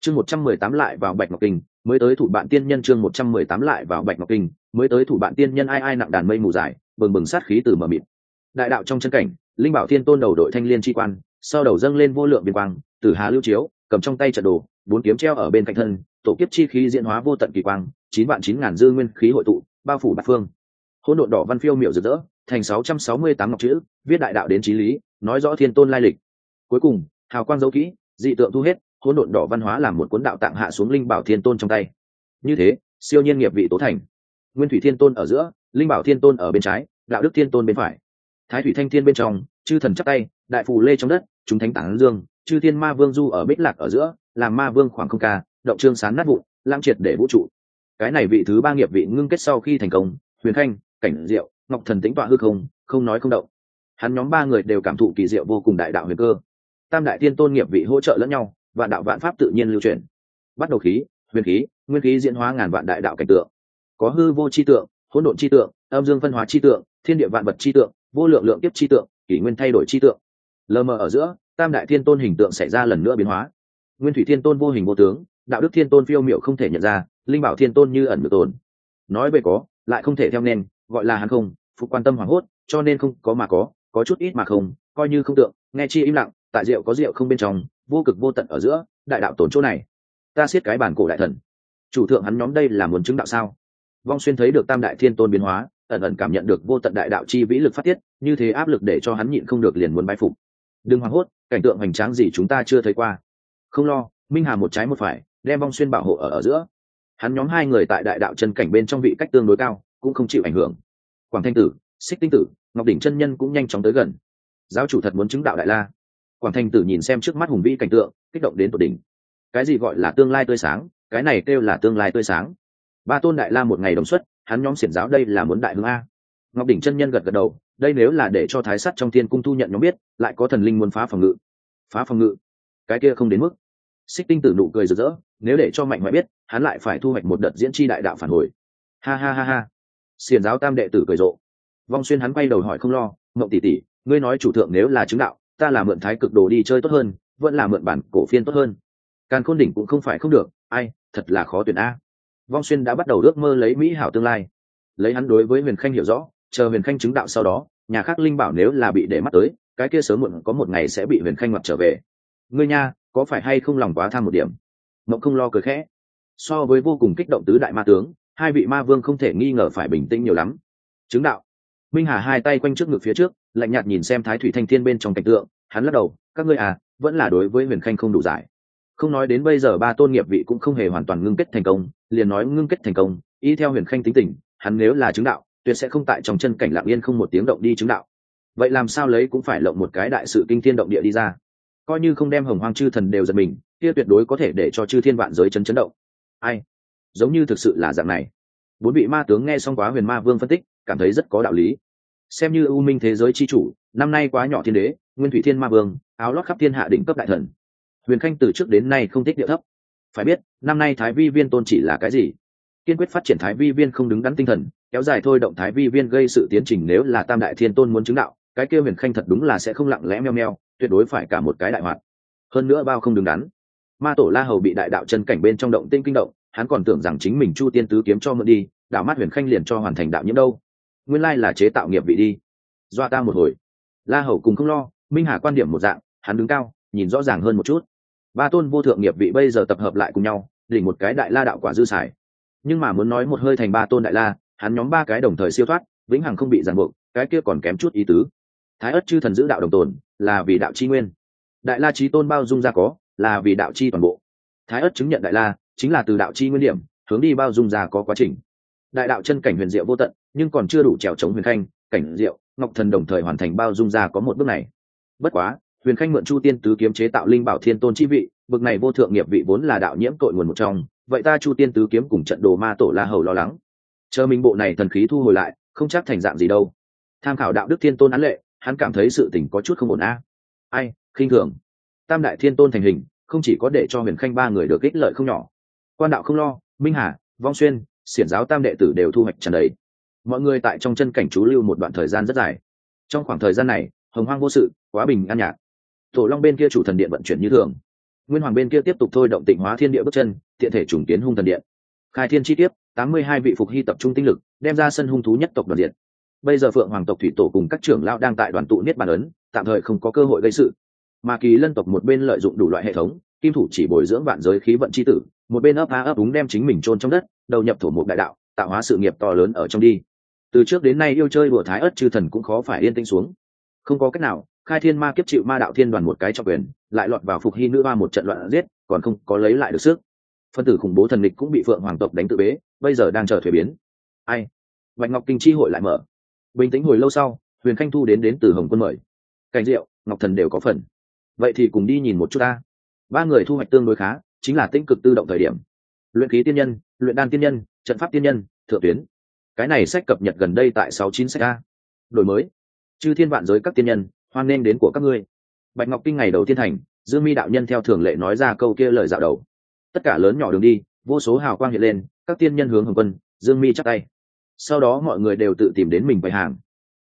chương 118 lại vào Bạch Ngọc Kinh, mới tới thủ bạn tiên nhân. Chương 118 lại vào Bạch Ngọc Kinh, mới tới thủ bạn tiên nhân. Ai nặng đàn mây mù dài, bừng bừng sát khí từ mờ mịt. Đại đạo trong chân cảnh, linh bảo thiên tôn đầu đội thanh liên chi quan, sau đầu dâng lên vô lượng biên quang, tử hà lưu chiếu, cầm trong tay trận đồ, bốn kiếm treo ở bên cạnh thân, tổ kiếp chi khí diễn hóa vô tận kỳ quang, 9 vạn 9 ngàn dư nguyên khí hội tụ, bao phủ bát phương. Hỗn độn đỏ văn phiêu miệu rực rỡ, thành 668 ngọc chữ, viết đại đạo đến chí lý, nói rõ thiên tôn lai lịch. Cuối cùng, hào quang dấu kỹ, dị tượng thu hết, hỗn độn đỏ văn hóa làm một cuốn đạo tạng hạ xuống linh bảo thiên tôn trong tay. Như thế, siêu nhiên nghiệp vị tố thành. Nguyên thủy thiên tôn ở giữa, linh bảo thiên tôn ở bên trái, đạo đức thiên tôn bên phải. Thái thủy thanh thiên bên trong, chư thần chắp tay, đại phù lê trong đất, chúng thánh tản dương, chư thiên ma vương du ở bích lạc ở giữa, làm ma vương khoảng không ca, động trương sán nát vụn, lãng triệt để vũ trụ. Cái này vị thứ ba nghiệp vị ngưng kết sau khi thành công, huyền khanh, cảnh diệu, ngọc thần tĩnh tọa hư không, không nói không động. Hắn nhóm ba người đều cảm thụ kỳ diệu vô cùng đại đạo huyền cơ. Tam đại tiên tôn nghiệp vị hỗ trợ lẫn nhau, vạn đạo vạn pháp tự nhiên lưu truyền. Bắt đầu khí, huyền khí, nguyên khí diễn hóa ngàn vạn đại đạo cảnh tượng. Có hư vô chi tượng, hỗn độn chi tượng, âm dương phân hóa chi tượng, thiên địa vạn vật chi tượng, vô lượng lượng kiếp chi tượng, kỷ nguyên thay đổi chi tượng. Lờ mờ ở giữa, tam đại thiên tôn hình tượng xảy ra lần nữa biến hóa. Nguyên thủy thiên tôn vô hình vô tướng, đạo đức thiên tôn phiêu miệu không thể nhận ra, linh bảo thiên tôn như ẩn như tồn. Nói về có, lại không thể theo nên, gọi là hắn không, phục quan tâm hoảng hốt, cho nên không có mà có chút ít mà không, coi như không tượng, nghe chi im lặng, tại diệu có diệu không bên trong, vô cực vô tận ở giữa, đại đạo tổn chỗ này. Ta siết cái bản cổ đại thần. Chủ thượng hắn nhóm đây là muốn chứng đạo sao? Vong Xuyên thấy được tam đại thiên tôn biến hóa, ẩn ẩn cảm nhận được vô tận đại đạo chi vĩ lực phát tiết, như thế áp lực để cho hắn nhịn không được liền muốn bái phục. Đừng hoảng hốt, cảnh tượng hoành tráng gì chúng ta chưa thấy qua. Không lo, Minh Hà một trái một phải, đem Vong Xuyên bảo hộ ở giữa. Hắn nhóm hai người tại đại đạo chân cảnh bên trong vị cách tương đối cao, cũng không chịu ảnh hưởng. Quảng Thanh Tử, Xích Tinh Tử, Ngọc Đỉnh chân nhân cũng nhanh chóng tới gần. Giáo chủ thật muốn chứng đạo đại la. Quảng Thanh Tử nhìn xem trước mắt hùng vĩ cảnh tượng, kích động đến tột đỉnh. Cái gì gọi là tương lai tươi sáng, cái này kêu là tương lai tươi sáng. Ba tôn đại la một ngày đồng xuất, hắn nhóm xiển giáo đây là muốn đại hướng a. Ngọc Đỉnh chân nhân gật gật đầu, đây nếu là để cho thái sắt trong thiên cung thu nhận nhóm biết, lại có thần linh muốn phá phòng ngự. Phá phòng ngự? Cái kia không đến mức. Xích Tinh Tử nụ cười rực rỡ, nếu để cho mạnh mẽ biết, hắn lại phải thu hoạch một đợt diễn chi đại đạo phản hồi. Ha ha ha ha. Xiển giáo tam đệ tử cười rộ. Vong Xuyên hắn quay đầu hỏi không lo, Ngộng tỷ tỷ, ngươi nói chủ thượng nếu là chứng đạo, ta là mượn thái cực đồ đi chơi tốt hơn, vẫn là mượn bản cổ phiên tốt hơn. Càn Khôn đỉnh cũng không phải không được, ai, thật là khó tuyển a. Vong Xuyên đã bắt đầu ước mơ lấy mỹ hảo tương lai. Lấy hắn đối với Huyền Khanh hiểu rõ, chờ Huyền Khanh chứng đạo sau đó, nhà khác linh bảo nếu là bị để mắt tới, cái kia sớm muộn có một ngày sẽ bị Huyền Khanh ngoặt trở về. Ngươi nha, có phải hay không lòng quá tham một điểm? Mộng không lo cười khẽ. So với vô cùng kích động tứ đại ma tướng, hai vị ma vương không thể nghi ngờ phải bình tĩnh nhiều lắm. Chứng đạo. Minh Hà hai tay quanh trước ngực phía trước, lạnh nhạt nhìn xem Thái Thủy Thanh Thiên bên trong cảnh tượng, hắn lắc đầu, các ngươi à, vẫn là đối với Huyền Khanh không đủ giải. Không nói đến bây giờ ba tôn nghiệp vị cũng không hề hoàn toàn ngưng kết thành công, liền nói ngưng kết thành công, y theo Huyền Khanh tính tình, hắn nếu là chứng đạo, tuyệt sẽ không tại trong chân cảnh lặng yên không một tiếng động đi chứng đạo. Vậy làm sao lấy cũng phải lộng một cái đại sự kinh thiên động địa đi ra. Coi như không đem Hồng Hoang chư thần đều giật mình, kia tuyệt đối có thể để cho chư thiên vạn giới chấn động. Ai? Giống như thực sự là dạng này. Bốn vị ma tướng nghe xong Quá Huyền Ma Vương phân tích, cảm thấy rất có đạo lý. Xem như U Minh thế giới chi chủ, năm nay Quá Nhỏ Thiên Đế, Nguyên Thủy Thiên Ma Vương, áo lót khắp thiên hạ đỉnh cấp đại thần. Huyền Khanh từ trước đến nay không thích điệu thấp. Phải biết, năm nay Thái Vi Viên tôn chỉ là cái gì? Kiên quyết phát triển Thái Vi Viên không đứng đắn tinh thần, kéo dài thôi động Thái Vi Viên gây sự tiến trình, nếu là Tam Đại Thiên Tôn muốn chứng đạo, cái kia Huyền Khanh thật đúng là sẽ không lặng lẽ meo meo, tuyệt đối phải cả một cái đại hoạt. Hơn nữa bao không đứng đắn. Ma Tổ La Hầu bị đại đạo chân cảnh bên trong động tinh kinh động, hắn còn tưởng rằng chính mình Chu Tiên tứ kiếm cho mượn đi, đạo mắt Huyền Khanh liền cho hoàn thành đạo nhiễm đâu. Nguyên lai là chế tạo nghiệp vị đi. Doa ta một hồi. La Hầu cùng không lo, Minh Hà quan điểm một dạng, hắn đứng cao, nhìn rõ ràng hơn một chút. Ba tôn vô thượng nghiệp vị bây giờ tập hợp lại cùng nhau, đỉnh một cái đại la đạo quả dư xài. Nhưng mà muốn nói một hơi thành ba tôn đại la, hắn nhóm ba cái đồng thời siêu thoát, vĩnh hằng không bị ràng buộc, cái kia còn kém chút ý tứ. Thái ất chư thần giữ đạo đồng tồn, là vì đạo chi nguyên. Đại la chí tôn bao dung ra có, là vì đạo chi toàn bộ. Thái ất chứng nhận đại la, chính là từ đạo chi nguyên điểm, hướng đi bao dung ra có quá trình. Đại đạo chân cảnh huyền diệu vô tận, nhưng còn chưa đủ trèo chống Huyền Khanh, cảnh diệu, Ngọc Thần đồng thời hoàn thành bao dung ra có một bước này. Bất quá, Huyền Khanh mượn Chu Tiên tứ kiếm chế tạo linh bảo thiên tôn chi vị, bực này vô thượng nghiệp vị vốn là đạo nhiễm tội nguồn một trong, vậy ta Chu Tiên tứ kiếm cùng trận đồ Ma Tổ La Hầu lo lắng, chờ mình bộ này thần khí thu hồi lại, không chắc thành dạng gì đâu. Tham khảo đạo đức thiên tôn án lệ, hắn cảm thấy sự tình có chút không ổn a. Ai, khinh thường. Tam đại thiên tôn thành hình, không chỉ có để cho Huyền Khanh ba người được ích lợi không nhỏ. Quan đạo không lo, Minh Hà, Vong Xuyên, xiển giáo tam đệ tử đều thu hoạch tràn đầy. Mọi người tại trong chân cảnh trú lưu một đoạn thời gian rất dài. Trong khoảng thời gian này, Hồng Hoang vô sự, quá bình an nhạc. Tổ Long bên kia chủ thần điện vận chuyển như thường. Nguyên Hoàng bên kia tiếp tục thôi động Tịnh Hóa Thiên Địa bước chân, tiện thể trùng tiến Hung Thần Điện. Khai thiên chi tiếp, 82 vị phục hy tập trung tinh lực, đem ra sân hung thú nhất tộc đoàn diện. Bây giờ Phượng Hoàng tộc thủy tổ cùng các trưởng lão đang tại đoàn tụ niết bàn ấn, tạm thời không có cơ hội gây sự. Mà Kỳ Lân tộc một bên lợi dụng đủ loại hệ thống, kim thủ chỉ bồi dưỡng vạn giới khí vận chi tử, một bên ấp á ấp úng đem chính mình chôn trong đất, đầu nhập thổ mục đại đạo, tạo hóa sự nghiệp to lớn ở trong đi. Từ trước đến nay yêu chơi đùa thái ớt chư thần cũng khó phải yên tĩnh xuống. Không có cách nào, khai thiên ma kiếp chịu ma đạo thiên đoàn một cái trọng quyền, lại lọt vào phục hy nữ hoa một trận loạn giết, còn không có lấy lại được sức. Phân tử khủng bố thần địch cũng bị Phượng Hoàng tộc đánh tự bế, bây giờ đang chờ thuế biến. Ai? Bạch Ngọc Kinh chi hội lại mở. Bình tĩnh hồi lâu sau, Huyền Khanh thu đến từ Hồng Quân mời. Cảnh Diệu, Ngọc Thần đều có phần. Vậy thì cùng đi nhìn một chút ta. Ba người thu hoạch tương đối khá, chính là tinh cực tự động thời điểm. Luyện khí tiên nhân, luyện đan tiên nhân, trận pháp tiên nhân, thượng tuyến. Cái này sách cập nhật gần đây tại 69 sách a. Đổi mới. Chư thiên vạn giới các tiên nhân, hoan nghênh đến của các ngươi. Bạch Ngọc Kinh ngày đầu tiên thành, Dương Mi đạo nhân theo thường lệ nói ra câu kia lời dạo đầu. Tất cả lớn nhỏ đường đi, vô số hào quang hiện lên, các tiên nhân hướng Hồng Quân, Dương Mi chắp tay. Sau đó mọi người đều tự tìm đến mình bày hàng.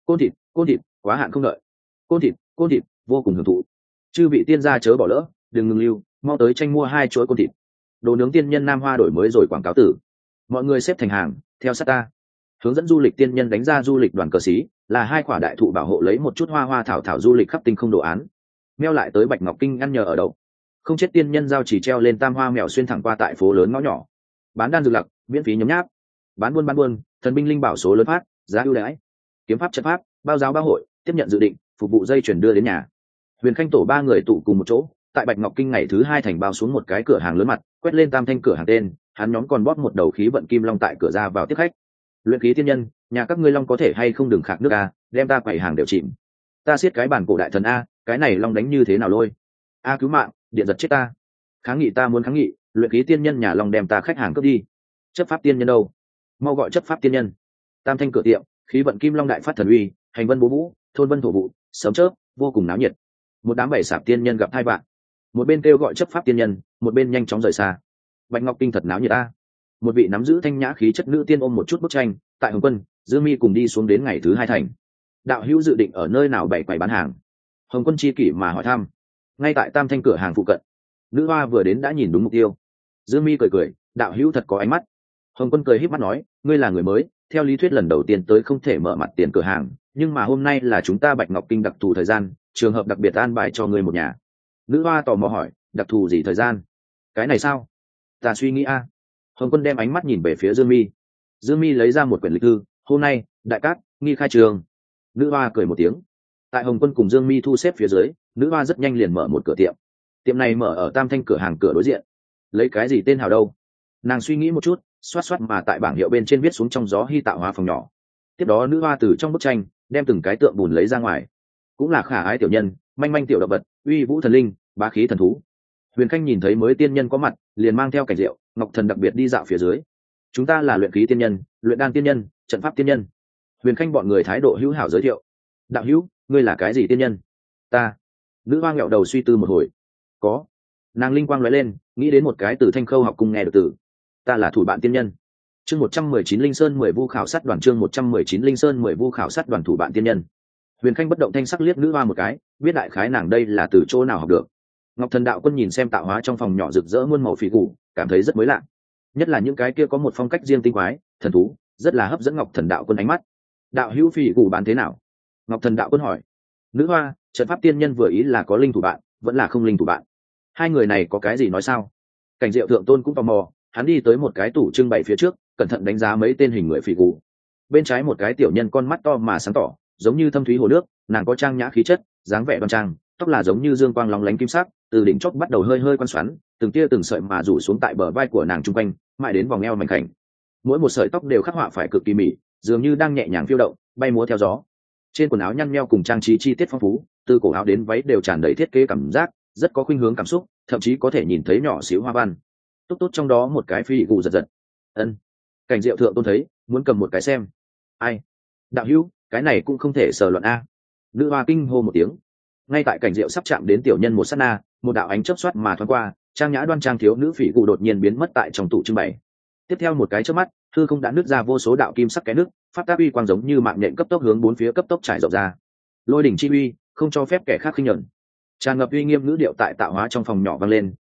Côn thịt, quá hạn không đợi. Côn thịt, vô cùng hưởng thụ. Chư vị tiên gia chớ bỏ lỡ, đừng ngừng lưu, mau tới tranh mua 2 chuỗi côn thịt. Đồ nướng tiên nhân Nam Hoa đổi mới rồi quảng cáo tử. Mọi người xếp thành hàng, theo sát ta. Hướng dẫn du lịch tiên nhân đánh ra du lịch đoàn cờ xí, là 2 quả đại thụ bảo hộ lấy một chút hoa thảo du lịch khắp tinh không đồ án. Meo lại tới Bạch Ngọc Kinh ăn nhờ ở đậu. Không chết tiên nhân giao chỉ treo lên tam hoa mèo xuyên thẳng qua tại phố lớn ngõ nhỏ. Bán đan dược lặc, miễn phí nhấm nháp. Bán buôn, thần binh linh bảo số lớn phát, giá ưu đãi. Kiếm pháp trận pháp, bao giáo bao hội, tiếp nhận dự định, phục vụ dây chuyển đưa đến nhà. Huyền Khanh tổ 3 người tụ cùng một chỗ, tại Bạch Ngọc Kinh ngày thứ 2 thành bao xuống một cái cửa hàng lớn mặt, quét lên tam thanh cửa hàng tên, hắn nhóm còn bóp một đầu khí vận kim long tại cửa ra vào tiếp khách. Luyện khí tiên nhân, nhà các ngươi long có thể hay không đừng khạc nước a, đem ta quẩy hàng đều chìm. Ta siết cái bản cổ đại thần a, cái này long đánh như thế nào lôi? A cứu mạng, điện giật chết ta. Kháng nghị ta muốn kháng nghị, luyện khí tiên nhân nhà long đem ta khách hàng cướp đi. Chấp pháp tiên nhân đâu? Mau gọi chấp pháp tiên nhân. Tam thanh cửa tiệm, khí vận kim long đại phát thần uy, hành vân bố vũ, thôn vân thổ vụ, sớm chớp, vô cùng náo nhiệt. Một đám bảy sạp tiên nhân gặp 2 bạn, một bên kêu gọi chấp pháp tiên nhân, một bên nhanh chóng rời xa. Bạch Ngọc Kinh thật náo nhiệt a. Một vị nắm giữ thanh nhã khí chất nữ tiên ôm một chút bức tranh, tại Hồng Quân, Dương Mi cùng đi xuống đến ngày thứ 2 thành. Đạo hữu dự định ở nơi nào bày quầy bán hàng? Hồng Quân chi kỷ mà hỏi thăm. Ngay tại tam thanh cửa hàng phụ cận. Nữ hoa vừa đến đã nhìn đúng mục tiêu. Dương Mi cười, đạo hữu thật có ánh mắt. Hồng Quân cười híp mắt nói, ngươi là người mới, theo lý thuyết lần đầu tiên tới không thể mở mặt tiền cửa hàng, nhưng mà hôm nay là chúng ta Bạch Ngọc Kinh đặc thù thời gian, trường hợp đặc biệt an bài cho ngươi một nhà. Nữ hoa tò mò hỏi, đặc thù gì thời gian? Cái này sao? Ta suy nghĩ a. Hồng Quân đem ánh mắt nhìn về phía Dương Mi. Dương Mi lấy ra một quyển lịch thư, hôm nay, đại cát, nghi khai trường. Nữ hoa cười một tiếng. Tại Hồng Quân cùng Dương Mi thu xếp phía dưới, nữ hoa rất nhanh liền mở một cửa tiệm. Tiệm này mở ở tam thanh cửa hàng cửa đối diện. Lấy cái gì tên hào đâu? Nàng suy nghĩ một chút, xoát mà tại bảng hiệu bên trên viết xuống trong gió hy tạo hóa phòng nhỏ. Tiếp đó nữ hoa từ trong bức tranh đem từng cái tượng bùn lấy ra ngoài. Cũng là khả ái tiểu nhân, manh tiểu động vật, uy vũ thần linh, bá khí thần thú. Huyền Khanh nhìn thấy mới tiên nhân có mặt, liền mang theo Cảnh Diệu, Ngọc Thần đặc biệt đi dạo phía dưới. Chúng ta là luyện khí tiên nhân, luyện đan tiên nhân, trận pháp tiên nhân. Huyền Khanh bọn người thái độ hữu hảo giới thiệu. Đạo hữu, ngươi là cái gì tiên nhân? Ta. Nữ hoa nghẹo đầu suy tư một hồi. Có. Nàng linh quang lóe lên, nghĩ đến một cái từ Thanh Khâu học cung nghe được từ. Ta là thủ bạn tiên nhân. Chương 119 Linh Sơn 10 vu khảo sát đoàn, chương 119 Linh Sơn 10 vu khảo sát đoàn thủ bạn tiên nhân. Huyền Khanh bất động thanh sắc liếc nữ hoa một cái, biết đại khái nàng đây là từ chỗ nào học được. Ngọc Thần đạo quân nhìn xem tạo hóa trong phòng nhỏ rực rỡ muôn màu phỉ củ, cảm thấy rất mới lạ. Nhất là những cái kia có một phong cách riêng tinh quái, thần thú, rất là hấp dẫn Ngọc Thần đạo quân ánh mắt. Đạo hữu phỉ củ bán thế nào? Ngọc Thần đạo quân hỏi. Nữ hoa, trận pháp tiên nhân vừa ý là có linh thủ bạn, vẫn là không linh thủ bạn. 2 người này có cái gì nói sao? Cảnh Diệu thượng tôn cũng tò mò, hắn đi tới một cái tủ trưng bày phía trước, cẩn thận đánh giá mấy tên hình người phỉ củ. Bên trái một cái tiểu nhân con mắt to mà sáng tỏ, giống như thâm thúy hồ nước, nàng có trang nhã khí chất, dáng vẻ đoan trang, tóc là giống như dương quang lóng lánh kim sắc, từ đỉnh chóp bắt đầu hơi quan xoắn, từng tia từng sợi mà rủ xuống tại bờ vai của nàng trung quanh, mãi đến vòng eo mảnh khảnh. Mỗi một sợi tóc đều khắc họa phải cực kỳ mỹ, dường như đang nhẹ nhàng phiêu động, bay múa theo gió. Trên quần áo nhăn nheo cùng trang trí chi tiết phong phú, từ cổ áo đến váy đều tràn đầy thiết kế cảm giác, rất có khuynh hướng cảm xúc, thậm chí có thể nhìn thấy nhỏ xíu hoa văn. Tốt trong đó một cái phi gù giật. Ân. Cảnh Diệu thượng tôn thấy, muốn cầm một cái xem. Ai? Đạo hữu, cái này cũng không thể sờ loạn a. Nữ hoa kinh hô một tiếng. Ngay tại Cảnh Diệu sắp chạm đến tiểu nhân một sát na, một đạo ánh chớp xoát mà thoáng qua, trang nhã đoan trang thiếu nữ phỉ cụ đột nhiên biến mất tại trong tủ trưng bày. Tiếp theo một cái chớp mắt, hư không đã nứt ra vô số đạo kim sắc cái nước, pháp tác uy quang giống như mạng nhện cấp tốc hướng 4 phía cấp tốc trải rộng ra. Lôi đỉnh chi uy, không cho phép kẻ khác khinh nhẫn. Tràn ngập uy nghiêm ngữ điệu tại tạo hóa trong phòng nhỏ vang lên,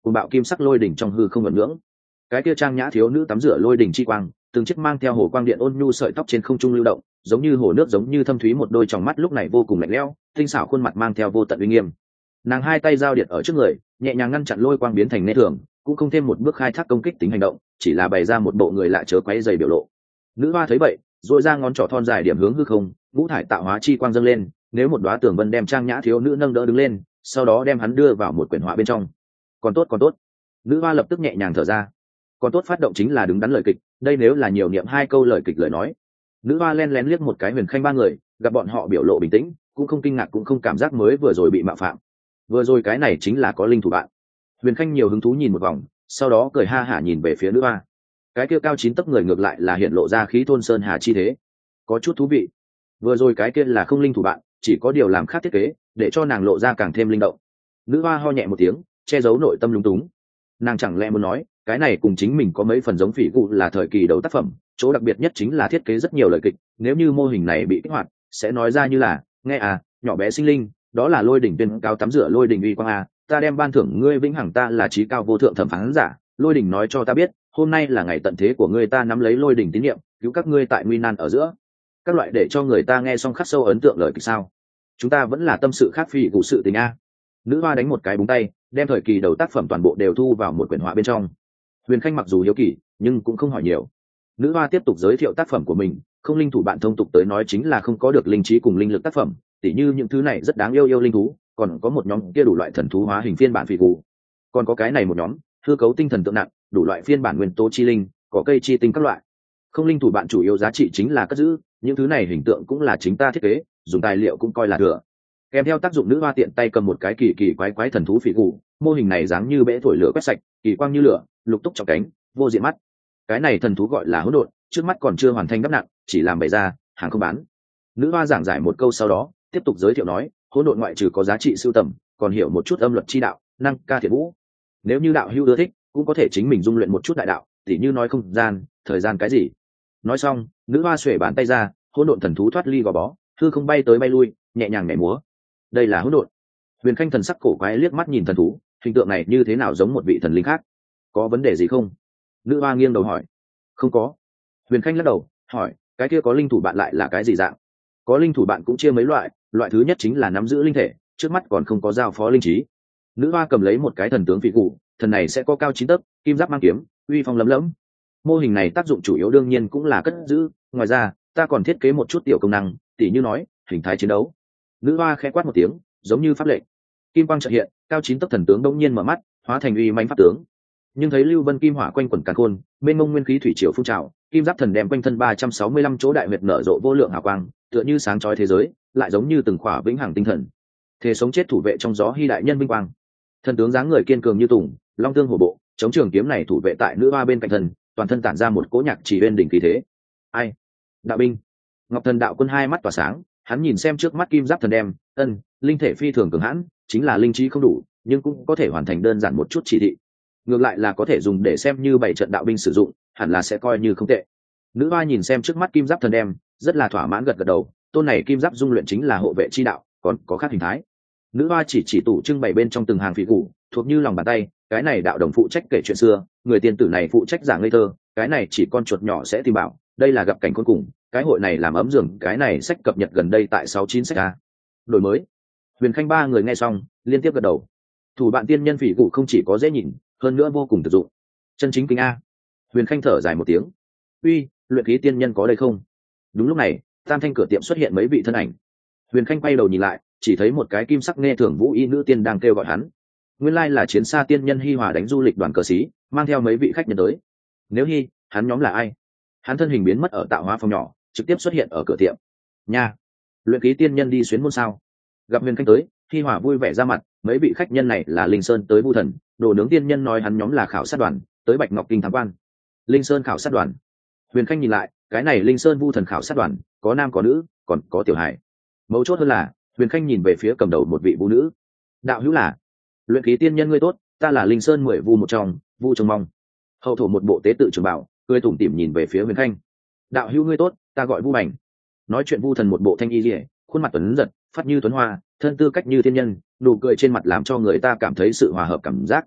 cùng bạo kim sắc lôi đỉnh trong hư không ngẩn ngưỡng. Cái kia trang nhã thiếu nữ tắm rửa lôi đỉnh chi quang, từng chiếc mang theo hồ quang điện ôn nhu sợi tóc trên không trung lưu động, giống như hồ nước, giống như thâm thúy một đôi tròng mắt lúc này vô cùng lạnh lẽo, tinh xảo khuôn mặt mang theo vô tận uy nghiêm. Nàng hai tay giao điện ở trước người, nhẹ nhàng ngăn chặn lôi quang biến thành nê thường, cũng không thêm một bước khai thác công kích tính hành động, chỉ là bày ra một bộ người lạ chớ quấy dày biểu lộ. Nữ hoa thấy vậy, duỗi ra ngón trỏ thon dài điểm hướng hư không, ngũ thải tạo hóa chi quang dâng lên, nếu một đóa tường vân đem trang nhã thiếu nữ nâng đỡ đứng lên, sau đó đem hắn đưa vào một quyển họa bên trong. Còn tốt, còn tốt. Nữ hoa lập tức nhẹ nhàng thở ra. Còn tốt phát động chính là đứng đắn lời kịch, đây nếu là nhiều niệm hai câu lời kịch lời nói. Nữ hoa len lén liếc một cái Huyền Khanh ba người, gặp bọn họ biểu lộ bình tĩnh, cũng không kinh ngạc cũng không cảm giác mới vừa rồi bị mạo phạm. Vừa rồi cái này chính là có linh thủ bạn. Huyền Khanh nhiều hứng thú nhìn một vòng, sau đó cười ha hả nhìn về phía nữ hoa. Cái kia cao 9 tấc người ngược lại là hiện lộ ra khí thôn sơn hà chi thế, có chút thú vị. Vừa rồi cái kia là không linh thủ bạn, chỉ có điều làm khác thiết kế, để cho nàng lộ ra càng thêm linh động. Nữ hoa ho nhẹ một tiếng, che giấu nội tâm lúng túng. Nàng chẳng lẽ muốn nói, cái này cùng chính mình có mấy phần giống Phỉ Cụ là thời kỳ đầu tác phẩm, chỗ đặc biệt nhất chính là thiết kế rất nhiều lời kịch, nếu như mô hình này bị kích hoạt, sẽ nói ra như là, nghe à, nhỏ bé sinh linh, đó là lôi đỉnh tuyên cao tắm rửa lôi đỉnh uy quang à, ta đem ban thưởng ngươi vĩnh hằng, ta là trí cao vô thượng thẩm phán giả, lôi đỉnh nói cho ta biết, hôm nay là ngày tận thế của ngươi, ta nắm lấy lôi đỉnh tín nhiệm, cứu các ngươi tại nguy nan ở giữa. Các loại để cho người ta nghe xong khắc sâu ấn tượng lời kịch sao? Chúng ta vẫn là tâm sự khác Phỉ Cụ sự tình a. Nữ hoa đánh một cái búng tay, đem thời kỳ đầu tác phẩm toàn bộ đều thu vào một quyển họa bên trong. Huyền Khanh mặc dù hiếu kỳ, nhưng cũng không hỏi nhiều. Nữ hoa tiếp tục giới thiệu tác phẩm của mình, không linh thủ bạn thông tục tới nói chính là không có được linh trí cùng linh lực tác phẩm, tỉ như những thứ này rất đáng yêu linh thú, còn có một nhóm kia đủ loại thần thú hóa hình phiên bản Phỉ Cụ, còn có cái này một nhóm hư cấu tinh thần tượng nặng, đủ loại phiên bản nguyên tố chi linh, có cây chi tinh các loại. Không linh thủ bạn chủ yếu giá trị chính là cất giữ, những thứ này hình tượng cũng là chính ta thiết kế, dùng tài liệu cũng coi là thừa. Kèm theo tác dụng, nữ hoa tiện tay cầm một cái kỳ kỳ quái quái thần thú Phỉ Cụ, mô hình này dáng như bẽ thổi lửa quét sạch, kỳ quang như lửa, lục túc trọng cánh, vô diện mắt. Cái này thần thú gọi là hỗn độn, trước mắt còn chưa hoàn thành đắp nặng, chỉ làm bày ra, hàng không bán. Nữ hoa giảng giải một câu sau đó, tiếp tục giới thiệu nói, hỗn độn ngoại trừ có giá trị sưu tầm, còn hiểu một chút âm luật chi đạo, năng ca thiện vũ. Nếu như đạo hữu ưa thích, cũng có thể chính mình dung luyện một chút đại đạo, tỉ như nói không gian, thời gian cái gì. Nói xong, nữ hoa xuể bàn tay ra, hỗn độn thần thú thoát ly gò bó, hư không bay tới bay lui, nhẹ nhàng nhảy múa. Đây là hỗn độn. Huyền Khanh thần sắc cổ quái liếc mắt nhìn thần thú, hình tượng này như thế nào giống một vị thần linh khác? Có vấn đề gì không? Nữ hoa nghiêng đầu hỏi. Không có. Huyền Khanh lắc đầu, hỏi, cái kia có linh thủ bạn lại là cái gì dạng? Có linh thủ bạn cũng chia mấy loại, loại thứ nhất chính là nắm giữ linh thể, trước mắt còn không có giao phó linh trí. Nữ hoa cầm lấy một cái thần tướng Phỉ Cụ, thần này sẽ có cao 9 tấc, kim giáp mang kiếm, uy phong lấm lẫm. Mô hình này tác dụng chủ yếu đương nhiên cũng là cất giữ, ngoài ra ta còn thiết kế một chút tiểu công năng, tỉ như nói hình thái chiến đấu. Nữ hoa khẽ quát một tiếng, giống như pháp lệnh, kim quang chợt hiện, cao 9 tấc thần tướng đông nhiên mở mắt, hóa thành uy mãnh pháp tướng. Nhưng thấy lưu vân kim hỏa quanh quẩn càn khôn, mênh mông nguyên khí thủy triều phun trào, kim giáp thần đem quanh thân 365 chỗ đại huyệt nở rộ vô lượng hào quang, tựa như sáng chói thế giới, lại giống như từng khỏa vĩnh hằng tinh thần, thế sống chết thủ vệ trong gió hy đại nhân vinh quang. Thần tướng dáng người kiên cường như tùng, long tương hổ bộ, chống trường kiếm này thủ vệ tại nữ hoa bên cạnh thần, toàn thân tản ra một cỗ nhạc chỉ bên đỉnh khí thế. Ai? Đạo binh. Ngọc Thần Đạo Quân hai mắt tỏa sáng, hắn nhìn xem trước mắt kim giáp thần đem, linh thể phi thường cường hãn, chính là linh trí không đủ, nhưng cũng có thể hoàn thành đơn giản một chút chỉ thị. Ngược lại là có thể dùng để xem như bảy trận đạo binh sử dụng, hẳn là sẽ coi như không tệ. Nữ hoa nhìn xem trước mắt kim giáp thần đem, rất là thỏa mãn gật gật đầu, tôn này kim giáp dung luyện chính là hộ vệ chi đạo, còn có khác hình thái. Nữ hoa chỉ tủ trưng bày bên trong từng hàng Phỉ Cụ, thuộc như lòng bàn tay, cái này đạo đồng phụ trách kể chuyện xưa, người tiên tử này phụ trách giảng ngây thơ, cái này chỉ con chuột nhỏ sẽ tìm bảo, đây là gặp cảnh cuối cùng, cái hội này làm ấm giường, cái này sách cập nhật gần đây tại 69 sách a. Đổi mới. Huyền Khanh ba người nghe xong, liên tiếp gật đầu. Thủ bạn tiên nhân Phỉ Cụ không chỉ có dễ nhìn, hơn nữa vô cùng thực dụng. Chân chính kính a. Huyền Khanh thở dài một tiếng. Uy, luyện khí tiên nhân có đây không? Đúng lúc này, tam thanh cửa tiệm xuất hiện mấy vị thân ảnh. Huyền Khanh quay đầu nhìn lại, chỉ thấy một cái kim sắc nghe thường vũ y nữ tiên đang kêu gọi hắn. Nguyên lai là chiến xa tiên nhân Hi Hòa đánh du lịch đoàn cờ xí, mang theo mấy vị khách nhân tới. Nếu Hi, hắn nhóm là ai? Hắn thân hình biến mất ở tạo hóa phòng nhỏ, trực tiếp xuất hiện ở cửa tiệm. Nha, luyện khí tiên nhân đi xuyến môn sao? Gặp Huyền Khanh tới, Hi Hòa vui vẻ ra mặt, mấy vị khách nhân này là Linh Sơn tới Vu Thần, Đồ Nướng tiên nhân nói hắn nhóm là khảo sát đoàn, tới Bạch Ngọc Kinh tham quan. Linh Sơn khảo sát đoàn. Huyền Khanh nhìn lại, cái này Linh Sơn Vu Thần khảo sát đoàn, có nam có nữ, còn có tiểu hải. Mấu chốt hơn là, Huyền Khanh nhìn về phía cầm đầu một vị vũ nữ. Đạo hữu là luyện khí tiên nhân ngươi tốt, ta là Linh Sơn 10 vu một trong, Vu Trông Mong. Hậu thổ một bộ tế tự trường bảo, cười tủm tỉm nhìn về phía Huyền Khanh. Đạo hữu ngươi tốt, ta gọi Vu Bành. Nói chuyện Vu Thần một bộ thanh y liễu, khuôn mặt tuấn giật, phát như tuấn hoa, thân tư cách như thiên nhân, nụ cười trên mặt làm cho người ta cảm thấy sự hòa hợp cảm giác.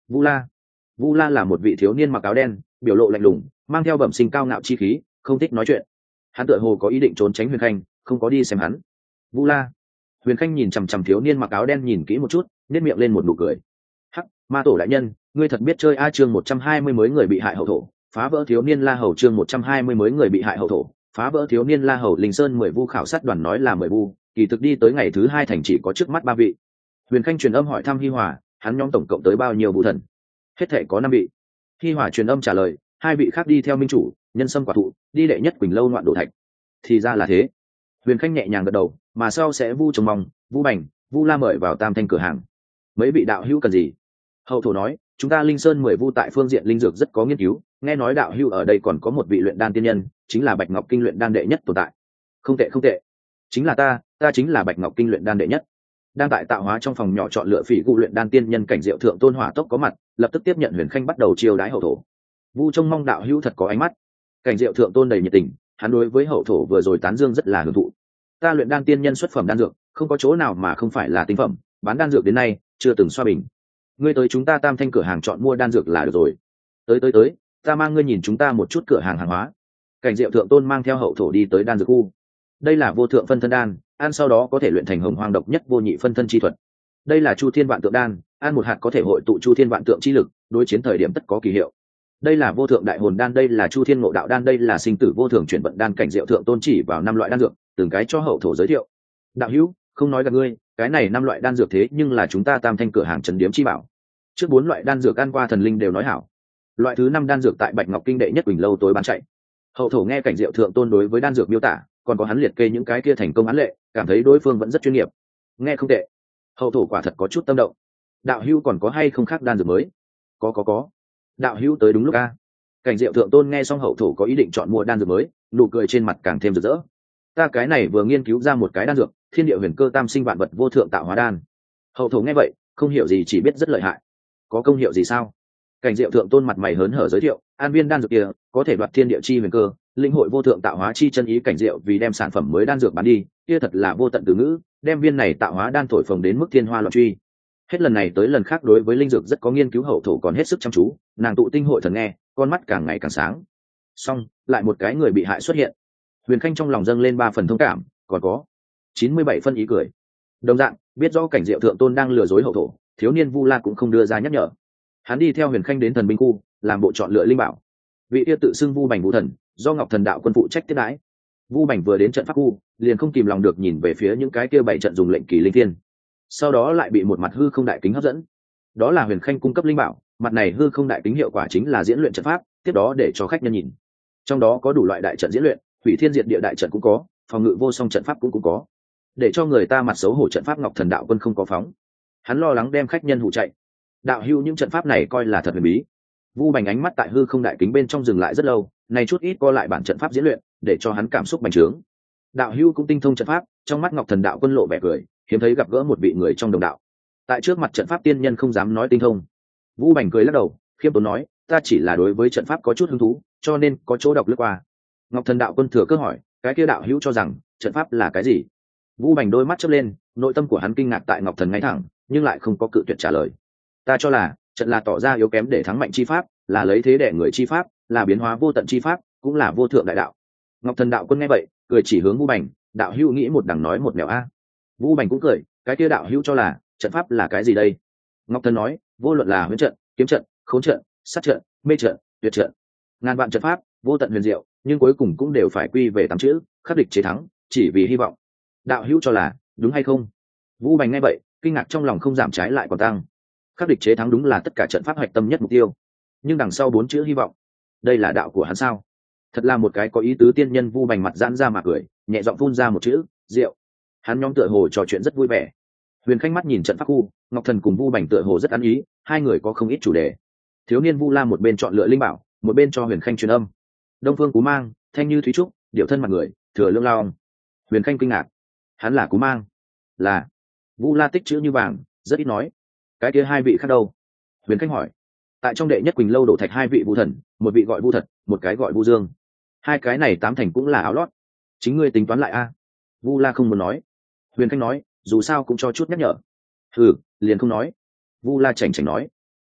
Vu La là một vị thiếu niên mặc áo đen, biểu lộ lạnh lùng, mang theo bẩm sinh cao ngạo chi khí, không thích nói chuyện. Hắn tựa hồ có ý định trốn tránh Huyền Khanh, không có đi xem hắn. Vu La. Huyền Khanh nhìn chằm chằm thiếu niên mặc áo đen nhìn kỹ một chút, nhếch miệng lên một nụ cười. Hắc, ma tổ đại nhân, ngươi thật biết chơi a. Chương 120 mới người bị hại hậu thổ, phá vỡ thiếu niên La Hầu. Chương 120 mới người bị hại hậu thổ, phá vỡ thiếu niên La Hầu. Linh Sơn 10 vu khảo sát đoàn nói là 10 vu, kỳ thực đi tới ngày thứ 2 thành chỉ có trước mắt 3 vị. Huyền Khanh truyền âm hỏi thăm Hi Hòa, hắn nhóm tổng cộng tới bao nhiêu vu thần? Hết thể có 5 vị. Hi Hòa truyền âm trả lời, 2 vị khác đi theo minh chủ, nhân sâm quả thụ, đi đệ nhất Quỳnh lâu loạn đổ thạch. Thì ra là thế. Huyền Khanh nhẹ nhàng gật đầu, mà sau sẽ vu trồng mong, vu bành, vu la mời vào tam thanh cửa hàng. Mấy vị đạo hữu cần gì? Hậu thổ nói, chúng ta Linh Sơn 10 vu tại phương diện linh dược rất có nghiên cứu, nghe nói đạo hữu ở đây còn có một vị luyện đan tiên nhân, chính là Bạch Ngọc Kinh luyện đan đệ nhất tồn tại. Không tệ không tệ, chính là ta chính là Bạch Ngọc Kinh luyện đan đệ nhất. Đang tại tạo hóa trong phòng nhỏ chọn lựa phỉ cụ luyện đan tiên nhân cảnh diệu thượng tôn hỏa tốc có mặt, lập tức tiếp nhận Huyền Khanh bắt đầu chiêu đái hậu thổ. Vu trông mong đạo hữu thật có ánh mắt. Cảnh diệu thượng tôn đầy nhiệt tình, hắn đối với hậu thổ vừa rồi tán dương rất là hưởng thụ. Ta luyện đan tiên nhân xuất phẩm đan dược, không có chỗ nào mà không phải là tinh phẩm, bán đan dược đến nay chưa từng xoa bình. Ngươi tới chúng ta tam thanh cửa hàng chọn mua đan dược là được rồi. Tới, ta mang ngươi nhìn chúng ta một chút cửa hàng hóa. Cảnh diệu thượng tôn mang theo hậu thổ đi tới đan dược khu. Đây là vô thượng phân thân đan, ăn sau đó có thể luyện thành hồng hoang độc nhất vô nhị phân thân chi thuật. Đây là chu thiên vạn tượng đan, ăn một hạt có thể hội tụ chu thiên vạn tượng chi lực, đối chiến thời điểm tất có kỳ hiệu. Đây là vô thượng đại hồn đan, đây là chu thiên ngộ đạo đan, đây là sinh tử vô thường chuyển vận đan. Cảnh diệu thượng tôn chỉ vào 5 loại đan dược, từng cái cho hậu thổ giới thiệu. Đạo hữu, không nói gặp ngươi, cái này 5 loại đan dược thế nhưng là chúng ta tam thanh cửa hàng trấn điếm chi bảo. Trước 4 loại đan dược ăn qua thần linh đều nói hảo. Loại thứ 5 đan dược tại Bạch Ngọc Kinh đệ nhất Quỳnh lâu tối bán chạy. Hậu thổ nghe cảnh diệu thượng tôn đối với đan dược miêu tả, còn có hắn liệt kê những cái kia thành công án lệ, cảm thấy đối phương vẫn rất chuyên nghiệp. Nghe không tệ. Hậu thổ quả thật có chút tâm động. Đạo hữu còn có hay không khác đan dược mới? Có. Đạo hữu tới đúng lúc a. Cảnh diệu thượng tôn nghe xong hậu thổ có ý định chọn mua đan dược mới, nụ cười trên mặt càng thêm rực rỡ. Ta cái này vừa nghiên cứu ra một cái đan dược, thiên địa huyền cơ tam sinh vạn vật vô thượng tạo hóa đan. Hậu thổ nghe vậy, không hiểu gì chỉ biết rất lợi hại. Có công hiệu gì sao? Cảnh diệu thượng tôn mặt mày hớn hở giới thiệu, an viên đan dược kia có thể đoạt thiên địa chi huyền cơ, linh hội vô thượng tạo hóa chi chân ý. Cảnh diệu vì đem sản phẩm mới đan dược bán đi, kia thật là vô tận từ ngữ, đem viên này tạo hóa đan thổi phồng đến mức thiên hoa loạn truy. Hết lần này tới lần khác đối với linh dược rất có nghiên cứu hậu thổ còn hết sức chăm chú, nàng tụ tinh hội thần nghe, con mắt càng ngày càng sáng. Xong, lại một cái người bị hại xuất hiện. Huyền Khanh trong lòng dâng lên 3 phần thông cảm, còn có 97 phân ý cười. Đồng dạng, biết rõ cảnh diệu thượng tôn đang lừa dối hậu thổ, thiếu niên Vu La cũng không đưa ra nhắc nhở. Hắn đi theo Huyền Khanh đến thần binh khu, làm bộ chọn lựa linh bảo. Vị kia tự xưng Vu Bành Vu thần, do Ngọc Thần đạo quân phụ trách tiếp đãi. Vu Bành vừa đến trận pháp khu, liền không kìm lòng được nhìn về phía những cái kia bảy trận dùng lệnh kỳ linh thiên. Sau đó lại bị một mặt hư không đại kính hấp dẫn. Đó là Huyền Khanh cung cấp linh bảo, mặt này hư không đại kính hiệu quả chính là diễn luyện trận pháp, tiếp đó để cho khách nhân nhìn. Trong đó có đủ loại đại trận diễn luyện, hủy thiên diệt địa đại trận cũng có, phòng ngự vô song trận pháp cũng có. Để cho người ta mặt xấu hổ trận pháp Ngọc Thần đạo quân không có phóng. Hắn lo lắng đem khách nhân hù chạy. Đạo hữu những trận pháp này coi là thật huyền bí. Vu Bành ánh mắt tại hư không đại kính bên trong dừng lại rất lâu, này chút ít co lại bản trận pháp diễn luyện, để cho hắn cảm xúc bành trướng. Đạo hữu cũng tinh thông trận pháp, trong mắt Ngọc Thần đạo quân lộ vẻ cười, hiếm thấy gặp gỡ một vị người trong đồng đạo. Tại trước mặt trận pháp tiên nhân không dám nói tinh thông. Vu Bành cười lắc đầu, khiêm tốn nói, ta chỉ là đối với trận pháp có chút hứng thú, cho nên có chỗ đọc lướt qua. Ngọc Thần đạo quân thừa cơ hỏi, cái kia đạo hữu cho rằng trận pháp là cái gì? Vu Bành đôi mắt chớp lên, nội tâm của hắn kinh ngạc tại Ngọc Thần ngay thẳng, nhưng lại không có cự tuyệt trả lời. Ta cho là trận là tỏ ra yếu kém để thắng mạnh chi pháp, là lấy thế để người chi pháp, là biến hóa vô tận chi pháp, cũng là vô thượng đại đạo. Ngọc Thần đạo quân nghe vậy, cười chỉ hướng Vu Bành, đạo hữu nghĩ một đằng nói một nẻo a. Vu Bành cũng cười, cái kia đạo hữu cho là trận pháp là cái gì đây? Ngọc Thần nói, vô luận là huyễn trận, kiếm trận, khống trận, sát trận, mê trận, tuyệt trận, ngàn vạn trận pháp, vô tận huyền diệu, nhưng cuối cùng cũng đều phải quy về 8 chữ, khắc địch chế thắng, chỉ vì hy vọng. Đạo hữu cho là đúng hay không? Vu Bành nghe vậy, kinh ngạc trong lòng không giảm trái lại còn tăng. Khắc địch chế thắng đúng là tất cả trận pháp hoạch tâm nhất mục tiêu, nhưng đằng sau 4 chữ hy vọng, đây là đạo của hắn sao? Thật là một cái có ý tứ tiên nhân. Vu Bành mặt giãn ra mà cười, nhẹ giọng phun ra một chữ, rượu. Hắn nhóm tựa hồ trò chuyện rất vui vẻ. Huyền Khanh mắt nhìn trận pháp khu, Ngọc Thần cùng Vu Bành tựa hồ rất ăn ý, hai người có không ít chủ đề. Thiếu niên Vu La một bên chọn lựa linh bảo, một bên cho Huyền Khanh truyền âm. Đông Phương Cú Mang, thanh như thúy trúc, điệu thân mặt người, thừa lương lao. Huyền Khanh kinh ngạc, hắn là Cú Mang? Là. Vu La tích chữ như vàng, rất ít nói. Cái kia 2 vị khác đâu? Huyền Khanh hỏi. Tại trong đệ nhất Quỳnh lâu đổ thạch 2 vị Vu thần, một vị gọi Vu Thật, một cái gọi Vu Dương. 2 cái này 8 thành cũng là áo lót. Chính ngươi tính toán lại a. Vu La không muốn nói. Huyền Khanh nói, dù sao cũng cho chút nhắc nhở. Liền không nói. Vu La chảnh chảnh nói.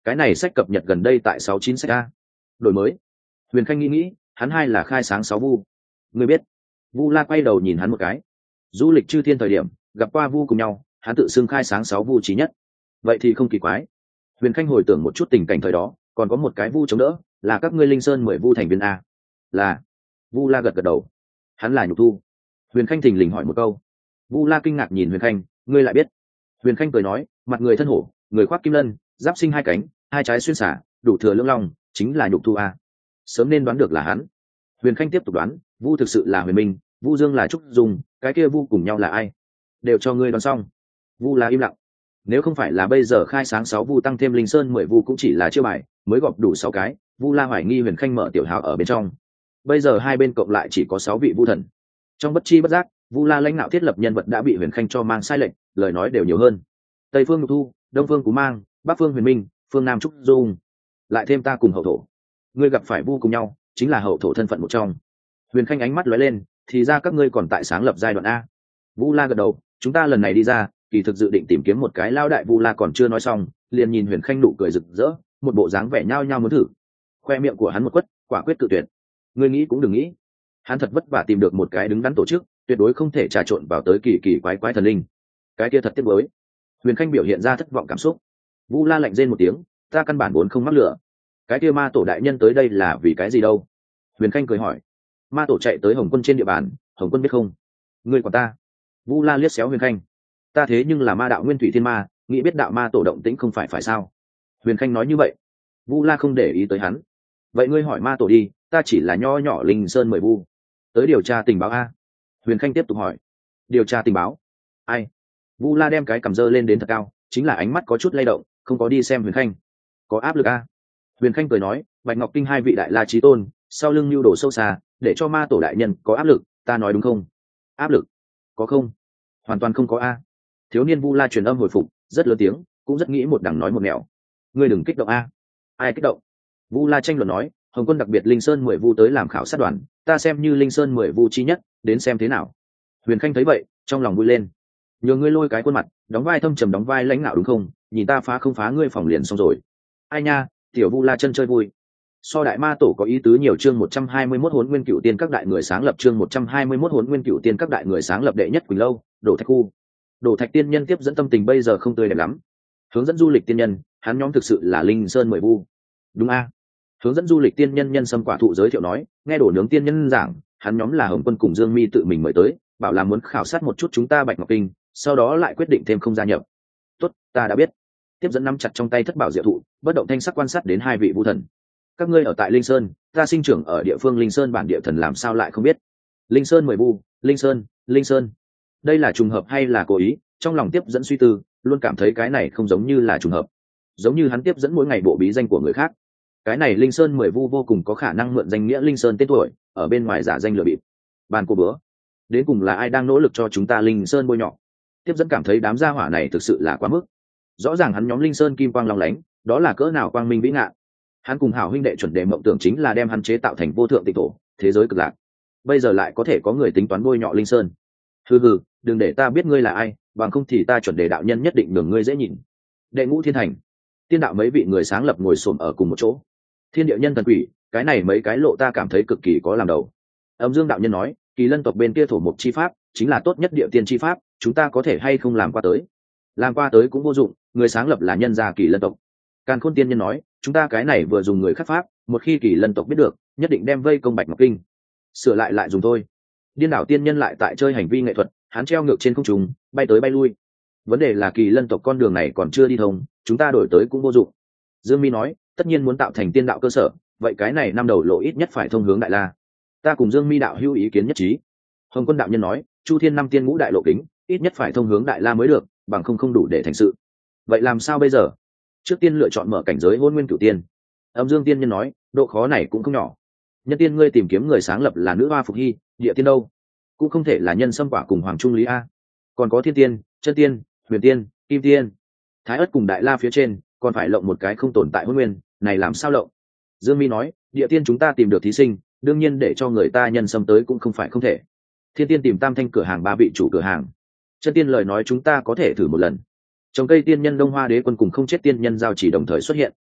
Cái này sách cập nhật gần đây tại 69 sách a. Đổi mới. Huyền Khanh nghĩ, hắn hai là khai sáng 6 vu. Ngươi biết? Vu La quay đầu nhìn hắn một cái. Du lịch chư thiên thời điểm, gặp qua vu cùng nhau, hắn tự xưng khai sáng 6 vu chí nhất. Vậy thì không kỳ quái. Huyền Khanh hồi tưởng một chút tình cảnh thời đó, còn có một cái vu chống đỡ, là các ngươi Linh Sơn 10 vu thành viên a. Là. Vu La gật gật đầu. Hắn là Nhục Thu. Huyền Khanh thình lình hỏi một câu. Vu La kinh ngạc nhìn Huyền Khanh, ngươi lại biết? Huyền Khanh cười nói, mặt người thân hổ, người khoác kim lân, giáp sinh hai cánh, hai trái xuyên xả, đủ thừa lưỡng long, chính là Nhục Thu a. Sớm nên đoán được là hắn. Huyền Khanh tiếp tục đoán, vu thực sự là Huyền Minh, vu dương là Trúc Dung, cái kia vu cùng nhau là ai? Đều cho ngươi đoán xong. Vu La im lặng. Nếu không phải là bây giờ khai sáng 6 vu tăng thêm Linh Sơn 10 vu cũng chỉ là chiêu bài, mới gọp đủ 6 cái, Vu La hoài nghi Huyền Khanh mở tiểu hào ở bên trong. Bây giờ hai bên cộng lại chỉ có 6 vị vu thần. Trong bất chi bất giác, Vu La lãnh đạo thiết lập nhân vật đã bị Huyền Khanh cho mang sai lệch, lời nói đều nhiều hơn. Tây phương Nhục Thu, Đông phương Cú Mang, Bắc phương Huyền Minh, phương Nam Trúc Dung, lại thêm ta cùng hậu thổ. Ngươi gặp phải vu cùng nhau, chính là hậu thổ thân phận một trong. Huyền Khanh ánh mắt lóe lên, thì ra các ngươi còn tại sáng lập giai đoạn a. Vu La gật đầu, chúng ta lần này đi ra, kỳ thực dự định tìm kiếm một cái lao đại. Vu La còn chưa nói xong, liền nhìn Huyền Khanh nụ cười rực rỡ, một bộ dáng vẻ nhao nhao muốn thử. Khoe miệng của hắn một quất, quả quyết cự tuyệt. Ngươi nghĩ cũng đừng nghĩ. Hắn thật vất vả tìm được một cái đứng đắn tổ chức, tuyệt đối không thể trà trộn vào tới kỳ kỳ quái quái thần linh. Cái kia thật tiếc nuối. Huyền Khanh biểu hiện ra thất vọng cảm xúc. Vu La lạnh rên một tiếng, ta căn bản vốn không mắc lửa. Cái kia ma tổ đại nhân tới đây là vì cái gì đâu? Huyền Khanh cười hỏi. Ma tổ chạy tới Hồng Quân trên địa bàn, Hồng Quân biết không? Ngươi quản ta. Vu La liếc xéo Huyền Khanh. Ta thế nhưng là ma đạo Nguyên Thủy Thiên Ma, nghĩ biết đạo ma tổ động tĩnh không phải sao? Huyền Khanh nói như vậy. Vu La không để ý tới hắn. Vậy ngươi hỏi ma tổ đi, ta chỉ là nho nhỏ Linh Sơn 10 vu. Tới điều tra tình báo a. Huyền Khanh tiếp tục hỏi. Điều tra tình báo? Ai? Vu La đem cái cầm dơ lên đến thật cao, chính là ánh mắt có chút lay động, không có đi xem Huyền Khanh. Có áp lực a. Huyền Khanh cười nói, Bạch Ngọc Kinh hai vị đại la chí tôn, sau lưng lưu đồ sâu xa, để cho ma tổ đại nhân có áp lực, ta nói đúng không? Áp lực? Có không? Hoàn toàn không có a. Thiếu niên Vu La truyền âm hồi phục, rất lớn tiếng, cũng rất nghĩ một đằng nói một nẻo. Ngươi đừng kích động a. Ai kích động? Vu La tranh luận nói, Hồng Quân đặc biệt Linh Sơn 10 vu tới làm khảo sát đoàn, ta xem như Linh Sơn 10 vu chi nhất, đến xem thế nào. Huyền Khanh thấy vậy, trong lòng vui lên. Nhờ ngươi lôi cái khuôn mặt, đóng vai thâm trầm đóng vai lãnh ngạo đúng không? Nhìn ta phá không phá ngươi phòng liền xong rồi. Ai nha, tiểu Vu La chân chơi vui. So đại ma tổ có ý tứ nhiều. Chương 121 Hỗn Nguyên Cửu Tiên các đại người sáng lập. Chương 121 Hỗn Nguyên Cửu Tiên các đại người sáng lập. Đệ nhất Quỳnh Lâu, Đổ Thạch khu. Đổ Thạch tiên nhân tiếp dẫn tâm tình bây giờ không tươi đẹp lắm. Hướng dẫn du lịch tiên nhân, hắn nhóm thực sự là Linh Sơn 10 vu. Đúng a. Hướng dẫn du lịch tiên nhân nhân sâm quả thụ giới thiệu nói, nghe đổ nướng tiên nhân giảng, hắn nhóm là Hồng Quân cùng Dương Mi tự mình mời tới, bảo là muốn khảo sát một chút chúng ta Bạch Ngọc Kinh, sau đó lại quyết định thêm không gia nhập. Tốt, ta đã biết. Tiếp dẫn nắm chặt trong tay thất bảo diệu thụ, bất động thanh sắc quan sát đến hai vị vu thần. Các ngươi ở tại Linh Sơn, ta sinh trưởng ở địa phương Linh Sơn bản địa thần làm sao lại không biết? Linh Sơn 10 vu, Linh Sơn, Linh Sơn. Đây là trùng hợp hay là cố ý? Trong lòng tiếp dẫn suy tư, luôn cảm thấy cái này không giống như là trùng hợp, giống như hắn tiếp dẫn mỗi ngày bộ bí danh của người khác. Cái này Linh Sơn 10 vu vô cùng có khả năng mượn danh nghĩa Linh Sơn tên tuổi, ở bên ngoài giả danh lừa bịp. Bàn cô bữa, đến cùng là ai đang nỗ lực cho chúng ta Linh Sơn bôi nhọ? Tiếp dẫn cảm thấy đám gia hỏa này thực sự là quá mức. Rõ ràng hắn nhóm Linh Sơn kim quang long lánh, đó là cỡ nào quang minh vĩ ngạn. Hắn cùng hảo huynh đệ chuẩn đề mộng tưởng chính là đem hắn chế tạo thành vô thượng tịnh thổ, thế giới cực lạc. Bây giờ lại có thể có người tính toán bôi nhọ Linh Sơn. Hừ hừ, đừng để ta biết ngươi là ai, bằng không thì ta chuẩn đề đạo nhân nhất định nhường ngươi dễ nhìn. Đệ ngũ thiên thành, tiên đạo mấy vị người sáng lập ngồi xổm ở cùng một chỗ. Thiên địa nhân thần quỷ, cái này mấy cái lộ ta cảm thấy cực kỳ có làm đầu. Âm Dương đạo nhân nói, Kỳ Lân tộc bên kia thổ mục chi pháp chính là tốt nhất địa tiên chi pháp, chúng ta có thể hay không làm qua tới? Làm qua tới cũng vô dụng, người sáng lập là nhân gia Kỳ Lân tộc. Càn Khôn tiên nhân nói, chúng ta cái này vừa dùng người khắc pháp, một khi Kỳ Lân tộc biết được, nhất định đem vây công Bạch Ngọc Kinh. Sửa lại dùng thôi. Điên đảo tiên nhân lại tại chơi hành vi nghệ thuật, hắn treo ngược trên không trung, bay tới bay lui. Vấn đề là Kỳ Lân tộc con đường này còn chưa đi thông, chúng ta đổi tới cũng vô dụng. Dương Mi nói, tất nhiên muốn tạo thành tiên đạo cơ sở, vậy cái này năm đầu lộ ít nhất phải thông hướng Đại La. Ta cùng Dương Mi đạo hữu ý kiến nhất trí. Hồng Quân đạo nhân nói, Chu Thiên năm tiên ngũ đại lộ kính, ít nhất phải thông hướng Đại La mới được, bằng không đủ để thành sự. Vậy làm sao bây giờ? Trước tiên lựa chọn mở cảnh giới Hôn Nguyên Cửu Tiên. Âm Dương tiên nhân nói, độ khó này cũng không nhỏ. Nhân tiên ngươi tìm kiếm người sáng lập là nữ hoa Phục Hy, địa tiên đâu? Cũng không thể là nhân sâm quả cùng Hoàng Trung Lý a. Còn có Thiên Tiên, Chân Tiên, Huyền Tiên, Kim Tiên, Thái Ất cùng Đại La phía trên, còn phải lộng một cái không tồn tại Hôn Nguyên, này làm sao lộng? Dương Mi nói, địa tiên chúng ta tìm được thí sinh, đương nhiên để cho người ta nhân sâm tới cũng không phải không thể. Thiên Tiên tìm tam thanh cửa hàng ba vị chủ cửa hàng. Chân Tiên lời nói chúng ta có thể thử một lần. Trồng cây tiên nhân Đông Hoa Đế Quân cùng không chết tiên nhân giao chỉ đồng thời xuất hiện.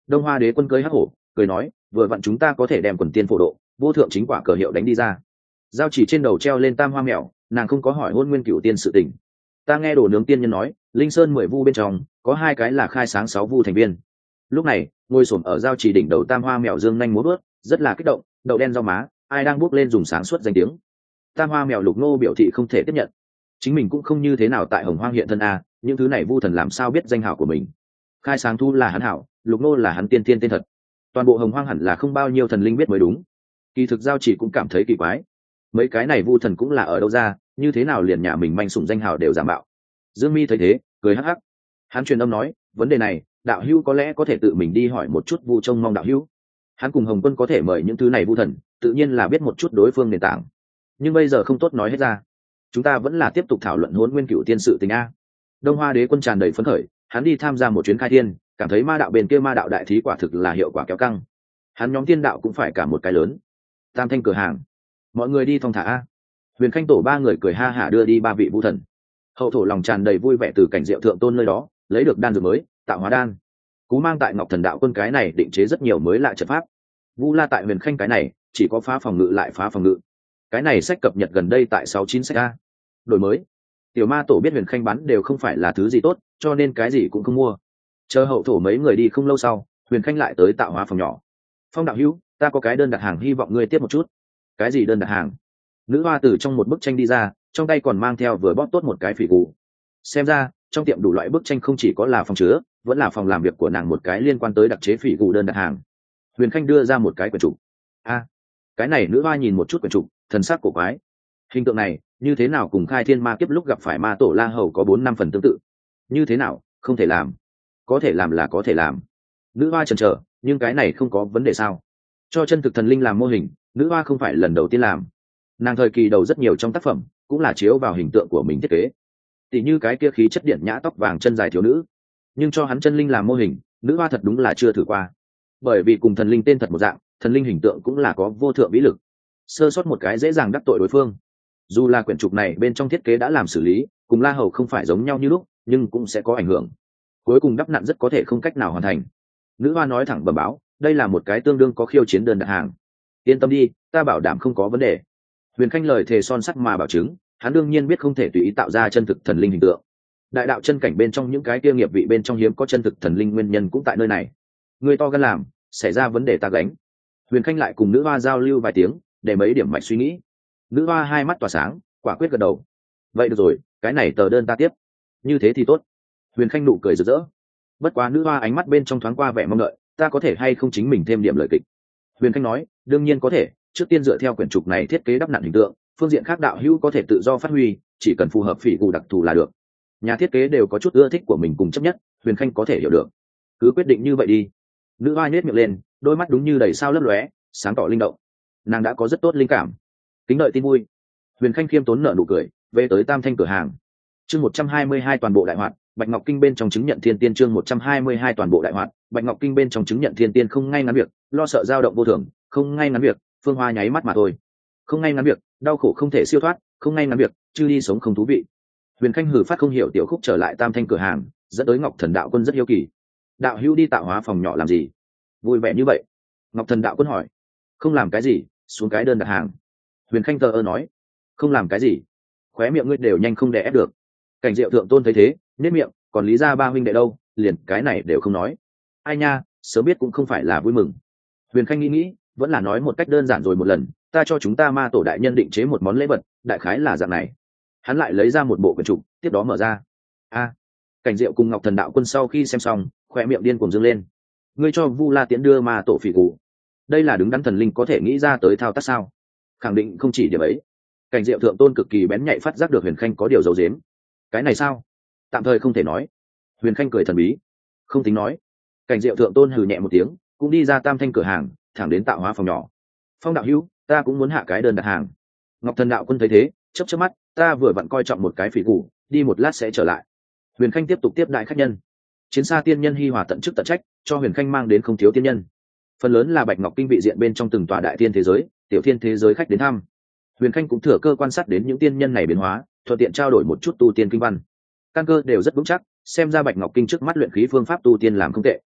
Đông Hoa Đế Quân cưỡi hắc hổ cười nói, vừa vặn chúng ta có thể đem quần tiên phổ độ, vô thượng chính quả cờ hiệu đánh đi ra. Giao chỉ trên đầu treo lên tam hoa mèo, nàng không có hỏi Hôn Nguyên Cửu Tiên sự tình. Ta nghe đồ nướng tiên nhân nói, linh sơn 10 vu bên trong có 2 cái là khai sáng 6 vu thành viên. Lúc này ngồi xổm ở giao chỉ đỉnh đầu tam hoa mèo dương nhanh múa bước, rất là kích động, đậu đen rau má, ai đang bước lên dùng sáng suốt danh tiếng. Tam hoa mèo Lục Nô biểu thị không thể tiếp nhận, chính mình cũng không như thế nào tại Hồng Hoang hiện thân a, những thứ này vu thần làm sao biết danh hảo của mình. Khai sáng thu là hắn hảo, Lục Nô là hắn tiên tiên tên thật, toàn bộ Hồng Hoang hẳn là không bao nhiêu thần linh biết mới đúng. Kỳ thực giao chỉ cũng cảm thấy kỳ quái, mấy cái này vu thần cũng là ở đâu ra, như thế nào liền nhà mình manh sủng danh hào đều giả mạo. Dương Mi thấy thế cười hắc hắc, hắn truyền âm nói, vấn đề này đạo hữu có lẽ có thể tự mình đi hỏi một chút vu trông mong đạo hữu. Hắn cùng Hồng Quân có thể mời những thứ này vu thần, tự nhiên là biết một chút đối phương nền tảng, nhưng bây giờ không tốt nói hết ra. Chúng ta vẫn là tiếp tục thảo luận Hôn Nguyên Cửu Tiên sự tình a. Đông Hoa Đế Quân tràn đầy phấn khởi, hắn đi tham gia một chuyến khai thiên, cảm thấy ma đạo bên kia ma đạo đại thí quả thực là hiệu quả kéo căng. Hắn nhóm tiên đạo cũng phải cả một cái lớn. Tam Thanh cửa hàng, mọi người đi thong thả a. Huyền Khanh tổ 3 người cười ha hả đưa đi 3 vị vu thần. Hậu thổ lòng tràn đầy vui vẻ từ cảnh Diệu Thượng Tôn nơi đó lấy được đan dược mới, tạo hóa đan. Cú Mang tại Ngọc Thần Đạo Quân cái này định chế rất nhiều mới lạ trận pháp. Vu La tại Huyền Khanh cái này chỉ có phá phòng ngự lại phá phòng ngự. Cái này sách cập nhật gần đây tại 69 sách a. Đổi mới. Tiểu Ma tổ biết Huyền Khanh bán đều không phải là thứ gì tốt, cho nên cái gì cũng không mua. Chờ hậu thổ mấy người đi không lâu sau, Huyền Khanh lại tới tạo hóa phòng nhỏ. Phong đạo hữu, ta có cái đơn đặt hàng hy vọng ngươi tiếp một chút. Cái gì đơn đặt hàng? Nữ hoa từ trong một bức tranh đi ra, trong tay còn mang theo vừa bóp tốt một cái phỉ cụ. Xem ra trong tiệm đủ loại bức tranh không chỉ có là phòng chứa, vẫn là phòng làm việc của nàng một cái liên quan tới đặc chế phỉ cụ đơn đặt hàng. Huyền Khanh đưa ra một cái quyển trục. A, cái này nữ hoa nhìn một chút quyển trục, thần sắc cổ quái. Hình tượng này như thế nào cùng khai thiên ma kiếp lúc gặp phải ma tổ La Hầu có 4-5 phần tương tự? Như thế nào? Không thể làm. Có thể làm là có thể làm. Nữ hoa chần chờ, nhưng cái này không có vấn đề sao? Cho chân thực thần linh làm mô hình, nữ hoa không phải lần đầu tiên làm. Nàng thời kỳ đầu rất nhiều trong tác phẩm cũng là chiếu vào hình tượng của mình thiết kế, tỉ như cái kia khí chất điện nhã tóc vàng chân dài thiếu nữ. Nhưng cho hắn chân linh làm mô hình, nữ hoa thật đúng là chưa thử qua, bởi vì cùng thần linh tên thật một dạng, thần linh hình tượng cũng là có vô thượng vĩ lực, sơ sót một cái dễ dàng đắc tội đối phương. Dù là quyển trục này bên trong thiết kế đã làm xử lý cùng La Hầu không phải giống nhau như lúc, nhưng cũng sẽ có ảnh hưởng, cuối cùng đắp nặn rất có thể không cách nào hoàn thành. Nữ hoa nói thẳng bẩm báo, đây là một cái tương đương có khiêu chiến đơn đặt hàng. Yên tâm đi, ta bảo đảm không có vấn đề. Huyền Khanh lời thề son sắt mà bảo chứng, hắn đương nhiên biết không thể tùy ý tạo ra chân thực thần linh hình tượng. Đại đạo chân cảnh bên trong những cái kia nghiệp vị bên trong hiếm có chân thực thần linh nguyên nhân cũng tại nơi này. Người to gan làm, xảy ra vấn đề ta gánh. Huyền Khanh lại cùng nữ hoa giao lưu vài tiếng, để mấy điểm mạch suy nghĩ. Nữ hoa hai mắt tỏa sáng, quả quyết gật đầu. Vậy được rồi, cái này tờ đơn ta tiếp. Như thế thì tốt. Huyền Khanh nụ cười rực rỡ. Bất quá nữ hoa ánh mắt bên trong thoáng qua vẻ mong đợi, ta có thể hay không chính mình thêm điểm lời kịch? Huyền Khanh nói, đương nhiên có thể, trước tiên dựa theo quyển trục này thiết kế đắp nặn hình tượng, phương diện khác đạo hữu có thể tự do phát huy, chỉ cần phù hợp phỉ cụ đặc thù là được. Nhà thiết kế đều có chút ưa thích của mình cùng chấp nhất, Huyền Khanh có thể hiểu được. Cứ quyết định như vậy đi. Nữ hoa nhếch miệng lên, đôi mắt đúng như đầy sao lấp lóe, sáng tỏ linh động. Nàng đã có rất tốt linh cảm. Kính đợi tin vui. Huyền Khanh khiêm tốn nở nụ cười, về tới Tam Thanh cửa hàng. Chương 122 toàn bộ đại hoạt, Bạch Ngọc Kinh bên trong chứng nhận thiên tiên. Chương 122 toàn bộ đại hoạt, Bạch Ngọc Kinh bên trong chứng nhận thiên tiên. Không ngay ngắn việc, lo sợ dao động vô thường, không ngay ngắn việc, phương hoa nháy mắt mà thôi. Không ngay ngắn việc, đau khổ không thể siêu thoát, không ngay ngắn việc, chư đi sống không thú vị. Huyền Khanh hử phát không hiểu tiểu khúc trở lại Tam Thanh cửa hàng, dẫn tới Ngọc Thần Đạo Quân rất hiếu kỳ. Đạo hữu đi tạo hóa phòng nhỏ làm gì? Vui vẻ như vậy. Ngọc Thần Đạo Quân hỏi. Không làm cái gì, xuống cái đơn đặt hàng. Huyền Khanh thờ ơ nói. Không làm cái gì? Khóe miệng ngươi đều nhanh không đè ép được. Cảnh Diệu Thượng Tôn thấy thế, nhếch miệng, còn Lý gia ba huynh đệ đâu, liền cái này đều không nói. Ai nha, sớm biết cũng không phải là vui mừng. Huyền Khanh nghĩ, vẫn là nói một cách đơn giản rồi một lần, ta cho chúng ta ma tổ đại nhân định chế một món lễ vật, đại khái là dạng này. Hắn lại lấy ra một bộ quyển trục, tiếp đó mở ra. A, Cảnh Diệu cùng Ngọc Thần Đạo Quân sau khi xem xong, khóe miệng điên cuồng dương lên. Ngươi cho Vu La Tiễn đưa ma tổ phỉ cụ, đây là đứng đắn thần linh có thể nghĩ ra tới thao tác sao? Khẳng định không chỉ điểm ấy. Cảnh Diệu Thượng Tôn cực kỳ bén nhạy phát giác được Huyền Khanh có điều giấu giếm. Cái này sao? Tạm thời không thể nói. Huyền Khanh cười thần bí. Không tính nói. Cảnh Diệu Thượng Tôn hừ nhẹ một tiếng, cũng đi ra Tam Thanh cửa hàng, thẳng đến tạo hóa phòng nhỏ. Phong đạo hữu, ta cũng muốn hạ cái đơn đặt hàng. Ngọc Thần Đạo Quân thấy thế, chớp mắt, ta vừa vặn coi trọng một cái phỉ cụ, đi một lát sẽ trở lại. Huyền Khanh tiếp tục tiếp đại khách nhân. Chiến xa tiên nhân hi hòa tận chức tận trách, cho Huyền Khanh mang đến không thiếu tiên nhân. Phần lớn là Bạch Ngọc Kinh vị diện bên trong từng tòa đại tiên thế giới, tiểu thiên thế giới khách đến thăm. Huyền Khanh cũng thừa cơ quan sát đến những tiên nhân này biến hóa, thuận tiện trao đổi một chút tu tiên kinh văn. Căn cơ đều rất vững chắc, xem ra Bạch Ngọc Kinh trước mắt luyện khí phương pháp tu tiên làm không tệ.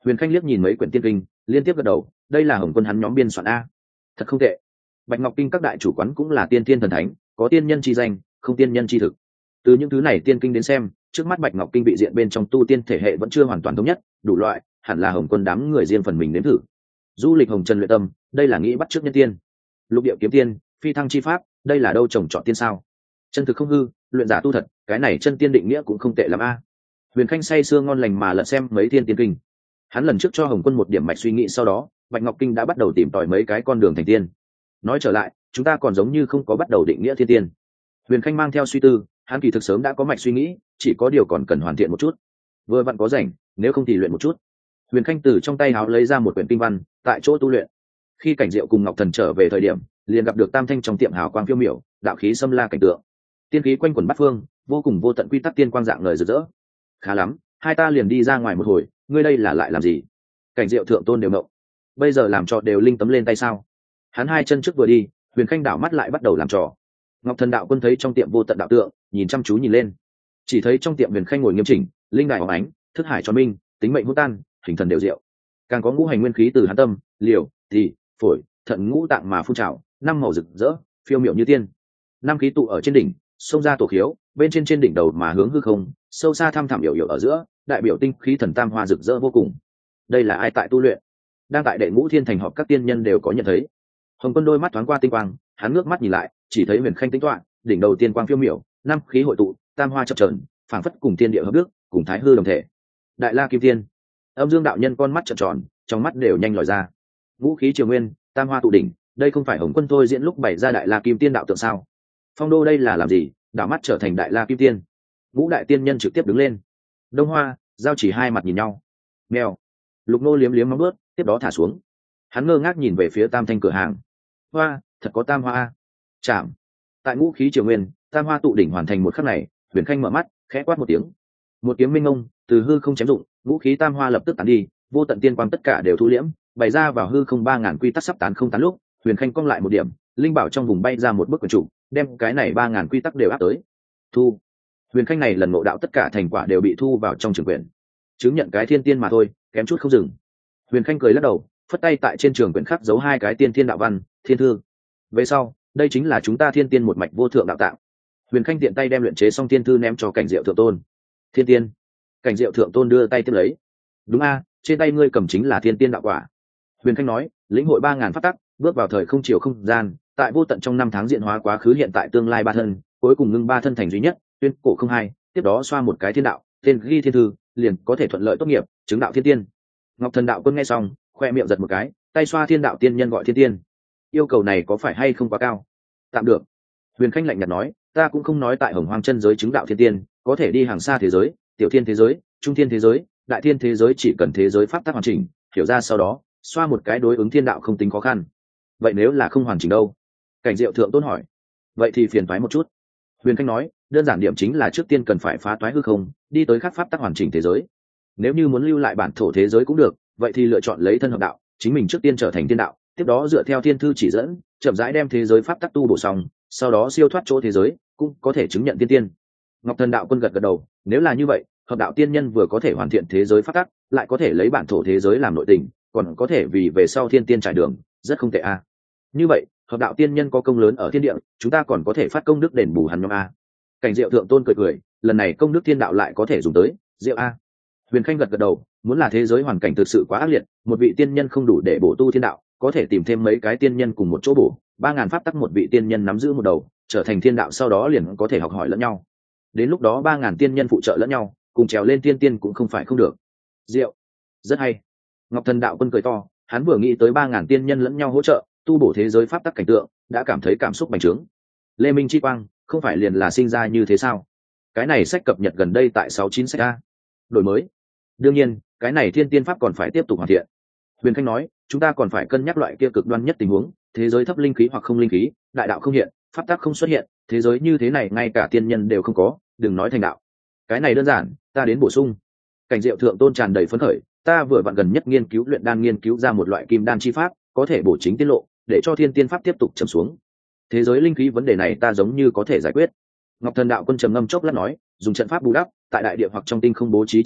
Huyền Khanh liếc nhìn mấy quyển tiên kinh, liên tiếp gật đầu, đây là Hồng Quân hắn nhóm biên soạn a. Thật không tệ. Bạch Ngọc Kinh các đại chủ quán cũng là tiên thiên thần thánh, có tiên nhân chi danh, không tiên nhân chi thực. Từ những thứ này tiên kinh đến xem, trước mắt Bạch Ngọc Kinh bị diện bên trong tu tiên thể hệ vẫn chưa hoàn toàn thống nhất, đủ loại, hẳn là Hồng Quân đám người riêng phần mình nếm thử. Du lịch hồng trần luyện tâm, đây là nghĩ bắt trước nhân tiên. Lục địa kiếm tiên, phi thăng chi pháp, đây là đâu trồng chọn tiên sao? Chân thực không hư, luyện giả tu thật, cái này chân tiên định nghĩa cũng không tệ lắm a. Huyền Khanh say sưa ngon lành mà lật xem mấy thiên tiên kinh. Hắn lần trước cho Hồng Quân một điểm mạch suy nghĩ, sau đó Bạch Ngọc Kinh đã bắt đầu tìm tòi mấy cái con đường thành tiên. Nói trở lại, chúng ta còn giống như không có bắt đầu định nghĩa thiên tiên. Huyền Khanh mang theo suy tư, hắn kỳ thực sớm đã có mạch suy nghĩ, chỉ có điều còn cần hoàn thiện một chút. Vừa vặn có rảnh, nếu không thì luyện một chút. Huyền Khanh từ trong tay áo lấy ra một quyển kinh văn, tại chỗ tu luyện. Khi Cảnh Diệu cùng Ngọc Thần trở về thời điểm, liền gặp được Tam Thanh trong tiệm hào quang phiêu miểu, đạo khí xâm la cảnh tượng. Tiên khí quanh quẩn bát phương, vô cùng vô tận quy tắc tiên quang dạng ngời rực rỡ. Khá lắm, hai ta liền đi ra ngoài một hồi, ngươi đây là lại làm gì? Cảnh Diệu thượng tôn đều ngộng. Bây giờ làm trò đều linh tấm lên tay sao? Hắn hai chân trước vừa đi, Huyền Khanh đảo mắt lại bắt đầu làm trò. Ngọc Thần đạo quân thấy trong tiệm vô tận đạo tượng, nhìn chăm chú nhìn lên. Chỉ thấy trong tiệm Huyền Khanh ngồi nghiêm chỉnh, linh đài óng ánh, thức hải cho minh, tính mệnh hỗn tan, hình thần đều diệu. Càng có ngũ hành nguyên khí từ hắn tâm, liều, thì, phổi, thận ngũ tạng mà phun trào, năm màu rực rỡ, phiêu miểu như tiên. Năm khí tụ ở trên đỉnh, xông ra tổ khiếu, bên trên đỉnh đầu mà hướng hư không, sâu xa thăm thẳm hiểu ở giữa, đại biểu tinh khí thần tam hoa rực rỡ vô cùng. Đây là ai tại tu luyện? Đang tại đệ ngũ thiên thành họp các tiên nhân đều có nhận thấy. Hồng Quân đôi mắt thoáng qua tinh quang, hắn ngước mắt nhìn lại, chỉ thấy Huyền Khanh tính toán, đỉnh đầu tiên quang phiêu miểu, năm khí hội tụ, tam hoa chập chờn, phảng phất cùng thiên địa hợp đức, cùng thái hư đồng thể. Đại La Kim Tiên. Âm Dương đạo nhân con mắt trợn tròn, trong mắt đều nhanh lòi ra. Ngũ khí triều nguyên, tam hoa tụ đỉnh, đây không phải Hồng Quân tôi diễn lúc bày ra Đại La Kim Tiên đạo tượng sao? Phong đô đây là làm gì? Đảo mắt trở thành Đại La Kim Tiên. Ngũ đại tiên nhân trực tiếp đứng lên. Đông Hoa, Giao Chỉ hai mặt nhìn nhau. Mèo. Lục Nô liếm liếm móng bước, tiếp đó thả xuống. Hắn ngơ ngác nhìn về phía Tam Thanh cửa hàng. Hoa, thật có tam hoa. Chạm. Tại ngũ khí triều nguyên, tam hoa tụ đỉnh hoàn thành một khắc này, Huyền Khanh mở mắt, khẽ quát một tiếng. Một kiếm minh ngông, từ hư không chém dụng, ngũ khí tam hoa lập tức tán đi, vô tận tiên quang tất cả đều thu liễm, bày ra vào hư không 3000 quy tắc sắp tán không tán lúc, Huyền Khanh cong lại một điểm, linh bảo trong vùng bay ra một bức quyển trục, đem cái này 3000 quy tắc đều áp tới. Thu. Huyền Khanh này lần ngộ đạo tất cả thành quả đều bị thu vào trong trường quyển. Chứng nhận cái thiên tiên mà thôi, kém chút không dừng. Huyền Khanh cười lắc đầu, phất tay tại trên trường quyển khắc dấu hai cái tiên thiên đạo văn, thiên thư. Về sau, đây chính là chúng ta thiên tiên một mạch vô thượng đạo tạng. Huyền Khanh tiện tay đem luyện chế xong tiên thư ném cho Cảnh Diệu thượng tôn. Thiên tiên. Cảnh Diệu thượng tôn đưa tay tiếp lấy. Đúng a, trên tay ngươi cầm chính là thiên tiên đạo quả. Huyền Khanh nói, lĩnh hội 3000 pháp tắc, bước vào thời không chiều không gian, tại vô tận trong năm tháng diễn hóa quá khứ hiện tại tương lai ba thân, cuối cùng ngưng ba thân thành duy nhất, tuyên cổ không hai, tiếp đó xoa một cái thiên đạo, tên ghi thiên thư, liền có thể thuận lợi tốt nghiệp, chứng đạo thiên tiên. Ngọc Thần đạo quân nghe xong, khoe miệng giật một cái, tay xoa thiên đạo tiên nhân gọi thiên tiên. Yêu cầu này có phải hay không quá cao? Tạm được. Huyền Khanh lạnh nhạt nói, ta cũng không nói tại Hồng Hoang chân giới chứng đạo thiên tiên, có thể đi hàng xa thế giới, tiểu thiên thế giới, trung thiên thế giới, đại thiên thế giới, chỉ cần thế giới pháp tắc hoàn chỉnh, hiểu ra sau đó, xoa một cái đối ứng thiên đạo không tính khó khăn. Vậy nếu là không hoàn chỉnh đâu? Cảnh Diệu thượng tôn hỏi. Vậy thì phiền toái một chút. Huyền Khanh nói, đơn giản điểm chính là trước tiên cần phải phá toái hư không, đi tới khắc pháp tắc hoàn chỉnh thế giới. Nếu như muốn lưu lại bản thổ thế giới cũng được, vậy thì lựa chọn lấy thân hợp đạo, chính mình trước tiên trở thành thiên đạo, tiếp đó dựa theo thiên thư chỉ dẫn, chậm rãi đem thế giới pháp tắc tu bổ xong, sau đó siêu thoát chỗ thế giới, cũng có thể chứng nhận tiên tiên. Ngọc Thần đạo quân gật gật đầu, nếu là như vậy, hợp đạo tiên nhân vừa có thể hoàn thiện thế giới pháp tắc, lại có thể lấy bản thổ thế giới làm nội tình, còn có thể vì về sau thiên tiên trải đường, rất không tệ a. Như vậy, hợp đạo tiên nhân có công lớn ở thiên địa, chúng ta còn có thể phát công đức đền bù hắn nhóm a. Cảnh Diệu thượng tôn cười cười, lần này công đức thiên đạo lại có thể dùng tới, Diệu a. Huyền Khanh gật gật đầu, muốn là thế giới hoàn cảnh thực sự quá ác liệt, một vị tiên nhân không đủ để bổ tu thiên đạo, có thể tìm thêm mấy cái tiên nhân cùng một chỗ bổ, 3000 pháp tắc một vị tiên nhân nắm giữ một đầu, trở thành thiên đạo sau đó liền có thể học hỏi lẫn nhau. Đến lúc đó 3000 tiên nhân phụ trợ lẫn nhau, cùng trèo lên tiên tiên cũng không phải không được. Diệu, rất hay. Ngọc Thần đạo quân cười to, hắn vừa nghĩ tới 3000 tiên nhân lẫn nhau hỗ trợ, tu bổ thế giới pháp tắc cảnh tượng, đã cảm thấy cảm xúc bành trướng. Lê Minh chi quang, không phải liền là sinh ra như thế sao? Cái này sách cập nhật gần đây tại 69 sách a. Đổi mới. Đương nhiên, cái này thiên tiên pháp còn phải tiếp tục hoàn thiện. Huyền Khanh nói, chúng ta còn phải cân nhắc loại kia cực đoan nhất tình huống, thế giới thấp linh khí hoặc không linh khí, đại đạo không hiện, pháp tắc không xuất hiện, thế giới như thế này ngay cả tiên nhân đều không có, đừng nói thành đạo. Cái này đơn giản, ta đến bổ sung. Cảnh Diệu thượng tôn tràn đầy phấn khởi, ta vừa vặn gần nhất nghiên cứu luyện đan, nghiên cứu ra một loại kim đan chi pháp, có thể bổ chính tiết lộ, để cho thiên tiên pháp tiếp tục trầm xuống. Thế giới linh khí vấn đề này ta giống như có thể giải quyết. Ngọc Thần đạo quân trầm ngâm chốc lát nói, dùng trận pháp bù đắp, tại đại địa hoặc trong tinh không bố trí trận pháp,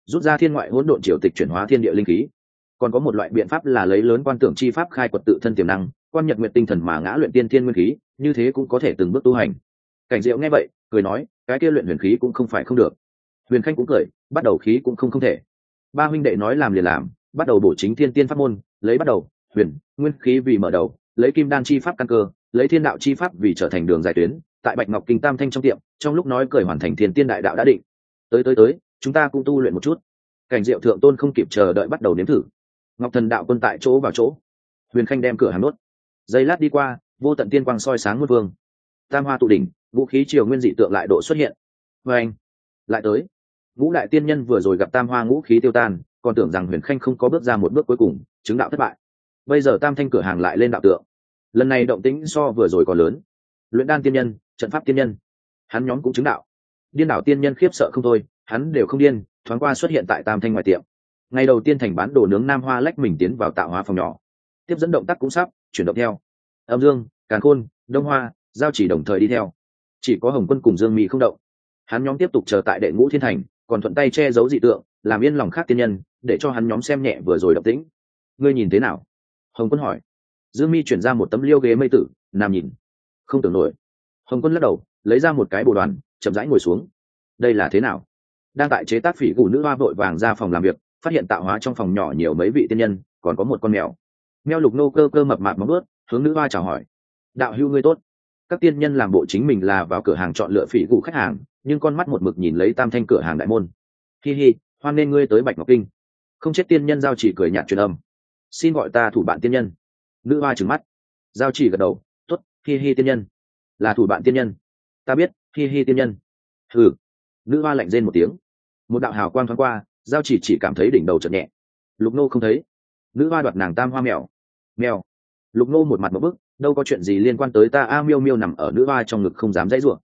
rút ra thiên ngoại hỗn độn triều tịch chuyển hóa thiên địa linh khí. Còn có một loại biện pháp là lấy lớn quan tưởng chi pháp khai quật tự thân tiềm năng, quan nhật nguyện tinh thần mà ngã luyện tiên thiên nguyên khí, như thế cũng có thể từng bước tu hành. Cảnh Diệu nghe vậy cười nói, cái kia luyện huyền khí cũng không phải không được. Huyền Khanh cũng cười, bắt đầu khí cũng không thể. Ba huynh đệ nói làm liền làm, bắt đầu bổ chính thiên tiên pháp môn, lấy bắt đầu huyền nguyên khí vì mở đầu, lấy kim đan chi pháp căn cơ, lấy thiên đạo chi pháp vì trở thành đường dài tuyến. Tại Bạch Ngọc Kinh Tam Thanh trong tiệm, trong lúc nói cười hoàn thành thiên tiên đại đạo đã định. Tới, chúng ta cũng tu luyện một chút. Cảnh Diệu thượng tôn không kịp chờ đợi bắt đầu nếm thử. Ngọc Thần đạo quân tại chỗ vào chỗ. Huyền Khanh đem cửa hàng nốt. Giây lát đi qua, vô tận tiên quang soi sáng muôn vương. Tam hoa tụ đỉnh, vũ khí triều nguyên dị tượng lại độ xuất hiện. Và anh lại tới. Ngũ đại tiên nhân vừa rồi gặp tam hoa ngũ khí tiêu tan, còn tưởng rằng Huyền Khanh không có bước ra một bước cuối cùng, chứng đạo thất bại. Bây giờ Tam Thanh cửa hàng lại lên đạo tượng. Lần này động tĩnh so vừa rồi còn lớn. Luyện đan tiên nhân, trận pháp tiên nhân, hắn nhóm cũng chứng đạo. Điên đảo tiên nhân khiếp sợ không thôi, hắn đều không điên, thoáng qua xuất hiện tại Tam Thanh ngoài tiệm. Ngày đầu tiên thành bán đồ nướng Nam Hoa lách mình tiến vào tạo hóa phòng nhỏ. Tiếp dẫn động tác cũng sắp chuyển động theo. Âm Dương, Càn Khôn, Đông Hoa, Giao Chỉ đồng thời đi theo. Chỉ có Hồng Quân cùng Dương Mỹ không động. Hắn nhóm tiếp tục chờ tại Đệ Ngũ Thiên Thành, còn thuận tay che giấu dị tượng, làm yên lòng khác tiên nhân, để cho hắn nhóm xem nhẹ vừa rồi động tĩnh. Ngươi nhìn thế nào? Hồng Quân hỏi. Dương Mi chuyển ra một tấm liêu ghế mây tử, nằm nhìn. Không tưởng nổi. Hồng Quân lắc đầu, lấy ra một cái bồ đoàn, chậm rãi ngồi xuống. Đây là thế nào? Đang tại chế tác phỉ gù nữ hoa vội vàng ra phòng làm việc, phát hiện tạo hóa trong phòng nhỏ nhiều mấy vị tiên nhân, còn có một con mèo. Mèo lục nô cơ cơ mập mạp móng vuốt, hướng nữ hoa chào hỏi. Đạo hữu ngươi tốt. Các tiên nhân làm bộ chính mình là vào cửa hàng chọn lựa phỉ gù khách hàng, nhưng con mắt một mực nhìn lấy Tam Thanh cửa hàng đại môn. Hi hi, hoan nên ngươi tới Bạch Ngọc Kinh. Không chết tiên nhân Giao Chỉ cười nhạt truyền âm. Xin gọi ta thủ bạn tiên nhân. Nữ hoa trừng mắt. Giao Chỉ gật đầu, tốt, hi hi tiên nhân. Là thủ bạn tiên nhân. Ta biết, hi hi tiên nhân. Hừ. Nữ hoa lạnh rên một tiếng. Một đạo hào quang thoáng qua, Giao Chỉ cảm thấy đỉnh đầu chợt nhẹ. Lục nô không thấy. Nữ hoa đoạt nàng tam hoa mèo. Mèo. Lục nô một mặt một bức, đâu có chuyện gì liên quan tới ta a. Miêu miêu nằm ở nữ hoa trong ngực không dám dãy rủa.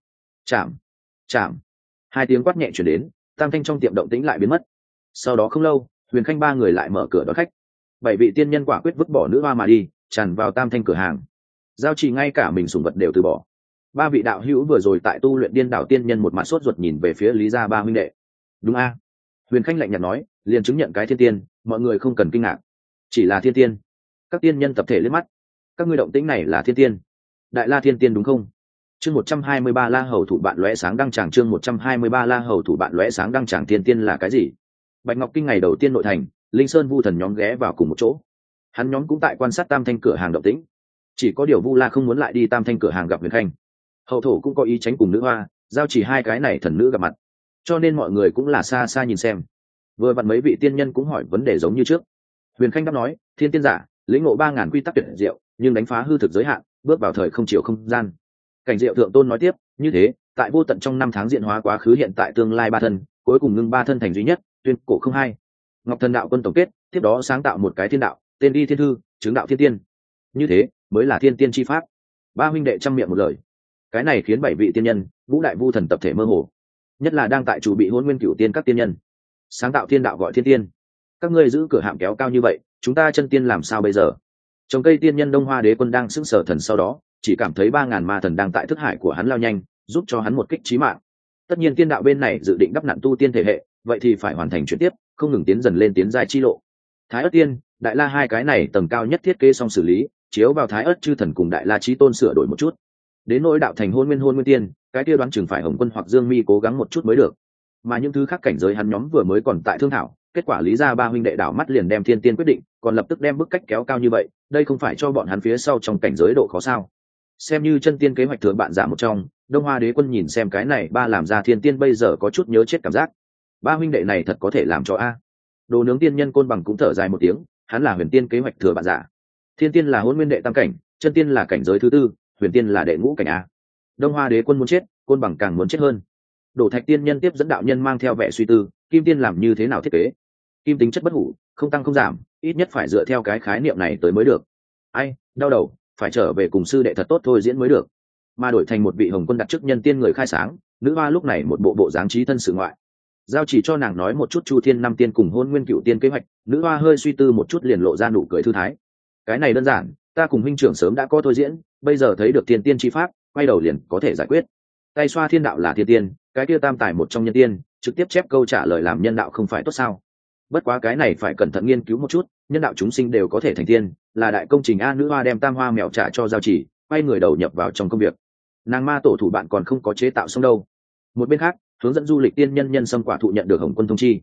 Chạm. Hai tiếng quát nhẹ chuyển đến, Tam Thanh trong tiệm động tĩnh lại biến mất. Sau đó không lâu, Huyền Khanh ba người lại mở cửa đón khách. 7 vị tiên nhân quả quyết vứt bỏ nữ hoa mà đi, tràn vào Tam Thanh cửa hàng. Giao Chỉ ngay cả mình sủng vật đều từ bỏ. 3 vị đạo hữu vừa rồi tại tu luyện điên đảo tiên nhân một mặt sốt ruột nhìn về phía Lý gia ba huynh đệ. Đúng a? Huyền Khanh lạnh nhạt nói, liền chứng nhận cái thiên tiên, mọi người không cần kinh ngạc. Chỉ là thiên tiên. Các tiên nhân tập thể liếc mắt. Các ngươi động tĩnh này là thiên tiên. Đại La thiên tiên đúng không? Chương 123 La Hầu thủ bạn lóe sáng đăng tràng. Chương 123 La Hầu thủ bạn lóe sáng đăng tràng. Thiên tiên là cái gì? Bạch Ngọc Kinh ngày đầu tiên nội thành, Linh Sơn Vu Thần nhóm ghé vào cùng một chỗ. Hắn nhóm cũng tại quan sát Tam Thanh cửa hàng động tĩnh. Chỉ có điều Vu La không muốn lại đi Tam Thanh cửa hàng gặp Huyền Khanh. Hậu thổ cũng có ý tránh cùng nữ hoa, Giao Chỉ hai cái này thần nữ gặp mặt. Cho nên mọi người cũng là xa xa nhìn xem. Vừa vặn mấy vị tiên nhân cũng hỏi vấn đề giống như trước. Huyền Khanh đáp nói, thiên tiên giả, lĩnh ngộ 3000 quy tắc tuyệt diệu, nhưng đánh phá hư thực giới hạn, bước vào thời không chiều không gian. Cảnh Diệu thượng tôn nói tiếp, như thế, tại vô tận trong 5 tháng diễn hóa quá khứ hiện tại tương lai ba thân, cuối cùng ngưng ba thân thành duy nhất, tuyên cổ không hai. Ngọc Thần đạo quân tổng kết, tiếp đó sáng tạo một cái thiên đạo, tên đi thiên thư, chứng đạo thiên tiên. Như thế, mới là thiên tiên chi pháp. Ba huynh đệ trăm miệng một lời. Cái này khiến 7 vị tiên nhân, Vũ Đại Vu Thần tập thể mơ hồ. Nhất là đang tại chủ bị Hôn Nguyên Cửu Tiên các tiên nhân. Sáng tạo thiên đạo gọi thiên tiên. Các ngươi giữ cửa hạm kéo cao như vậy, chúng ta chân tiên làm sao bây giờ? Trồng cây tiên nhân Đông Hoa Đế Quân đang sững sờ thần sau đó, chỉ cảm thấy 3000 ma thần đang tại thức hải của hắn lao nhanh, giúp cho hắn một kích chí mạng. Tất nhiên tiên đạo bên này dự định đắp nặn tu tiên thể hệ, vậy thì phải hoàn thành chuyển tiếp, không ngừng tiến dần lên tiến giai chi lộ. Thái Ức Tiên, Đại La hai cái này tầng cao nhất thiết kế xong xử lý, chiếu vào Thái Ức chư thần cùng Đại La chí tôn sửa đổi một chút. Đến nỗi đạo thành Hôn Nguyên Tiên, cái kia đoán chừng phải Hồng Quân hoặc Dương Mi cố gắng một chút mới được. Mà những thứ khác cảnh giới hắn nhóm vừa mới còn tại thương thảo, kết quả Lý gia ba huynh đệ đảo mắt liền đem thiên tiên quyết định, còn lập tức đem bức cách kéo cao như vậy, đây không phải cho bọn hắn phía sau trong cảnh giới độ khó sao? Xem như chân tiên kế hoạch thượng bạn giả một trong, Đông Hoa Đế Quân nhìn xem cái này ba làm ra thiên tiên bây giờ có chút nhớ chết cảm giác. Ba huynh đệ này thật có thể làm cho a. Đồ nướng tiên nhân Côn Bằng cũng thở dài một tiếng, hắn là huyền tiên kế hoạch thừa bạn giả. Thiên tiên là Hôn Nguyên đệ tam cảnh, chân tiên là cảnh giới thứ tư, huyền tiên là đệ ngũ cảnh a. Đông Hoa Đế Quân muốn chết, Côn Bằng càng muốn chết hơn. Đổ Thạch tiên nhân tiếp dẫn đạo nhân mang theo vẻ suy tư, kim tiên làm như thế nào thiết kế? Kim tính chất bất hủ, không tăng không giảm, ít nhất phải dựa theo cái khái niệm này tới mới được. Ai, đau đầu, phải trở về cùng sư đệ thật tốt thôi diễn mới được. Mà đổi thành một vị Hồng Quân đặt trước nhân tiên người khai sáng, nữ hoa lúc này một bộ dáng trí thân sự ngoại. Giao Chỉ cho nàng nói một chút Chu Thiên năm tiên cùng Hôn Nguyên Cửu Tiên kế hoạch, nữ hoa hơi suy tư một chút liền lộ ra nụ cười thư thái. Cái này đơn giản, ta cùng huynh trưởng sớm đã có thôi diễn, bây giờ thấy được thiên tiên chi pháp, quay đầu liền có thể giải quyết. Tay xoa thiên đạo là thiên tiên, cái kia tam tài một trong nhân tiên, trực tiếp chép câu trả lời làm nhân đạo không phải tốt sao? Bất quá cái này phải cẩn thận nghiên cứu một chút, nhân đạo chúng sinh đều có thể thành tiên, là đại công trình a. Nữ hoa đem tam hoa mèo trả cho Giao Chỉ, quay người đầu nhập vào trong công việc. Nàng ma tổ thủ bạn còn không có chế tạo xong đâu. Một bên khác, hướng dẫn du lịch tiên nhân Nhân Sâm Quả Thụ nhận được Hồng Quân thông chi.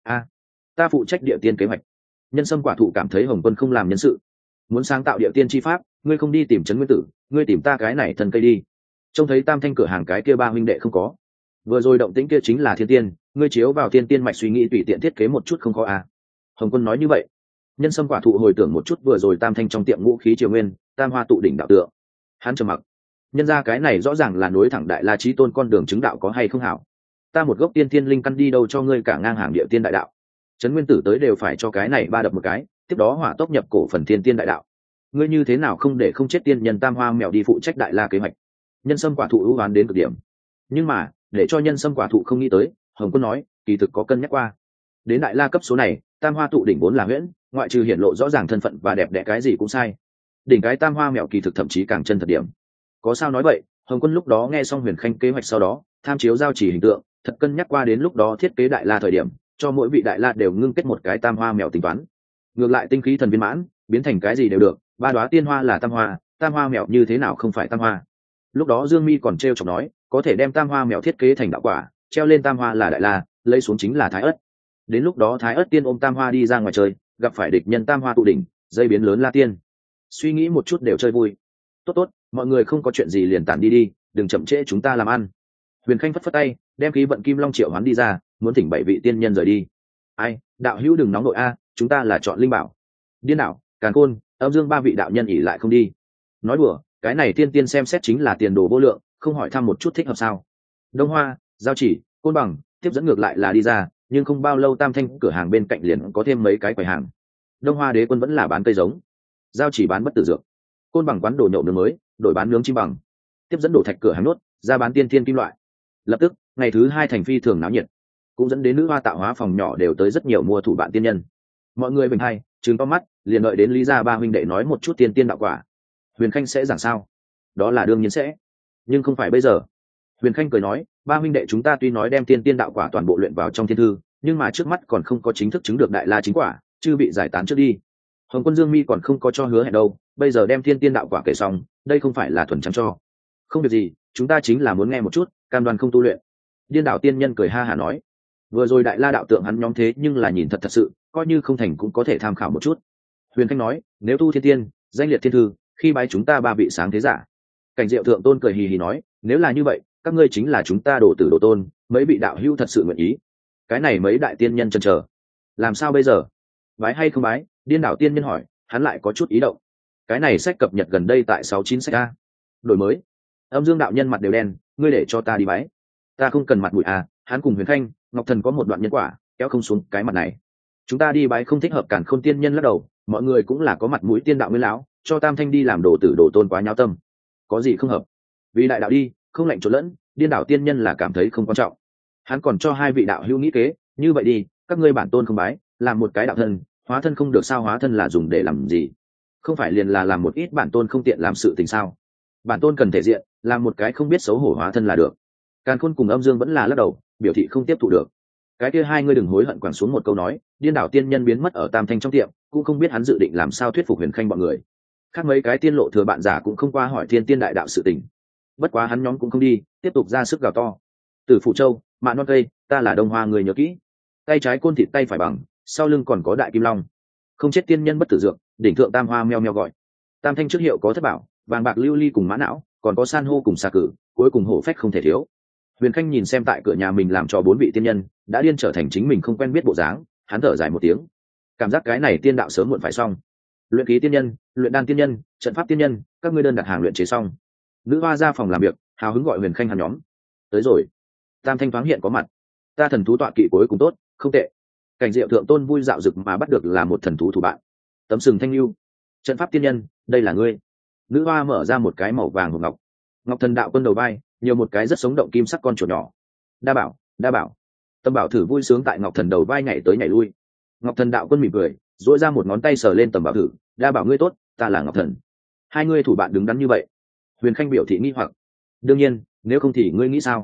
Ta phụ trách địa tiên kế hoạch. Nhân Sâm Quả Thụ cảm thấy Hồng Quân không làm nhân sự, muốn sáng tạo địa tiên chi pháp, ngươi không đi tìm Trấn Nguyên Tử, ngươi tìm ta cái này thân cây đi. Trông thấy Tam Thanh cửa hàng cái kia ba huynh đệ không có, vừa rồi động tĩnh kia chính là thiên tiên, ngươi chiếu vào tiên tiên mạch suy nghĩ tùy tiện thiết kế một chút không có a. Hồng Quân nói như vậy. Nhân Sâm Quả Thụ hồi tưởng một chút vừa rồi Tam Thanh trong tiệm ngũ khí triều nguyên, tam hoa tụ đỉnh đạo tượng. Hắn trầm mặc. Nhân ra cái này rõ ràng là nối thẳng đại la chí tôn con đường chứng đạo có hay không hảo. Ta một gốc tiên thiên linh căn đi đâu cho ngươi cả ngang hàng địa tiên đại đạo. Trấn Nguyên Tử tới đều phải cho cái này ba đập một cái, tiếp đó hỏa tốc nhập cổ phần thiên tiên đại đạo. Ngươi như thế nào không để không chết tiên nhân tam hoa mèo đi phụ trách đại la kế hoạch. Nhân Sâm Quả Thụ ưu oán đến cực điểm. Nhưng mà để cho Nhân Sâm Quả Thụ không nghĩ tới, Hồng Quân nói kỳ thực có cân nhắc qua. Đến đại la cấp số này, tam hoa tụ đỉnh vốn là huyễn, ngoại trừ hiển lộ rõ ràng thân phận và đẹp đẽ cái gì cũng sai. Đỉnh cái tam hoa mèo kỳ thực thậm chí càng chân thật điểm. Có sao nói vậy? Hồng Quân lúc đó nghe xong Huyền Khanh kế hoạch sau đó, tham chiếu Giao Chỉ hình tượng, thật cân nhắc qua đến lúc đó thiết kế đại la thời điểm, cho mỗi vị đại la đều ngưng kết một cái tam hoa mèo tính toán. Ngược lại tinh khí thần viên mãn, biến thành cái gì đều được, ba đóa tiên hoa là tam hoa mèo như thế nào không phải tam hoa. Lúc đó Dương Mi còn trêu chọc nói, có thể đem tam hoa mèo thiết kế thành đạo quả, treo lên tam hoa là đại la, lấy xuống chính là thái ất. Đến lúc đó thái ất tiên ôm tam hoa đi ra ngoài chơi, gặp phải địch nhân tam hoa tụ đỉnh, dây biến lớn la tiên. Suy nghĩ một chút đều chơi vui. Tốt, mọi người không có chuyện gì liền tản đi, đừng chậm trễ chúng ta làm ăn. Huyền Khanh phất phất tay, đem khí vận kim long triệu hoán đi ra, muốn thỉnh 7 vị tiên nhân rời đi. Ai, đạo hữu đừng nóng nội a, chúng ta là chọn linh bảo. Điên đảo, Càn Khôn, Âm Dương ba vị đạo nhân ỉ lại không đi. Nói đùa, cái này tiên tiên xem xét chính là tiền đồ vô lượng, không hỏi thăm một chút thích hợp sao? Đông Hoa, Giao Chỉ, Côn Bằng, tiếp dẫn ngược lại là đi ra, nhưng không bao lâu Tam Thanh cửa hàng bên cạnh liền có thêm mấy cái quầy hàng. Đông Hoa Đế Quân vẫn là bán cây giống, Giao Chỉ bán bất tử dược, Côn Bằng quán đồ nhậu nướng mới, đổi bán nướng chim bằng, tiếp dẫn đổ thạch cửa hàng nốt, ra bán tiên thiên kim loại. Lập tức, ngày thứ 2 thành phi thường náo nhiệt, cũng dẫn đến nữ hoa tạo hóa phòng nhỏ đều tới rất nhiều mua thủ bạn tiên nhân. Mọi người bình hay, trừng to mắt, liền đợi đến Lý gia ba huynh đệ nói một chút tiên tiên đạo quả. Huyền Khanh sẽ giảng sao? Đó là đương nhiên sẽ, nhưng không phải bây giờ. Huyền Khanh cười nói, ba huynh đệ chúng ta tuy nói đem tiên tiên đạo quả toàn bộ luyện vào trong thiên thư, nhưng mà trước mắt còn không có chính thức chứng được đại la chính quả, chưa bị giải tán trước đi. Hồng Quân Dương Mi còn không có cho hứa hẹn đâu, bây giờ đem tiên tiên đạo quả kể xong, đây không phải là thuần trắng cho. Không việc gì, chúng ta chính là muốn nghe một chút, cam đoan không tu luyện. Điên đảo tiên nhân cười ha hả nói, vừa rồi đại la đạo tượng hắn nhóm thế nhưng là nhìn thật sự, coi như không thành cũng có thể tham khảo một chút. Huyền Khanh nói, nếu tu thiên tiên, danh liệt thiên thư, khi bái chúng ta ba vị sáng thế giả. Cảnh Diệu thượng tôn cười hì hì nói, nếu là như vậy, các ngươi chính là chúng ta đồ tử đồ tôn, mấy vị đạo hữu thật sự nguyện ý. Cái này mấy đại tiên nhân chần chờ, làm sao bây giờ? Bái hay không bái? Điên đảo tiên nhân hỏi, hắn lại có chút ý động. Cái này sách cập nhật gần đây tại 69 sách a. Đổi mới. Âm Dương đạo nhân mặt đều đen, ngươi để cho ta đi bái. Ta không cần mặt mũi à, hắn cùng Huyền Khanh, Ngọc Thần có một đoạn nhân quả, kéo không xuống cái mặt này. Chúng ta đi bái không thích hợp, Càn Khôn tiên nhân lắc đầu, mọi người cũng là có mặt mũi tiên đạo nguyên lão, cho Tam Thanh đi làm đồ tử đồ tôn quá nháo tâm. Có gì không hợp? Vì đại đạo đi, không lạnh trộn lẫn, điên đảo tiên nhân là cảm thấy không quan trọng. Hắn còn cho hai vị đạo hữu nghĩ kế, như vậy đi, các ngươi bản tôn không bái, làm một cái đạo thân, hóa thân không được sao? Hóa thân là dùng để làm gì? Không phải liền là làm một ít bản tôn không tiện làm sự tình sao? Bản tôn cần thể diện, làm một cái không biết xấu hổ hóa thân là được. Càn Khôn cùng Âm Dương vẫn là lắc đầu, biểu thị không tiếp thụ được. Cái kia hai ngươi đừng hối hận, quẳng xuống một câu nói, điên đảo tiên nhân biến mất ở Tam Thanh trong tiệm, cũng không biết hắn dự định làm sao thuyết phục Huyền Khanh bọn người. Khác mấy cái tiên lộ thừa bạn giả cũng không qua hỏi thiên tiên đại đạo sự tình. Bất quá hắn nhóm cũng không đi, tiếp tục ra sức gào to. Từ Phụ Châu, Mạn Non Cây, ta là Đông Hoa, người nhớ kỹ. Tay trái côn thịt tay phải bằng, sau lưng còn có đại kim long. Không chết tiên nhân bất tử dược, đỉnh thượng tam hoa meo meo gọi. Tam Thanh trước hiệu có thất bảo, vàng bạc lưu ly cùng mã não, còn có san hô cùng xà cử, cuối cùng hổ phách không thể thiếu. Huyền Khanh nhìn xem tại cửa nhà mình làm cho 4 vị tiên nhân đã điên trở thành chính mình không quen biết bộ dáng, hắn thở dài một tiếng, cảm giác cái này tiên đạo sớm muộn phải xong. Luyện khí tiên nhân, luyện đan tiên nhân, trận pháp tiên nhân, các ngươi đơn đặt hàng luyện chế xong. Nữ hoa ra phòng làm việc, hào hứng gọi Huyền Khanh hắn nhóm tới rồi. Tam Thanh thoáng hiện có mặt, ta thần thú tọa kỵ cuối cùng tốt, không tệ. Cảnh Diệu thượng tôn vui dạo dực mà bắt được là một thần thú thủ bạn. Tấm sừng thanh lưu, trận pháp tiên nhân, đây là ngươi. Nữ hoa mở ra một cái màu vàng hộp ngọc, Ngọc Thần đạo quân đầu vai nhiều một cái rất sống động kim sắc con chuột nhỏ. Đa bảo, đa bảo. Tâm bảo thử vui sướng tại Ngọc Thần đầu vai nhảy tới nhảy lui. Ngọc Thần đạo quân mỉm cười, duỗi ra một ngón tay sờ lên Tầm bảo thử, đa bảo ngươi tốt, ta là Ngọc Thần. Hai ngươi thủ bạn đứng đắn như vậy. Huyền Khanh biểu thị nghi hoặc, đương nhiên, nếu không thì ngươi nghĩ sao?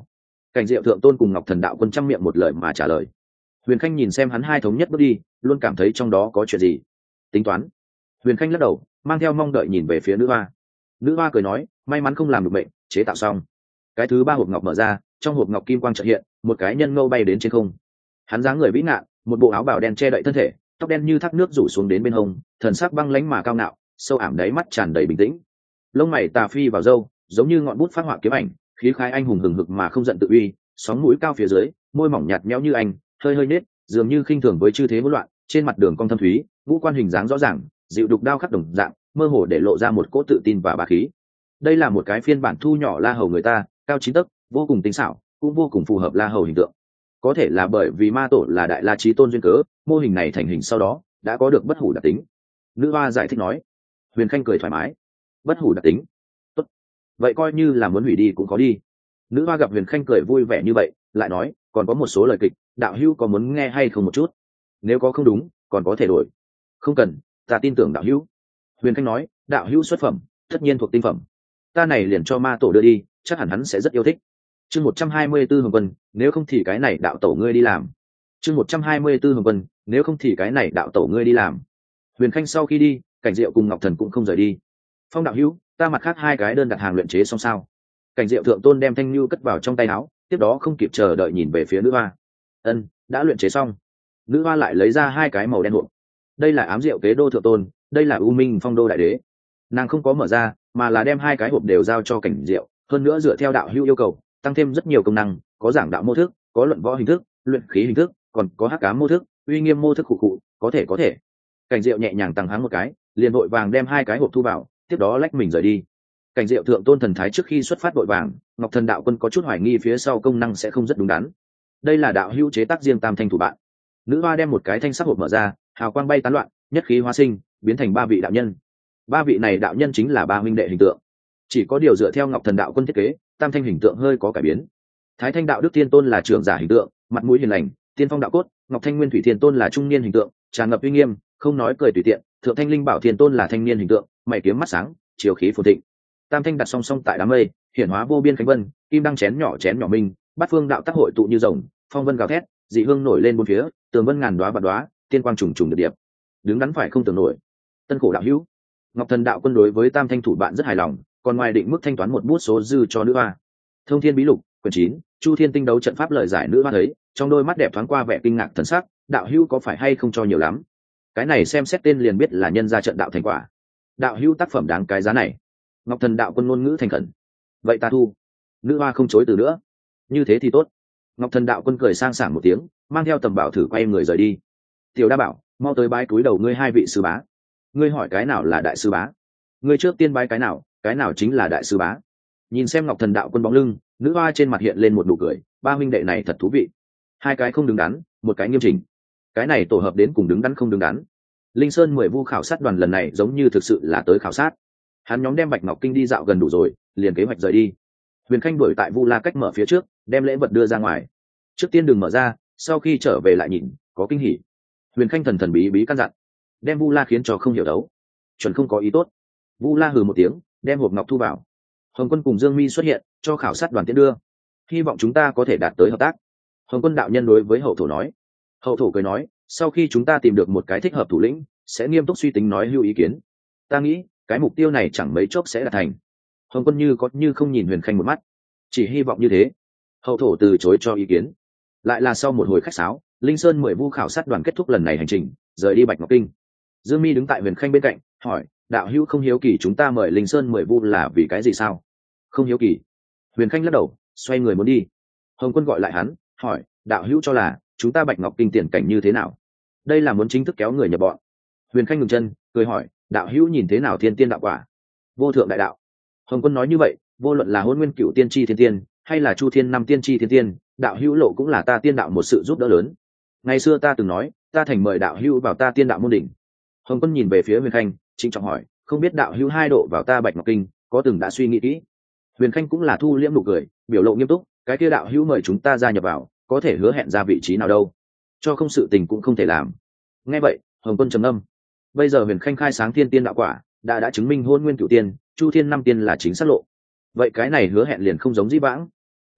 Cảnh Diệu thượng tôn cùng Ngọc Thần đạo quân chăm miệng một lời mà trả lời. Huyền Khanh nhìn xem hắn hai thống nhất bước đi, luôn cảm thấy trong đó có chuyện gì. Tính toán. Huyền Khanh lắc đầu, mang theo mong đợi nhìn về phía nữ hoa. Nữ hoa cười nói, may mắn không làm được bệnh, chế tạo xong. Cái thứ ba hộp ngọc mở ra, trong hộp ngọc kim quang chợt hiện, một cái nhân ngâu bay đến trên không. Hắn dáng người vĩ ngạn, một bộ áo bào đen che đậy thân thể, tóc đen như thác nước rủ xuống đến bên hông, thần sắc băng lãnh mà cao ngạo, sâu ảm đáy mắt tràn đầy bình tĩnh. Lông mày tà phi vào râu, giống như ngọn bút phát họa kiếm ảnh, khí khái anh hùng hừng hực mà không giận tự uy, sóng mũi cao phía dưới, môi mỏng nhạt nhẽo như anh, hơi hơi nết, dường như khinh thường với chư thế hỗn loạn, trên mặt đường cong thâm thúy, ngũ quan hình dáng rõ ràng, dịu đục đao khắc đồng dạng, mơ hồ để lộ ra một cỗ tự tin và bá khí. Đây là một cái phiên bản thu nhỏ La Hầu người ta, cao 9 tấc, vô cùng tinh xảo, cũng vô cùng phù hợp La Hầu hình tượng. Có thể là bởi vì ma tổ là đại la chí tôn duyên cớ, mô hình này thành hình sau đó đã có được bất hủ đặc tính. Nữ hoa giải thích nói. Huyền Khanh cười thoải mái. Bất hủ đặc tính? Tốt. Vậy coi như là muốn hủy đi cũng có đi. Nữ hoa gặp Huyền Khanh cười vui vẻ như vậy, lại nói, còn có một số lời kịch, đạo hữu có muốn nghe hay không một chút? Nếu có không đúng, còn có thể đổi. Không cần, ta tin tưởng đạo hữu. Huyền Khanh nói, đạo hữu xuất phẩm, tất nhiên thuộc tinh phẩm. Ta này liền cho ma tổ đưa đi, chắc hẳn hắn sẽ rất yêu thích. Chương 124 Hồng Quân, nếu không thì cái này đạo tổ ngươi đi làm. Chương 124 Hồng Quân, nếu không thì cái này đạo tổ ngươi đi làm. Huyền Khanh sau khi đi, Cảnh Diệu cùng Ngọc Thần cũng không rời đi. Phong đạo hữu, ta mặt khác hai cái đơn đặt hàng luyện chế xong sao? Cảnh Diệu thượng tôn đem thanh lưu cất vào trong tay áo, tiếp đó không kịp chờ đợi nhìn về phía nữ hoa. Ân, đã luyện chế xong. Nữ hoa lại lấy ra hai cái màu đen hộp. Đây là ám diệu kế đô thượng tôn, đây là u minh phong đô đại đế. Nàng không có mở ra, mà là đem hai cái hộp đều giao cho Cảnh Diệu, hơn nữa dựa theo đạo hữu yêu cầu, tăng thêm rất nhiều công năng, có giảng đạo mô thức, có luận võ hình thức, luyện khí hình thức, còn có hắc ám mô thức, uy nghiêm mô thức khụ khụ, có thể. Cảnh Diệu nhẹ nhàng tăng háng một cái, liền vội vàng đem hai cái hộp thu vào, tiếp đó lách mình rời đi. Cảnh Diệu thượng tôn thần thái trước khi xuất phát vội vàng, Ngọc Thần đạo quân có chút hoài nghi phía sau công năng sẽ không rất đúng đắn. Đây là đạo hữu chế tác riêng tam thanh thủ bạn. Nữ hoa đem một cái thanh sắc hộp mở ra, hào quang bay tán loạn, nhất khí hóa sinh, biến thành ba vị đạo nhân. Ba vị này đạo nhân chính là ba huynh đệ hình tượng. Chỉ có điều dựa theo Ngọc Thần đạo quân thiết kế, tam thanh hình tượng hơi có cải biến. Thái Thanh đạo đức tiên tôn là trưởng giả hình tượng, mặt mũi hiền lành, tiên phong đạo cốt. Ngọc Thanh Nguyên Thủy Thiên tôn là trung niên hình tượng, tràn ngập uy nghiêm, không nói cười tùy tiện. Thượng Thanh Linh Bảo Thiên tôn là thanh niên hình tượng, mày kiếm mắt sáng, chiều khí phồn thịnh. Tam thanh đặt song song tại đám mây, hiển hóa vô biên khánh vân, kim đăng chén nhỏ minh, bát phương đạo tác hội tụ như rồng, phong vân gào thét, dị hương nổi lên bốn phía, tường vân ngàn đóa vạn đóa, tiên quang trùng trùng điệp điệp. Đứng đắn phải không tưởng nổi. Tân khổ đạo hữu. Ngọc Thần đạo quân đối với tam thanh thủ bạn rất hài lòng, còn ngoài định mức thanh toán một bút số dư cho nữ hoa. Thông Thiên Bí Lục, quyển 9, Chu Thiên Tinh đấu trận pháp lời giải nữ hoa thấy, trong đôi mắt đẹp thoáng qua vẻ kinh ngạc thần sắc, đạo hữu có phải hay không cho nhiều lắm? Cái này xem xét tên liền biết là nhân ra trận đạo thành quả. Đạo hữu tác phẩm đáng cái giá này. Ngọc Thần đạo quân ngôn ngữ thành khẩn. Vậy ta thu. Nữ hoa không chối từ nữa. Như thế thì tốt. Ngọc Thần đạo quân cười sang sảng một tiếng, mang theo Tầm Bảo thử quay người rời đi. Tiểu Đa bảo, mau tới bái túi đầu ngươi hai vị sư bá. Ngươi hỏi cái nào là đại sư bá? Ngươi trước tiên bái cái nào chính là đại sư bá. Nhìn xem Ngọc Thần đạo quân bóng lưng, nữ hoa trên mặt hiện lên một nụ cười, ba huynh đệ này thật thú vị. Hai cái không đứng đắn, một cái nghiêm chỉnh. Cái này tổ hợp đến cùng đứng đắn không đứng đắn. Linh Sơn 10 vu khảo sát đoàn lần này giống như thực sự là tới khảo sát. Hắn nhóm đem Bạch Ngọc Kinh đi dạo gần đủ rồi, liền kế hoạch rời đi. Huyền Khanh đuổi tại Vu La cách mở phía trước, đem lễ vật đưa ra ngoài. Trước tiên đừng mở ra, sau khi trở về lại nhìn, có kinh hỉ. Huyền Khanh thần thần bí bí căn dặn, đem Vu La khiến cho không hiểu đấu, chuẩn không có ý tốt. Vu La hừ một tiếng, đem hộp ngọc thu vào. Hồng Quân cùng Dương Mi xuất hiện, cho khảo sát đoàn tiến đưa. Hy vọng chúng ta có thể đạt tới hợp tác. Hồng Quân đạo nhân đối với Hậu Thổ nói. Hậu Thổ cười nói, sau khi chúng ta tìm được một cái thích hợp thủ lĩnh, sẽ nghiêm túc suy tính nói hưu ý kiến. Ta nghĩ, cái mục tiêu này chẳng mấy chốc sẽ đạt thành. Hồng Quân như có như không nhìn Huyền Khanh một mắt, chỉ hy vọng như thế. Hậu Thổ từ chối cho ý kiến. Lại là sau một hồi khách sáo, Linh Sơn 10 vu khảo sát đoàn kết thúc lần này hành trình, rời đi Bạch Ngọc Kinh. Dương Mi đứng tại Huyền Khanh bên cạnh, hỏi, đạo hữu không hiếu kỳ chúng ta mời Linh Sơn 10 vu là vì cái gì sao? Không hiếu kỳ. Huyền Khanh lắc đầu, xoay người muốn đi. Hồng Quân gọi lại hắn, hỏi, đạo hữu cho là chúng ta Bạch Ngọc Kinh tiền cảnh như thế nào? Đây là muốn chính thức kéo người nhập bọn. Huyền Khanh ngừng chân, cười hỏi, đạo hữu nhìn thế nào thiên tiên đạo quả? Vô thượng đại đạo. Hồng Quân nói như vậy, vô luận là Hôn Nguyên Cửu Tiên Chi Thiên Tiên, hay là Chu Thiên Năm Tiên Chi Thiên Tiên, đạo hữu lộ cũng là ta tiên đạo một sự giúp đỡ lớn. Ngày xưa ta từng nói, ta thành mời đạo hữu vào ta tiên đạo môn đỉnh. Hồng Quân nhìn về phía Huyền Khanh, trịnh trọng hỏi, không biết đạo hữu hai độ vào ta Bạch Ngọc Kinh, có từng đã suy nghĩ kỹ? Huyền Khanh cũng là thu liễm nụ cười, biểu lộ nghiêm túc, cái kia đạo hữu mời chúng ta gia nhập vào, có thể hứa hẹn ra vị trí nào đâu? Cho không sự tình cũng không thể làm. Nghe vậy, Hồng Quân trầm ngâm. Bây giờ Huyền Khanh khai sáng thiên tiên đạo quả, đã chứng minh Hôn Nguyên Cửu Tiên, Chu Thiên Năm Tiên là chính xác lộ. Vậy cái này hứa hẹn liền không giống dĩ vãng.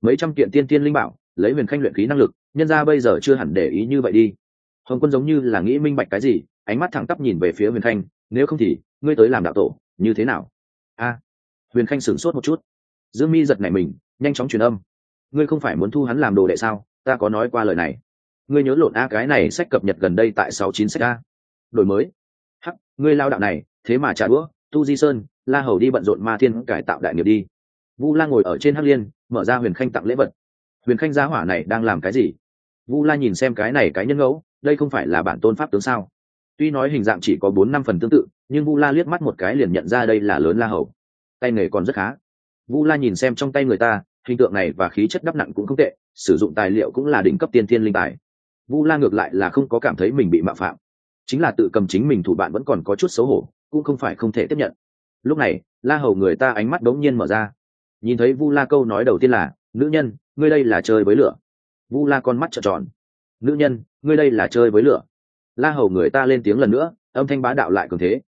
mấy trăm kiện tiên tiên linh bảo lấy huyền khanh luyện khí năng lực, nhân ra bây giờ chưa hẳn để ý như vậy đi. Hồng Quân giống như là nghĩ minh bạch cái gì, ánh mắt thẳng tắp nhìn về phía huyền khanh, nếu không thì ngươi tới làm đạo tổ như thế nào? A. Huyền khanh sửng sốt một chút. Dương Mi giật nảy mình, nhanh chóng truyền âm, ngươi không phải muốn thu hắn làm đồ đệ sao? Ta có nói qua lời này. Ngươi nhớ lộn a, cái này sách cập nhật gần đây tại 69 sách a. Đổi mới. Hắc, ngươi lao đạo này thế mà trả đũa. Tu Di Sơn, La Hầu đi bận rộn ma thiên cải tạo đại nghiệp đi. Vu La ngồi ở trên hắc liên, mở ra huyền khanh tặng lễ vật. Huyền khanh gia hỏa này đang làm cái gì? Vu La nhìn xem cái này cái nhân ngẫu, đây không phải là bản tôn pháp tướng sao? Tuy nói hình dạng chỉ có 4-5 phần tương tự, nhưng Vu La liếc mắt một cái liền nhận ra đây là lớn La Hầu. Tay nghề còn rất khá. Vu La nhìn xem trong tay người ta, hình tượng này và khí chất đắp nặng cũng không tệ, sử dụng tài liệu cũng là đỉnh cấp tiên thiên linh tài. Vu La ngược lại là không có cảm thấy mình bị mạo phạm, chính là tự cầm chính mình thủ bạn vẫn còn có chút xấu hổ, cũng không phải không thể tiếp nhận. Lúc này, La Hầu người ta ánh mắt đống nhiên mở ra, nhìn thấy Vu La câu nói đầu tiên là, nữ nhân, ngươi đây là chơi với lửa. Vu La con mắt trợn tròn, nữ nhân, ngươi đây là chơi với lửa. La Hầu người ta lên tiếng lần nữa, âm thanh bá đạo lại cường thế.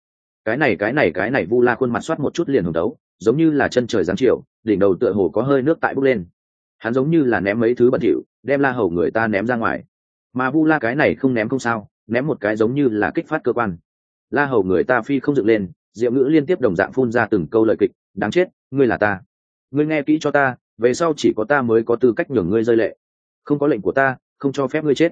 Cái này Vu La khuôn mặt soát một chút liền hồng đấu, giống như là chân trời giáng chiều, đỉnh đầu tựa hồ có hơi nước tại bốc lên. Hắn giống như là ném mấy thứ bẩn thỉu, đem La Hầu người ta ném ra ngoài. Mà Vu La cái này không ném không sao, ném một cái giống như là kích phát cơ quan. La Hầu người ta phi không dựng lên, diệu ngữ liên tiếp đồng dạng phun ra từng câu lời kịch, đáng chết, ngươi là ta. Ngươi nghe kỹ cho ta, về sau chỉ có ta mới có tư cách nhường ngươi rơi lệ. Không có lệnh của ta, không cho phép ngươi chết.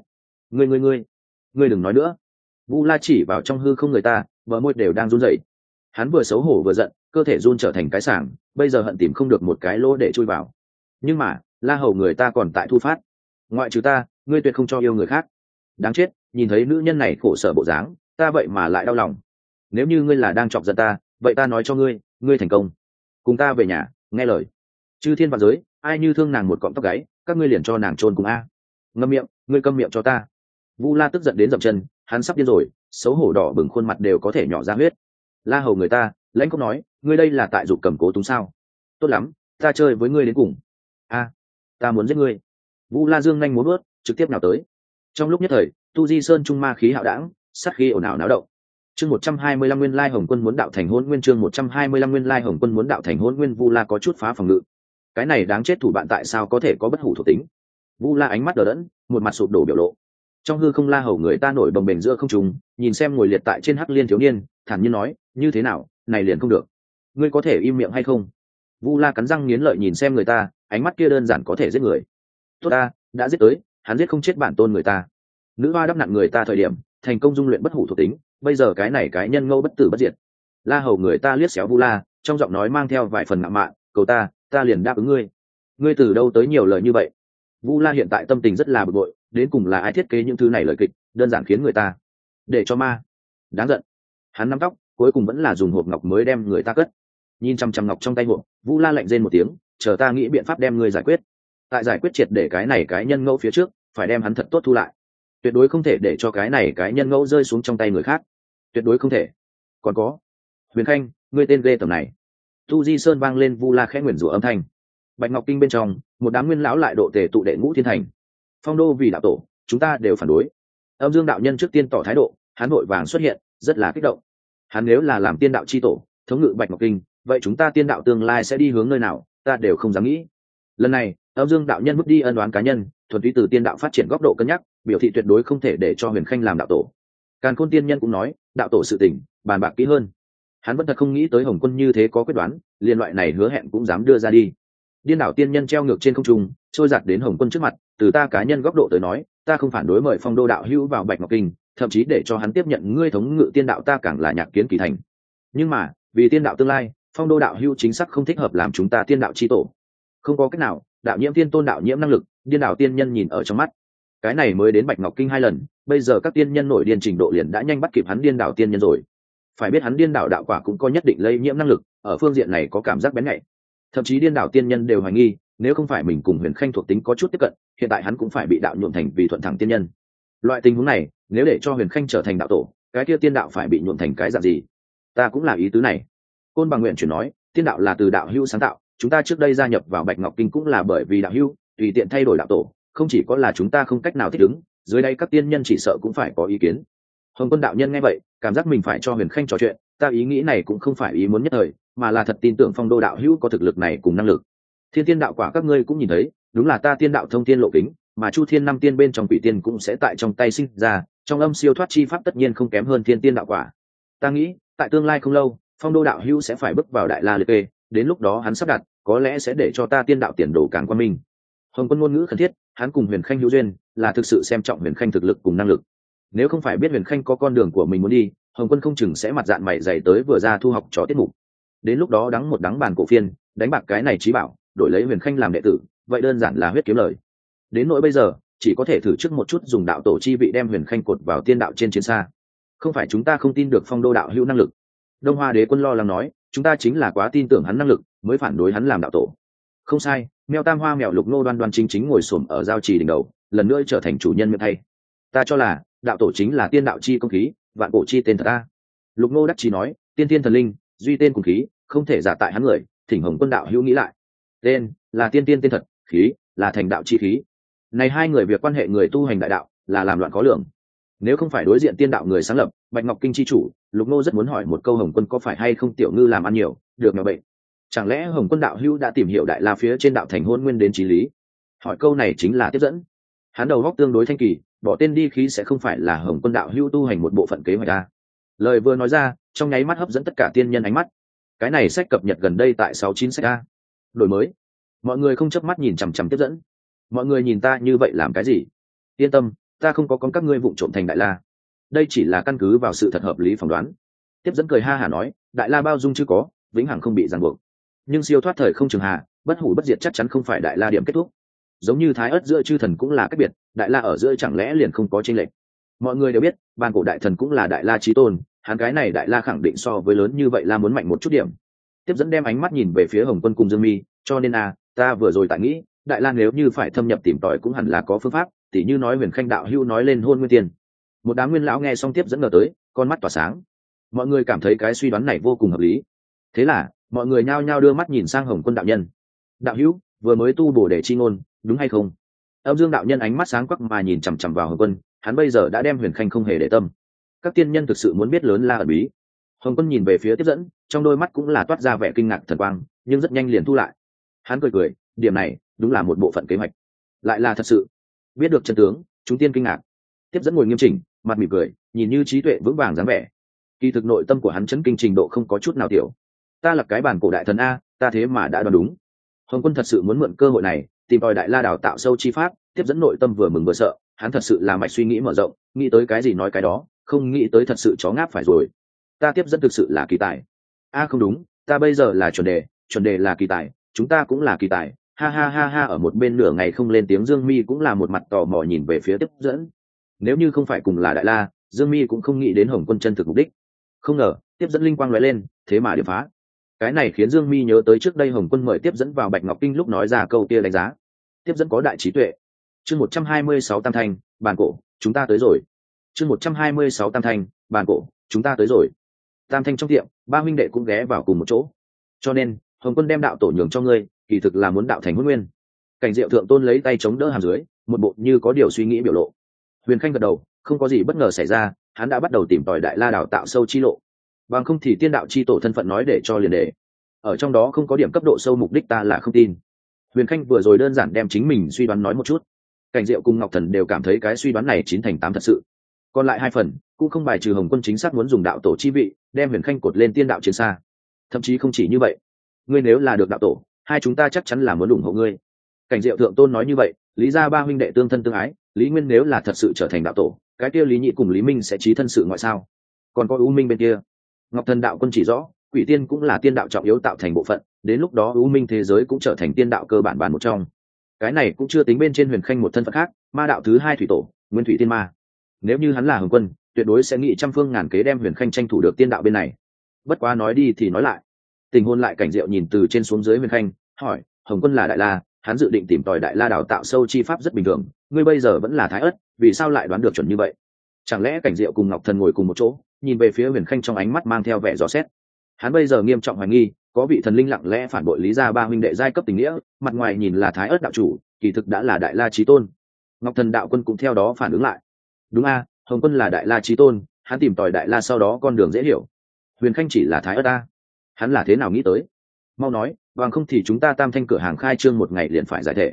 Ngươi đừng nói nữa. Vu La chỉ vào trong hư không người ta, bờ môi đều đang run rẩy. Hắn vừa xấu hổ vừa giận, cơ thể run trở thành cái sảng, bây giờ hận tìm không được một cái lỗ để chui vào. Nhưng mà, La Hầu người ta còn tại thu phát. Ngoại trừ ta, ngươi tuyệt không cho yêu người khác. Đáng chết, nhìn thấy nữ nhân này khổ sở bộ dáng, ta vậy mà lại đau lòng. Nếu như ngươi là đang chọc giận ta, vậy ta nói cho ngươi, ngươi thành công. Cùng ta về nhà, nghe lời. Chư thiên vạn giới, ai như thương nàng một cọng tóc gáy, các ngươi liền cho nàng chôn cùng a. Ngậm miệng, ngươi câm miệng cho ta. Vu La tức giận đến dậm chân, hắn sắp điên rồi, xấu hổ đỏ bừng khuôn mặt đều có thể nhỏ ra huyết. La Hầu người ta, lãnh không nói, ngươi đây là tại dục cầm cố túng sao? Tốt lắm, ta chơi với ngươi đến cùng. A, ta muốn giết ngươi. Vu La dương nhanh muốn bước, trực tiếp nào tới. Trong lúc nhất thời, Tu Di Sơn trung ma khí hạo đảng, sát khí ồn ào náo động. Chương 125 Nguyên Lai Hồng Quân muốn đạo thành Hỗn Nguyên, chương 125 Nguyên Lai Hồng Quân muốn đạo thành Hỗn Nguyên. Vu La có chút phá phòng ngự. Cái này đáng chết, thủ bạn tại sao có thể có bất hủ thuộc tính? Vu La ánh mắt đờ đẫn, một mặt sụp đổ biểu lộ. Trong hư không La Hầu người ta nổi bồng bềnh giữa không trung, nhìn xem ngồi liệt tại trên hắc liên thiếu niên, thản nhiên nói, như thế nào, này liền không được. Ngươi có thể im miệng hay không? Vu La cắn răng nghiến lợi nhìn xem người ta, ánh mắt kia đơn giản có thể giết người. Tốt ta, đã giết tới, hắn giết không chết bản tôn người ta. Nữ hoa đắp nặng người ta thời điểm, thành công dung luyện bất hủ thuộc tính, bây giờ cái này cái nhân ngẫu bất tử bất diệt. La Hầu người ta liếc xéo Vu La, trong giọng nói mang theo vài phần ngạo mạn, cầu ta liền đáp ứng ngươi. Ngươi từ đâu tới nhiều lời như vậy? Vu La hiện tại tâm tình rất là bực bội, đến cùng là ai thiết kế những thứ này lời kịch, đơn giản khiến người ta để cho ma. Đáng giận. Hắn nắm tóc, cuối cùng vẫn là dùng hộp ngọc mới đem người ta cất. Nhìn chăm chăm ngọc trong tay hộp, Vu La lạnh rên một tiếng, chờ ta nghĩ biện pháp đem ngươi giải quyết. Tại giải quyết triệt để cái này cái nhân ngẫu phía trước, phải đem hắn thật tốt thu lại. Tuyệt đối không thể để cho cái này cái nhân ngẫu rơi xuống trong tay người khác. Tuyệt đối không thể. Còn có, Huyền Khanh, ngươi tên ghê tởm này. Tu Di Sơn vang lên Vu La khẽ nguyền rủa âm thanh. Bạch Ngọc Kinh bên trong, một đám nguyên lão lại độ tề tụ đệ ngũ thiên thành. Phong đô vì đạo tổ, chúng ta đều phản đối. Âm Dương đạo nhân trước tiên tỏ thái độ, hắn vội vàng xuất hiện, rất là kích động. Hắn nếu là làm tiên đạo chi tổ, thống ngự Bạch Ngọc Kinh, vậy chúng ta tiên đạo tương lai sẽ đi hướng nơi nào, ta đều không dám nghĩ. Lần này, Âm Dương đạo nhân vứt đi ân oán cá nhân, thuần túy từ tiên đạo phát triển góc độ cân nhắc, biểu thị tuyệt đối không thể để cho Huyền Khanh làm đạo tổ. Càn Khôn tiên nhân cũng nói, đạo tổ sự tình, bàn bạc kỹ hơn. Hắn vẫn thật không nghĩ tới Hồng Quân như thế có quyết đoán, liên loại này hứa hẹn cũng dám đưa ra đi. Điên đảo tiên nhân treo ngược trên không trung, trôi giạt đến Hồng Quân trước mặt, từ ta cá nhân góc độ tới nói, ta không phản đối mời Phong Đô đạo hữu vào Bạch Ngọc Kinh, thậm chí để cho hắn tiếp nhận ngươi thống ngự tiên đạo, ta càng là nhạc kiến kỳ thành. Nhưng mà, vì tiên đạo tương lai, Phong Đô đạo hữu chính xác không thích hợp làm chúng ta tiên đạo chi tổ. Không có cách nào, đạo nhiễm tiên tôn đạo nhiễm năng lực, điên đảo tiên nhân nhìn ở trong mắt. Cái này mới đến Bạch Ngọc Kinh 2 lần, bây giờ các tiên nhân nổi điên trình độ liền đã nhanh bắt kịp hắn điên đảo tiên nhân rồi. Phải biết hắn điên đảo đạo quả cũng có nhất định lây nhiễm năng lực, ở phương diện này có cảm giác bén nhạy. Thậm chí điên đảo tiên nhân đều hoài nghi, nếu không phải mình cùng Huyền Khanh thuộc tính có chút tiếp cận, hiện tại hắn cũng phải bị đạo nhuộm thành vì thuận thẳng tiên nhân. Loại tình huống này, nếu để cho Huyền Khanh trở thành đạo tổ, cái kia tiên đạo phải bị nhuộm thành cái dạng gì? Ta cũng là ý tứ này. Côn Bằng Nguyện chuyển nói, tiên đạo là từ đạo hữu sáng tạo, chúng ta trước đây gia nhập vào Bạch Ngọc Kinh cũng là bởi vì đạo hữu, tùy tiện thay đổi đạo tổ, không chỉ có là chúng ta không cách nào thích ứng, dưới đây các tiên nhân chỉ sợ cũng phải có ý kiến. Hồng Quân đạo nhân nghe vậy, cảm giác mình phải cho Huyền Khanh trò chuyện, ta ý nghĩ này cũng không phải ý muốn nhất thời, mà là thật tin tưởng Phong Đô đạo hữu có thực lực này cùng năng lực. Thiên tiên đạo quả các ngươi cũng nhìn thấy, đúng là ta tiên đạo thông tiên lộ kính, mà Chu Thiên năm tiên bên trong quỷ tiên cũng sẽ tại trong tay sinh ra, trong âm siêu thoát chi pháp tất nhiên không kém hơn thiên tiên đạo quả. Ta nghĩ tại tương lai không lâu, Phong Đô đạo hữu sẽ phải bước vào đại la liệt kê, đến lúc đó hắn sắp đặt có lẽ sẽ để cho ta tiên đạo tiền đồ càng quan minh. Hồng Quân ngôn ngữ khẩn thiết, hắn cùng Huyền Khanh hữu duyên, là thực sự xem trọng Huyền Khanh thực lực cùng năng lực. Nếu không phải biết Huyền Khanh có con đường của mình muốn đi, Hồng Quân không chừng sẽ mặt dạn mày dày tới vừa ra thu học trò tiết mục. Đến lúc đó đắng một đắng bàn cổ phiên, đánh bạc cái này trí bảo, đổi lấy Huyền Khanh làm đệ tử, vậy đơn giản là huyết kiếm lời. Đến nỗi bây giờ, chỉ có thể thử trước một chút dùng đạo tổ chi vị đem Huyền Khanh cột vào tiên đạo trên chiến xa. Không phải chúng ta không tin được Phong Đô đạo hữu năng lực. Đông Hoa Đế Quân lo lắng nói, chúng ta chính là quá tin tưởng hắn năng lực, mới phản đối hắn làm đạo tổ. Không sai, mèo tam hoa mèo lục nô đoan đoan chính chính ngồi xổm ở giao trì đỉnh đầu, lần nữa trở thành chủ nhân miệng thay. Ta cho là đạo tổ chính là tiên đạo chi công khí, vạn cổ chi tên thật ta. Lục nô đắc chí nói, tiên tiên thần linh, duy tên cùng khí, không thể giả tại hắn người, thỉnh Hồng Quân đạo hữu nghĩ lại. Tên là tiên tiên tên thật, khí là thành đạo chi khí. Này hai người việc quan hệ người tu hành đại đạo, là làm loạn khó lường. Nếu không phải đối diện tiên đạo người sáng lập Bạch Ngọc Kinh chi chủ, Lục nô rất muốn hỏi một câu Hồng Quân có phải hay không tiểu ngư làm ăn nhiều, được mèo bệnh. Chẳng lẽ Hồng Quân đạo hữu đã tìm hiểu đại la phía trên đạo thành hôn nguyên đến chí lý? Hỏi câu này chính là tiếp dẫn. Hắn đầu góc tương đối thanh kỳ, bỏ tên đi khí sẽ không phải là Hồng Quân đạo hữu tu hành một bộ phận kế hoạch ta. Lời vừa nói ra, trong nháy mắt hấp dẫn tất cả tiên nhân ánh mắt. Cái này sách cập nhật gần đây tại 69 sách a. Đổi mới. Mọi người không chớp mắt nhìn chằm chằm tiếp dẫn. Mọi người nhìn ta như vậy làm cái gì? Yên tâm, ta không có con các ngươi vụng trộm thành đại la. Đây chỉ là căn cứ vào sự thật hợp lý phỏng đoán. Tiếp dẫn cười ha hả nói, đại la bao dung chưa có, vĩnh hằng không bị ràng buộc. Nhưng siêu thoát thời không trường hà, bất hủ bất diệt chắc chắn không phải đại la điểm kết thúc. Giống như thái ớt giữa chư thần cũng là cách biệt, đại la ở giữa chẳng lẽ liền không có chênh lệch? Mọi người đều biết, bàn cổ đại thần cũng là đại la chí tôn, hắn cái này đại la khẳng định so với lớn như vậy la muốn mạnh một chút điểm. Tiếp dẫn đem ánh mắt nhìn về phía Hồng Quân cùng Dương Mi, cho nên ta vừa rồi tại nghĩ, đại la nếu như phải thâm nhập tìm tòi cũng hẳn là có phương pháp, tỉ như nói Huyền Khanh đạo hữu nói lên hôn nguyên tiền. Một đám nguyên lão nghe xong tiếp dẫn ngờ tới, con mắt tỏa sáng. Mọi người cảm thấy cái suy đoán này vô cùng hợp lý. Thế là mọi người nhao nhao đưa mắt nhìn sang Hồng Quân đạo nhân. Đạo hữu vừa mới tu bổ để chi ngôn, đúng hay không? Âm Dương đạo nhân ánh mắt sáng quắc mà nhìn chằm chằm vào Hồng Quân, hắn bây giờ đã đem Huyền Khanh không hề để tâm. Các tiên nhân thực sự muốn biết lớn la ẩn bí. Hồng Quân nhìn về phía tiếp dẫn, trong đôi mắt cũng là toát ra vẻ kinh ngạc thần quang, nhưng rất nhanh liền thu lại. Hắn cười cười, điểm này đúng là một bộ phận kế hoạch, lại là thật sự. Biết được chân tướng, chúng tiên kinh ngạc. Tiếp dẫn ngồi nghiêm chỉnh, mặt mỉm cười, nhìn như trí tuệ vững vàng dáng vẻ. Kỳ thực nội tâm của hắn chấn kinh trình độ không có chút nào tiểu. Ta là cái bản cổ đại thần a, ta thế mà đã đoán đúng. Hồng Quân thật sự muốn mượn cơ hội này tìm tòi đại la đào tạo sâu chi pháp. Tiếp dẫn nội tâm vừa mừng vừa sợ, hắn thật sự là mạch suy nghĩ mở rộng, nghĩ tới cái gì nói cái đó, không nghĩ tới thật sự chó ngáp phải rồi. Ta tiếp dẫn thực sự là kỳ tài. Không đúng, ta bây giờ là chuẩn đề là kỳ tài, chúng ta cũng là kỳ tài. Ha ha ha ha. Ở một bên nửa ngày không lên tiếng Dương Mi cũng là một mặt tò mò nhìn về phía tiếp dẫn. Nếu như không phải cùng là đại la, Dương Mi cũng không nghĩ đến Hồng Quân chân thực mục đích. Không ngờ tiếp dẫn linh quang lóe lên, thế mà điểm phá. Cái này khiến Dương Mi nhớ tới trước đây Hồng Quân mời tiếp dẫn vào Bạch Ngọc Kinh lúc nói ra câu kia đánh giá. Tiếp dẫn có đại trí tuệ. Chương 126 Tam Thanh, bàn cổ, chúng ta tới rồi. Chương 126 Tam Thanh, bàn cổ, chúng ta tới rồi. Tam Thanh trong tiệm, ba huynh đệ cũng ghé vào cùng một chỗ. Cho nên, Hồng Quân đem đạo tổ nhường cho ngươi, kỳ thực là muốn đạo thành hôn nguyên. Cảnh Diệu thượng tôn lấy tay chống đỡ hàm dưới, một bộ như có điều suy nghĩ biểu lộ. Huyền Khanh gật đầu, không có gì bất ngờ xảy ra, hắn đã bắt đầu tìm tòi đại la đào tạo sâu chi lộ. Bằng không thì tiên đạo chi tổ thân phận nói để cho liền để. Ở trong đó không có điểm cấp độ sâu mục đích ta là không tin. Huyền Khanh vừa rồi đơn giản đem chính mình suy đoán nói một chút. Cảnh Diệu cùng Ngọc Thần đều cảm thấy cái suy đoán này 9 thành 8 thật sự. Còn lại 2 phần, cũng không bài trừ Hồng Quân chính xác muốn dùng đạo tổ chi vị, đem Huyền Khanh cột lên tiên đạo chiến xa. Thậm chí không chỉ như vậy, ngươi nếu là được đạo tổ, hai chúng ta chắc chắn là muốn ủng hộ ngươi. Cảnh Diệu thượng tôn nói như vậy, Lý gia ba huynh đệ tương thân tương ái, Lý Nguyên nếu là thật sự trở thành đạo tổ, cái kia Lý Nhị cùng Lý Minh sẽ chí thân sự ngoại sao? Còn có U Minh bên kia, Ngọc Thần đạo quân chỉ rõ, Quỷ Tiên cũng là tiên đạo trọng yếu tạo thành bộ phận, đến lúc đó U Minh thế giới cũng trở thành tiên đạo cơ bản bản một trong. Cái này cũng chưa tính bên trên Huyền Khanh một thân phận khác, ma đạo thứ 2 thủy tổ, Nguyên Thủy Tiên Ma. Nếu như hắn là Hồng Quân, tuyệt đối sẽ nghĩ trăm phương ngàn kế đem Huyền Khanh tranh thủ được tiên đạo bên này. Bất quá nói đi thì nói lại, tình hôn lại Cảnh Diệu nhìn từ trên xuống dưới Huyền Khanh, hỏi, Hồng Quân là đại la, hắn dự định tìm tòi đại la đào tạo sâu chi pháp rất bình thường, ngươi bây giờ vẫn là thái ất, vì sao lại đoán được chuẩn như vậy? Chẳng lẽ Cảnh Diệu cùng Ngọc Thần ngồi cùng một chỗ, nhìn về phía Huyền Khanh trong ánh mắt mang theo vẻ dò xét. Hắn bây giờ nghiêm trọng hoài nghi, có vị thần linh lặng lẽ phản bội Lý gia ba huynh đệ giai cấp tình nghĩa, mặt ngoài nhìn là thái ất đạo chủ, kỳ thực đã là đại la chí tôn. Ngọc Thần đạo quân cũng theo đó phản ứng lại. Đúng Hồng Quân là đại la chí tôn, hắn tìm tòi đại la sau đó con đường dễ hiểu. Huyền Khanh chỉ là thái ất hắn là thế nào nghĩ tới? Mau nói, bằng không thì chúng ta Tam Thanh cửa hàng khai trương một ngày liền phải giải thể.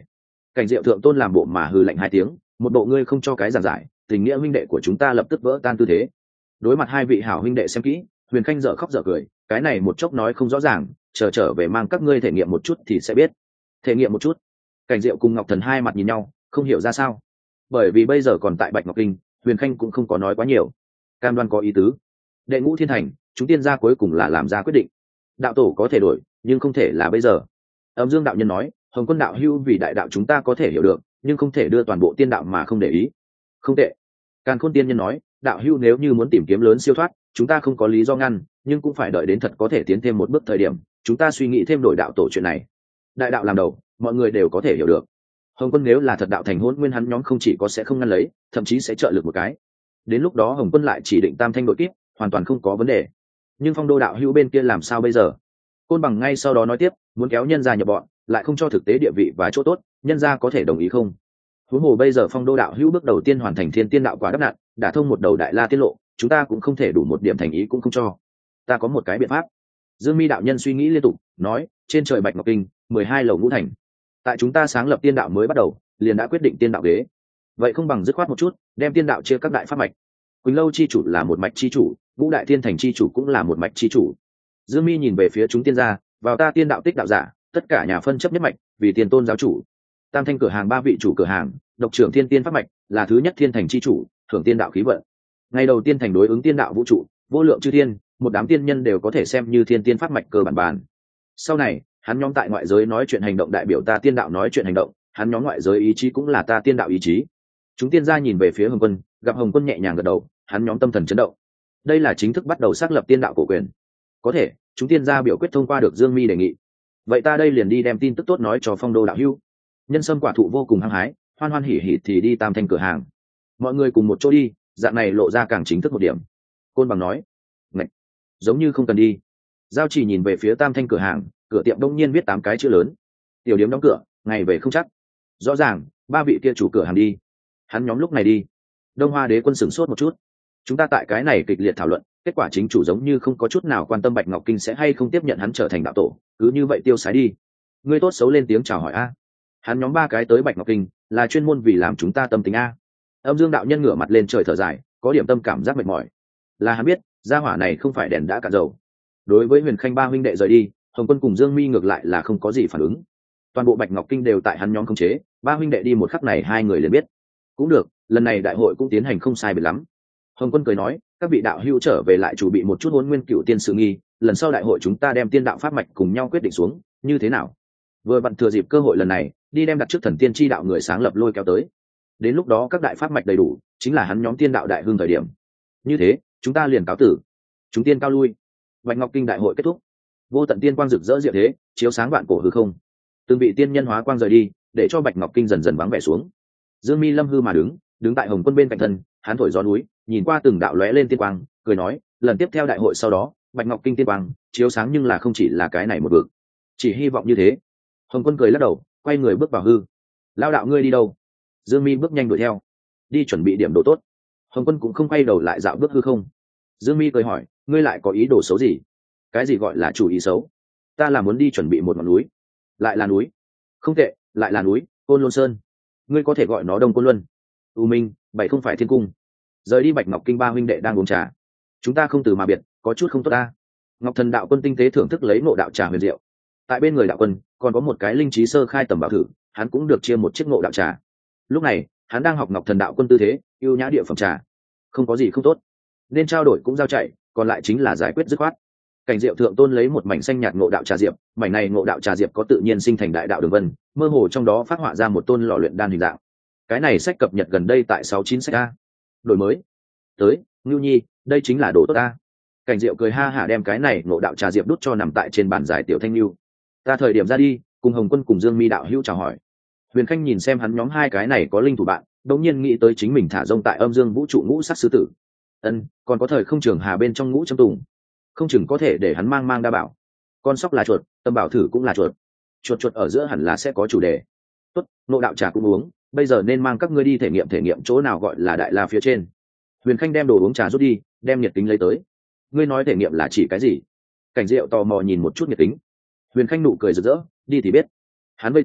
Cảnh Diệu thượng tôn làm bộ mà hừ lạnh hai tiếng, một bộ ngươi không cho cái giảng giải, tình nghĩa huynh đệ của chúng ta lập tức vỡ tan tư thế. Đối mặt hai vị hảo huynh đệ xem kỹ, Huyền Khanh dở khóc dở cười, cái này một chốc nói không rõ ràng, chờ trở về mang các ngươi thể nghiệm một chút thì sẽ biết. Thể nghiệm một chút. Cảnh Diệu cùng Ngọc Thần hai mặt nhìn nhau, không hiểu ra sao. Bởi vì bây giờ còn tại Bạch Ngọc Kinh, Huyền Khanh cũng không có nói quá nhiều. Cam đoan có ý tứ. Đệ ngũ thiên thành, chúng tiên gia cuối cùng là làm ra quyết định. Đạo tổ có thể đổi, nhưng không thể là bây giờ. Âm Dương đạo nhân nói, Hồng Quân đạo hưu vì đại đạo chúng ta có thể hiểu được, nhưng không thể đưa toàn bộ tiên đạo mà không để ý. Không tệ. Càn Khôn tiên nhân nói, đạo hưu nếu như muốn tìm kiếm lớn siêu thoát, chúng ta không có lý do ngăn, nhưng cũng phải đợi đến thật có thể tiến thêm một bước thời điểm, chúng ta suy nghĩ thêm đổi đạo tổ chuyện này. Đại đạo làm đầu, mọi người đều có thể hiểu được. Hồng Quân nếu là thật đạo thành Hỗn Nguyên, hắn nhóm không chỉ có sẽ không ngăn lấy, thậm chí sẽ trợ lực một cái. Đến lúc đó Hồng Quân lại chỉ định tam thanh đội kíp, hoàn toàn không có vấn đề. Nhưng Phong Đô đạo hữu bên kia làm sao bây giờ? Côn Bằng ngay sau đó nói tiếp, muốn kéo nhân gia nhập bọn, lại không cho thực tế địa vị và chỗ tốt, nhân gia có thể đồng ý không? Huống hồ bây giờ Phong Đô đạo hữu bước đầu tiên hoàn thành Thiên Tiên đạo quả đắp nạn, đã thông một đầu đại la tiết lộ, chúng ta cũng không thể đủ một điểm thành ý cũng không cho. Ta có một cái biện pháp. Dương Mi đạo nhân suy nghĩ liên tục, nói, trên trời Bạch Ngọc Kinh, 12 lầu ngũ thành. Tại chúng ta sáng lập tiên đạo mới bắt đầu, liền đã quyết định tiên đạo ghế. Vậy không bằng dứt khoát một chút, đem tiên đạo chia các đại pháp mạch. Quỳnh Lâu chi chủ là một mạch chi chủ, Ngũ Đại Thiên Thành chi chủ cũng là một mạch chi chủ. Dương Mi nhìn về phía chúng tiên gia, vào ta tiên đạo tích đạo giả, tất cả nhà phân chấp nhất mạch, vì tiền tôn giáo chủ. Tam thanh cửa hàng ba vị chủ cửa hàng, độc trưởng thiên tiên pháp mạch, là thứ nhất thiên thành chi chủ, thưởng tiên đạo khí vận. Ngày đầu tiên thành đối ứng tiên đạo vũ trụ, vô lượng chư thiên, một đám tiên nhân đều có thể xem như thiên tiên pháp mạch cơ bản bản. Sau này, hắn nhóm tại ngoại giới nói chuyện hành động đại biểu ta tiên đạo nói chuyện hành động, hắn nhóm ngoại giới ý chí cũng là ta tiên đạo ý chí. Chúng tiên gia nhìn về phía Hồng Quân, gặp Hồng Quân nhẹ nhàng gật đầu, hắn nhóm tâm thần chấn động. Đây là chính thức bắt đầu xác lập tiên đạo cổ quyền. Có thể, chúng tiên gia biểu quyết thông qua được Dương Mi đề nghị. Vậy ta đây liền đi đem tin tức tốt nói cho Phong Đô đạo hữu. Nhân sâm quả thụ vô cùng hăng hái, hoan hoan hỉ hỉ thì đi tam thanh cửa hàng. Mọi người cùng một chỗ đi, dạng này lộ ra càng chính thức một điểm. Côn Bằng nói, ngạch, giống như không cần đi. Giao Chỉ nhìn về phía tam thanh cửa hàng, cửa tiệm đông nhiên viết 8 cái chữ lớn. Tiểu điếm đóng cửa, ngày về không chắc. Rõ ràng, ba vị kia chủ cửa hàng đi. Hắn nhóm lúc này đi. Đông Hoa Đế quân sửng sốt một chút. Chúng ta tại cái này kịch liệt thảo luận, kết quả chính chủ giống như không có chút nào quan tâm Bạch Ngọc Kinh sẽ hay không tiếp nhận hắn trở thành đạo tổ, cứ như vậy tiêu sái đi. Ngươi tốt xấu lên tiếng chào hỏi a. Hắn nhóm 3 cái tới Bạch Ngọc Kinh, là chuyên môn vì làm chúng ta tâm tính a. Âm Dương đạo nhân ngửa mặt lên trời thở dài, có điểm tâm cảm giác mệt mỏi. Là hắn biết, gia hỏa này không phải đèn đã cạn dầu. Đối với Huyền Khanh ba huynh đệ rời đi, Hồng Quân cùng Dương Mi ngược lại là không có gì phản ứng. Toàn bộ Bạch Ngọc Kinh đều tại hắn nhóm khống chế, ba huynh đệ đi một khắc này hai người liền biết. Cũng được, lần này đại hội cũng tiến hành không sai biệt lắm. Hồng Quân cười nói, các vị đạo hữu trở về lại chuẩn bị một chút Hỗn Nguyên Cựu Tiên sự nghi, lần sau đại hội chúng ta đem tiên đạo pháp mạch cùng nhau quyết định xuống, như thế nào? Vừa vặn thừa dịp cơ hội lần này, đi đem đặt trước thần tiên chi đạo người sáng lập lôi kéo tới. Đến lúc đó các đại pháp mạch đầy đủ, chính là hắn nhóm tiên đạo đại hưng thời điểm. Như thế, chúng ta liền cáo tử. Chúng tiên cao lui. Bạch Ngọc Kinh đại hội kết thúc. Vô tận tiên quang rực rỡ diệu thế, chiếu sáng vạn cổ hư không. Từng vị tiên nhân hóa quang rời đi, để cho Bạch Ngọc Kinh dần dần vắng vẻ xuống. Dương Mi lâm hư mà đứng tại Hồng Quân bên cạnh thân, hắn thổi gió núi, nhìn qua từng đạo lóe lên tiên quang, cười nói, lần tiếp theo đại hội sau đó, Bạch Ngọc Kinh tiên quang chiếu sáng nhưng là không chỉ là cái này một vực, chỉ hy vọng như thế. Hồng Quân cười lắc đầu, quay người bước vào hư. Lao đạo ngươi đi đâu? Dương Mi bước nhanh đuổi theo, đi chuẩn bị điểm đồ tốt. Hồng Quân cũng không quay đầu lại dạo bước hư không. Dương Mi cười hỏi, ngươi lại có ý đồ xấu gì? Cái gì gọi là chủ ý xấu? Ta là muốn đi chuẩn bị một ngọn núi. Lại là núi? Không tệ, lại là núi, Côn Lôn Sơn. Ngươi có thể gọi nó Đông Côn Luân. U Minh, bảy không phải thiên cung. Rời đi Bạch Ngọc Kinh ba huynh đệ đang uống trà. Chúng ta không từ mà biệt, có chút không tốt ta. Ngọc Thần đạo quân tinh tế thưởng thức lấy ngộ đạo trà huyền diệu. Tại bên người đạo quân còn có một cái linh trí sơ khai tầm bảo thử, hắn cũng được chia một chiếc ngộ đạo trà. Lúc này hắn đang học Ngọc Thần đạo quân tư thế, ưu nhã địa phẩm trà. Không có gì không tốt, nên trao đổi cũng giao chạy, còn lại chính là giải quyết dứt khoát. Cảnh Diệu thượng tôn lấy một mảnh xanh nhạt ngộ đạo trà diệp, mảnh này ngộ đạo trà diệp có tự nhiên sinh thành đại đạo đường vân, mơ hồ trong đó phát họa ra một tôn lò luyện đan hình dạng. Cái này sách cập nhật gần đây tại 69 sách a. Đổi mới. Tới, Ngưu Nhi, đây chính là đồ tốt ta. Cảnh Diệu cười ha hả đem cái này ngộ đạo trà diệp đút cho nằm tại trên bàn giải tiểu Thanh Nưu. Ta thời điểm ra đi, cùng Hồng Quân cùng Dương Mi đạo hữu chào hỏi. Huyền Khanh nhìn xem hắn nhóm hai cái này có linh thủ bạn, đột nhiên nghĩ tới chính mình thả rông tại âm dương vũ trụ ngũ sắc sư tử. Còn có thời không trường hà bên trong ngũ châm tùng, không chừng có thể để hắn mang đa bảo. Con sóc là chuột, tâm bảo thử cũng là chuột, chuột ở giữa hẳn là sẽ có chủ đề. Tốt, ngộ đạo trà cũng uống, bây giờ nên mang các ngươi đi thể nghiệm chỗ nào gọi là đại la phía trên. Huyền Khanh đem đồ uống trà rút đi, đem nhiệt tính lấy tới. Ngươi nói thể nghiệm là chỉ cái gì? Cảnh Diệu tò mò nhìn một chút nhiệt tính. Huyền Khanh nụ cười rực rỡ, đi thì biết. Hắn vây tay,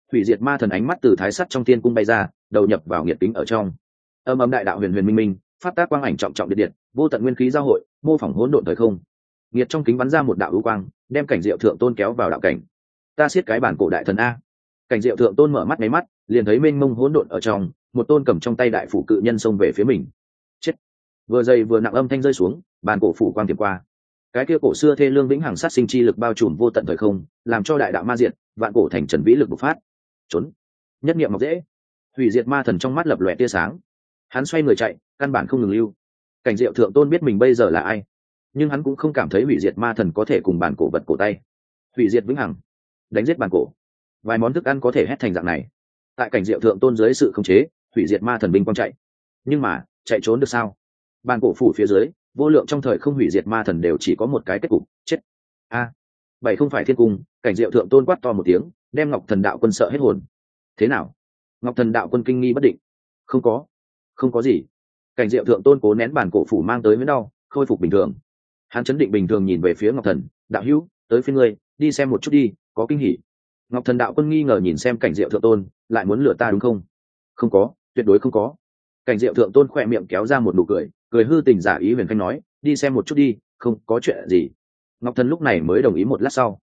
hủy diệt ma thần ánh mắt từ thái sắt trong thiên cung bay ra, đầu nhập vào nghiệt kính ở trong. Âm âm đại đạo huyền huyền minh minh, pháp tác quang ảnh trọng trọng điện điện, vô tận nguyên khí giao hội, mô phỏng hỗn độn thời không. Nghiệt trong kính bắn ra một đạo ưu quang, đem cảnh diệu thượng tôn kéo vào đạo cảnh. Ta siết cái bản cổ đại thần a. Cảnh diệu thượng tôn mở mắt mấy mắt, liền thấy mênh mông hỗn độn ở trong, một tôn cầm trong tay đại phủ cự nhân xông về phía mình. Chết. Vừa dày vừa nặng âm thanh rơi xuống, bản cổ phủ quang tiệm qua. Cái kia cổ xưa thê lương vĩnh hằng sát sinh chi lực bao trùm vô tận thời không, làm cho đại đạo ma diệt, vạn cổ thành trần vĩ lực bộc phát. Trốn. Nhất niệm mọc dễ. Hủy diệt ma thần trong mắt lập lòe tia sáng. Hắn xoay người chạy, căn bản không ngừng lưu. Cảnh diệu thượng tôn biết mình bây giờ là ai, nhưng hắn cũng không cảm thấy hủy diệt ma thần có thể cùng bản cổ vật cổ tay. Hủy diệt vĩnh hằng, đánh giết bản cổ, vài món thức ăn có thể hét thành dạng này. Tại cảnh diệu thượng tôn dưới sự khống chế, hủy diệt ma thần binh quang chạy, nhưng mà chạy trốn được sao? Bản cổ phủ phía dưới, vô lượng trong thời không hủy diệt ma thần đều chỉ có một cái kết cục, chết. Bảy không phải thiên cung. Cảnh diệu thượng tôn quát to một tiếng, đem Ngọc Thần đạo quân sợ hết hồn. Thế nào? Ngọc Thần đạo quân kinh nghi bất định. Không có gì. Cảnh diệu thượng tôn cố nén bản cổ phủ mang tới với đau, khôi phục bình thường. Hắn chấn định bình thường nhìn về phía Ngọc Thần, đạo hữu, tới phía ngươi, đi xem một chút đi, có kinh hỉ. Ngọc Thần đạo quân nghi ngờ nhìn xem cảnh diệu thượng tôn, lại muốn lừa ta đúng không? Không có, tuyệt đối không có. Cảnh diệu thượng tôn khỏe miệng kéo ra một nụ cười, cười hư tình giả ý huyền khanh nói, đi xem một chút đi, không có chuyện gì. Ngọc Thần lúc này mới đồng ý một lát sau.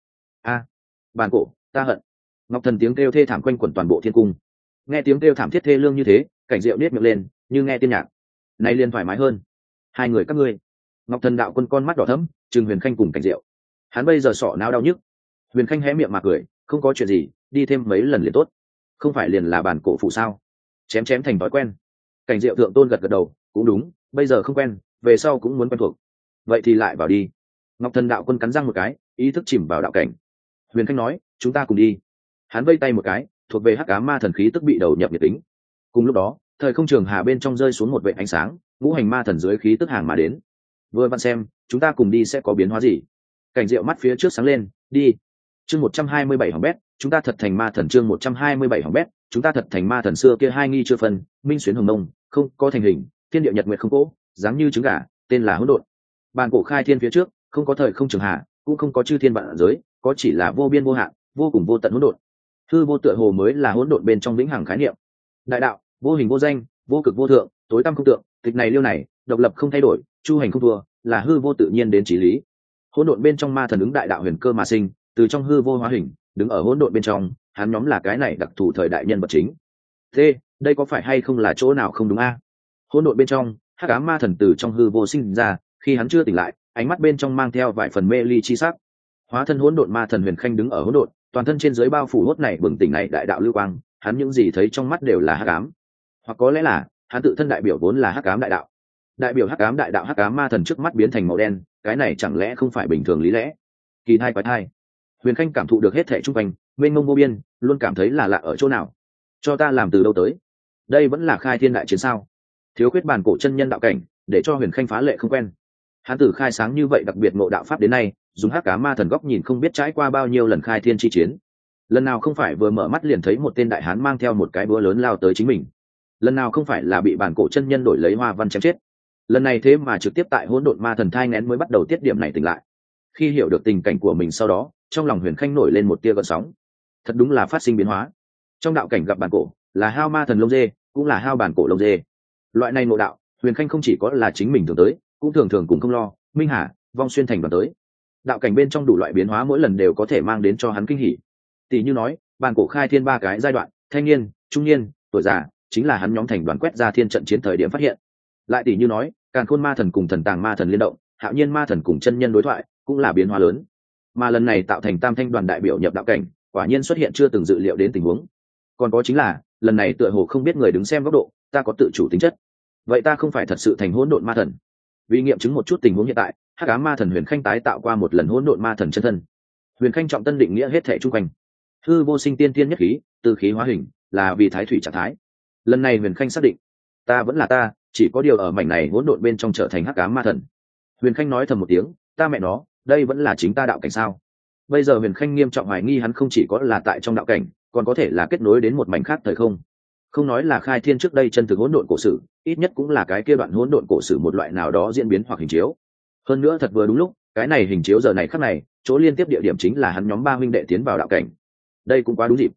Bản cổ, ta hận. Ngọc Thần tiếng kêu thê thảm quanh quẩn toàn bộ thiên cung. Nghe tiếng kêu thảm thiết thê lương như thế, cảnh diệu nết miệng lên, như nghe tiên nhạc. Nay liền thoải mái hơn. Hai người các ngươi. Ngọc Thần đạo quân con mắt đỏ thẫm, trừng huyền khanh cùng cảnh diệu. Hắn bây giờ sọ não đau nhức. Huyền khanh hé miệng mà cười, không có chuyện gì, đi thêm mấy lần liền tốt. Không phải liền là bản cổ phụ sao? Chém thành thói quen. Cảnh diệu thượng tôn gật gật đầu, cũng đúng, bây giờ không quen, về sau cũng muốn quen thuộc. Vậy thì lại vào đi. Ngọc Thần đạo quân cắn răng một cái, ý thức chìm vào đạo cảnh. Huyền khanh nói, chúng ta cùng đi. Hắn vây tay một cái, thuộc về hắc ám ma thần khí tức bị đầu nhập nhiệt tính. Cùng lúc đó, thời không trường hà bên trong rơi xuống một vệt ánh sáng, ngũ hành ma thần dưới khí tức hàng mà đến. Vừa vặn xem, chúng ta cùng đi sẽ có biến hóa gì. Cảnh diệu mắt phía trước sáng lên, đi. Chương 127 hỏng bét, chúng ta thật thành ma thần. Chương 127 hỏng bét, chúng ta thật thành ma thần. Xưa kia hai nghi chưa phân, minh xuyến hồng nông, không có thành hình, thiên địa nhật nguyệt không cố, dáng như trứng gà, tên là hỗn độn. Bản cổ khai thiên phía trước, không có thời không trường hà, cũng không có chư thiên vạn giới, có chỉ là vô biên vô hạn, vô cùng vô tận hỗn độn. Hư vô tựa hồ mới là hỗn độn bên trong vĩnh hằng khái niệm. Đại đạo, vô hình vô danh, vô cực vô thượng, tối tăm không tượng, tịch này liêu này, độc lập không thay đổi, chu hành không thua, là hư vô tự nhiên đến chí lý. Hỗn độn bên trong ma thần ứng đại đạo huyền cơ mà sinh, từ trong hư vô hóa hình, đứng ở hỗn độn bên trong, hắn nhóm là cái này đặc thù thời đại nhân vật chính. Thế, đây có phải hay không là chỗ nào không đúng a? Hỗn độn bên trong, hắc ám ma thần từ trong hư vô sinh ra, khi hắn chưa tỉnh lại, ánh mắt bên trong mang theo vài phần mê ly chi sắc. Hóa thân hỗn độn ma thần huyền khanh đứng ở hỗn độn, toàn thân trên dưới bao phủ hốt này bừng tỉnh này đại đạo lưu quang, hắn những gì thấy trong mắt đều là hắc ám. Hoặc có lẽ là, hắn tự thân đại biểu vốn là hắc ám đại đạo. Đại biểu hắc ám đại đạo hắc ám ma thần trước mắt biến thành màu đen, cái này chẳng lẽ không phải bình thường lý lẽ? Kỳ thai quái thai. Huyền khanh cảm thụ được hết thảy xung quanh, mênh mông vô biên, luôn cảm thấy là lạ ở chỗ nào. Cho ta làm từ đâu tới? Đây vẫn là khai thiên đại chiến sao? Thiếu khuyết bản cổ chân nhân đạo cảnh, để cho huyền khanh phá lệ không quen. Hắn tử khai sáng như vậy đặc biệt ngộ đạo pháp đến nay, dùng hắc ám ma thần góc nhìn không biết trải qua bao nhiêu lần khai thiên chi chiến. Lần nào không phải vừa mở mắt liền thấy một tên đại hán mang theo một cái búa lớn lao tới chính mình. Lần nào không phải là bị bản cổ chân nhân đổi lấy hoa văn chém chết. Lần này thế mà trực tiếp tại hỗn độn ma thần thai nghén mới bắt đầu tiết điểm này tỉnh lại. Khi hiểu được tình cảnh của mình sau đó, trong lòng huyền khanh nổi lên một tia gợn sóng. Thật đúng là phát sinh biến hóa. Trong đạo cảnh gặp bản cổ, là hao ma thần lông dê, cũng là hao bản cổ lông dê. Loại này ngộ đạo, huyền khanh không chỉ có là chính mình thường tới, cũng thường thường cùng không lo, minh hà, vong xuyên thành đoàn tới. Đạo cảnh bên trong đủ loại biến hóa mỗi lần đều có thể mang đến cho hắn kinh hỉ. Tỷ như nói, bản cổ khai thiên ba cái giai đoạn, thanh niên, trung niên, tuổi già, chính là hắn nhóm thành đoàn quét ra thiên trận chiến thời điểm phát hiện. Lại tỷ như nói, càn khôn ma thần cùng thần tàng ma thần liên động, hạo nhiên ma thần cùng chân nhân đối thoại, cũng là biến hóa lớn. Mà lần này tạo thành tam thanh đoàn đại biểu nhập đạo cảnh, quả nhiên xuất hiện chưa từng dự liệu đến tình huống. Còn có chính là, lần này tựa hồ không biết người đứng xem góc độ, ta có tự chủ tính chất. Vậy ta không phải thật sự thành hỗn độn ma thần? Vì nghiệm chứng một chút tình huống hiện tại, hắc ám ma thần huyền khanh tái tạo qua một lần hỗn độn ma thần chân thân. Huyền khanh trọng tân định nghĩa hết thể chung quanh. Hư vô sinh tiên tiên nhất khí, từ khí hóa hình, là vì thái thủy trạng thái. Lần này huyền khanh xác định, ta vẫn là ta, chỉ có điều ở mảnh này hỗn độn bên trong trở thành hắc ám ma thần. Huyền khanh nói thầm một tiếng, ta mẹ nó, đây vẫn là chính ta đạo cảnh sao? Bây giờ huyền khanh nghiêm trọng hoài nghi hắn không chỉ có là tại trong đạo cảnh, còn có thể là kết nối đến một mảnh khác thời không. Không nói là khai thiên trước đây chân thực hỗn độn cổ sử, ít nhất cũng là cái kia đoạn hỗn độn cổ sử một loại nào đó diễn biến hoặc hình chiếu. Hơn nữa thật vừa đúng lúc, cái này hình chiếu giờ này khắc này, chỗ liên tiếp địa điểm chính là hắn nhóm ba huynh đệ tiến vào đạo cảnh. Đây cũng quá đúng dịp.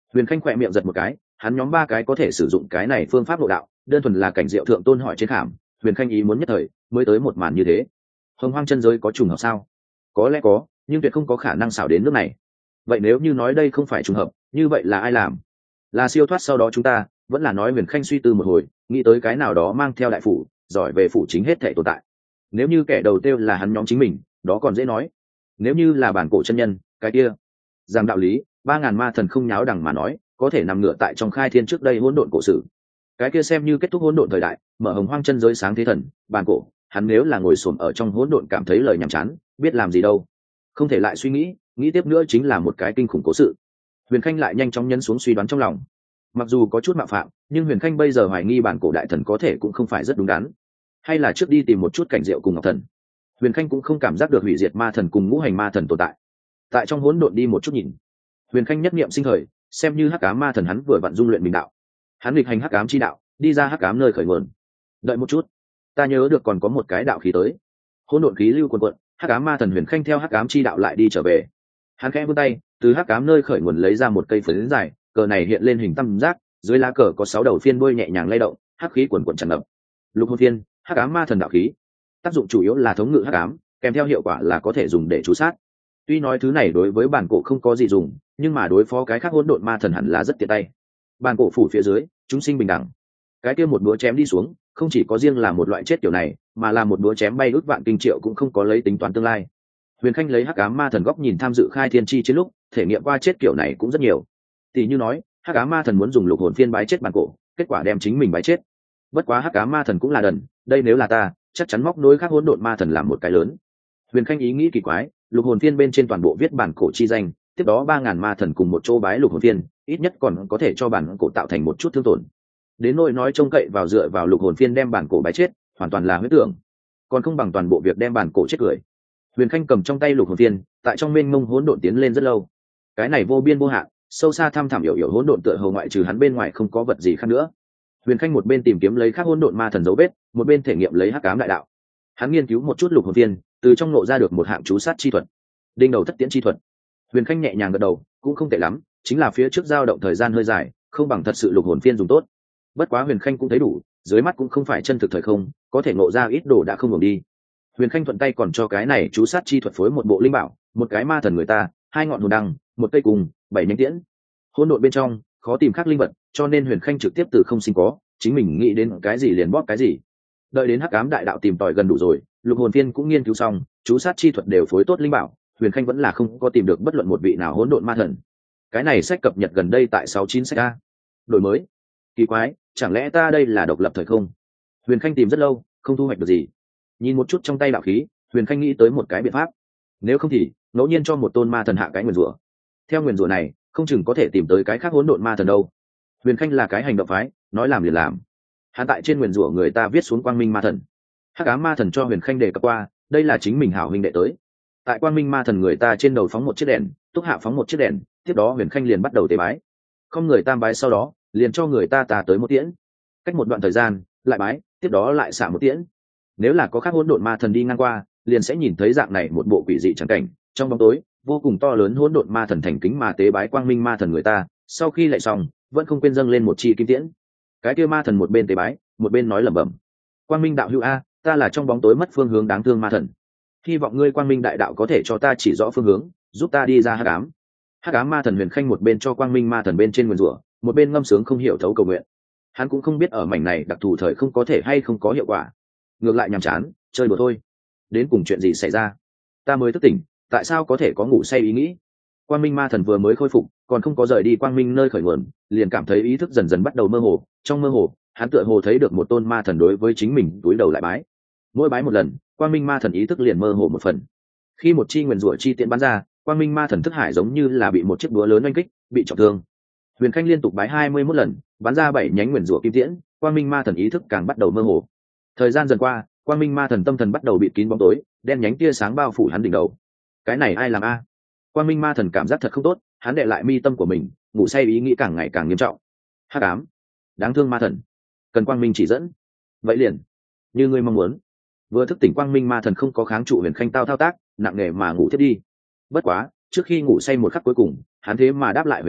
Huyền Khanh khỏe miệng giật một cái, hắn nhóm ba cái có thể sử dụng cái này phương pháp nội đạo, đơn thuần là cảnh diệu thượng tôn hỏi trên khảm. Huyền Khanh ý muốn nhất thời mới tới một màn như thế. Hồng Hoang chân giới có trùng hợp sao? Có lẽ có, nhưng tuyệt không có khả năng xảo đến nước này. Vậy nếu như nói đây không phải trùng hợp, như vậy là ai làm? Là siêu thoát sau đó chúng ta, vẫn là nói Huyền Khanh suy tư một hồi, nghĩ tới cái nào đó mang theo đại phủ, giỏi về phủ chính hết thể tồn tại. Nếu như kẻ đầu tiêu là hắn nhóm chính mình, đó còn dễ nói. Nếu như là bản cổ chân nhân, cái kia, rằng đạo lý, 3000 ma thần không nháo đằng mà nói, có thể nằm ngửa tại trong khai thiên trước đây hỗn độn cổ sử. Cái kia xem như kết thúc hỗn độn thời đại, mở Hồng Hoang chân giới sáng thế thần, bản cổ, hắn nếu là ngồi xổm ở trong hỗn độn cảm thấy lời nhàm chán, biết làm gì đâu. Không thể lại suy nghĩ tiếp nữa chính là một cái kinh khủng cố sự. Huyền Khanh lại nhanh chóng nhấn xuống suy đoán trong lòng. Mặc dù có chút mạo phạm, nhưng Huyền Khanh bây giờ hoài nghi bản cổ đại thần có thể cũng không phải rất đúng đắn. Hay là trước đi tìm một chút cảnh diệu cùng Ngọc Thần. Huyền Khanh cũng không cảm giác được hủy diệt ma thần cùng ngũ hành ma thần tồn tại. Tại trong hỗn độn đi một chút nhìn. Huyền Khanh nhất niệm sinh khởi, xem như hắc ám ma thần hắn vừa vặn dung luyện mình đạo. Hắn nghịch hành hắc ám chi đạo, đi ra hắc ám nơi khởi nguồn. Đợi một chút, ta nhớ được còn có một cái đạo khí tới. Hỗn độn khí lưu quần quận, hắc ám ma thần Huyền Khanh theo hắc ám chi đạo lại đi trở về. Hắn khẽ vươn tay, từ hắc ám nơi khởi nguồn lấy ra một cây phấn dài, cờ này hiện lên hình tam giác, dưới lá cờ có 6 đầu phiên đuôi nhẹ nhàng lay động, hắc khí quần quần tràn ngập. Lục hồn phiên, hắc ám ma thần đạo khí. Tác dụng chủ yếu là thống ngự hắc ám, kèm theo hiệu quả là có thể dùng để trú sát. Tuy nói thứ này đối với bản cổ không có gì dùng, nhưng mà đối phó cái khác hỗn độn ma thần hẳn là rất tiện tay. Bản cổ phủ phía dưới, chúng sinh bình đẳng. Cái kia một búa chém đi xuống, không chỉ có riêng là một loại chết kiểu này, mà là một búa chém bay ước vạn kinh triệu cũng không có lấy tính toán tương lai. Huyền Khanh lấy hắc ám ma thần góc nhìn tham dự khai thiên chi chiến lúc, thể nghiệm qua chết kiểu này cũng rất nhiều. Tỷ như nói, hắc ám ma thần muốn dùng lục hồn phiên bái chết bản cổ, kết quả đem chính mình bái chết. Bất quá hắc ám ma thần cũng là đần, đây nếu là ta, chắc chắn móc nối khác hỗn độn ma thần làm một cái lớn. Huyền Khanh ý nghĩ kỳ quái, lục hồn phiên bên trên toàn bộ viết bản cổ chi danh, tiếp đó 3000 ma thần cùng một chỗ bái lục hồn phiên, ít nhất còn có thể cho bản cổ tạo thành một chút thương tổn. Đến nỗi nói trông cậy vào dựa vào lục hồn phiên đem bản cổ bái chết, hoàn toàn là huyễn tưởng, còn không bằng toàn bộ việc đem bản cổ chết cười. Huyền Khanh cầm trong tay lục hồn phiên, tại trong mênh mông hỗn độn tiến lên rất lâu. Cái này vô biên vô hạn, sâu xa thăm thẳm hiểu hỗn độn tựa hồ ngoại trừ hắn bên ngoài không có vật gì khác nữa. Huyền Khanh một bên tìm kiếm lấy các hỗn độn ma thần dấu vết, một bên thể nghiệm lấy hắc ám đại đạo. Hắn nghiên cứu một chút lục hồn phiên, từ trong nộ ra được một hạng chú sát chi thuật, đinh đầu thất tiễn chi thuật. Huyền Khanh nhẹ nhàng gật đầu, cũng không tệ lắm, chính là phía trước dao động thời gian hơi dài, không bằng thật sự lục hồn phiên dùng tốt. Bất quá Huyền Khanh cũng thấy đủ, dưới mắt cũng không phải chân thực thời không, có thể ngộ ra ít đồ đã không ngừng đi. Huyền Khanh thuận tay còn cho cái này chú sát chi thuật phối một bộ linh bảo, một cái ma thần người ta, 2 ngọn hồn đăng, một cây cùng, 7 nhánh tiễn. Hỗn độn bên trong khó tìm khác linh vật, cho nên Huyền Khanh trực tiếp từ không sinh có, chính mình nghĩ đến cái gì liền bóp cái gì. Đợi đến hắc ám đại đạo tìm tòi gần đủ rồi, lục hồn phiên cũng nghiên cứu xong, chú sát chi thuật đều phối tốt linh bảo, Huyền Khanh vẫn là không có tìm được bất luận một vị nào hỗn độn ma thần. Cái này sách cập nhật gần đây tại 69 sách a. Đổi mới. Kỳ quái, chẳng lẽ ta đây là độc lập thời không? Huyền Khanh tìm rất lâu, không thu hoạch được gì. Nhìn một chút trong tay đạo khí, Huyền Khanh nghĩ tới một cái biện pháp. Nếu không thì ngẫu nhiên cho một tôn ma thần hạ cái nguyền rủa. Theo nguyền rủa này, không chừng có thể tìm tới cái khác hỗn độn ma thần đâu. Huyền Khanh là cái hành động phái, nói làm liền làm. Hắn tại trên nguyền rủa người ta viết xuống quang minh ma thần. Hắc ám ma thần cho Huyền Khanh đề cập qua, đây là chính mình hảo huynh đệ tới. Tại quang minh ma thần người ta trên đầu phóng một chiếc đèn, túc hạ phóng một chiếc đèn, tiếp đó Huyền Khanh liền bắt đầu tế bái. Không người tam bái sau đó, liền cho người ta tà tới một tiễn. Cách một đoạn thời gian, lại bái, tiếp đó lại xả một tiễn. Nếu là có khác hỗn độn ma thần đi ngang qua, liền sẽ nhìn thấy dạng này một bộ quỷ dị chẳng cảnh, trong bóng tối, vô cùng to lớn hỗn độn ma thần thành kính mà tế bái quang minh ma thần người ta, sau khi lại xong, vẫn không quên dâng lên một chi kim tiễn. Cái kia ma thần một bên tế bái, một bên nói lẩm bẩm: "Quang minh đạo hữu a, ta là trong bóng tối mất phương hướng đáng thương ma thần. Hy vọng ngươi quang minh đại đạo có thể cho ta chỉ rõ phương hướng, giúp ta đi ra hắc ám." Hắc ám ma thần Huyền Khanh một bên cho quang minh ma thần bên trên nguyền rủa, một bên ngâm sướng không hiểu thấu cầu nguyện. Hắn cũng không biết ở mảnh này đặc thù thời không có thể hay không có hiệu quả. Ngược lại nhàm chán, chơi đùa thôi. Đến cùng chuyện gì xảy ra? Ta mới thức tỉnh, tại sao có thể có ngủ say ý nghĩ? Quang minh ma thần vừa mới khôi phục, còn không có rời đi quang minh nơi khởi nguồn, liền cảm thấy ý thức dần dần bắt đầu mơ hồ. Trong mơ hồ, hắn tựa hồ thấy được một tôn ma thần đối với chính mình túi đầu lại bái. Mỗi bái một lần, quang minh ma thần ý thức liền mơ hồ một phần. Khi một chi nguyền rủa chi tiện bắn ra, quang minh ma thần thức hải giống như là bị một chiếc búa lớn oanh kích, bị trọng thương. Huyền Khanh liên tục bái 21 lần, bắn ra 7 nhánh nguyền rủa kim tiễn, quang minh ma thần ý thức càng bắt đầu mơ hồ. Thời gian dần qua, quang minh ma thần tâm thần bắt đầu bịt kín bóng tối, đen nhánh tia sáng bao phủ hắn đỉnh đầu. Cái này ai làm a? Quang minh ma thần cảm giác thật không tốt, hắn đệ lại mi tâm của mình, ngủ say ý nghĩ càng ngày càng nghiêm trọng. Hắc ám, đáng thương ma thần, cần quang minh chỉ dẫn. Vậy liền, như ngươi mong muốn. Vừa thức tỉnh quang minh ma thần không có kháng trụ Huyền Khanh thao tác, nặng nề mà ngủ thiếp đi. Bất quá, trước khi ngủ say một khắc cuối cùng, hắn thế mà đáp lại Huyền Khanh,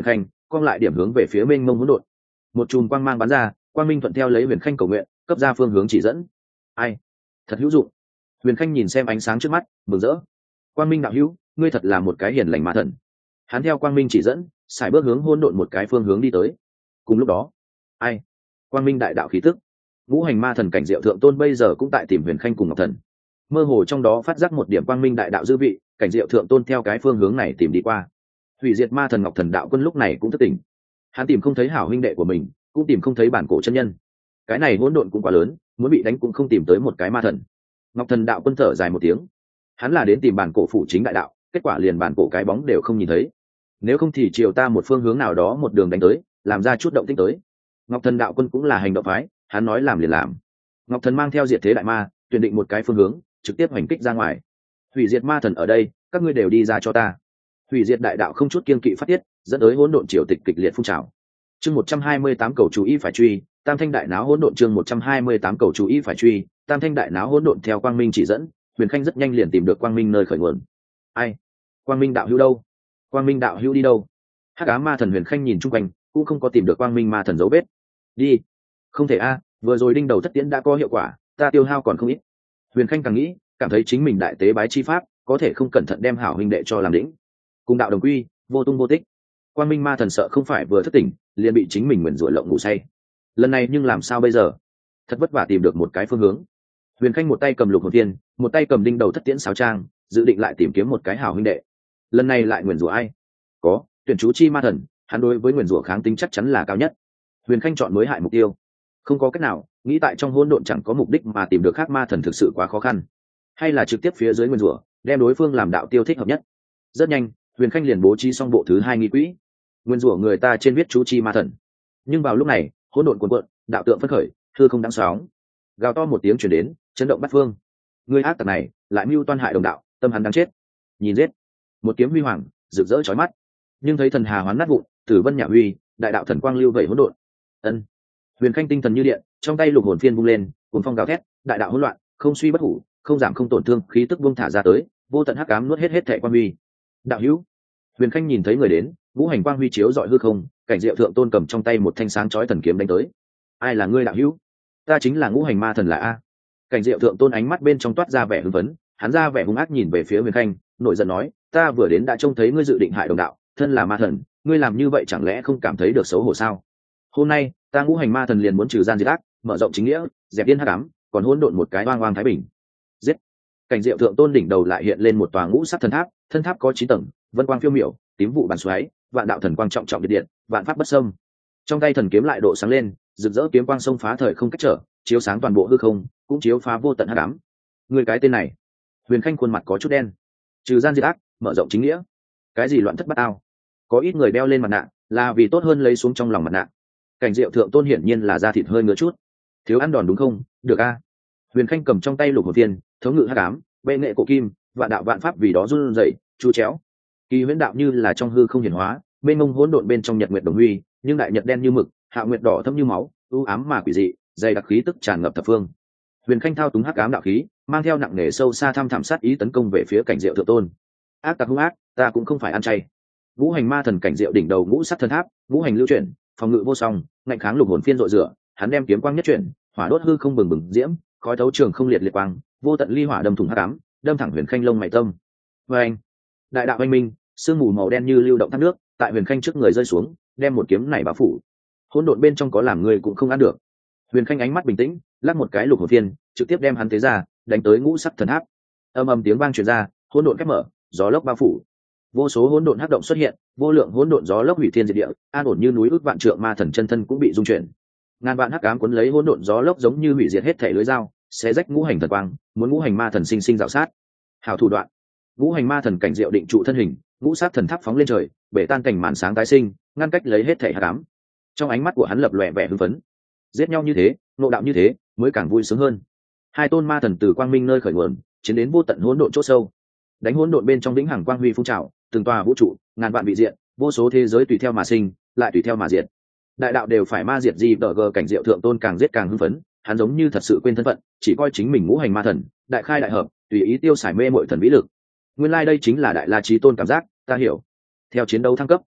con lại điểm hướng về phía mênh mông hỗn độn. Một chùm quang mang bắn ra, quang minh thuận theo lấy Huyền Khanh cầu nguyện, cấp ra phương hướng chỉ dẫn. Ai, thật hữu dụng. Huyền Khanh nhìn xem ánh sáng trước mắt, mừng rỡ. Quang minh đạo hữu, ngươi thật là một cái hiền lành ma thần. Hắn theo quang minh chỉ dẫn, xài bước hướng hỗn độn một cái phương hướng đi tới. Cùng lúc đó, ai, quang minh đại đạo khí tức, ngũ hành ma thần cảnh diệu thượng tôn bây giờ cũng tại tìm Huyền Khanh cùng Ngọc Thần. Mơ hồ trong đó phát giác một điểm quang minh đại đạo dư vị, cảnh diệu thượng tôn theo cái phương hướng này tìm đi qua. Hủy diệt ma thần Ngọc Thần đạo quân lúc này cũng thức tỉnh. Hắn tìm không thấy hảo huynh đệ của mình, cũng tìm không thấy bản cổ chân nhân. Cái này hỗn độn cũng quá lớn, muốn bị đánh cũng không tìm tới một cái ma thần. Ngọc Thần đạo quân thở dài một tiếng. Hắn là đến tìm bản cổ phủ chính đại đạo, kết quả liền bản cổ cái bóng đều không nhìn thấy. Nếu không thì chiều ta một phương hướng nào đó một đường đánh tới, làm ra chút động tĩnh tới. Ngọc Thần đạo quân cũng là hành động phái, hắn nói làm liền làm. Ngọc Thần mang theo diệt thế đại ma, tuyển định một cái phương hướng, trực tiếp hành kích ra ngoài. Hủy diệt ma thần ở đây, các ngươi đều đi ra cho ta. Hủy diệt đại đạo không chút kiên kỵ phát tiết, dẫn tới hỗn độn triều tịch kịch liệt phun trào. Chương 128 cầu chú ý phải truy, Tam Thanh đại náo hỗn độn. Chương 128 cầu chú ý phải truy, Tam Thanh đại náo hỗn độn. Theo quang minh chỉ dẫn, Huyền Khanh rất nhanh liền tìm được quang minh nơi khởi nguồn. Ai? Quang minh đạo hữu đâu? Quang minh đạo hữu đi đâu? Hắc ám ma thần Huyền Khanh nhìn chung quanh, cũng không có tìm được quang minh ma thần dấu vết. Đi. Không thể a, vừa rồi đinh đầu thất tiễn đã có hiệu quả, ta tiêu hao còn không ít. Huyền Khanh càng nghĩ, cảm thấy chính mình đại tế bái chi pháp, có thể không cẩn thận đem hảo huynh đệ cho làm đỉnh. Cùng đạo đồng quy, vô tung vô tích. Quang minh ma thần sợ không phải vừa thất tỉnh, liền bị chính mình nguyền rủa lộng ngủ say. Lần này nhưng làm sao bây giờ? Thật vất vả tìm được một cái phương hướng. Huyền Khanh một tay cầm lục hồn tiên, một tay cầm đinh đầu thất tiễn sáo trang, dự định lại tìm kiếm một cái hảo huynh đệ. Lần này lại nguyền rủa ai? Có, tuyển chú chi ma thần, hắn đối với nguyền rủa kháng tính chắc chắn là cao nhất. Huyền Khanh chọn mới hại mục tiêu. Không có cách nào, nghĩ tại trong hỗn độn chẳng có mục đích mà tìm được khác ma thần thực sự quá khó khăn. Hay là trực tiếp phía dưới nguyền rủa, đem đối phương làm đạo tiêu thích hợp nhất. Rất nhanh, Huyền Khanh liền bố trí xong bộ thứ 2 nghi quỹ. Nguyên rủa người ta trên viết chú chi ma thần. Nhưng vào lúc này, hỗn độn cuộn cuộn, đạo tượng phất khởi, hư không đáng sóng. Gào to một tiếng truyền đến, chấn động bát phương. Người ác tặc này, lại mưu toan hại đồng đạo, tâm hắn đáng chết. Nhìn giết. Một kiếm huy hoàng, rực rỡ chói mắt. Nhưng thấy thần hà hoán nát vụn, tử vân nhạ huy, đại đạo thần quang lưu vẩy hỗn độn. Ân. Huyền Khanh tinh thần như điện, trong tay lục hồn phiên vung lên, cuồng phong gào thét, đại đạo hỗn loạn, không suy bất hủ, không giảm không tổn thương, khí tức buông thả ra tới, vô tận hắc ám nuốt hết thệ quan huy. Đạo hữu. Huyền Khanh nhìn thấy người đến, ngũ hành quang huy chiếu dọi hư không, cảnh diệu thượng tôn cầm trong tay một thanh sáng chói thần kiếm đánh tới. Ai là ngươi đạo hữu? Ta chính là ngũ hành ma thần là a. Cảnh diệu thượng tôn ánh mắt bên trong toát ra vẻ hưng phấn, hắn ra vẻ hung ác nhìn về phía Huyền Khanh, nổi giận nói, ta vừa đến đã trông thấy ngươi dự định hại đồng đạo, thân là ma thần, ngươi làm như vậy chẳng lẽ không cảm thấy được xấu hổ sao? Hôm nay, ta ngũ hành ma thần liền muốn trừ gian diệt ác, mở rộng chính nghĩa, dẹp yên hắc ám, còn hỗn độn một cái oang oang thái bình. Giết! Cảnh diệu thượng tôn đỉnh đầu lại hiện lên một tòa ngũ sắc thần tháp, thân tháp có 9 tầng, vân quang phiêu miểu, tím vụ bàn xoáy, vạn đạo thần quang trọng trọng điện điện, vạn pháp bất xâm. Trong tay thần kiếm lại độ sáng lên, rực rỡ kiếm quang xông phá thời không cách trở, chiếu sáng toàn bộ hư không, cũng chiếu phá vô tận hắc ám. Người cái tên này, Huyền Khanh khuôn mặt có chút đen. Trừ gian diệt ác, mở rộng chính nghĩa. Cái gì loạn thất bát ao? Có ít người đeo lên mặt nạ, là vì tốt hơn lấy xuống trong lòng mặt nạ. Cảnh diệu thượng tôn hiển nhiên là da thịt hơi ngứa chút. Thiếu ăn đòn đúng không? Được a. Huyền Khanh cầm trong tay lục hồn tiên, thống ngự hắc ám, bệ nghệ cổ kim, vạn đạo vạn pháp vì đó run rẩy, chu chéo. Kỳ huyễn đạo như là trong hư không hiển hóa, bên mông hỗn độn bên trong nhật nguyệt đồng huy, nhưng đại nhật đen như mực, hạ nguyệt đỏ thẫm như máu, u ám mà quỷ dị, dày đặc khí tức tràn ngập thập phương. Huyền Khanh thao túng hắc ám đạo khí, mang theo nặng nề sâu xa thăm thẳm sát ý tấn công về phía cảnh diệu thượng tôn. Ác tặc hung ác, ta cũng không phải ăn chay. Ngũ hành ma thần cảnh diệu đỉnh đầu ngũ sắc thần tháp, ngũ hành lưu chuyển, phòng ngự vô song, ngạnh kháng lục hồn phiên rọi rửa, hắn đem kiếm quang nhất chuyển, hỏa đốt hư không bừng bừng diễm, khói thấu trường không liệt liệt quang, vô tận ly hỏa đâm thủng hắc ám, đâm thẳng Huyền Khanh lông mày tâm. Oeng! Đại đạo oanh minh, sương mù màu đen như lưu động thác nước, tại Huyền Khanh trước người rơi xuống, đem một kiếm này bao phủ. Hỗn độn bên trong có làm người cũng không ăn được. Huyền Khanh ánh mắt bình tĩnh, lắc một cái lục hồn phiên, trực tiếp đem hắn tế ra, đánh tới ngũ sắc thần tháp. Âm ầm tiếng vang truyền ra, hỗn độn khép mở, gió lốc bao phủ. Vô số hỗn độn hắc động xuất hiện, vô lượng hỗn độn gió lốc hủy thiên diệt địa, an ổn như núi ước vạn trượng ma thần chân thân cũng bị rung chuyển. Ngàn vạn hắc ám cuốn lấy hỗn độn gió lốc giống như hủy diệt hết thể lưới dao, xé rách ngũ hành thần quang, muốn ngũ hành ma thần sinh sinh dạo sát. Hảo thủ đoạn. Ngũ hành ma thần cảnh diệu định trụ thân hình, ngũ sát thần tháp phóng lên trời, bể tan cảnh màn sáng tái sinh, ngăn cách lấy hết thể hắc ám. Trong ánh mắt của hắn lập lòe vẻ hưng phấn. Giết nhau như thế, nộ đạo như thế, mới càng vui sướng hơn. Hai tôn ma thần từ quang minh nơi khởi nguồn, chiến đến vô tận hỗn độn chỗ sâu. Đánh hỗn độn bên trong vĩnh hằng quang huy phun trào, từng tòa vũ trụ, ngàn vạn vị diện, vô số thế giới tùy theo mà sinh, lại tùy theo mà diệt. Đại đạo đều phải ma diệt gì, đỡ gờ cảnh diệu thượng tôn càng giết càng hưng phấn, hắn giống như thật sự quên thân phận, chỉ coi chính mình ngũ hành ma thần, đại khai đại hợp, tùy ý tiêu xài mê muội thần vĩ lực. Nguyên lai đây chính là đại la chí tôn cảm giác, ta hiểu. Theo chiến đấu thăng cấp,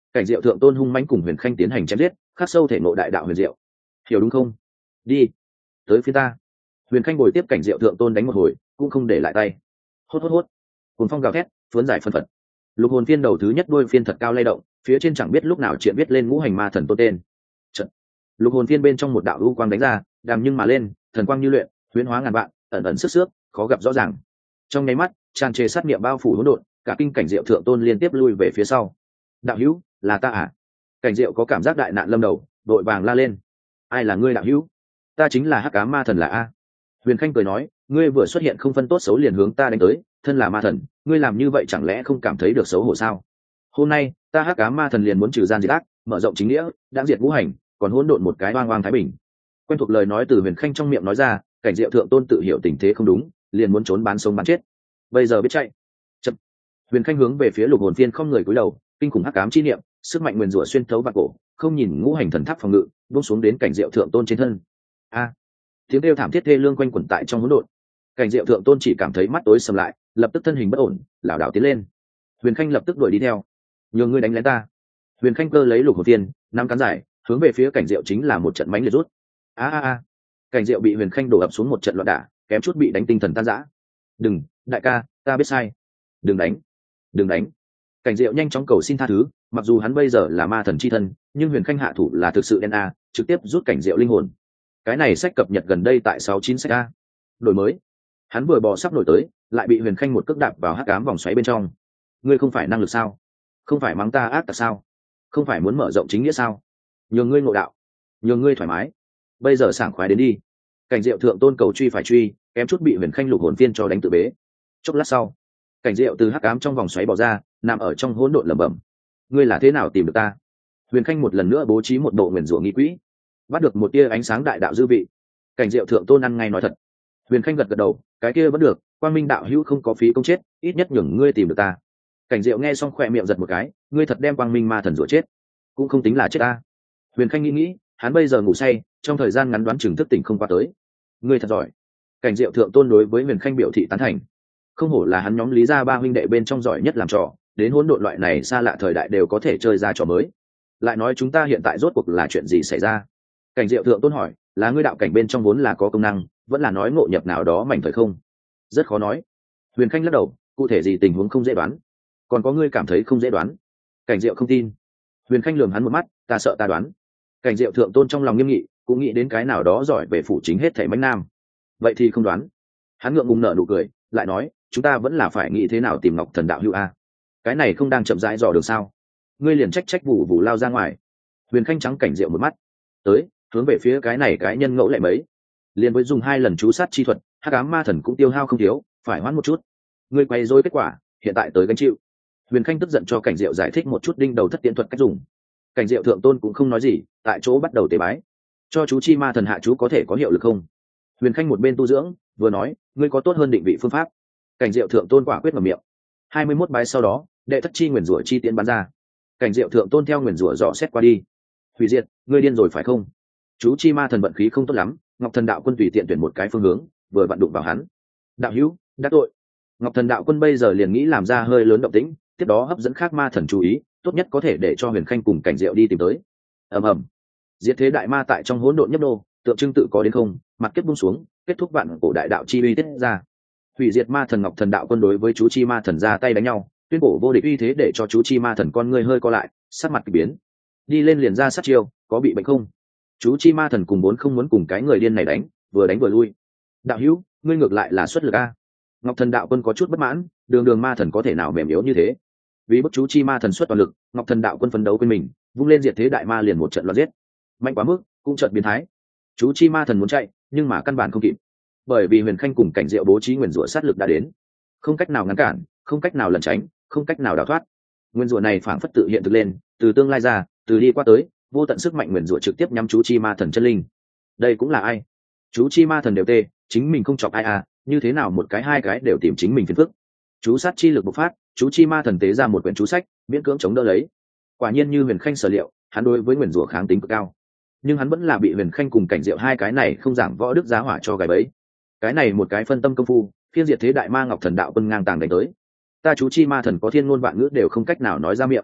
Cảnh Diệu thượng tôn hung mãnh cùng Huyền Khanh tiến hành chém giết, khắc sâu thể ngộ đại đạo huyền diệu. Hiểu đúng không? Đi, tới phía ta. Huyền Khanh bồi tiếp Cảnh Diệu thượng tôn đánh một hồi, cũng không để lại tay. Hốt hốt hốt. Cuồng phong gào thét, phướn giải phân phật. Lục hồn phiên đầu thứ nhất đôi phiên thật cao lay động, phía trên chẳng biết lúc nào chuyện viết lên ngũ hành ma thần tôn tên. Trận. Lục hồn phiên bên trong một đạo u quang đánh ra, đàm nhưng mà lên, thần quang như luyện, huyễn hóa ngàn vạn, ẩn ẩn sức xước, khó gặp rõ ràng. Trong nháy mắt, tràn trề sát niệm bao phủ hỗn độn, cả kinh Cảnh Diệu thượng tôn liên tiếp lui về phía sau. Đạo hữu, là ta à? Cảnh Diệu có cảm giác đại nạn lâm đầu, đội vàng la lên. Ai là ngươi đạo hữu? Ta chính là Hắc Ám Ma Thần là a. Huyền Khanh cười nói, ngươi vừa xuất hiện không phân tốt xấu liền hướng ta đánh tới, thân là ma thần, ngươi làm như vậy chẳng lẽ không cảm thấy được xấu hổ sao? Hôm nay, ta Hắc Ám Ma Thần liền muốn trừ gian diệt ác, mở rộng chính nghĩa, đã diệt ngũ hành, còn hỗn độn một cái oang oang thái bình. Quen thuộc lời nói từ Huyền Khanh trong miệng nói ra, Cảnh Diệu thượng tôn tự hiểu tình thế không đúng, liền muốn trốn bán sống bán chết. Bây giờ biết chạy. Chậm. Huyền Khanh hướng về phía Lục hồn phiên không người cúi đầu, kinh khủng hắc ám chi niệm, sức mạnh nguyên rủa xuyên thấu vào cổ, không nhìn ngũ hành thần tháp phòng ngự, buông xuống đến Cảnh Diệu thượng tôn trên thân. A! Tiếng kêu thảm thiết thê lương quanh quẩn tại trong hỗn độn. Cảnh Diệu thượng tôn chỉ cảm thấy mắt tối sầm lại, lập tức thân hình bất ổn, lảo đảo tiến lên. Huyền Khanh lập tức đuổi đi theo. Nhường ngươi đánh lén ta. Huyền Khanh cơ lấy Lục hồn phiên, năm cán giải, hướng về phía Cảnh Diệu chính là một trận mãnh liệt rút. A! Cảnh Diệu bị Huyền Khanh đổ ập xuống một trận loạn đả, kém chút bị đánh tinh thần tan rã. Đừng, đại ca, ta biết sai. Đừng đánh, đừng đánh. Cảnh Diệu nhanh chóng cầu xin tha thứ, mặc dù hắn bây giờ là ma thần chi thân, nhưng Huyền Khanh hạ thủ là thực sự đen a, trực tiếp rút Cảnh Diệu linh hồn. Cái này sách cập nhật gần đây tại 69 sách a. Đổi mới. Hắn vừa bò sắp nổi tới, lại bị Huyền Khanh một cước đạp vào hắc ám vòng xoáy bên trong. Ngươi không phải năng lực sao? Không phải mắng ta ác tặc sao? Không phải muốn mở rộng chính nghĩa sao? Nhường ngươi ngộ đạo, nhường ngươi thoải mái. Bây giờ sảng khoái đến đi. Cảnh Diệu thượng tôn cầu truy phải truy, kém chút bị Huyền Khanh Lục hồn phiên cho đánh tự bế. Chốc lát sau, Cảnh Diệu từ hắc ám trong vòng xoáy bò ra, nằm ở trong hỗn độn lẩm bẩm. Ngươi là thế nào tìm được ta? Huyền Khanh một lần nữa bố trí một bộ nguyền rủa nghi quỹ, bắt được một tia ánh sáng đại đạo dư vị. Cảnh Diệu thượng tôn ăn ngay nói thật. Huyền Khanh gật gật đầu, cái kia vẫn được, Quang Minh đạo hữu không có phí công chết, ít nhất nhường ngươi tìm được ta. Cảnh Diệu nghe xong khỏe miệng giật một cái, ngươi thật đem Quang Minh ma thần rủa chết, cũng không tính là chết ta. Huyền Khanh nghĩ, hắn bây giờ ngủ say, trong thời gian ngắn đoán chừng thức tỉnh không qua tới. Ngươi thật giỏi. Cảnh Diệu thượng tôn đối với Huyền Khanh biểu thị tán thành. Không hổ là hắn nhóm Lý gia ba huynh đệ bên trong giỏi nhất làm trò, đến hỗn độn loại này xa lạ thời đại đều có thể chơi ra trò mới. Lại nói chúng ta hiện tại rốt cuộc là chuyện gì xảy ra? Cảnh Diệu thượng tôn hỏi, là ngươi đạo cảnh bên trong vốn là có công năng, vẫn là nói ngộ nhập nào đó mảnh thời không? Rất khó nói. Huyền Khanh lắc đầu, cụ thể gì tình huống không dễ đoán. Còn có ngươi cảm thấy không dễ đoán? Cảnh Diệu không tin. Huyền Khanh lườm hắn một mắt, ta sợ ta đoán. Cảnh Diệu thượng tôn trong lòng nghiêm nghị, cũng nghĩ đến cái nào đó giỏi về phủ chính hết thảy mãnh nam. Vậy thì không đoán. Hắn ngượng ngùng nở nụ cười, lại nói, chúng ta vẫn là phải nghĩ thế nào tìm Ngọc Thần đạo hữu a. Cái này không đang chậm rãi dò được sao? Ngươi liền trách vụ vụ lao ra ngoài. Huyền Khanh trắng Cảnh Diệu một mắt, tới, hướng về phía cái này cái nhân ngẫu lại mấy. Liền với dùng 2 lần chú sát chi thuật, hắc ám ma thần cũng tiêu hao không thiếu, phải hoãn một chút. Ngươi quay rối kết quả, hiện tại tới gánh chịu. Huyền Khanh tức giận cho Cảnh Diệu giải thích một chút đinh đầu thất tiễn thuật cách dùng. Cảnh Diệu thượng tôn cũng không nói gì, tại chỗ bắt đầu tế bái. Cho chú chi ma thần hạ chú có thể có hiệu lực không? Huyền Khanh một bên tu dưỡng, vừa nói, ngươi có tốt hơn định vị phương pháp. Cảnh Diệu thượng tôn quả quyết mở miệng. 21 bái sau đó, đệ thất chi nguyền rủa chi tiễn bắn ra. Cảnh Diệu thượng tôn theo nguyền rủa dò xét qua đi. Hủy diệt, ngươi điên rồi phải không? Chú chi ma thần vận khí không tốt lắm, Ngọc Thần đạo quân tùy tiện tuyển một cái phương hướng, vừa vặn đụng vào hắn. Đạo hữu, đắc tội. Ngọc Thần đạo quân bây giờ liền nghĩ làm ra hơi lớn động tĩnh, tiếp đó hấp dẫn khác ma thần chú ý, tốt nhất có thể để cho Huyền Khanh cùng Cảnh Diệu đi tìm tới. Ầm ầm. Diệt thế đại ma tại trong hỗn độn nhấp nô, tượng trưng tự có đến không, mặt kết buông xuống, kết thúc vạn cổ đại đạo chi uy tiết ra. Hủy diệt ma thần Ngọc Thần đạo quân đối với chú chi ma thần ra tay đánh nhau, tuyên bố vô địch uy thế để cho chú chi ma thần con người hơi co lại, sắc mặt kỳ biến. Đi lên liền ra sát chiêu, có bị bệnh không? Chú chi ma thần cùng không muốn cùng cái người điên này đánh vừa lui. Đạo hữu, ngươi ngược lại là xuất lực a. Ngọc Thần đạo quân có chút bất mãn, đường ma thần có thể nào mềm yếu như thế? Vì bức chú chi ma thần xuất toàn lực, Ngọc Thần đạo quân phấn đấu quên mình, vung lên diệt thế đại ma liền một trận loạn giết. Mạnh quá mức, cũng trận biến thái. Chú chi ma thần muốn chạy, nhưng mà căn bản không kịp. Bởi vì Huyền Khanh cùng Cảnh Diệu bố trí nguyên rủa sát lực đã đến, không cách nào ngăn cản, không cách nào lẩn tránh, không cách nào đào thoát. Nguyên rủa này phảng phất tự hiện thực lên, từ tương lai ra, từ đi qua tới, vô tận sức mạnh nguyên rủa trực tiếp nhắm chú chi ma thần chân linh. Đây cũng là ai? Chú chi ma thần đều tê, chính mình không chọc ai à, như thế nào một cái hai cái đều tìm chính mình phiền phức. Chú sát chi lực bộc phát, chú chi ma thần tế ra một quyển chú sách, miễn cưỡng chống đỡ lấy. Quả nhiên như Huyền Khanh sở liệu, hắn đối với nguyên rủa kháng tính cực cao, nhưng hắn vẫn là bị Huyền Khanh cùng Cảnh Diệu hai cái này không giảng võ đức giá hỏa cho gài bẫy. Cái này một cái phân tâm công phu, phiên diệt thế đại ma Ngọc Thần đạo quân ngang tàng đánh tới. Ta chú chi ma thần có thiên ngôn vạn ngữ đều không cách nào nói ra miệng.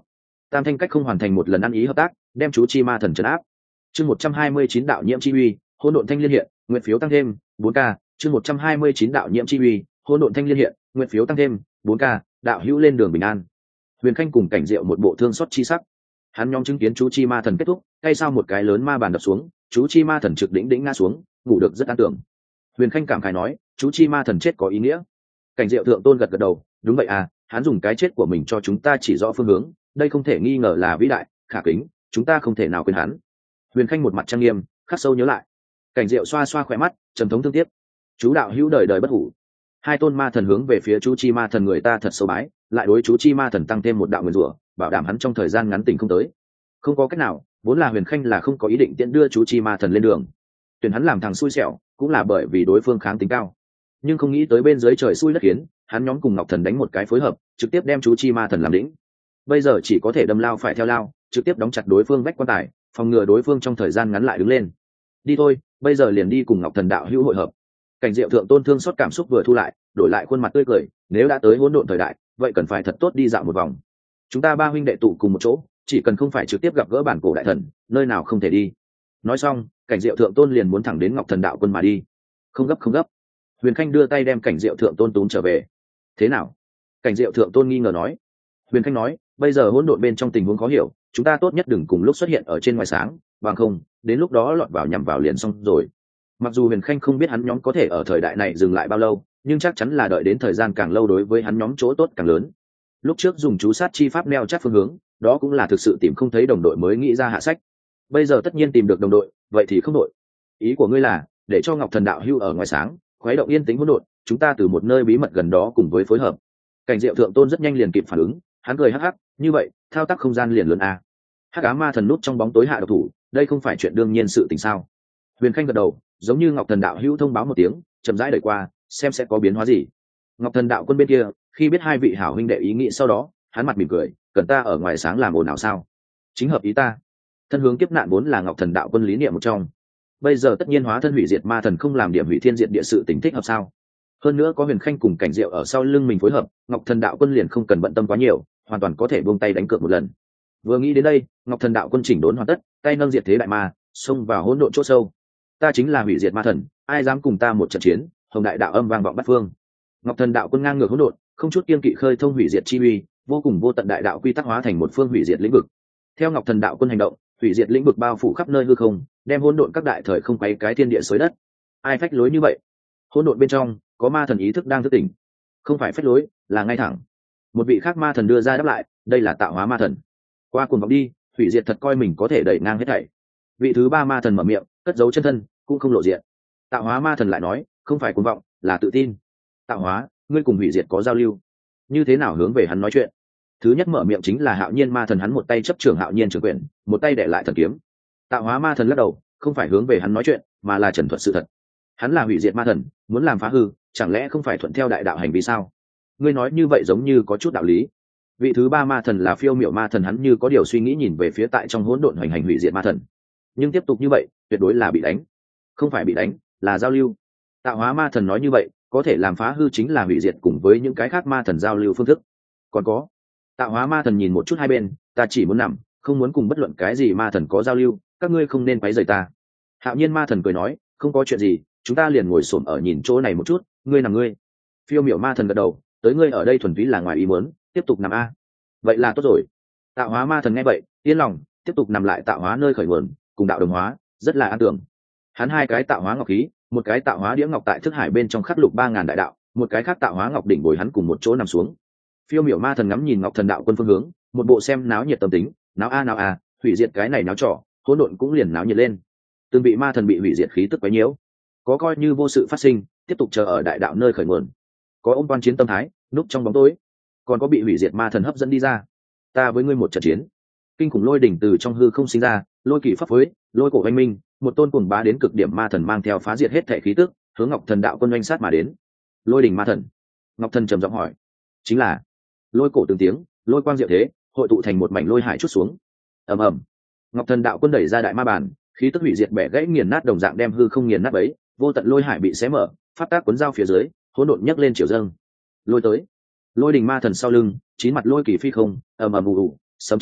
tam thanh cách không hoàn thành một lần ăn ý hợp tác, đem chú chi ma thần trấn áp. Chương 129 đạo nhiễm chi uy, hỗn độn thanh liên hiện, nguyện phiếu tăng thêm 4k. Chương 129 đạo nhiễm chi uy, hỗn độn thanh liên hiện, nguyện phiếu tăng thêm 4k. Đạo hữu lên đường bình an. Huyền Khanh cùng Cảnh Diệu một bộ thương xót chi sắc. Hắn nhóm chứng kiến chú chi ma thần kết thúc, ngay sau một cái lớn ma bàn đập xuống, chú chi ma thần trực đỉnh đỉnh ngã xuống, ngủ được rất an tưởng. Huyền Khanh cảm khái nói, chú chi ma thần chết có ý nghĩa. Cảnh Diệu thượng tôn gật gật đầu, đúng vậy à, hắn dùng cái chết của mình cho chúng ta chỉ rõ phương hướng, đây không thể nghi ngờ là vĩ đại, khả kính, chúng ta không thể nào quên hắn. Huyền Khanh một mặt trang nghiêm, khắc sâu nhớ lại. Cảnh Diệu xoa xoa khỏe mắt, trầm thống thương tiếc. Chú đạo hữu đời đời bất hủ. Hai tôn ma thần hướng về phía chú chi ma thần người ta thật sâu bái, lại đối chú chi ma thần tăng thêm một đạo nguyền rủa, bảo đảm hắn trong thời gian ngắn tỉnh không tới. Không có cách nào, vốn là Huyền Khanh là không có ý định tiễn đưa chú chi ma thần lên đường. Tuyển hắn làm thằng xui xẻo, cũng là bởi vì đối phương kháng tính cao. Nhưng không nghĩ tới bên dưới trời xui đất khiến, hắn nhóm cùng Ngọc Thần đánh một cái phối hợp, trực tiếp đem chú chi ma thần làm lĩnh. Bây giờ chỉ có thể đâm lao phải theo lao, trực tiếp đóng chặt đối phương vách quan tài, phòng ngừa đối phương trong thời gian ngắn lại đứng lên. Đi thôi, bây giờ liền đi cùng Ngọc Thần đạo hữu hội hợp. Cảnh Diệu thượng tôn thương xót cảm xúc vừa thu lại, đổi lại khuôn mặt tươi cười, nếu đã tới hỗn độn thời đại, vậy cần phải thật tốt đi dạo một vòng. Chúng ta ba huynh đệ tụ cùng một chỗ, chỉ cần không phải trực tiếp gặp gỡ bản cổ đại thần, nơi nào không thể đi. Nói xong, Cảnh Diệu thượng tôn liền muốn thẳng đến Ngọc Thần đạo quân mà đi. Không gấp không gấp. Huyền Khanh đưa tay đem Cảnh Diệu thượng tôn túm trở về. Thế nào? Cảnh Diệu thượng tôn nghi ngờ nói. Huyền Khanh nói, bây giờ hỗn độn bên trong tình huống khó hiểu, chúng ta tốt nhất đừng cùng lúc xuất hiện ở trên ngoài sáng, bằng không, đến lúc đó lọt vào nhằm vào liền xong rồi. Mặc dù Huyền Khanh không biết hắn nhóm có thể ở thời đại này dừng lại bao lâu, nhưng chắc chắn là đợi đến thời gian càng lâu đối với hắn nhóm chỗ tốt càng lớn. Lúc trước dùng chú sát chi pháp neo chắc phương hướng, đó cũng là thực sự tìm không thấy đồng đội mới nghĩ ra hạ sách. Bây giờ tất nhiên tìm được đồng đội, vậy thì không đội. Ý của ngươi là để cho Ngọc Thần đạo hưu ở ngoài sáng, khuấy động yên tĩnh hỗn độn, chúng ta từ một nơi bí mật gần đó cùng với phối hợp. Cảnh Diệu thượng tôn rất nhanh liền kịp phản ứng, hắn cười hắc hắc, như vậy, thao tác không gian liền lớn a. Hắc ám ma thần núp trong bóng tối hạ độc thủ, đây không phải chuyện đương nhiên sự tình sao? Huyền Khanh gật đầu, giống như Ngọc Thần đạo hữu thông báo một tiếng, chậm rãi đẩy qua, xem sẽ có biến hóa gì. Ngọc Thần đạo quân bên kia, khi biết hai vị hảo huynh đệ ý nghĩ sau đó, hắn mặt mỉm cười, cần ta ở ngoài sáng làm ồn nào sao? Chính hợp ý ta. Thân hướng kiếp nạn vốn là Ngọc Thần đạo quân lý niệm một trong. Bây giờ tất nhiên hóa thân hủy diệt ma thần không làm điểm hủy thiên diệt địa sự tình thích hợp sao? Hơn nữa có Huyền Khanh cùng Cảnh Diệu ở sau lưng mình phối hợp, Ngọc Thần đạo quân liền không cần bận tâm quá nhiều, hoàn toàn có thể buông tay đánh cược một lần. Vừa nghĩ đến đây, Ngọc Thần đạo quân chỉnh đốn hoàn tất, tay nâng diệt thế đại ma, xông vào hỗn độn chỗ sâu. Ta chính là hủy diệt ma thần, ai dám cùng ta một trận chiến? Hồng đại đạo âm vang vọng bát phương. Ngọc Thần đạo quân ngang ngược hỗn độn, không chút kiêng kỵ khơi thông hủy diệt chi uy, vô cùng vô tận đại đạo quy tắc hóa thành một phương hủy diệt lĩnh vực. Theo Ngọc Thần đạo quân hành động, hủy diệt lĩnh vực bao phủ khắp nơi hư không, đem hỗn độn các đại thời không quấy cái thiên địa xới đất. Ai phách lối như vậy? Hỗn độn bên trong có ma thần ý thức đang thức tỉnh, không phải phách lối, là ngay thẳng. Một vị khác ma thần đưa ra đáp lại, đây là tạo hóa ma thần. Qua cuồng vọng đi, hủy diệt thật coi mình có thể đẩy ngang hết thảy. Vị thứ ba ma thần mở miệng, cất giấu chân thân, cũng không lộ diện. Tạo hóa ma thần lại nói, không phải cuồng vọng, là tự tin. Tạo hóa, ngươi cùng hủy diệt có giao lưu, như thế nào hướng về hắn nói chuyện? Thứ nhất mở miệng chính là Hạo Nhiên ma thần, hắn một tay chấp trưởng Hạo Nhiên trường quyền, một tay để lại thần kiếm. Tạo hóa ma thần lắc đầu, không phải hướng về hắn nói chuyện, mà là trần thuật sự thật. Hắn là hủy diệt ma thần, muốn làm phá hư, chẳng lẽ không phải thuận theo đại đạo hành vi sao? Ngươi nói như vậy giống như có chút đạo lý. Vị thứ ba ma thần là Phiêu Miểu ma thần, hắn như có điều suy nghĩ nhìn về phía tại trong hỗn độn hoành hành hủy diệt ma thần. Nhưng tiếp tục như vậy, tuyệt đối là bị đánh. Không phải bị đánh, là giao lưu. Tạo hóa ma thần nói như vậy, có thể làm phá hư chính là hủy diệt cùng với những cái khác ma thần giao lưu phương thức. Còn có, tạo hóa ma thần nhìn một chút hai bên, ta chỉ muốn nằm, không muốn cùng bất luận cái gì ma thần có giao lưu, các ngươi không nên quấy rầy ta. Hạo Nhiên ma thần cười nói, không có chuyện gì, chúng ta liền ngồi xổm ở nhìn chỗ này một chút, ngươi nằm ngươi. Phiêu Miểu ma thần gật đầu, tới ngươi ở đây thuần túy là ngoài ý muốn, tiếp tục nằm a. Vậy là tốt rồi. Tạo hóa ma thần nghe vậy, yên lòng, tiếp tục nằm lại tạo hóa nơi khởi nguồn, cùng đạo đồng hóa, rất là an tưởng. Hắn hai cái tạo hóa ngọc khí, một cái tạo hóa đĩa ngọc tại thức hải bên trong khắc lục 3000 đại đạo, một cái khác tạo hóa ngọc đỉnh bồi hắn cùng một chỗ nằm xuống. Phiêu Miểu ma thần ngắm nhìn Ngọc Thần đạo quân phương hướng, một bộ xem náo nhiệt tâm tính, náo a, hủy diệt cái này náo trò, hỗn độn cũng liền náo nhiệt lên. Từng vị ma thần bị hủy diệt khí tức quấy nhiễu, có coi như vô sự phát sinh, tiếp tục chờ ở đại đạo nơi khởi nguồn, có ôm quan chiến tâm thái, núp trong bóng tối, còn có bị hủy diệt ma thần hấp dẫn đi ra. Ta với ngươi một trận chiến. Kinh khủng lôi đỉnh từ trong hư không sinh ra, lôi kỳ pháp phối, lôi cổ oanh minh, một tôn cuồng bá đến cực điểm ma thần mang theo phá diệt hết thể khí tức, hướng Ngọc Thần đạo quân oanh sát mà đến. Lôi đỉnh ma thần. Ngọc Thần trầm giọng hỏi. Chính là. Lôi cổ từng tiếng, lôi quang diệu thế, hội tụ thành một mảnh lôi hải chút xuống. Ầm ầm. Ngọc Thần đạo quân đẩy ra đại ma bản, khí tức hủy diệt bẻ gãy nghiền nát đồng dạng đem hư không nghiền nát bấy, vô tận lôi hải bị xé mở, pháp tác cuốn dao phía dưới, hỗn độn nhấc lên chiều dâng. Lôi tới. Lôi đỉnh ma thần sau lưng, chín mặt lôi kỳ phi không, ầm ầm ù ù, sấm chớp,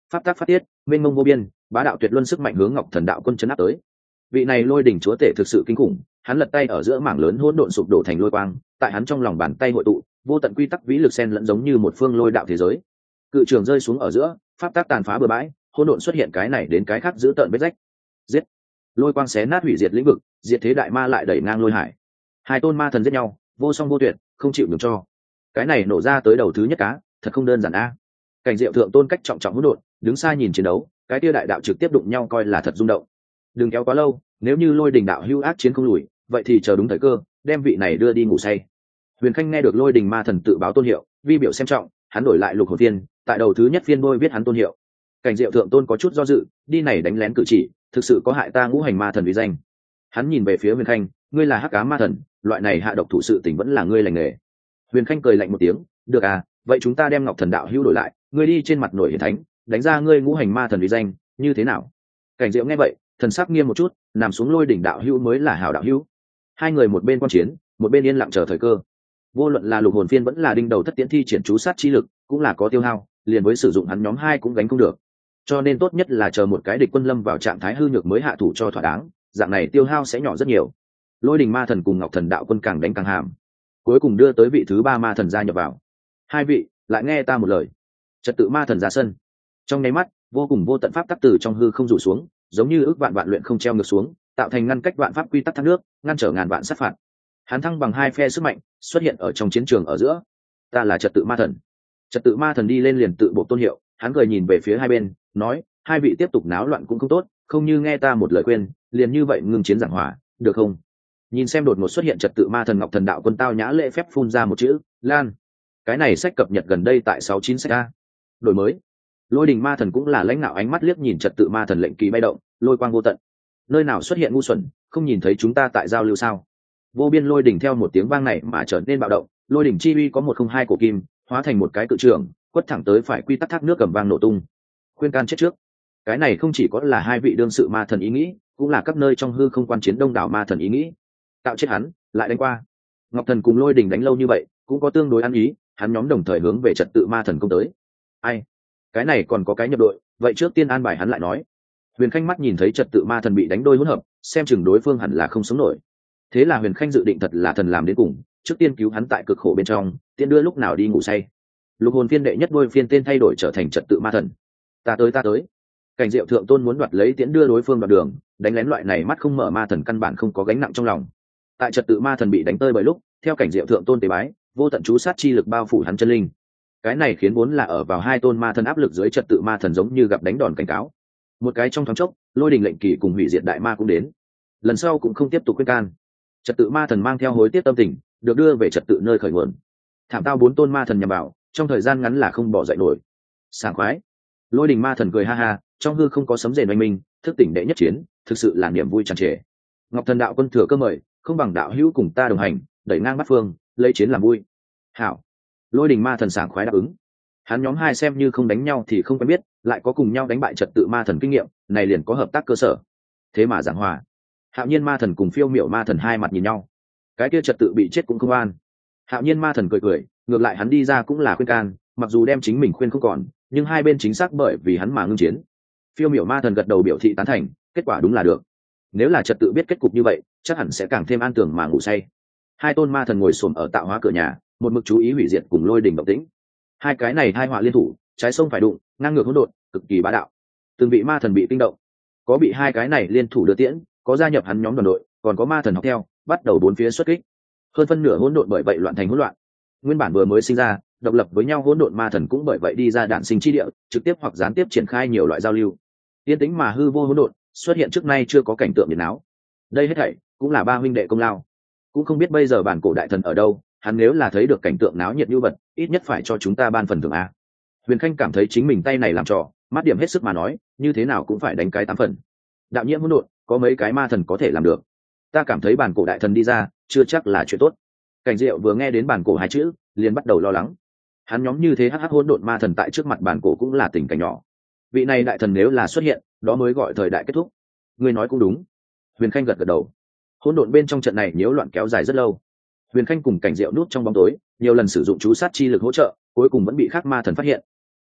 pháp tác phát tiết, mênh mông vô biên, bá đạo tuyệt luân sức mạnh hướng Ngọc Thần Đạo Quân chấn áp tới. Vị này lôi đỉnh chúa tể thực sự kinh khủng, hắn lật tay ở giữa mảng lớn hỗn độn sụp đổ thành lôi quang, tại hắn trong lòng bàn tay hội tụ, vô tận quy tắc vĩ lực xen lẫn giống như một phương lôi đạo thế giới. Cự trường rơi xuống ở giữa, pháp tác tàn phá bừa bãi, hỗn độn xuất hiện cái này đến cái khác giữ tợn vết rách. Giết! Lôi quang xé nát hủy diệt lĩnh vực, diệt thế đại ma lại đẩy ngang lôi hải. Hai tôn ma thần giết nhau, vô song vô tuyệt, không chịu nhường cho. Cái này nổ ra tới đầu thứ nhất cá, thật không đơn giản a. Cảnh Diệu thượng tôn cách trọng trọng hỗn độn, đứng xa nhìn chiến đấu, cái kia đại đạo trực tiếp đụng nhau coi là thật rung động. Đừng kéo quá lâu, nếu như lôi đình đạo hưu ác chiến không lùi, vậy thì chờ đúng thời cơ, đem vị này đưa đi ngủ say. Huyền Khanh nghe được lôi đình ma thần tự báo tôn hiệu, vi biểu xem trọng, hắn đổi lại lục hồn phiên, tại đầu thứ nhất phiên bôi viết hắn tôn hiệu. Cảnh Diệu thượng tôn có chút do dự, đi này đánh lén cử chỉ, thực sự có hại ta ngũ hành ma thần uy danh. Hắn nhìn về phía Huyền Khanh, ngươi là hắc ám ma thần, loại này hạ độc thủ sự tình vẫn là ngươi lành nghề. Huyền Khanh cười lạnh một tiếng, được à, vậy chúng ta đem Ngọc Thần đạo hữu đổi lại, ngươi đi trên mặt nổi hiển thánh, đánh ra ngươi ngũ hành ma thần uy danh, như thế nào? Cảnh Diệu nghe vậy, thần sắc nghiêm một chút, nằm xuống lôi đỉnh đạo hữu mới là hảo đạo hữu. Hai người một bên quan chiến, một bên yên lặng chờ thời cơ. Vô luận là lục hồn phiên vẫn là đinh đầu thất tiễn thi triển chú sát chi lực, cũng là có tiêu hao, liền với sử dụng hắn nhóm hai cũng gánh không được. Cho nên tốt nhất là chờ một cái địch quân lâm vào trạng thái hư nhược mới hạ thủ cho thỏa đáng, dạng này tiêu hao sẽ nhỏ rất nhiều. Lôi đình ma thần cùng Ngọc Thần đạo quân càng đánh càng hàm, cuối cùng đưa tới vị thứ ba ma thần gia nhập vào. Hai vị lại nghe ta một lời. Trật tự ma thần ra sân, trong nháy mắt vô cùng vô tận pháp tắc từ trong hư không rủ xuống, giống như ước vạn vạn luyện không treo ngược xuống, tạo thành ngăn cách vạn pháp quy tắc thác nước, ngăn trở ngàn vạn sát phạt. Hắn thăng bằng hai phe sức mạnh xuất hiện ở trong chiến trường ở giữa. Ta là trật tự ma thần. Trật tự ma thần đi lên liền tự bộ tôn hiệu, hắn cười nhìn về phía hai bên, nói: hai vị tiếp tục náo loạn cũng không tốt, không như nghe ta một lời khuyên, liền như vậy ngưng chiến giảng hòa, được không? Nhìn xem đột ngột xuất hiện trật tự ma thần Ngọc Thần đạo quân tao nhã lễ phép phun ra một chữ lan. Cái này sách cập nhật gần đây tại 69 sách a. Đổi mới. Lôi đình ma thần cũng là lãnh đạo ánh mắt liếc nhìn trật tự ma thần lệnh kỳ bay động, lôi quang vô tận. Nơi nào xuất hiện ngu xuẩn, không nhìn thấy chúng ta tại giao lưu sao? Vô biên lôi đỉnh theo một tiếng vang này mà trở nên bạo động, lôi đỉnh chi uy có 102 cổ kim, hóa thành một cái cự trường, quất thẳng tới phải quy tắc thác nước cầm vang nổ tung. Khuyên can chết trước. Cái này không chỉ có là hai vị đương sự ma thần ý nghĩ, cũng là các nơi trong hư không quan chiến đông đảo ma thần ý nghĩ. Tạo chết hắn, lại đánh qua. Ngọc Thần cùng lôi đỉnh đánh lâu như vậy, cũng có tương đối ăn ý, hắn nhóm đồng thời hướng về trật tự ma thần công tới. Ai? Cái này còn có cái nhập đội, vậy trước tiên an bài hắn lại nói. Huyền Khanh mắt nhìn thấy trật tự ma thần bị đánh đôi hỗn hợp, xem chừng đối phương hẳn là không sống nổi. Thế là Huyền Khanh dự định thật là thần làm đến cùng, trước tiên cứu hắn tại cực khổ bên trong, tiện đưa lúc nào đi ngủ say. Lục hồn phiên đệ nhất đôi phiên tên thay đổi trở thành trật tự ma thần. Ta tới. Cảnh Diệu thượng tôn muốn đoạt lấy tiễn đưa đối phương đoạn đường, đánh lén loại này mắt không mở ma thần căn bản không có gánh nặng trong lòng. Tại trật tự ma thần bị đánh tơi bởi lúc, theo Cảnh Diệu thượng tôn tế bái, vô tận chú sát chi lực bao phủ hắn chân linh. Cái này khiến vốn là ở vào hai tôn ma thần áp lực dưới trật tự ma thần giống như gặp đánh đòn cảnh cáo. Một cái trong thoáng chốc, lôi đình lệnh kỳ cùng hủy diệt đại ma cũng đến. Lần sau cũng không tiếp tục khuyên can. Trật tự ma thần mang theo hối tiếc tâm tình, được đưa về trật tự nơi khởi nguồn. Thảm tao bốn tôn ma thần nhằm vào, trong thời gian ngắn là không bỏ dậy nổi. Sảng khoái. Lôi đình ma thần cười ha ha, trong hư không có sấm rền oanh minh, thức tỉnh đệ nhất chiến, thực sự là niềm vui tràn trề. Ngọc Thần đạo quân thừa cơ mời, không bằng đạo hữu cùng ta đồng hành, đẩy ngang bắt phương, lấy chiến làm vui. Hảo. Lôi đình ma thần sảng khoái đáp ứng. Hắn nhóm hai xem như không đánh nhau thì không quen biết, lại có cùng nhau đánh bại trật tự ma thần kinh nghiệm, này liền có hợp tác cơ sở. Thế mà giảng hòa. Hạo nhiên ma thần cùng phiêu miểu ma thần hai mặt nhìn nhau, cái kia trật tự bị chết cũng không an. Hạo nhiên ma thần cười, ngược lại hắn đi ra cũng là khuyên can, mặc dù đem chính mình khuyên không còn, nhưng hai bên chính xác bởi vì hắn mà ngưng chiến. Phiêu miểu ma thần gật đầu biểu thị tán thành, kết quả đúng là được. Nếu là trật tự biết kết cục như vậy, chắc hẳn sẽ càng thêm an tưởng mà ngủ say. Hai tôn ma thần ngồi xổm ở tạo hóa cửa nhà, một mực chú ý hủy diệt cùng lôi đình động tĩnh. Hai cái này hai họa liên thủ, trái sông phải đụng, ngang ngược hỗn độn, cực kỳ bá đạo. Từng vị ma thần bị kinh động, có bị hai cái này liên thủ đưa tiễn, có gia nhập hắn nhóm đoàn đội, còn có ma thần học theo, bắt đầu bốn phía xuất kích. Hơn phân nửa hỗn độn bởi vậy loạn thành hỗn loạn. Nguyên bản vừa mới sinh ra, độc lập với nhau hỗn độn ma thần cũng bởi vậy đi ra đạn sinh chi địa, trực tiếp hoặc gián tiếp triển khai nhiều loại giao lưu. Tiên tính mà hư vô hỗn độn, xuất hiện trước nay chưa có cảnh tượng nhiệt náo. Đây hết thảy cũng là ba huynh đệ công lao. Cũng không biết bây giờ bản cổ đại thần ở đâu, hắn nếu là thấy được cảnh tượng náo nhiệt như vật, ít nhất phải cho chúng ta ban phần thưởng a. Huyền Khanh cảm thấy chính mình tay này làm trò, mắt điểm hết sức mà nói, như thế nào cũng phải đánh cái 8 phần. Đạo nhiễm hỗn độn, có mấy cái ma thần có thể làm được. Ta cảm thấy bản cổ đại thần đi ra, chưa chắc là chuyện tốt. Cảnh Diệu vừa nghe đến bản cổ hai chữ, liền bắt đầu lo lắng. Hắn nhóm như thế hắc hỗn độn ma thần tại trước mặt bản cổ cũng là tình cảnh nhỏ. Vị này đại thần nếu là xuất hiện, đó mới gọi thời đại kết thúc. Ngươi nói cũng đúng. Huyền Khanh gật đầu. Hỗn độn bên trong trận này nhiễu loạn kéo dài rất lâu. Huyền Khanh cùng Cảnh Diệu núp trong bóng tối, nhiều lần sử dụng chú sát chi lực hỗ trợ, cuối cùng vẫn bị khác ma thần phát hiện.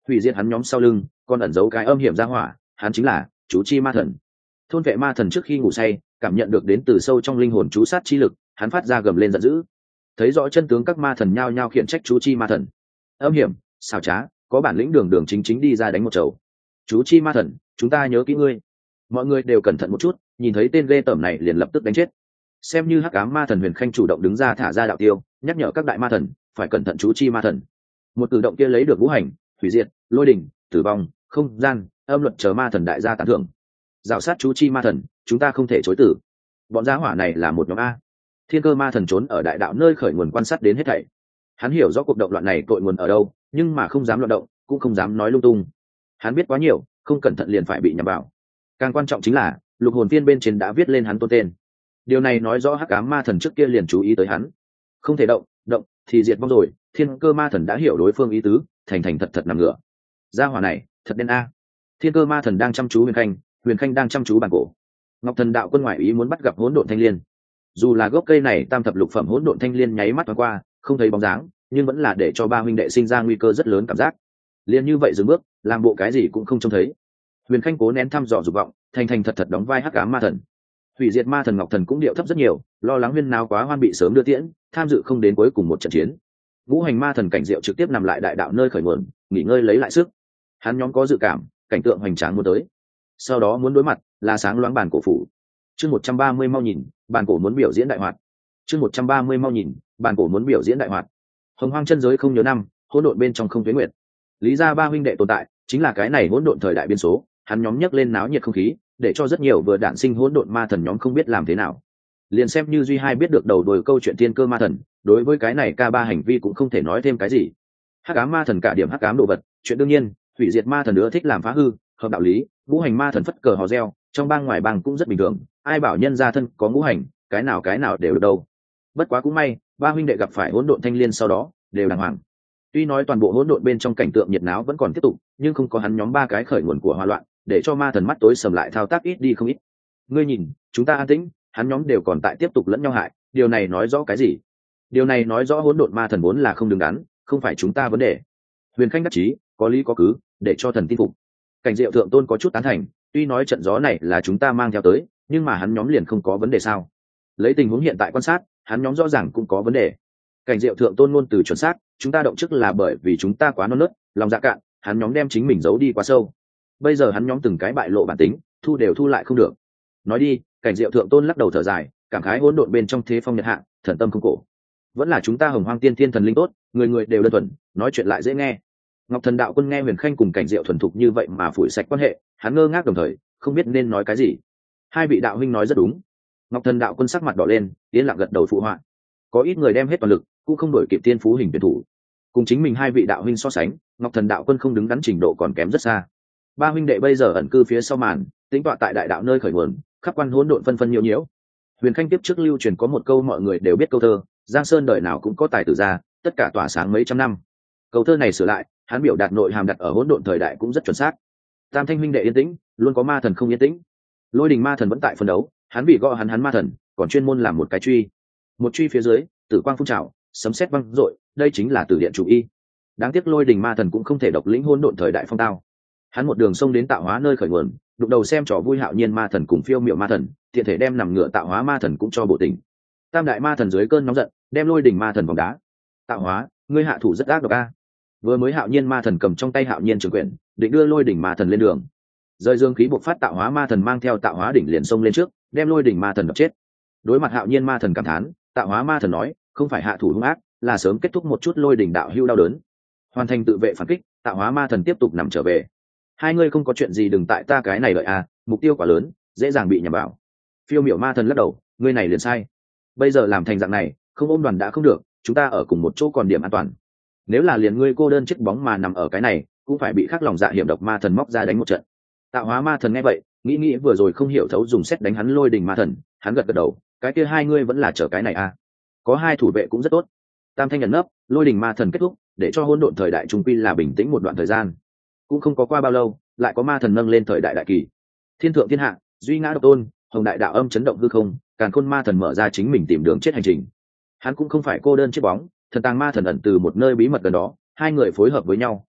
hủy diệt hắn nhóm sau lưng còn ẩn giấu cái âm hiểm ra hỏa, hắn chính là chú chi ma thần. Thôn vệ ma thần trước khi ngủ say cảm nhận được đến từ sâu trong linh hồn chú sát chi lực, hắn phát ra gầm lên giận dữ. Thấy rõ chân tướng các ma thần nhao nhao khiển trách chú chi ma thần âm hiểm xảo trá, có bản lĩnh đường đường chính chính đi ra đánh một chầu. Chú chi ma thần, chúng ta nhớ kỹ ngươi. Mọi người đều cẩn thận một chút, nhìn thấy tên ghê tởm này liền lập tức đánh chết. Xem như hắc ám ma thần Huyền Khanh chủ động đứng ra thả ra đạo tiêu, nhắc nhở các đại ma thần phải cẩn thận chú chi ma thần. Một cử động kia lấy được ngũ hành, hủy diệt, lôi đỉnh, tử vong, không gian, âm luật chờ ma thần đại gia tán thưởng. Rào sát chú chi ma thần, chúng ta không thể chối tử. Bọn gia hỏa này là một nhóm a. Thiên Cơ ma thần trốn ở đại đạo nơi khởi nguồn quan sát đến hết thảy. Hắn hiểu rõ cuộc động loạn này cội nguồn ở đâu, nhưng mà không dám loạn động, cũng không dám nói lung tung. Hắn biết quá nhiều, không cẩn thận liền phải bị nhầm vào. Càng quan trọng chính là lục hồn tiên bên trên đã viết lên hắn tôn tên. Điều này nói rõ hắc ám ma thần trước kia liền chú ý tới hắn. Không thể động, động thì diệt vong rồi. Thiên Cơ ma thần đã hiểu đối phương ý tứ, thành thành thật thật nằm ngửa. Gia hỏa này thật đen a. Thiên Cơ ma thần đang chăm chú Huyền Khanh đang chăm chú bàn cổ. Ngọc Thần đạo quân ngoại ý muốn bắt gặp hỗn độn thanh liên. Dù là gốc cây này tam thập lục phẩm hỗn độn thanh liên nháy mắt thoáng qua không thấy bóng dáng, nhưng vẫn là để cho ba huynh đệ sinh ra nguy cơ rất lớn cảm giác. Liền như vậy dừng bước, làm bộ cái gì cũng không trông thấy. Huyền Khanh cố nén thăm dò dục vọng, thành thành thật thật đóng vai hắc ám ma thần. Hủy diệt ma thần Ngọc Thần cũng điệu thấp rất nhiều, lo lắng huyên náo quá hoan bị sớm đưa tiễn, tham dự không đến cuối cùng một trận chiến. Ngũ hành ma thần Cảnh Diệu trực tiếp nằm lại đại đạo nơi khởi nguồn, nghỉ ngơi lấy lại sức. Hắn nhóm có dự cảm, cảnh tượng hoành tráng muốn tới. Sau đó muốn đối mặt là sáng loáng bàn cổ phủ. Chương 130 mau nhìn, bàn cổ muốn biểu diễn đại hoạt. Chương 130 mau nhìn, bàn cổ muốn biểu diễn đại hoạt. Hồng Hoang chân giới không nhớ năm, hỗn độn bên trong không tuyến nguyệt. Lý gia ba huynh đệ tồn tại, chính là cái này hỗn độn thời đại biên số, hắn nhóm nhấc lên náo nhiệt không khí, để cho rất nhiều vừa đản sinh hỗn độn ma thần nhóm không biết làm thế nào. Liền xem như duy hai biết được đầu đuôi câu chuyện Thiên Cơ ma thần, đối với cái này K3 hành vi cũng không thể nói thêm cái gì. Hắc ám ma thần cả điểm hắc ám đồ vật, chuyện đương nhiên, hủy diệt ma thần nữa thích làm phá hư, hợp đạo lý, ngũ hành ma thần phất cờ hò reo, trong bang ngoài bang cũng rất bình thường, ai bảo nhân gia thân có ngũ hành, cái nào đều được đâu. Bất quá cũng may, ba huynh đệ gặp phải hỗn độn thanh liên sau đó, đều đàng hoàng. Tuy nói toàn bộ hỗn độn bên trong cảnh tượng nhiệt náo vẫn còn tiếp tục, nhưng không có hắn nhóm ba cái khởi nguồn của hoa loạn, để cho ma thần mắt tối sầm lại thao tác ít đi không ít. Ngươi nhìn, chúng ta an tĩnh, hắn nhóm đều còn tại tiếp tục lẫn nhau hại, điều này nói rõ cái gì? Điều này nói rõ hỗn độn ma thần vốn là không đứng đắn, không phải chúng ta vấn đề. Huyền Khanh đắc chí, có lý có cứ, để cho thần tin phục. Cảnh Diệu thượng tôn có chút tán thành, tuy nói trận gió này là chúng ta mang theo tới, nhưng mà hắn nhóm liền không có vấn đề sao? Lấy tình huống hiện tại quan sát, hắn nhóm rõ ràng cũng có vấn đề. Cảnh Diệu thượng tôn ngôn từ chuẩn xác, chúng ta động chức là bởi vì chúng ta quá non nớt, lòng dạ cạn, hắn nhóm đem chính mình giấu đi quá sâu. Bây giờ hắn nhóm từng cái bại lộ bản tính, thu đều thu lại không được. Nói đi, Cảnh Diệu thượng tôn lắc đầu thở dài, cảm khái hỗn độn bên trong thế phong nhật hạ, thần tâm không cổ. Vẫn là chúng ta Hồng Hoang tiên thiên thần linh tốt, người người đều đơn thuần, nói chuyện lại dễ nghe. Ngọc Thần đạo quân nghe Huyền Khanh cùng Cảnh Diệu thuần thục như vậy mà phủi sạch quan hệ, hắn ngơ ngác đồng thời, không biết nên nói cái gì. Hai vị đạo huynh nói rất đúng. Ngọc Thần đạo quân sắc mặt đỏ lên, yên lặng gật đầu phụ họa. Có ít người đem hết toàn lực, cũng không đổi kịp tiên phú hình tuyển thủ. Cùng chính mình hai vị đạo huynh so sánh, Ngọc Thần đạo quân không đứng đắn trình độ còn kém rất xa. Ba huynh đệ bây giờ ẩn cư phía sau màn, tính tọa tại đại đạo nơi khởi nguồn, khắp quan hỗn độn phân phân nhiễu nhiễu. Huyền Khanh tiếp trước lưu truyền có một câu mọi người đều biết câu thơ, Giang Sơn đời nào cũng có tài tử ra, tất cả tỏa sáng mấy trăm năm. Câu thơ này sửa lại, hắn biểu đạt nội hàm đặt ở hỗn độn thời đại cũng rất chuẩn xác. Tam thanh huynh đệ yên tĩnh, luôn có ma thần không yên tĩnh. Lôi Đình ma thần vẫn tại phân đấu, hắn vì gõ hắn ma thần, còn chuyên môn làm một cái truy. Một truy phía dưới, tử quang phun trào, sấm sét vang rội, đây chính là tử điện chủ y. Đáng tiếc Lôi Đình ma thần cũng không thể độc lĩnh hỗn độn thời đại phong tao. Hắn một đường sông đến tạo hóa nơi khởi nguồn, đụng đầu xem trò vui Hạo Nhiên ma thần cùng Phiêu Miệu ma thần, tiện thể đem nằm ngửa tạo hóa ma thần cũng cho bộ tình. Tam đại ma thần dưới cơn nóng giận, đem Lôi Đình ma thần vòng đá. Tạo hóa, ngươi hạ thủ rất ác độc a. Vừa mới Hạo Nhiên ma thần cầm trong tay Hạo Nhiên trường quyển, định đưa Lôi Đỉnh ma thần lên đường. Rơi dương khí bộc phát, tạo hóa ma thần mang theo tạo hóa đỉnh liền xông lên trước, đem Lôi Đỉnh ma thần đập chết. Đối mặt Hạo Nhiên ma thần cảm thán, tạo hóa ma thần nói, không phải hạ thủ hung ác, là sớm kết thúc một chút Lôi Đỉnh đạo hưu đau đớn, hoàn thành tự vệ phản kích. Tạo hóa ma thần tiếp tục nằm trở về. Hai ngươi không có chuyện gì đừng tại ta cái này lợi a, mục tiêu quá lớn, dễ dàng bị nhầm vào. Phiêu Miểu ma thần lắc đầu, ngươi này liền sai. Bây giờ làm thành dạng này, không ôm đoàn đã không được, chúng ta ở cùng một chỗ còn điểm an toàn. Nếu là liền ngươi cô đơn chiếc bóng mà nằm ở cái này, cũng phải bị khắc lòng dạ hiểm độc ma thần móc ra đánh một trận. Tạo hóa ma thần nghe vậy, nghĩ vừa rồi không hiểu thấu dùng xét đánh hắn Lôi Đình ma thần, hắn gật gật đầu, cái kia hai ngươi vẫn là chờ cái này a. Có hai thủ vệ cũng rất tốt. Tam thanh nhận nấp, Lôi Đình ma thần kết thúc, để cho hỗn độn thời đại trung quy là bình tĩnh một đoạn thời gian. Cũng không có qua bao lâu, lại có ma thần nâng lên thời đại đại kỳ. Thiên thượng thiên hạ, duy ngã độc tôn, hồng đại đạo âm chấn động hư không, càn khôn ma thần mở ra chính mình tìm đường chết hành trình. Hắn cũng không phải cô đơn chiếc bóng, thần tàng ma thần ẩn từ một nơi bí mật gần đó, hai người phối hợp với nhau,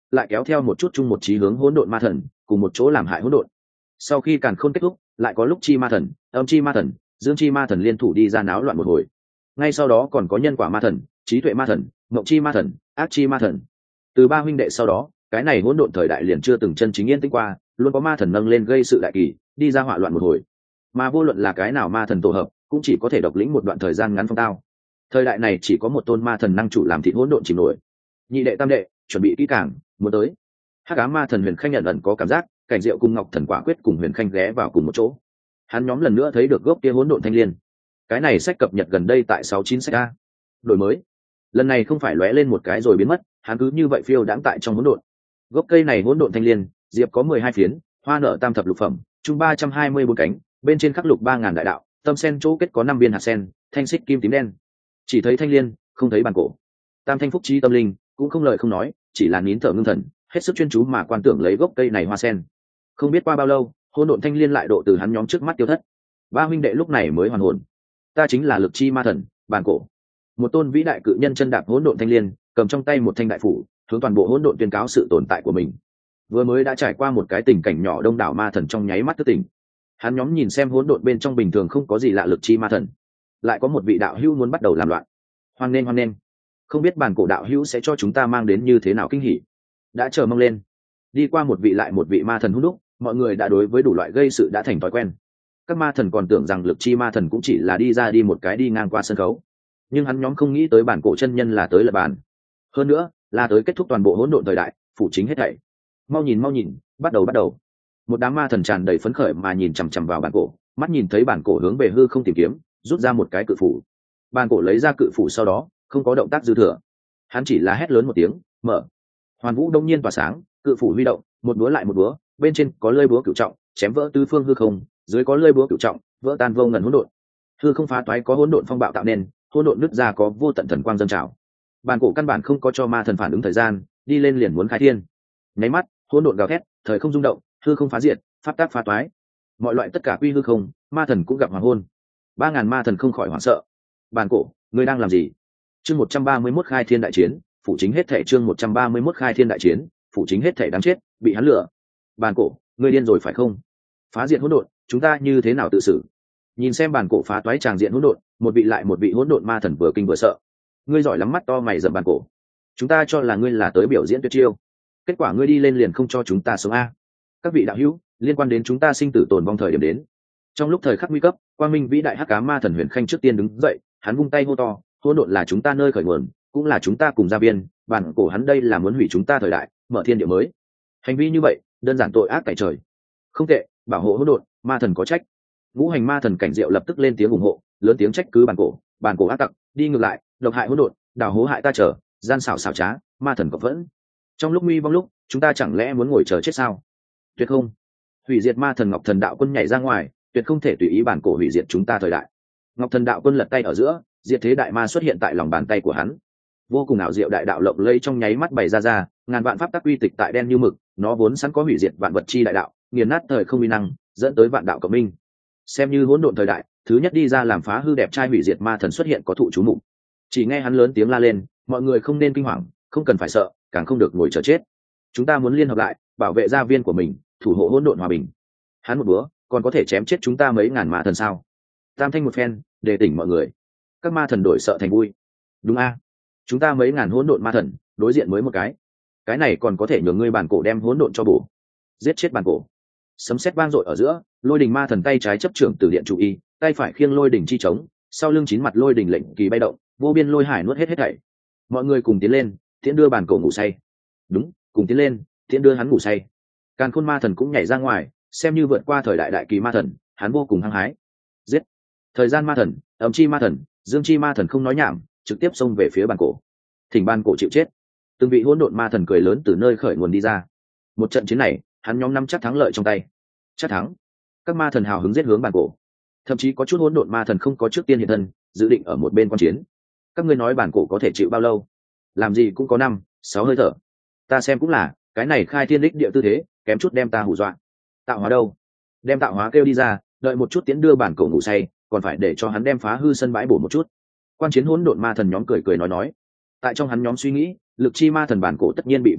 lại kéo theo một chút chung một chí hướng hỗn độn ma thần cùng một chỗ làm hại hỗn độn. Sau khi càn khôn kết thúc, lại có lúc chi ma thần, âm chi ma thần, dương chi ma thần liên thủ đi ra náo loạn một hồi. Ngay sau đó còn có nhân quả ma thần, trí tuệ ma thần, mộng chi ma thần, ác chi ma thần. Từ ba huynh đệ sau đó, cái này hỗn độn thời đại liền chưa từng chân chính yên tĩnh qua, luôn có ma thần nâng lên gây sự đại kỳ, đi ra hỏa loạn một hồi. Mà vô luận là cái nào ma thần tổ hợp, cũng chỉ có thể độc lĩnh một đoạn thời gian ngắn phong tao. Thời đại này chỉ có một tôn ma thần năng chủ làm thịt hỗn độn chìm nổi. Nhị đệ tam đệ, chuẩn bị kỹ càng, muốn tới. Hắc ám ma thần Huyền Khanh nhận ẩn có cảm giác, cảnh diệu cùng Ngọc thần quả quyết cùng Huyền Khanh ghé vào cùng một chỗ. Hắn nhóm lần nữa thấy được gốc kia hỗn độn thanh liên. Cái này sách cập nhật gần đây tại 69 sách a. Đổi mới. Lần này không phải lóe lên một cái rồi biến mất, hắn cứ như vậy phiêu đãng tại trong hỗn độn. Gốc cây này hỗn độn thanh liên, diệp có 12 phiến, hoa nở tam thập lục phẩm, chung 324 cánh, bên trên khắc lục 3000 đại đạo, tâm sen chỗ kết có 5 viên hạt sen, thanh xích kim tím đen. Chỉ thấy thanh liên, không thấy bản cổ. Tam thanh phúc trí tâm linh, cũng không lời không nói, chỉ là nín thở ngưng thần, hết sức chuyên chú mà quan tưởng lấy gốc cây này hoa sen. Không biết qua bao lâu, hỗn độn thanh liên lại độ từ hắn nhóm trước mắt tiêu thất. Ba huynh đệ lúc này mới hoàn hồn. Ta chính là lực chi ma thần, bản cổ. Một tôn vĩ đại cự nhân chân đạp hỗn độn thanh liên, cầm trong tay một thanh đại phủ, hướng toàn bộ hỗn độn tuyên cáo sự tồn tại của mình. Vừa mới đã trải qua một cái tình cảnh nhỏ, đông đảo ma thần trong nháy mắt thức tỉnh. Hắn nhóm nhìn xem hỗn độn bên trong bình thường không có gì lạ, lực chi ma thần, lại có một vị đạo hữu muốn bắt đầu làm loạn. Hoan nghênh, không biết bản cổ đạo hữu sẽ cho chúng ta mang đến như thế nào kinh hỉ. Đã chờ mong lên. Đi qua một vị lại một vị ma thần hút đúc, mọi người đã đối với đủ loại gây sự đã thành thói quen. Các ma thần còn tưởng rằng lực chi ma thần cũng chỉ là đi ra đi một cái đi ngang qua sân khấu, nhưng hắn nhóm không nghĩ tới bản cổ chân nhân là tới lật bàn, hơn nữa là tới kết thúc toàn bộ hỗn độn thời đại, phủ chính hết thảy. Mau nhìn, bắt đầu. Một đám ma thần tràn đầy phấn khởi mà nhìn chằm chằm vào bản cổ, mắt nhìn thấy bản cổ hướng về hư không tìm kiếm, rút ra một cái cự phủ. Bản cổ lấy ra cự phủ sau đó không có động tác dư thừa, hắn chỉ là hét lớn một tiếng, mở. Hoàn vũ đông nhiên tỏa sáng, cự phủ huy động, một búa lại một búa, bên trên có lưỡi búa cửu trọng, chém vỡ tứ phương hư không, dưới có lưỡi búa cửu trọng, vỡ tan vô ngần hỗn độn. Hư không phá toái có hỗn độn phong bạo tạo nên, hỗn độn nứt ra có vô tận thần quang dâng trào. Bản cổ căn bản không có cho ma thần phản ứng thời gian, đi lên liền muốn khai thiên. Nháy mắt, hỗn độn gào thét, thời không rung động, hư không phá diệt, pháp tác phá toái. Mọi loại tất cả quy hư không, ma thần cũng gặp hoàng hôn. 3000 ma thần không khỏi hoảng sợ. Bản cổ, ngươi đang làm gì? Chương 131 khai thiên đại chiến, phụ chính hết thể. Chương 131 khai thiên đại chiến, phụ chính hết thể đáng chết, bị hắn lừa. Bản cổ, ngươi điên rồi phải không? Phá diệt hỗn độn, chúng ta như thế nào tự xử? Nhìn xem bản cổ phá toái tràng diện hỗn độn, một vị lại một vị hỗn độn ma thần vừa kinh vừa sợ. Ngươi giỏi lắm, mắt to mày rậm bản cổ. Chúng ta cho là ngươi là tới biểu diễn tuyệt chiêu, kết quả ngươi đi lên liền không cho chúng ta sống a. Các vị đạo hữu, liên quan đến chúng ta sinh tử tồn vong thời điểm đến. Trong lúc thời khắc nguy cấp, quang minh vĩ đại hắc ám ma thần Huyền Khanh trước tiên đứng dậy, hắn vung tay hô to, hỗn độn là chúng ta nơi khởi nguồn, cũng là chúng ta cùng gia viên, bản cổ hắn đây là muốn hủy chúng ta thời đại, mở thiên địa mới. Hành vi như vậy, đơn giản tội ác tại trời. Không tệ, bảo hộ hỗn độn, ma thần có trách. Ngũ hành ma thần Cảnh Diệu lập tức lên tiếng ủng hộ, lớn tiếng trách cứ bản cổ ác tặc, đi ngược lại, độc hại hỗn độn, đào hố hại ta trở, gian xảo xảo trá, ma thần cộng vẫn. Trong lúc nguy vong lúc, chúng ta chẳng lẽ muốn ngồi chờ chết sao? Tuyệt không. Hủy diệt ma thần Ngọc Thần Đạo Quân nhảy ra ngoài, tuyệt không thể tùy ý bản cổ hủy diệt chúng ta thời đại. Ngọc Thần Đạo Quân lật tay ở giữa, diệt thế đại ma xuất hiện tại lòng bàn tay của hắn. Vô cùng ảo diệu đại đạo lộng lẫy trong nháy mắt bày ra, ngàn vạn pháp tắc uy tịch tại đen như mực, nó vốn sẵn có hủy diệt vạn vật chi đại đạo, nghiền nát thời không uy năng, dẫn tới vạn đạo cộng minh. Xem như hỗn độn thời đại, thứ nhất đi ra làm phá hư đẹp trai hủy diệt ma thần xuất hiện có thụ chú mục. Chỉ nghe hắn lớn tiếng la lên, mọi người không nên kinh hoàng, không cần phải sợ, càng không được ngồi chờ chết. Chúng ta muốn liên hợp lại, bảo vệ gia viên của mình, thủ hộ hỗn độn hòa bình. Hắn một búa, còn có thể chém chết chúng ta mấy ngàn ma thần sao? Tam thanh một phen, đề tỉnh mọi người. Các ma thần đổi sợ thành vui. Đúng a, chúng ta mấy ngàn hỗn độn ma thần, đối diện mới một cái này còn có thể nhường ngươi bản cổ đem hỗn độn cho bổ. Giết chết bản cổ. Sấm sét vang dội ở giữa, Lôi Đình ma thần tay trái chấp trưởng Tử Điện chủ y, tay phải khiêng Lôi Đình chi trống, sau lưng chín mặt Lôi Đình lệnh kỳ bay động, vô biên lôi hải nuốt hết thảy. Mọi người cùng tiến lên, tiễn đưa bản cổ ngủ say. Đúng, cùng tiến lên, tiễn đưa hắn ngủ say. Càn Khôn ma thần cũng nhảy ra ngoài, xem như vượt qua thời đại đại kỳ ma thần, hắn vô cùng hăng hái. Giết. Thời gian ma thần, âm chi ma thần, dương chi ma thần không nói nhảm, trực tiếp xông về phía bản cổ. Thỉnh bản cổ chịu chết. Từng vị hỗn độn ma thần cười lớn từ nơi khởi nguồn đi ra. Một trận chiến này, hắn nhóm năm chắc thắng lợi trong tay. Chắc thắng. Các ma thần hào hứng giết hướng bản cổ. Thậm chí có chút hỗn độn ma thần không có trước tiên hiện thân, dự định ở một bên quan chiến. Các ngươi nói bản cổ có thể chịu bao lâu? Làm gì cũng có 5-6 hơi thở. Ta xem cũng là, cái này khai thiên đích địa tư thế, kém chút đem ta hù dọa. Tạo hóa đâu? Đem tạo hóa kêu đi ra, đợi một chút tiến đưa bản cổ ngủ say, còn phải để cho hắn đem phá hư sân bãi bổ một chút. Quan chiến hỗn độn ma thần nhóm cười nói. Tại trong hắn nhóm suy nghĩ, lực chi ma thần bản cổ tất nhiên bị vòng đá,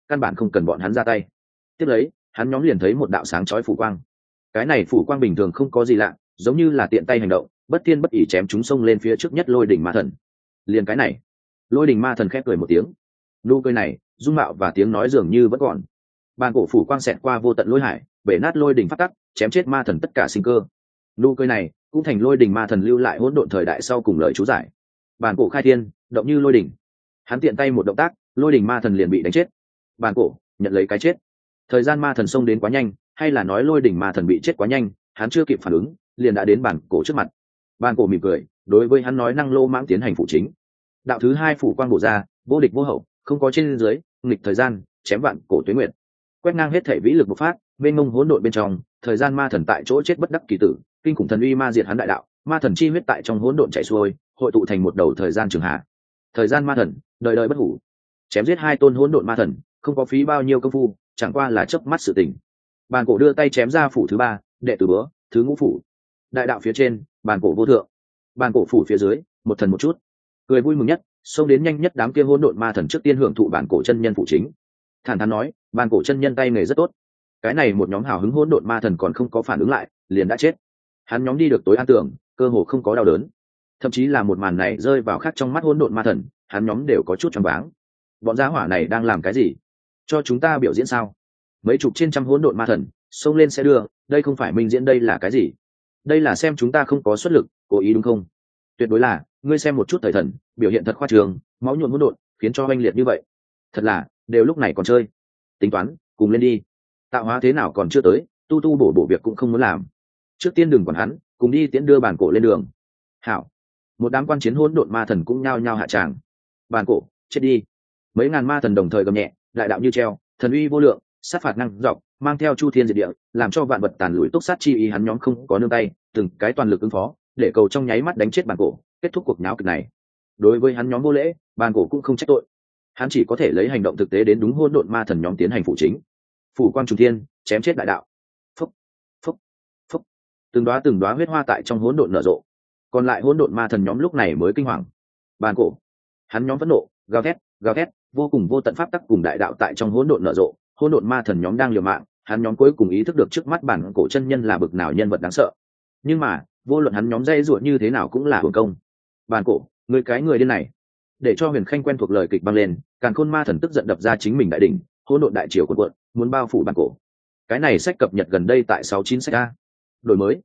căn bản không cần bọn hắn ra tay. Tiếp lấy hắn nhóm liền thấy một đạo sáng chói phủ quang. Cái này phủ quang bình thường không có gì lạ, giống như là tiện tay hành động, bất thiên bất ỷ chém chúng sông lên phía trước nhất lôi đỉnh ma thần. Liền cái này, lôi đỉnh ma thần khép cười một tiếng. Nụ cười này dung mạo và tiếng nói dường như vẫn còn. Bàn cổ phủ quang xẹt qua vô tận lôi hải, bể nát lôi đỉnh phát tắc, chém chết ma thần tất cả sinh cơ. Nụ cười này cũng thành lôi đỉnh ma thần lưu lại hỗn độn thời đại sau cùng lời chú giải. Bàn cổ khai thiên, động như lôi đỉnh. Hắn tiện tay một động tác, lôi đỉnh ma thần liền bị đánh chết. Bàn cổ nhận lấy cái chết. Thời gian ma thần xông đến quá nhanh, hay là nói lôi đỉnh ma thần bị chết quá nhanh, hắn chưa kịp phản ứng, liền đã đến bàn cổ trước mặt. Bàn cổ mỉm cười, đối với hắn nói năng lô mãng tiến hành phụ chính. Đạo thứ hai phủ quang bổ ra, vô địch vô hậu, không có trên dưới, nghịch thời gian, chém vạn cổ tuế nguyệt. Quét ngang hết thể vĩ lực bộc phát, bên ngông hỗn độn bên trong, thời gian ma thần tại chỗ chết bất đắc kỳ tử, kinh khủng thần uy ma diệt hắn đại đạo, ma thần chi huyết tại trong hỗn độn chảy xuôi, hội tụ thành một đầu thời gian trường hạ. Thời gian ma thần, đời đời bất hủ. Chém giết hai tôn hỗn độn ma thần, không có phí bao nhiêu công phu, chẳng qua là chớp mắt sự tình. Bàn cổ đưa tay chém ra phủ thứ ba, đệ tử bữa, thứ ngũ phủ. Đại đạo phía trên, bàn cổ vô thượng. Bàn cổ phủ phía dưới, một thần một chút. Cười vui mừng nhất, xông đến nhanh nhất đám kia hỗn độn ma thần trước tiên hưởng thụ bản cổ chân nhân phụ chính. Thản thắn nói, bàn cổ chân nhân tay nghề rất tốt. Cái này một nhóm hào hứng hỗn độn ma thần còn không có phản ứng lại, liền đã chết. Hắn nhóm đi được tối an tưởng, cơ hồ không có đau đớn. Thậm chí là một màn này rơi vào khác trong mắt hỗn độn ma thần, hắn nhóm đều có chút choáng váng. Bọn gia hỏa này đang làm cái gì? Cho chúng ta biểu diễn sao? Mấy chục trên trăm hỗn độn ma thần xông lên sẽ đưa, đây không phải minh diễn, đây là cái gì? Đây là xem chúng ta không có xuất lực, cố ý đúng không? Tuyệt đối là, ngươi xem một chút thời thần, biểu hiện thật khoa trương, máu nhuộm hỗn độn, khiến cho oanh liệt như vậy. Thật là, đều lúc này còn chơi. Tính toán, cùng lên đi. Tạo hóa thế nào còn chưa tới, tu tu bổ bổ việc cũng không muốn làm. Trước tiên đừng quản hắn, cùng đi tiễn đưa bản cổ lên đường. Hảo. Một đám quan chiến hỗn độn ma thần cũng nhao nhao hạ tràng. Bản cổ, chết đi. Mấy ngàn ma thần đồng thời gầm nhẹ, đại đạo như treo, thần uy vô lượng, sát phạt năng dọc, mang theo chu thiên diệt địa, làm cho vạn vật tàn lùi túc sát chi ý, hắn nhóm không có nương tay, từng cái toàn lực ứng phó, để cầu trong nháy mắt đánh chết bản cổ, kết thúc cuộc náo kịch này. Đối với hắn nhóm vô lễ, bản cổ cũng không trách tội. Hắn chỉ có thể lấy hành động thực tế đến đúng hỗn độn ma thần nhóm tiến hành phụ chính. Phủ quang trùng thiên, chém chết đại đạo. Phúc, phúc, phúc. Từng đóa huyết hoa tại trong hỗn độn nở rộ. Còn lại hỗn độn ma thần nhóm lúc này mới kinh hoàng. Bản cổ, hắn nhóm phẫn nộ, gào thét, vô cùng vô tận pháp tắc cùng đại đạo tại trong hỗn độn nở rộ. Hỗn độn ma thần nhóm đang liều mạng, hắn nhóm cuối cùng ý thức được trước mắt bản cổ chân nhân là bực nào nhân vật đáng sợ. Nhưng mà, vô luận hắn nhóm dây ruột như thế nào cũng là hưởng công. Bản cổ, người cái người điên này. Để cho Huyền Khanh quen thuộc lời kịch băng lên, càn khôn ma thần tức giận đập ra chính mình đại đỉnh, hỗn độn đại triều cuộn cuộn, muốn bao phủ bản cổ. Cái này sách cập nhật gần đây tại 69 sách a. Đổi mới.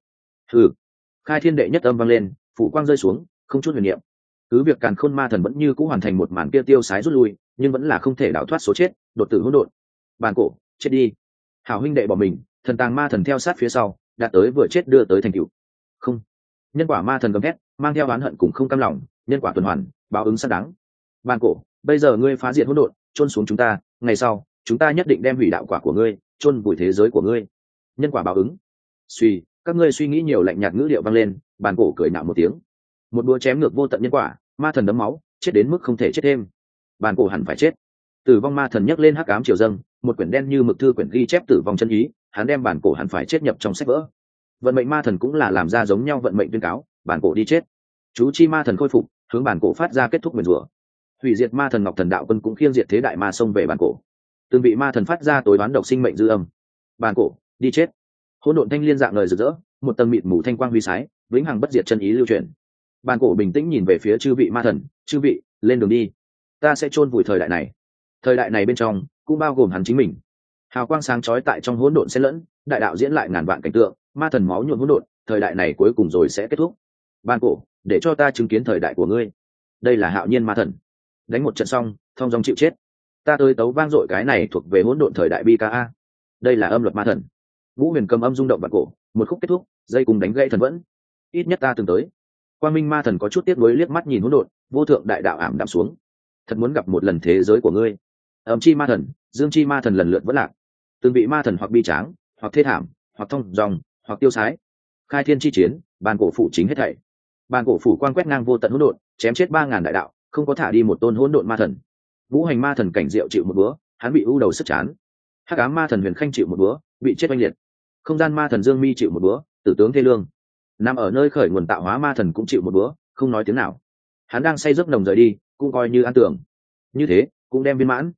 Khai thiên đệ nhất âm vang lên, phủ quang rơi xuống, không chút huyền niệm. Cứ việc càn khôn ma thần vẫn như cũ hoàn thành một màn kia tiêu sái rút lui, nhưng vẫn là không thể đảo thoát số chết, đột tử hỗn độn. Bản cổ, chết đi. Hảo huynh đệ bỏ mình, thần tàng ma thần theo sát phía sau, đạt tới vừa chết đưa tới thành cựu. Không. Nhân quả ma thần gầm thét, mang theo oán hận cùng không cam lòng, nhân quả tuần hoàn, báo ứng xác đáng. Bản cổ, bây giờ ngươi phá diệt hỗn độn, chôn xuống chúng ta, ngày sau, chúng ta nhất định đem hủy đạo quả của ngươi, chôn vùi thế giới của ngươi. Nhân quả báo ứng. Suy, các ngươi suy nghĩ nhiều, lạnh nhạt ngữ điệu vang lên, bản cổ cười nhạo một tiếng. Một đũa chém ngược vô tận nhân quả, ma thần đấm máu, chết đến mức không thể chết thêm. Bản cổ hẳn phải chết. Tử vong ma thần nhấc lên hắc ám triều dâng, một quyển đen như mực thư quyển ghi chép tử vong chân ý, hắn đem bản cổ hẳn phải chết nhập trong sách vỡ. Vận mệnh ma thần cũng là làm ra giống nhau vận mệnh tuyên cáo, bản cổ đi chết. Chú chi ma thần khôi phục, hướng bản cổ phát ra kết thúc nguyền rủa. Hủy diệt ma thần Ngọc Thần Đạo Quân cũng khiêng diệt thế đại ma xông về bản cổ. Từng vị ma thần phát ra tối đoán độc sinh mệnh dư âm. Bản cổ đi chết. Hỗn độn thanh liên dạng lời rực rỡ, một tầng mịt mù thanh quang huy sái, vĩnh hằng bất diệt chân ý lưu truyền. Bản cổ bình tĩnh nhìn về phía chư vị ma thần, chư vị, lên đường đi. Ta sẽ chôn vùi thời đại này. Thời đại này bên trong cũng bao gồm hắn chính mình. Hào quang sáng chói tại trong hỗn độn xen lẫn, đại đạo diễn lại ngàn vạn cảnh tượng, ma thần máu nhuộm hỗn độn, thời đại này cuối cùng rồi sẽ kết thúc. Bản cổ, để cho ta chứng kiến thời đại của ngươi. Đây là Hạo Nhiên ma thần. Đánh một trận xong, thông dong chịu chết. Ta tới tấu vang dội cái này thuộc về hỗn độn thời đại BKA. Đây là Âm Luật ma thần. Vũ Huyền cầm âm rung động bản cổ, một khúc kết thúc, dây cùng đánh gãy thần vẫn. Ít nhất ta từng tới. Quang Minh ma thần có chút tiếc nuối liếc mắt nhìn hỗn độn, vô thượng đại đạo ảm đạm xuống. Thật muốn gặp một lần thế giới của ngươi. Âm chi ma thần, Dương chi ma thần lần lượt vẫn lạc. Từng vị ma thần hoặc bi tráng, hoặc thê thảm, hoặc thông dòng, hoặc tiêu sái. Khai thiên chi chiến, bàn cổ phủ chính hết thảy. Bàn cổ phủ quang quét ngang vô tận hỗn độn, chém chết 3000 đại đạo, không có thả đi một tôn hỗn độn ma thần. Vũ Hành ma thần cảnh diệu chịu một búa, hắn bị u đầu sức chán. Hắc ám ma thần Huyền Khanh chịu một búa, bị chết oanh liệt. Không gian ma thần Dương Mi chịu một búa, tử tướng thê lương. Nằm ở nơi khởi nguồn tạo hóa ma thần cũng chịu một búa, không nói tiếng nào. Hắn đang say giấc nồng rời đi, cũng coi như an tưởng. Như thế, cũng đem viên mãn.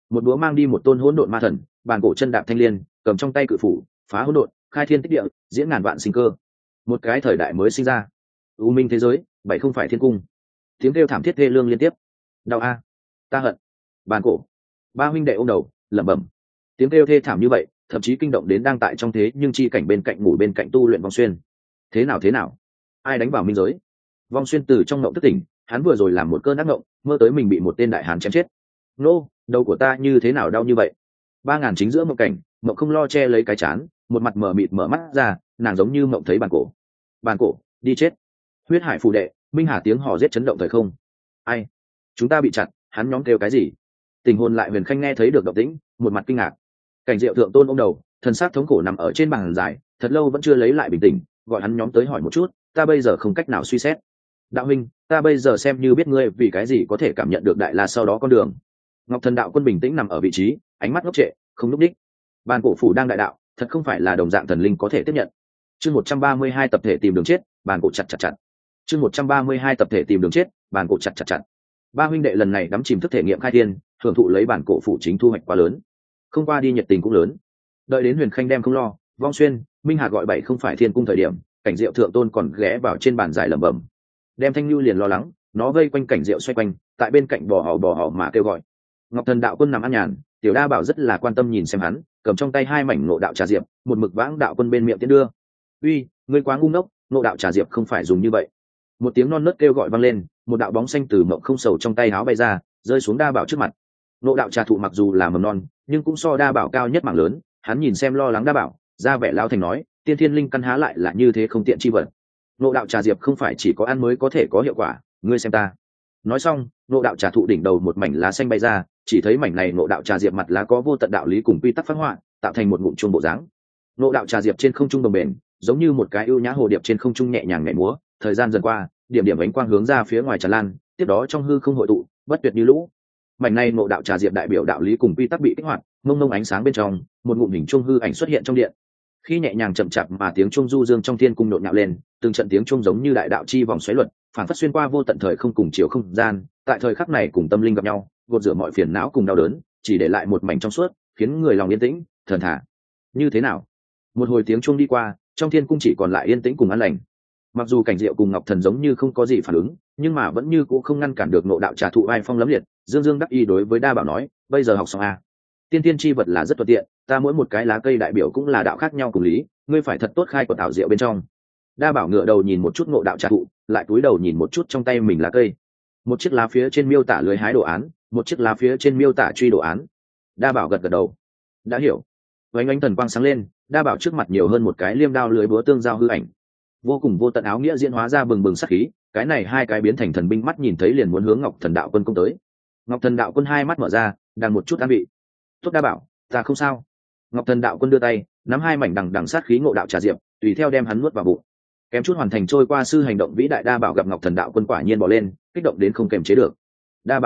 một búa mang đi một tôn hỗn độn ma thần, bàn cổ chân đạp thanh liên, cầm trong tay cự phủ phá hỗn độn, khai thiên tích địa, diễn ngàn vạn sinh cơ. Một cái thời đại mới sinh ra. U minh thế giới, bảy không phải thiên cung. Tiếng kêu thảm thiết thê lương liên tiếp. Đau a, ta hận. Bàn cổ. Ba huynh đệ ôm đầu lẩm bẩm. Tiếng kêu thê thảm như vậy, thậm chí kinh động đến đang tại trong thế nhưng chi cảnh bên cạnh ngủ bên cạnh tu luyện Vong Xuyên. Thế nào, ai đánh vào minh giới? Vong Xuyên từ trong ngộng thức tỉnh, hắn vừa rồi làm một cơn ác ngộng, mơ tới mình bị một tên đại hán chém chết. Nô, đầu của ta như thế nào đau như vậy? 3000 chính giữa mộng cảnh, mộng không lo che lấy cái chán, một mặt mờ mịt mở mắt ra, nàng giống như mộng thấy bàn cổ. Bàn cổ, đi chết. Huyết hải phù đệ, minh hà tiếng hò giết chấn động thời không. Ai? Chúng ta bị chặn, hắn nhóm kêu cái gì? Tình hồn lại Huyền Khanh nghe thấy được động tĩnh, một mặt kinh ngạc. Cảnh Diệu thượng tôn ôm đầu, thần sắc thống khổ nằm ở trên bàn dài, thật lâu vẫn chưa lấy lại bình tĩnh, gọi hắn nhóm tới hỏi một chút, ta bây giờ không cách nào suy xét. Đạo huynh, ta bây giờ xem như biết ngươi vì cái gì có thể cảm nhận được đại la sau đó con đường. Ngọc Thần Đạo Quân bình tĩnh nằm ở vị trí, ánh mắt ngốc trệ, không lúc đích. Bàn cổ phủ đang đại đạo, thật không phải là đồng dạng thần linh có thể tiếp nhận. Chương 132 tập thể tìm đường chết, bàn cổ chặt. Chương 132 tập thể tìm đường chết, bàn cổ chặt. Ba huynh đệ lần này đắm chìm thức thể nghiệm khai thiên, hưởng thụ lấy bản cổ phủ chính thu hoạch quá lớn. Không qua đi nhiệt tình cũng lớn. Đợi đến Huyền Khanh đem không lo, Vong Xuyên, Minh Hà gọi bảy không phải thiên cung thời điểm, Cảnh Diệu thượng tôn còn ghé vào trên bàn dài lẩm bẩm. Đem Thanh Nhu liền lo lắng, nó vây quanh Cảnh Diệu xoay quanh, tại bên cạnh bò họ mà kêu gọi. Ngọc Thần Đạo Quân nằm ăn nhàn, Tiểu Đa Bảo rất là quan tâm nhìn xem hắn, cầm trong tay hai mảnh ngộ đạo trà diệp, một mực vãng đạo quân bên miệng tiến đưa. Uy, ngươi quá ngu ngốc, ngộ đạo trà diệp không phải dùng như vậy. Một tiếng non nớt kêu gọi vang lên, một đạo bóng xanh từ mộng không sầu trong tay áo bay ra, rơi xuống Đa Bảo trước mặt. Ngộ đạo trà thụ mặc dù là mầm non, nhưng cũng so Đa Bảo cao nhất mảng lớn, hắn nhìn xem lo lắng Đa Bảo, ra vẻ lao thành nói, tiên thiên linh căn há lại là như thế không tiện chi vật. Ngộ đạo trà diệp không phải chỉ có ăn mới có thể có hiệu quả, ngươi xem ta. Nói xong, ngộ đạo trà thụ đỉnh đầu một mảnh lá xanh bay ra, chỉ thấy mảnh này ngộ đạo trà diệp mặt lá có vô tận đạo lý cùng quy tắc phát họa, tạo thành một ngụm chuông bộ dáng. Ngộ đạo trà diệp trên không trung đồng bền, giống như một cái ưu nhã hồ điệp trên không trung nhẹ nhàng nhảy múa, thời gian dần qua, điểm điểm ánh quang hướng ra phía ngoài tràn lan, tiếp đó trong hư không hội tụ, bất tuyệt như lũ. Mảnh này ngộ đạo trà diệp đại biểu đạo lý cùng quy tắc bị kích hoạt, mông mông ánh sáng bên trong, một ngụm hình chuông hư ảnh xuất hiện trong điện. Khi nhẹ nhàng chậm chạp mà tiếng chuông du dương trong thiên cung nhộn nhạo lên, từng trận tiếng chuông giống như đại đạo chi vòng xoáy luật, phản phất xuyên qua vô tận thời không cùng chiều không gian, tại thời khắc này cùng tâm linh gặp nhau, gột rửa mọi phiền não cùng đau đớn, chỉ để lại một mảnh trong suốt, khiến người lòng yên tĩnh, thần thả. Như thế nào? Một hồi tiếng chuông đi qua, trong thiên cung chỉ còn lại yên tĩnh cùng an lành. Mặc dù Cảnh Diệu cùng Ngọc Thần giống như không có gì phản ứng, nhưng mà vẫn như cũng không ngăn cản được ngộ đạo trà thụ vai phong lấm liệt. Dương Dương đắc ý đối với Đa Bảo nói, bây giờ học xong a. Tiên tiên chi vật là rất thuận tiện, ta mỗi một cái lá cây đại biểu cũng là đạo khác nhau cùng lý, ngươi phải thật tốt khai của tạo diệu bên trong. Đa Bảo ngựa đầu nhìn một chút ngộ đạo trà thụ, lại cúi đầu nhìn một chút trong tay mình lá cây. Một chiếc lá phía trên miêu tả lưới hái đồ án, một chiếc lá phía trên miêu tả truy đồ án. Đa Bảo gật gật đầu, đã hiểu. Vánh ánh thần quang sáng lên, Đa Bảo trước mặt nhiều hơn một cái liêm đao lưới búa tương giao hư ảnh, vô cùng vô tận áo nghĩa diễn hóa ra bừng bừng sát khí. Cái này hai cái biến thành thần binh mắt nhìn thấy liền muốn hướng Ngọc Thần Đạo Quân công tới. Ngọc Thần Đạo Quân hai mắt mở ra, đang một chút an vị. Tốt Đa Bảo, ta không sao. Ngọc Thần Đạo Quân đưa tay nắm hai mảnh đằng đằng sát khí ngộ đạo trà diệp, tùy theo đem hắn nuốt vào bụng. Kém chút hoàn thành trôi qua sư hành động vĩ đại. Đa Bảo gặp Ngọc Thần Đạo Quân quả nhiên bỏ lên, kích động đến không kềm chế được. Đa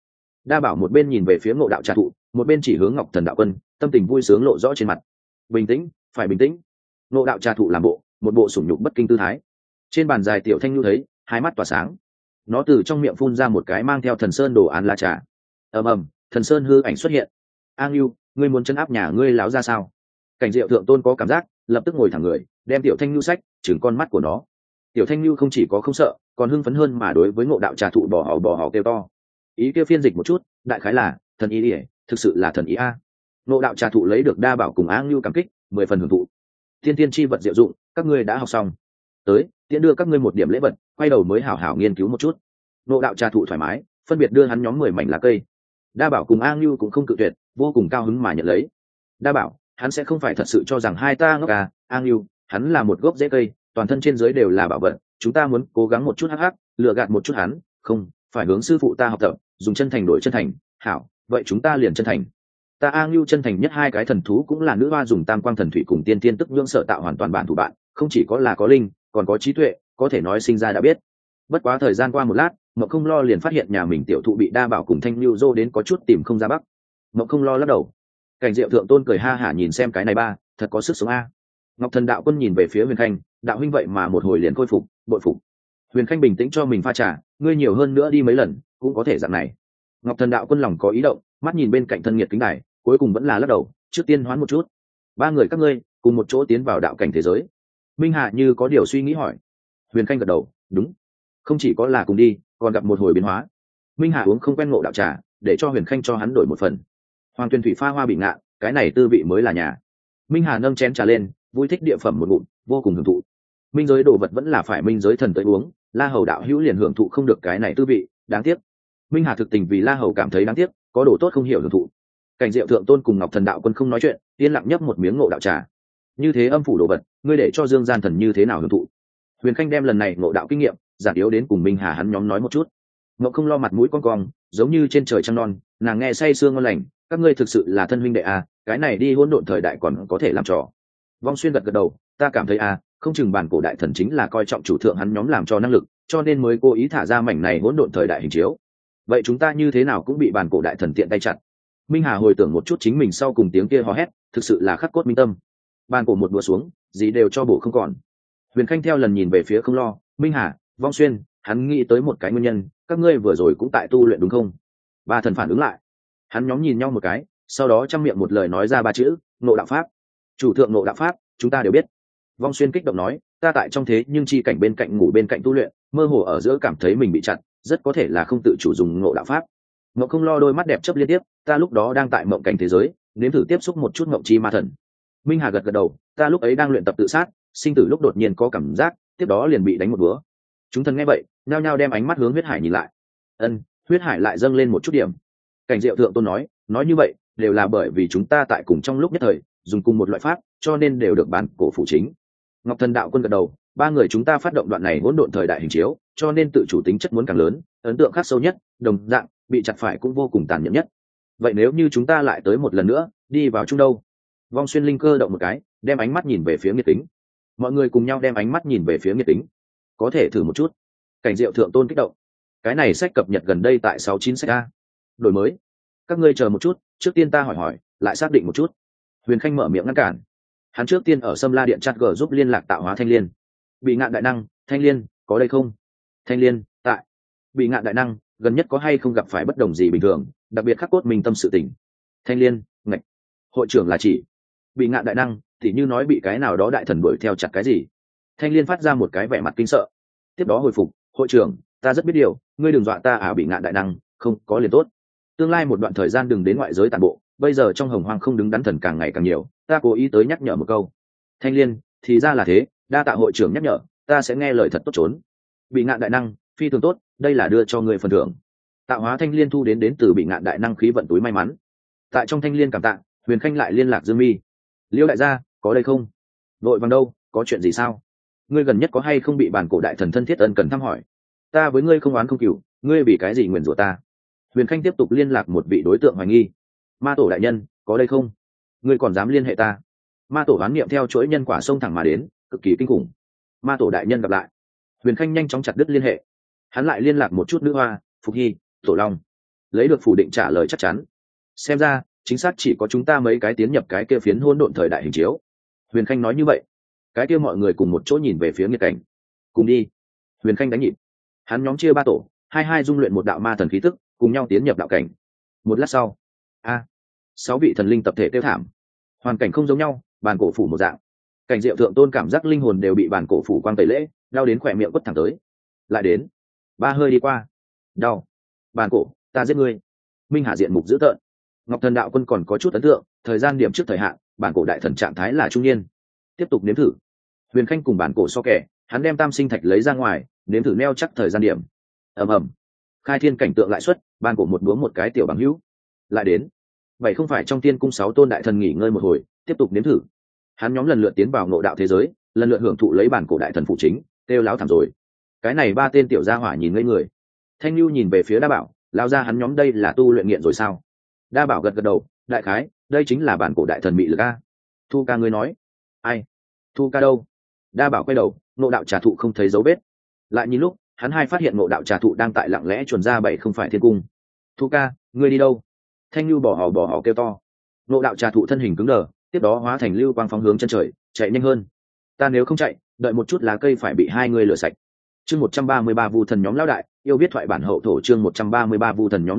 Bảo một bên nhìn về phía ngộ đạo trà thụ, một bên chỉ hướng Ngọc Thần Đạo Quân, tâm tình vui sướng lộ rõ trên mặt. Bình tĩnh, phải bình tĩnh. Ngộ đạo trà thụ làm bộ, một bộ sủng nhục bất kinh tư thái. Trên bàn dài Tiểu Thanh Nhu thấy, hai mắt tỏa sáng. Nó từ trong miệng phun ra một cái mang theo thần sơn đồ án lá trà. Ầm, thần sơn hư ảnh xuất hiện. A Nhu, ngươi muốn chân áp nhà ngươi láo ra sao? Cảnh Diệu thượng tôn có cảm giác, lập tức ngồi thẳng người, đem Tiểu Thanh Nhu sách, trừng con mắt của nó. Tiểu Thanh Nhu không chỉ có không sợ, còn hưng phấn hơn mà đối với ngộ đạo trà thụ bò họ kêu to. Ý kia phiên dịch một chút, đại khái là thần ý ỉa, thực sự là thần ý a. Ngộ đạo trà thụ lấy được Đa Bảo cùng A Nhu cảm kích, 10 phần hưởng thụ. Tiên tiên chi vật diệu dụng, các ngươi đã học xong. Tới, tiễn đưa các ngươi một điểm lễ vật, quay đầu mới hảo hảo nghiên cứu một chút. Ngộ đạo trà thụ thoải mái, phân biệt đưa hắn nhóm 10 mảnh lá cây. Đa Bảo cùng A Nhu cũng không cự tuyệt, vô cùng cao hứng mà nhận lấy. Đa Bảo, hắn sẽ không phải thật sự cho rằng hai ta ngốc à? A Nhu, hắn là một gốc rễ cây, toàn thân trên dưới đều là bảo vật, chúng ta muốn cố gắng một chút hắc hắc, lừa gạt một chút hắn, không, phải hướng sư phụ ta học tập, dùng chân thành đổi chân thành. Hảo, vậy chúng ta liền chân thành. Ta A Ngưu chân thành nhất hai cái thần thú cũng là nữ hoa dùng tam quang thần thủy cùng tiên tiên tức nhưỡng sở tạo hoàn toàn bản thủ bạn, không chỉ có là có linh, còn có trí tuệ, có thể nói sinh ra đã biết. Bất quá thời gian qua một lát, Mộng Không Lo liền phát hiện nhà mình tiểu thụ bị Đa Bảo cùng Thanh Nhu dô đến có chút tìm không ra bắc. Mộng Không Lo lắc đầu. Cảnh Diệu thượng tôn cười ha hả nhìn xem cái này ba, thật có sức sống a. Ngọc Thần Đạo Quân nhìn về phía Huyền Khanh, đạo huynh vậy mà một hồi liền khôi phục, bội phục. Huyền Khanh bình tĩnh cho mình pha trà, ngươi nhiều hơn nữa đi mấy lần, cũng có thể dạng này. Ngọc Thần Đạo Quân lòng có ý động, mắt nhìn bên cạnh thân nghiệt kính đài, cuối cùng vẫn là lắc đầu, trước tiên hoán một chút. Ba người các ngươi cùng một chỗ tiến vào đạo cảnh thế giới. Minh Hà như có điều suy nghĩ hỏi. Huyền Khanh gật đầu, đúng. Không chỉ có là cùng đi, còn gặp một hồi biến hóa. Minh Hà uống không quen ngộ đạo trà, để cho Huyền Khanh cho hắn đổi một phần. Hoàng Tuyền thủy pha hoa bị ngạ, cái này tư vị mới là nhà. Minh Hà nâng chén trà lên, vui thích địa phẩm một ngụm, vô cùng hưởng thụ. Minh giới đồ vật vẫn là phải minh giới thần tới uống, La Hầu đạo hữu liền hưởng thụ không được cái này tư vị, đáng tiếc. Minh Hà thực tình vì La Hầu cảm thấy đáng tiếc, có đồ tốt không hiểu hưởng thụ. Cảnh Diệu Thượng Tôn cùng Ngọc Thần Đạo Quân không nói chuyện, yên lặng nhấp một miếng ngộ đạo trà. Như thế âm phủ đồ vật, ngươi để cho Dương Gian Thần như thế nào hưởng thụ? Huyền Khanh đem lần này ngộ đạo kinh nghiệm, giản yếu đến cùng Minh Hà hắn nhóm nói một chút. Ngộ không lo mặt mũi con cong, giống như trên trời trăng non, nàng nghe say sương ngon lành, các ngươi thực sự là thân huynh đệ à, cái này đi hỗn độn thời đại còn có thể làm trò. Vong Xuyên gật gật đầu, ta cảm thấy à, không chừng bản cổ đại thần chính là coi trọng chủ thượng hắn nhóm làm cho năng lực, cho nên mới cố ý thả ra mảnh này hỗn độn thời đại hình chiếu. Vậy chúng ta như thế nào cũng bị bản cổ đại thần tiện tay chặt. Minh Hà hồi tưởng một chút chính mình sau cùng tiếng kia hò hét, thực sự là khắc cốt minh tâm. Bản cổ một đũa xuống, gì đều cho bổ không còn. Huyền Khanh theo lần nhìn về phía không lo, Minh Hà, Vong Xuyên, hắn nghĩ tới một cái nguyên nhân, các ngươi vừa rồi cũng tại tu luyện đúng không? Ba thần phản ứng lại, hắn nhóm nhìn nhau một cái, sau đó trăm miệng một lời nói ra ba chữ, ngộ đạo pháp. Chủ thượng ngộ đạo pháp, chúng ta đều biết. Vong Xuyên kích động nói, ta tại trong thế nhưng chi cảnh bên cạnh ngủ bên cạnh tu luyện, mơ hồ ở giữa cảm thấy mình bị chặn, rất có thể là không tự chủ dùng ngộ đạo pháp. Ngộ không lo đôi mắt đẹp chớp liên tiếp, ta lúc đó đang tại mộng cảnh thế giới, nếm thử tiếp xúc một chút mộng chi ma thần. Minh Hà gật gật đầu, ta lúc ấy đang luyện tập tự sát, sinh tử lúc đột nhiên có cảm giác, tiếp đó liền bị đánh một búa. Chúng thần nghe vậy, nhao nhao đem ánh mắt hướng huyết hải nhìn lại. Ân, huyết hải lại dâng lên một chút điểm. Cảnh Diệu Thượng Tôn nói như vậy đều là bởi vì chúng ta tại cùng trong lúc nhất thời dùng cùng một loại pháp, cho nên đều được bản cổ phụ chính. Ngọc Thần Đạo Quân gật đầu, ba người chúng ta phát động đoạn này hỗn độn thời đại hình chiếu, cho nên tự chủ tính chất muốn càng lớn, ấn tượng khắc sâu nhất, đồng dạng bị chặt phải cũng vô cùng tàn nhẫn nhất. Vậy nếu như chúng ta lại tới một lần nữa, đi vào chung đâu? Vong Xuyên linh cơ động một cái, đem ánh mắt nhìn về phía Nghiệt Tính. Mọi người cùng nhau đem ánh mắt nhìn về phía Nghiệt Tính. Có thể thử một chút. Cảnh Diệu Thượng Tôn kích động. Cái này sách cập nhật gần đây tại 69 sách a. Đổi mới. Các ngươi chờ một chút, trước tiên ta hỏi, lại xác định một chút. Huyền Khanh mở miệng ngăn cản. Hắn trước tiên ở Sâm La Điện chat G giúp liên lạc tạo hóa Thanh Liên. Bị ngạn đại năng, Thanh Liên, có đây không? Thanh Liên, tại. Bị ngạn đại năng, gần nhất có hay không gặp phải bất đồng gì bình thường, đặc biệt khắc cốt mình tâm sự tình. Thanh Liên, ngạch. Hội trưởng là chỉ. Bị ngạn đại năng, thì như nói bị cái nào đó đại thần đuổi theo chặt cái gì. Thanh Liên phát ra một cái vẻ mặt kinh sợ. Tiếp đó hồi phục, hội trưởng, ta rất biết điều, ngươi đừng dọa ta à. Bị ngạn đại năng, không có liền tốt. Tương lai một đoạn thời gian đừng đến ngoại giới tàn bộ, bây giờ trong hồng hoang không đứng đắn thần càng ngày càng nhiều, ta cố ý tới nhắc nhở một câu. Thanh Liên, thì ra là thế, đa tạ hội trưởng nhắc nhở, ta sẽ nghe lời thật tốt trốn. Bị ngạn đại năng, phi thường tốt, đây là đưa cho người phần thưởng. Tạo hóa Thanh Liên thu đến từ bị ngạn đại năng khí vận túi may mắn. Tại trong Thanh Liên cảm tạ, Huyền Khanh lại liên lạc Dương Mi. Liêu đại gia, có đây không? Vội vàng đâu, có chuyện gì sao? Ngươi gần nhất có hay không bị bản cổ đại thần thân thiết ân cần thăm hỏi? Ta với ngươi không oán không cừu, ngươi vì cái gì nguyền rủa ta? Huyền Khanh tiếp tục liên lạc một vị đối tượng hoài nghi. Ma tổ đại nhân, có đây không? Ngươi còn dám liên hệ ta? Ma tổ oán niệm theo chuỗi nhân quả xông thẳng mà đến, cực kỳ kinh khủng. Ma tổ đại nhân gặp lại. Huyền Khanh nhanh chóng chặt đứt liên hệ. Hắn lại liên lạc một chút nữ hoa, Phục Hy, Tổ Long, lấy được phủ định trả lời chắc chắn. Xem ra chính xác chỉ có chúng ta mấy cái tiến nhập cái kia phiến hỗn độn thời đại hình chiếu. Huyền Khanh nói như vậy, cái kia mọi người cùng một chỗ nhìn về phía Nghiệt Cảnh. Cùng đi. Huyền Khanh đánh nhịp. Hắn nhóm chia ba tổ, hai dung luyện một đạo ma thần khí tức, cùng nhau tiến nhập đạo cảnh. Một lát sau, sáu vị thần linh tập thể tiêu thảm. Hoàn cảnh không giống nhau, bàn cổ phủ một dạng. Cảnh Diệu Thượng Tôn cảm giác linh hồn đều bị bàn cổ phủ quang tẩy lễ, đau đến khỏe miệng quất thẳng tới. Lại đến, ba hơi đi qua, đau. Bàn cổ, ta giết ngươi. Minh Hà diện mục dữ tợn. Ngọc Thần Đạo Quân còn có chút ấn tượng, thời gian điểm trước thời hạn, bản cổ đại thần trạng thái là trung niên. Tiếp tục nếm thử. Huyền Khanh cùng bản cổ so kẻ, hắn đem tam sinh thạch lấy ra ngoài, nếm thử neo chắc thời gian điểm. Ầm ầm. Khai thiên cảnh tượng lại xuất, bản cổ một đũa một cái tiểu bằng hữu. Lại đến. Vậy không phải trong tiên cung 6 tôn đại thần nghỉ ngơi một hồi, tiếp tục nếm thử. Hắn nhóm lần lượt tiến vào ngộ đạo thế giới, lần lượt hưởng thụ lấy bản cổ đại thần phụ chính, kêu láo thảm rồi. Cái này ba tên tiểu gia hỏa nhìn ngây người. Thanh Nhu nhìn về phía Đa Bảo, lao ra hắn nhóm đây là tu luyện nghiện rồi sao? Đa Bảo gật gật đầu, đại khái, đây chính là bản cổ đại thần mị lực a. Thu ca ngươi nói. Ai? Thu ca đâu? Đa Bảo quay đầu, ngộ đạo trà thụ không thấy dấu vết. Lại nhìn lúc, hắn hai phát hiện ngộ đạo trà thụ đang tại lặng lẽ chuồn ra bảy không phải thiên cung. Thu ca, ngươi đi đâu? Thanh Nhu bỏ họ kêu to. Ngộ đạo trà thụ thân hình cứng đờ, tiếp đó hóa thành lưu quang phóng hướng chân trời, chạy nhanh hơn. Ta nếu không chạy, đợi một chút lá cây phải bị hai người lửa sạch. Chương 133 Vu thần nhóm lão đại, yêu biết thoại bản hậu thổ chương 133 Vu thần nhóm lão đại,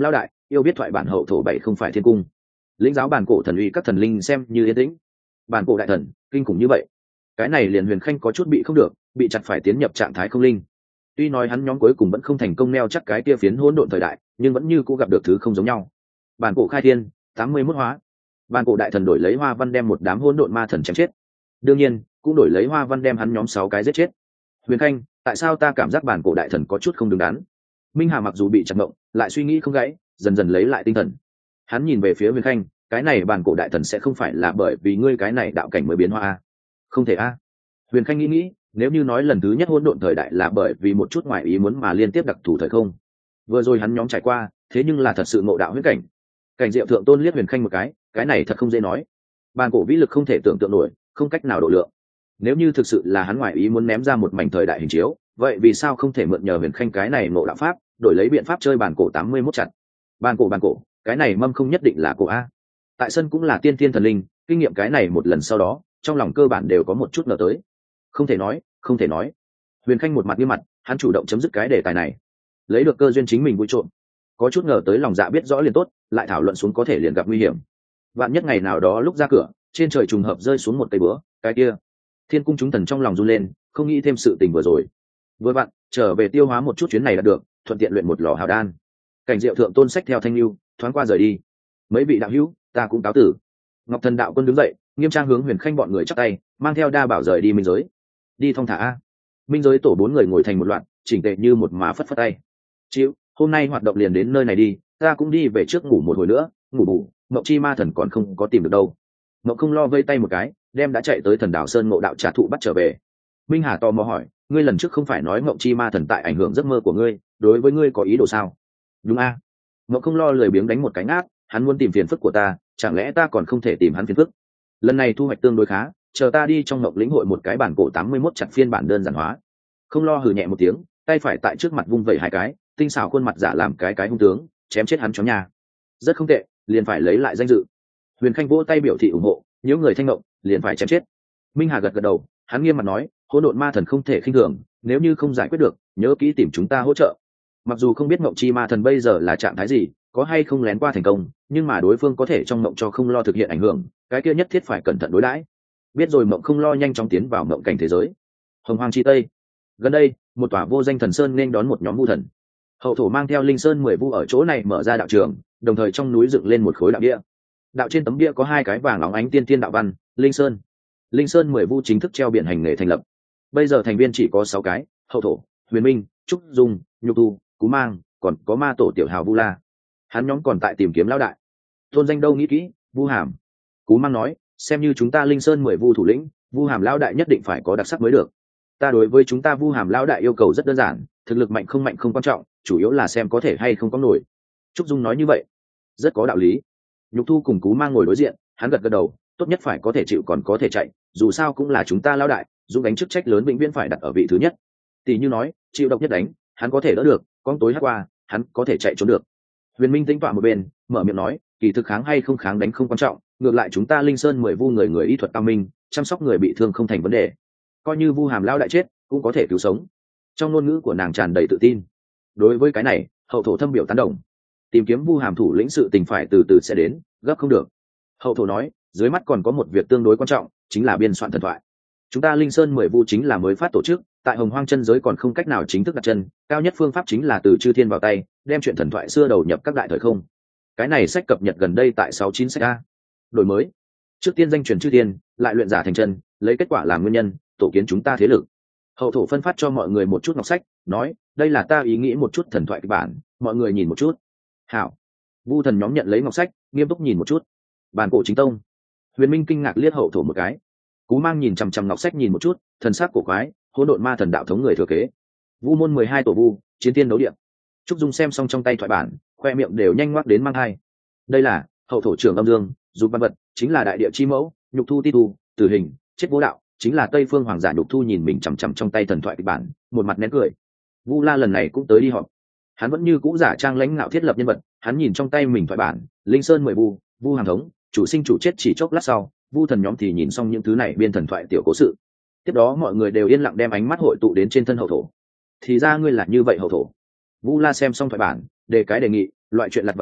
yêu biết thoại bản hậu thổ bảy không phải thiên cung, lĩnh giáo bản cổ thần uy các thần linh xem như yên tĩnh. Bản cổ đại thần kinh khủng như vậy, cái này liền Huyền Khanh có chút bị không được, bị chặt phải tiến nhập trạng thái không linh. Tuy nói hắn nhóm cuối cùng vẫn không thành công neo chắc cái kia phiến hỗn độn thời đại, nhưng vẫn như cũ gặp được thứ không giống nhau. Bản cổ khai thiên 81 hóa, bản cổ đại thần đổi lấy hoa văn đem một đám hỗn độn ma thần chém chết, đương nhiên cũng đổi lấy hoa văn đem hắn nhóm 6 cái giết chết. Huyền Khanh, tại sao ta cảm giác bản cổ đại thần có chút không đứng đắn? Minh Hà mặc dù bị chặt ngộng, lại suy nghĩ không gãy, dần dần lấy lại tinh thần. Hắn nhìn về phía Huyền Khanh, cái này bản cổ đại thần sẽ không phải là bởi vì ngươi cái này đạo cảnh mới biến hóa a? Không thể a. Huyền Khanh nghĩ, nếu như nói lần thứ nhất hỗn độn thời đại là bởi vì một chút ngoại ý muốn mà liên tiếp đặc thù thời không, vừa rồi hắn nhóm trải qua, thế nhưng là thật sự ngộ đạo huyết cảnh. Cảnh Diệu Thượng Tôn liếc Huyền Khanh một cái này thật không dễ nói. Bản cổ vĩ lực không thể tưởng tượng nổi, không cách nào độ lượng. Nếu như thực sự là hắn ngoại ý muốn ném ra một mảnh thời đại hình chiếu, vậy vì sao không thể mượn nhờ Huyền Khanh cái này ngộ đạo pháp, đổi lấy biện pháp chơi bản cổ 81 chặt? Bản cổ, cái này mâm không nhất định là cổ a. Tại sân cũng là tiên thiên thần linh, kinh nghiệm cái này một lần sau đó, trong lòng cơ bản đều có một chút ngờ tới. Không thể nói. Huyền Khanh một mặt nghiêm mặt, hắn chủ động chấm dứt cái đề tài này, lấy được cơ duyên chính mình vui trộm. Có chút ngờ tới lòng dạ biết rõ liền tốt, lại thảo luận xuống có thể liền gặp nguy hiểm. Vạn nhất ngày nào đó lúc ra cửa, trên trời trùng hợp rơi xuống một cây búa, cái kia, Thiên cung chúng thần trong lòng run lên, không nghĩ thêm sự tình vừa rồi. Vừa vặn trở về tiêu hóa một chút chuyến này là được, thuận tiện luyện một lò hào đan. Cảnh Diệu Thượng Tôn sách theo thanh lưu, thoáng qua rời đi. Mấy vị đạo hữu, ta cũng cáo tử. Ngọc Thần đạo quân đứng dậy, nghiêm trang hướng Huyền Khanh bọn người chắp tay, mang theo đa bảo rời đi minh giới. Đi thong thả a. Minh giới tổ 4 người ngồi thành một loạt, chỉnh tề như một má phất phất tay. Chịu, hôm nay hoạt động liền đến nơi này đi, ta cũng đi về trước ngủ một hồi nữa, ngủ bù, Mộng Chi Ma Thần còn không có tìm được đâu. Mộng không lo vây tay một cái, đem đã chạy tới Thần Đảo Sơn ngộ đạo trà thụ bắt trở về. Minh Hà tò mò hỏi, ngươi lần trước không phải nói Mộng Chi Ma Thần tại ảnh hưởng giấc mơ của ngươi, đối với ngươi có ý đồ sao? Đúng a. Mộng không lo lười biếng đánh một cái ngáp, hắn muốn tìm phiền phức của ta, chẳng lẽ ta còn không thể tìm hắn phiền phức? Lần này thu hoạch tương đối khá, chờ ta đi trong mộng lĩnh hội một cái bản cổ 81 chặt phiên bản đơn giản hóa. Không lo hừ nhẹ một tiếng, tay phải tại trước mặt vung vẩy 2 cái, tinh xảo khuôn mặt giả làm cái hung tướng, chém chết hắn chó nhà. Rất không tệ, liền phải lấy lại danh dự. Huyền Khanh vỗ tay biểu thị ủng hộ, nếu người thanh ngộng, liền phải chém chết. Minh Hà gật gật đầu, hắn nghiêm mặt nói, hỗn độn ma thần không thể khinh thường, nếu như không giải quyết được, nhớ kỹ tìm chúng ta hỗ trợ. Mặc dù không biết Mộng Chi Ma Thần bây giờ là trạng thái gì, có hay không lén qua thành công, nhưng mà đối phương có thể trong mộng cho không lo thực hiện ảnh hưởng, cái kia nhất thiết phải cẩn thận đối đãi. Biết rồi Mộng không lo nhanh chóng tiến vào mộng cảnh thế giới. Hồng Hoang chi tây. Gần đây, một tòa vô danh thần sơn nên đón một nhóm vu thần. Hậu thổ mang theo linh sơn 10 vu ở chỗ này mở ra đạo trường, đồng thời trong núi dựng lên một khối đạo bia. Đạo trên tấm bia có 2 cái vàng óng ánh tiên tiên đạo văn, linh sơn. Linh sơn 10 vu chính thức treo biển hành nghề thành lập. Bây giờ thành viên chỉ có 6 cái, Hậu thổ, Huyền Minh, Trúc Dung, Nhục Tu, Cú Mang, còn có ma tổ tiểu hào Vu La. Hắn nhóm còn tại tìm kiếm lão đại. Tôn danh đâu nghĩ kỹ, Vu Hàm. Cú Mang nói, xem như chúng ta linh sơn 10 vu thủ lĩnh, Vu Hàm lão đại nhất định phải có đặc sắc mới được. Ta đối với chúng ta Vu Hàm lão đại yêu cầu rất đơn giản, thực lực mạnh không quan trọng, chủ yếu là xem có thể hay không có nổi. Trúc Dung nói như vậy, rất có đạo lý. Nhục Thu cùng Cú Mang ngồi đối diện, hắn gật gật đầu, tốt nhất phải có thể chịu còn có thể chạy, dù sao cũng là chúng ta lão đại, dũng đánh chức trách lớn vĩnh viễn phải đặt ở vị thứ nhất. Tỷ như nói, chịu độc nhất đánh, hắn có thể đỡ được, con tối hắc qua, hắn có thể chạy trốn được. Huyền Minh tính tọa một bên, mở miệng nói, kỳ thực kháng hay không kháng đánh không quan trọng, ngược lại chúng ta linh sơn 10 vu người y thuật cao minh, chăm sóc người bị thương không thành vấn đề. Coi như Vu Hàm lão đại chết, cũng có thể cứu sống. Trong ngôn ngữ của nàng tràn đầy tự tin. Đối với cái này, Hậu thổ thâm biểu tán đồng. Tìm kiếm Vu Hàm thủ lĩnh sự tình phải từ từ sẽ đến, gấp không được. Hậu thổ nói, dưới mắt còn có một việc tương đối quan trọng, chính là biên soạn thần thoại. Chúng ta linh sơn 10 vu chính là mới phát tổ chức, tại Hồng Hoang chân giới còn không cách nào chính thức đặt chân, cao nhất phương pháp chính là từ chư thiên vào tay, đem chuyện thần thoại xưa đầu nhập các đại thời không. Cái này sách cập nhật gần đây tại 69 sách a. Đổi mới. Trước tiên danh truyền chư thiên, lại luyện giả thành chân, lấy kết quả làm nguyên nhân, tổ kiến chúng ta thế lực. Hậu thổ phân phát cho mọi người một chút ngọc sách, nói, đây là ta ý nghĩ một chút thần thoại kịch bản, mọi người nhìn một chút. Hảo. Vu thần nhóm nhận lấy ngọc sách, nghiêm túc nhìn một chút. Bản cổ chính tông. Huyền Minh kinh ngạc liếc Hậu thổ một cái. Cú Mang nhìn chằm chằm ngọc sách nhìn một chút, thần sắc cổ quái, hỗn độn ma thần đạo thống người thừa kế. Vu môn 12 tổ vu, chiến tiên đấu địa. Trúc Dung xem xong trong tay thoại bản, khoe miệng đều nhanh ngoác đến mang hai. Đây là Hậu thổ trưởng âm dương, dục văn vật, chính là đại địa chi mẫu, Nhục Thu ti tu, tử hình, chết vô đạo, chính là Tây Phương hoàng giả Nhục Thu nhìn mình chằm chằm trong tay thần thoại kịch bản, một mặt nén cười. Vu La lần này cũng tới đi họp. Hắn vẫn như cũ giả trang lãnh ngạo thiết lập nhân vật, hắn nhìn trong tay mình thoại bản, Linh Sơn 10 vu, Vu Hàm thống, chủ sinh chủ chết chỉ chốc lát sau, Vu thần nhóm thì nhìn xong những thứ này biên thần thoại tiểu cố sự. Tiếp đó mọi người đều yên lặng đem ánh mắt hội tụ đến trên thân Hậu thổ. Thì ra ngươi là như vậy Hậu thổ. Vu La xem xong thoại bản, đề nghị, loại chuyện lặt vặt này,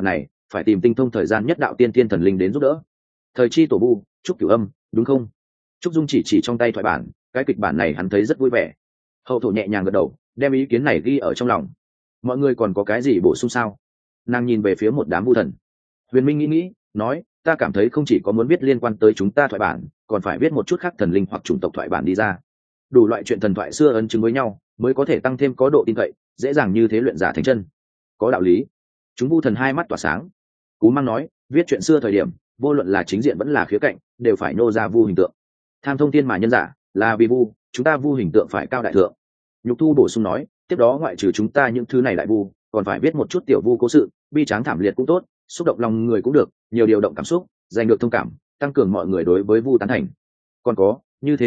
phải tìm tinh thông thời gian nhất đạo tiên thiên thần linh đến giúp đỡ. Thời chi tổ vu, Trúc Cửu Âm, đúng không? Trúc Dung chỉ trong tay thoại bản, cái kịch bản này hắn thấy rất vui vẻ. Hậu thổ nhẹ nhàng gật đầu, đem ý kiến này ghi ở trong lòng. Mọi người còn có cái gì bổ sung sao? Nàng nhìn về phía một đám vu thần. Huyền Minh nghĩ, nói, ta cảm thấy không chỉ có muốn biết liên quan tới chúng ta thoại bản, còn phải biết một chút khác thần linh hoặc chủng tộc thoại bản đi ra. Đủ loại chuyện thần thoại xưa ấn chứng với nhau, mới có thể tăng thêm có độ tin cậy, dễ dàng như thế luyện giả thành chân. Có đạo lý. Chúng vu thần hai mắt tỏa sáng. Cú Mang nói, viết chuyện xưa thời điểm, vô luận là chính diện vẫn là khía cạnh, đều phải nô ra vu hình tượng. Tham thông thiên mà nhân giả, là vì vu, chúng ta vu hình tượng phải cao đại thượng. Nhục Thu bổ sung nói, tiếp đó ngoại trừ chúng ta những thứ này đại vu, còn phải viết một chút tiểu vu cố sự, bi tráng thảm liệt cũng tốt, xúc động lòng người cũng được, nhiều điều động cảm xúc, giành được thông cảm, tăng cường mọi người đối với vu tán thành. Còn có, như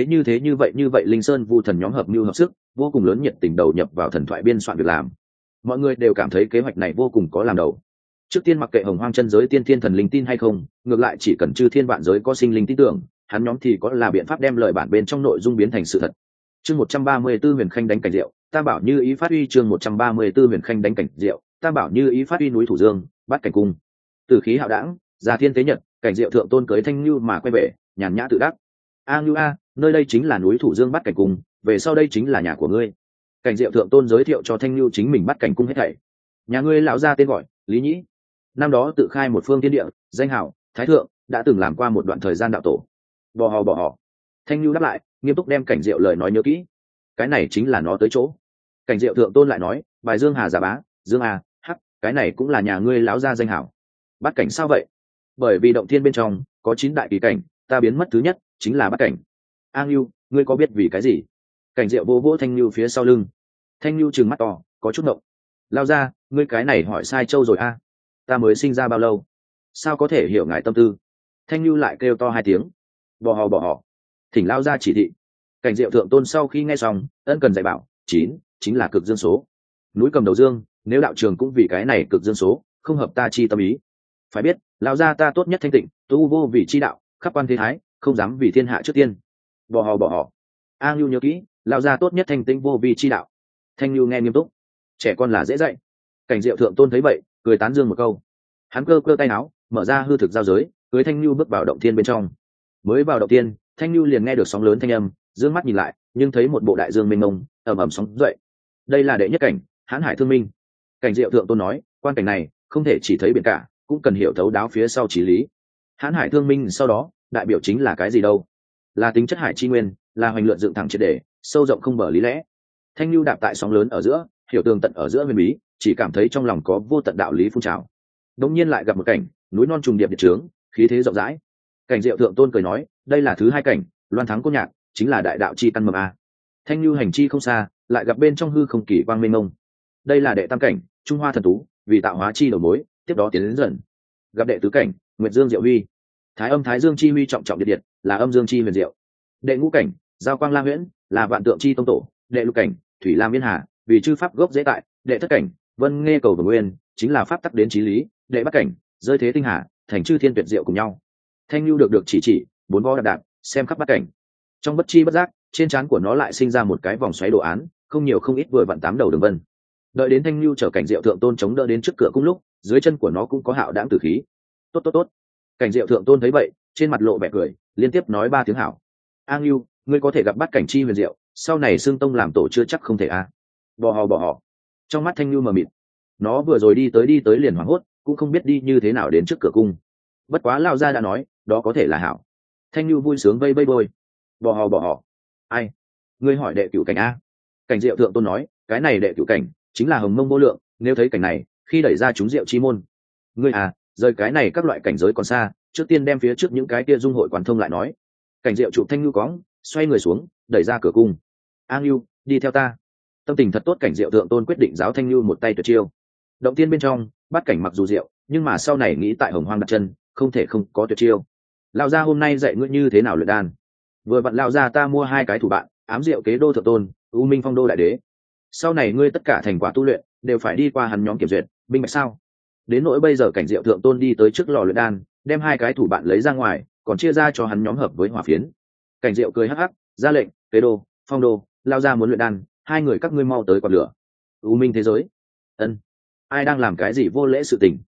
vậy Linh Sơn vu thần nhóm hợp mưu hợp sức, vô cùng lớn nhiệt tình đầu nhập vào thần thoại biên soạn việc làm. Mọi người đều cảm thấy kế hoạch này vô cùng có làm đầu. Trước tiên mặc kệ hồng hoang chân giới tiên thiên thần linh tin hay không, ngược lại chỉ cần chư thiên vạn giới có sinh linh tin tưởng, hắn nhóm thì có là biện pháp đem lời bản bên trong nội dung biến thành sự thật. Chương 134 Huyền Khanh đánh cảnh diệu, ta bảo như ý phát uy. Chương 134 Huyền Khanh đánh cảnh diệu, ta bảo như ý phát uy. Núi Thủ Dương, Bát Cảnh Cung. Từ khí hạo đãng, già thiên tế nhật, cảnh diệu thượng tôn cưới Thanh Nhu mà quay về, nhàn nhã tự đắc. A Nhu a, nơi đây chính là núi Thủ Dương Bát Cảnh Cung, về sau đây chính là nhà của ngươi. Cảnh diệu thượng tôn giới thiệu cho Thanh Nhu chính mình Bát Cảnh Cung hết thảy. Nhà ngươi lão gia tên gọi Lý Nhĩ, năm đó tự khai một phương thiên địa, danh hảo Thái Thượng, đã từng làm qua một đoạn thời gian đạo tổ. Bỏ họ. Thanh Nhu đáp lại, nghiêm túc đem cảnh diệu lời nói nhớ kỹ. Cái này chính là nó tới chỗ. Cảnh diệu thượng tôn lại nói, bài Dương Hà giả bá, Dương a, hắc, cái này cũng là nhà ngươi lão gia danh hảo. Bát cảnh sao vậy? Bởi vì động thiên bên trong có 9 đại kỳ cảnh, ta biến mất thứ nhất chính là bát cảnh. A Nhu, ngươi có biết vì cái gì? Cảnh diệu vô vỗ Thanh Nhu phía sau lưng. Thanh Nhu trừng mắt to, có chút ngộng. Lao ra, ngươi cái này hỏi sai châu rồi a. Ta mới sinh ra bao lâu, sao có thể hiểu ngài tâm tư? Thanh Nhu lại kêu to 2 tiếng. Bỏ họ. Thỉnh lao ra chỉ thị. Cảnh diệu thượng tôn sau khi nghe xong, ân cần dạy bảo, 9 chính là cực dương số. Núi Cầm Đầu Dương, nếu đạo trường cũng vì cái này cực dương số, không hợp ta chi tâm ý. Phải biết, lão gia ta tốt nhất thanh tịnh, tu vô vì chi đạo, khắp quan thế thái, không dám vì thiên hạ trước tiên. Bỏ họ. A Nhu nhớ kỹ, lão gia tốt nhất thanh tịnh vô vì chi đạo. Thanh Nhu nghe nghiêm túc. Trẻ con là dễ dạy. Cảnh diệu thượng tôn thấy vậy, cười tán dương một câu. Hắn cơ tay áo, mở ra hư thực giao giới, cưới Thanh Nhu bước vào động thiên bên trong. Mới vào động thiên, Thanh Nhu liền nghe được sóng lớn thanh âm, dương mắt nhìn lại, nhưng thấy một bộ đại dương mênh mông, ầm ầm sóng dậy. Đây là đệ nhất cảnh, Hán Hải Thương Minh. Cảnh diệu thượng tôn nói, quan cảnh này không thể chỉ thấy biển cả, cũng cần hiểu thấu đáo phía sau chí lý. Hán Hải Thương Minh sau đó, đại biểu chính là cái gì đâu? Là tính chất hải chi nguyên, là hoành lượn dựng thẳng triệt để, sâu rộng không bờ lý lẽ. Thanh Nhu đạp tại sóng lớn ở giữa, hiểu tường tận ở giữa huyền bí, chỉ cảm thấy trong lòng có vô tận đạo lý phun trào. Đống nhiên lại gặp một cảnh, núi non trùng điệp địa trướng, khí thế rộng rãi. Cảnh diệu thượng tôn cười nói, đây là thứ 2 cảnh, loan thắng côn nhạc, chính là đại đạo chi căn mầm a. Thanh Nhu hành chi không xa, lại gặp bên trong hư không kỳ quang mênh mông. Đây là đệ tam cảnh, Trung Hoa thần tú, vì tạo hóa chi đầu mối, tiếp đó tiến đến dần. Gặp đệ tứ cảnh, Nguyệt Dương Diệu Huy, Thái Âm Thái Dương chi huy trọng trọng điện điện, là âm dương chi huyền diệu. Đệ ngũ cảnh, Giao Quang La Huyễn, là vạn tượng chi tông tổ. Đệ lục cảnh, Thủy Lam Viên Hà, vì chư pháp gốc dễ tại. Đệ thất cảnh, Vân Nghe Cầu Vồng Nguyên, chính là pháp tắc đến chí lý. Đệ bát cảnh, Rơi Thế Tinh Hà, thành chư thiên tuyệt diệu cùng nhau. Thanh Nhu được chỉ, 4 vó đạp, xem khắp bát cảnh. Trong bất chi bất giác, trên trán của nó lại sinh ra một cái vòng xoáy đồ án, không nhiều không ít vừa vặn 8 đầu đường vân. Đợi đến Thanh Nhu trở cảnh diệu thượng tôn chống đỡ đến trước cửa cung lúc, dưới chân của nó cũng có hạo đãng tử khí. Tốt. Cảnh diệu thượng tôn thấy vậy, trên mặt lộ vẻ cười, liên tiếp nói 3 tiếng hảo. A Nhu, ngươi có thể gặp bắt cảnh chi huyền diệu, sau này xương tông làm tổ chưa chắc không thể a. Bỏ họ. Trong mắt Thanh Nhu mờ mịt, nó vừa rồi đi tới liền hoảng hốt, cũng không biết đi như thế nào đến trước cửa cung. Bất quá lão gia đã nói, đó có thể là hảo. Thanh Nhu vui sướng vây bôi. Bỏ họ. Ai? Ngươi hỏi đệ cửu cảnh a? Cảnh diệu thượng tôn nói, cái này đệ cửu cảnh chính là hồng mông vô lượng, nếu thấy cảnh này, khi đẩy ra chúng diệu chi môn. Ngươi à, rời cái này các loại cảnh giới còn xa, trước tiên đem phía trước những cái kia dung hội quan thông lại nói. Cảnh diệu chụp Thanh Nhu cõng, xoay người xuống, đẩy ra cửa cung. A Nhu, đi theo ta. Tâm tình thật tốt, cảnh diệu thượng tôn quyết định giáo Thanh Nhu một tay tuyệt chiêu. Động tiên bên trong, bát cảnh mặc dù diệu, nhưng mà sau này nghĩ tại hồng hoang đặt chân, không thể không có tuyệt chiêu. Lão gia hôm nay dạy ngươi như thế nào luyện đan. Vừa vặn lão gia ta mua 2 cái thủ bạn, ám diệu kế đô thượng tôn, u minh phong đô đại đế. Sau này ngươi tất cả thành quả tu luyện đều phải đi qua hắn nhóm kiểm duyệt, minh bạch sao? Đến nỗi bây giờ cảnh diệu thượng tôn đi tới trước lò luyện đan, đem 2 cái thủ bạn lấy ra ngoài, còn chia ra cho hắn nhóm hợp với hỏa phiến. Cảnh diệu cười hắc hắc, ra lệnh, kế đô, phong đô, lao ra muốn luyện đan, 2 người các ngươi mau tới quạt lửa. U minh thế giới. Ân. Ai đang làm cái gì vô lễ sự tình?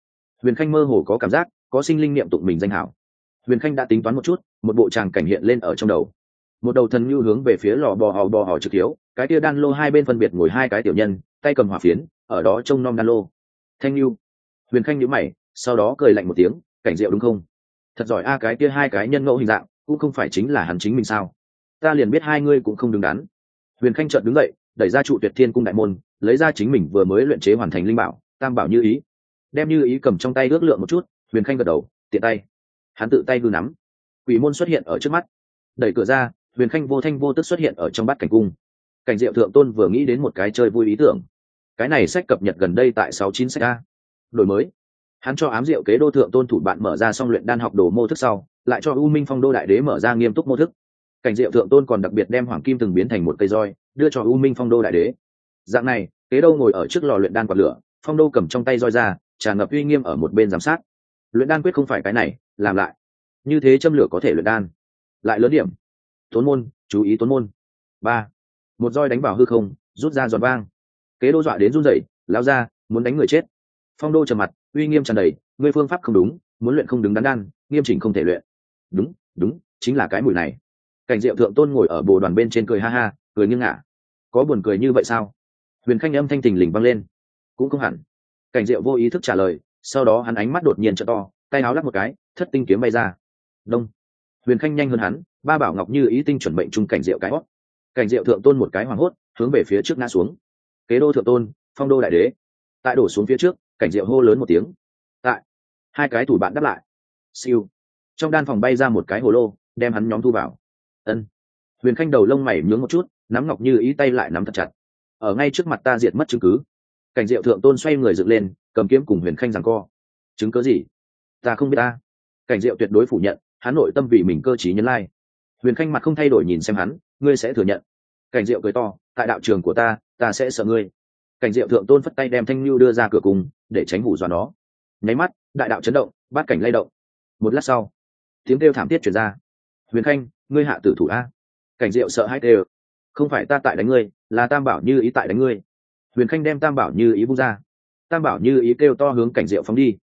Huyền Khanh mơ hồ có cảm giác có sinh linh niệm tụng mình danh hảo. Huyền Khanh đã tính toán một chút, một bộ tràng cảnh hiện lên ở trong đầu. Một đầu thần nhu hướng về phía lò bò hò trực thiếu, cái kia đan lô hai bên phân biệt ngồi hai cái tiểu nhân, tay cầm hỏa phiến, ở đó trông nom đan lô. Thanh nhu. Huyền Khanh nhíu mày, sau đó cười lạnh một tiếng, cảnh diệu đúng không? Thật giỏi a, cái kia hai cái nhân ngẫu hình dạng, cũng không phải chính là hắn chính mình sao? Ta liền biết hai ngươi cũng không đứng đắn. Huyền Khanh chợt đứng dậy, đẩy ra trụ Tuyệt Thiên cung đại môn, lấy ra chính mình vừa mới luyện chế hoàn thành linh bảo, Tam Bảo Như Ý. Đem Như Ý cầm trong tay ước lượng một chút, Huyền Khanh gật đầu, tiện tay. Hắn tự tay hư nắm. Quỷ môn xuất hiện ở trước mắt. Đẩy cửa ra, Huyền Khanh vô thanh vô tức xuất hiện ở trong bát cảnh cung. Cảnh Diệu thượng tôn vừa nghĩ đến một cái chơi vui ý tưởng. Cái này sách cập nhật gần đây tại 69 sách a. Đổi mới. Hắn cho ám diệu kế đô thượng tôn thủ bạn mở ra xong luyện đan học đồ mô thức sau, lại cho U Minh Phong đô đại đế mở ra nghiêm túc mô thức. Cảnh diệu thượng tôn còn đặc biệt đem hoàng kim từng biến thành một cây roi, đưa cho U Minh Phong đô đại đế. Dạng này, kế đô ngồi ở trước lò luyện đan quạt lửa, Phong đô cầm trong tay roi ra, tràn ngập uy nghiêm ở một bên giám sát. Luyện đan quyết không phải cái này, làm lại. Như thế châm lửa có thể luyện đan. Lại lớn điểm. Tốn môn, chú ý tốn môn. 3. Một roi đánh vào hư không, rút ra giọt vang. Kế đô dọa đến run rẩy, lao ra, muốn đánh người chết. Phong đô trầm mặt, uy nghiêm tràn đầy, ngươi phương pháp không đúng, muốn luyện không đứng đắn đan, nghiêm chỉnh không thể luyện. Đúng, chính là cái mùi này. Cảnh diệu thượng tôn ngồi ở bồ đoàn bên trên cười ha ha, cười nghiêng ngả. Có buồn cười như vậy sao? Huyền Khanh âm thanh thình lình vang lên. Cũng không hẳn. Cảnh diệu vô ý thức trả lời, sau đó hắn ánh mắt đột nhiên trợ to, tay áo lắc một cái, thất tinh kiếm bay ra. Đông. Huyền Khanh nhanh hơn hắn, ba bảo ngọc như ý tinh chuẩn bệnh trung cảnh diệu cái hót. Cảnh diệu thượng tôn một cái hoảng hốt, hướng về phía trước ngã xuống. Kế đô thượng tôn, Phong đô đại đế. Tại đổ xuống phía trước, cảnh diệu hô lớn một tiếng. Tại. Hai cái thủ bạn đáp lại. Siêu. Trong đan phòng bay ra một cái hồ lô, đem hắn nhóm thu vào. Ân. Huyền Khanh đầu lông mày nhướng một chút, nắm ngọc như ý tay lại nắm thật chặt. Ở ngay trước mặt ta diệt mất chứng cứ. Cảnh diệu thượng tôn xoay người dựng lên, cầm kiếm cùng Huyền Khanh giằng co. Chứng cứ gì? Ta không biết ta. Cảnh diệu tuyệt đối phủ nhận, hắn nội tâm vì mình cơ trí nhân lai. Huyền Khanh mặt không thay đổi nhìn xem hắn, ngươi sẽ thừa nhận. Cảnh diệu cười to, tại đạo trường của ta sẽ sợ ngươi. Cảnh diệu thượng tôn phất tay đem thanh lưu đưa ra cửa cùng, để tránh hù dọa nó. Nháy mắt, đại đạo chấn động, bát cảnh lay động. Một lát sau, tiếng kêu thảm thiết truyền ra. Huyền Khanh, ngươi hạ tử thủ a. Cảnh diệu sợ hãi đều. Không phải ta tại đánh ngươi, là Tam Bảo Như Ý tại đánh ngươi. Huyền Khanh đem Tam Bảo Như Ý bung ra. Tam Bảo Như Ý kêu to hướng cảnh diệu phóng đi.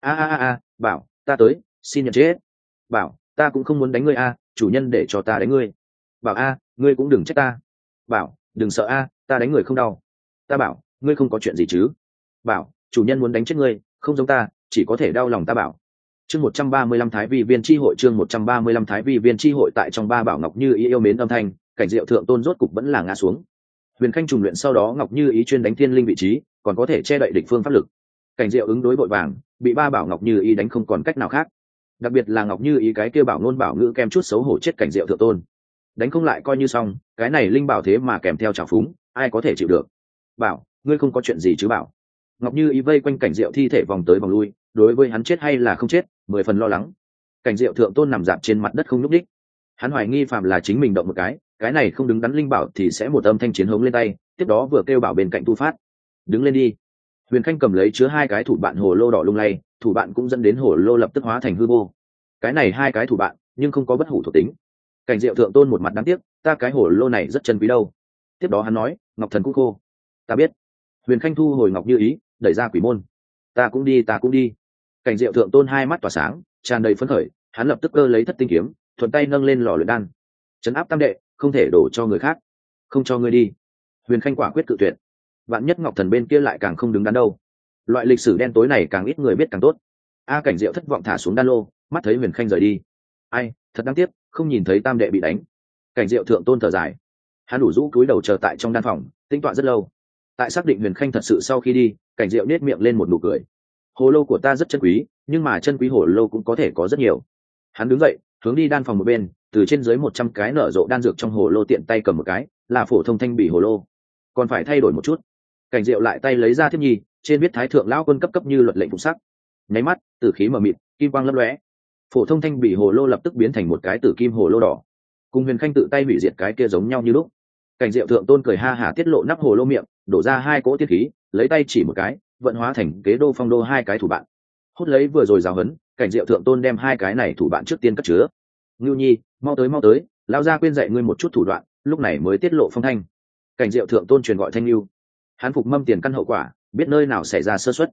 A, bảo, ta tới, xin nhận chết. Bảo, ta cũng không muốn đánh ngươi a, chủ nhân để cho ta đánh ngươi. Bảo a, ngươi cũng đừng trách ta. Bảo, đừng sợ a, ta đánh người không đau. Ta bảo, ngươi không có chuyện gì chứ. Bảo, chủ nhân muốn đánh chết ngươi, không giống ta, chỉ có thể đau lòng ta bảo. Chương 135 Thái Vi Viên chi hội, chương 135 Thái Vi Viên chi hội. Tại trong ba bảo ngọc như ý yêu mến âm thanh, cảnh diệu thượng tôn rốt cục vẫn là ngã xuống. Huyền Khanh trùng luyện sau đó ngọc như ý chuyên đánh thiên linh vị trí, còn có thể che đậy địch phương pháp lực. Cảnh diệu ứng đối vội vàng, bị ba bảo ngọc như ý đánh không còn cách nào khác. Đặc biệt là ngọc như ý cái kia bảo ngôn bảo ngữ kem chút xấu hổ chết cảnh diệu thượng tôn. Đánh không lại coi như xong, cái này linh bảo thế mà kèm theo trào phúng, ai có thể chịu được. Bảo, ngươi không có chuyện gì chứ bảo. Ngọc như ý vây quanh cảnh diệu thi thể vòng tới vòng lui, đối với hắn chết hay là không chết, 10 phần lo lắng. Cảnh diệu thượng tôn nằm dạp trên mặt đất không nhúc đích. Hắn hoài nghi phạm là chính mình động một cái này không đứng đắn linh bảo thì sẽ một âm thanh chiến hống lên tay, tiếp đó vừa kêu bảo bên cạnh tu phát. Đứng lên đi. Huyền Khanh cầm lấy chứa hai cái thủ bạn hồ lô đỏ lung lay, thủ bạn cũng dẫn đến hồ lô lập tức hóa thành hư vô. Cái này hai cái thủ bạn, nhưng không có bất hủ thuộc tính. Cảnh diệu thượng tôn một mặt đáng tiếc, ta cái hồ lô này rất chân quý đâu. Tiếp đó hắn nói, ngọc thần cũng khô. Ta biết. Huyền Khanh thu hồi ngọc như ý, đẩy ra quỷ môn. Ta cũng đi. Cảnh diệu thượng tôn hai mắt tỏa sáng, tràn đầy phấn khởi, hắn lập tức cơ lấy thất tinh kiếm, thuận tay nâng lên lò luyện đan. Trấn áp tam đệ, không thể đổ cho người khác. Không cho ngươi đi. Huyền Khanh quả quyết cự tuyệt. Vạn nhất ngọc thần bên kia lại càng không đứng đắn đâu. Loại lịch sử đen tối này càng ít người biết càng tốt. A cảnh diệu thất vọng thả xuống đan lô, mắt thấy Huyền Khanh rời đi. Ai, thật đáng tiếc, không nhìn thấy tam đệ bị đánh. Cảnh diệu thượng tôn thở dài. Hắn đủ rũ cúi đầu chờ tại trong đan phòng, tính toán rất lâu. Tại xác định Huyền Khanh thật sự sau khi đi, cảnh diệu nết miệng lên một nụ cười. Hồ lô của ta rất chân quý, nhưng mà chân quý hồ lô cũng có thể có rất nhiều. Hắn đứng dậy, hướng đi đan phòng một bên, từ trên dưới 100 cái nở rộ đan dược trong hồ lô tiện tay cầm một cái, là phổ thông thanh bỉ hồ lô. Còn phải thay đổi một chút. Cảnh diệu lại tay lấy ra thiếp nhi, trên viết thái thượng lão quân cấp như luật lệnh phụ sắc. Nháy mắt, tử khí mờ mịt, kim quang lấp lóe. Phổ thông thanh bỉ hồ lô lập tức biến thành một cái tử kim hồ lô đỏ. Cùng Huyền Khanh tự tay hủy diệt cái kia giống nhau như lúc. Cảnh diệu thượng tôn cười ha hả tiết lộ nắp hồ lô miệng, đổ ra hai cỗ tiết khí, lấy tay chỉ một cái, vận hóa thành kế đô phong đô hai cái thủ bạn. Hút lấy vừa rồi giáo hấn, cảnh diệu thượng tôn đem hai cái này thủ bạn trước tiên cất chứa. Ngưu nhi, mau tới, lao ra quên dạy ngươi một chút thủ đoạn, lúc này mới tiết lộ phong thanh. Cảnh diệu thượng tôn truyền gọi thanh lưu. Hắn phục mâm tiền căn hậu quả, biết nơi nào xảy ra sơ suất.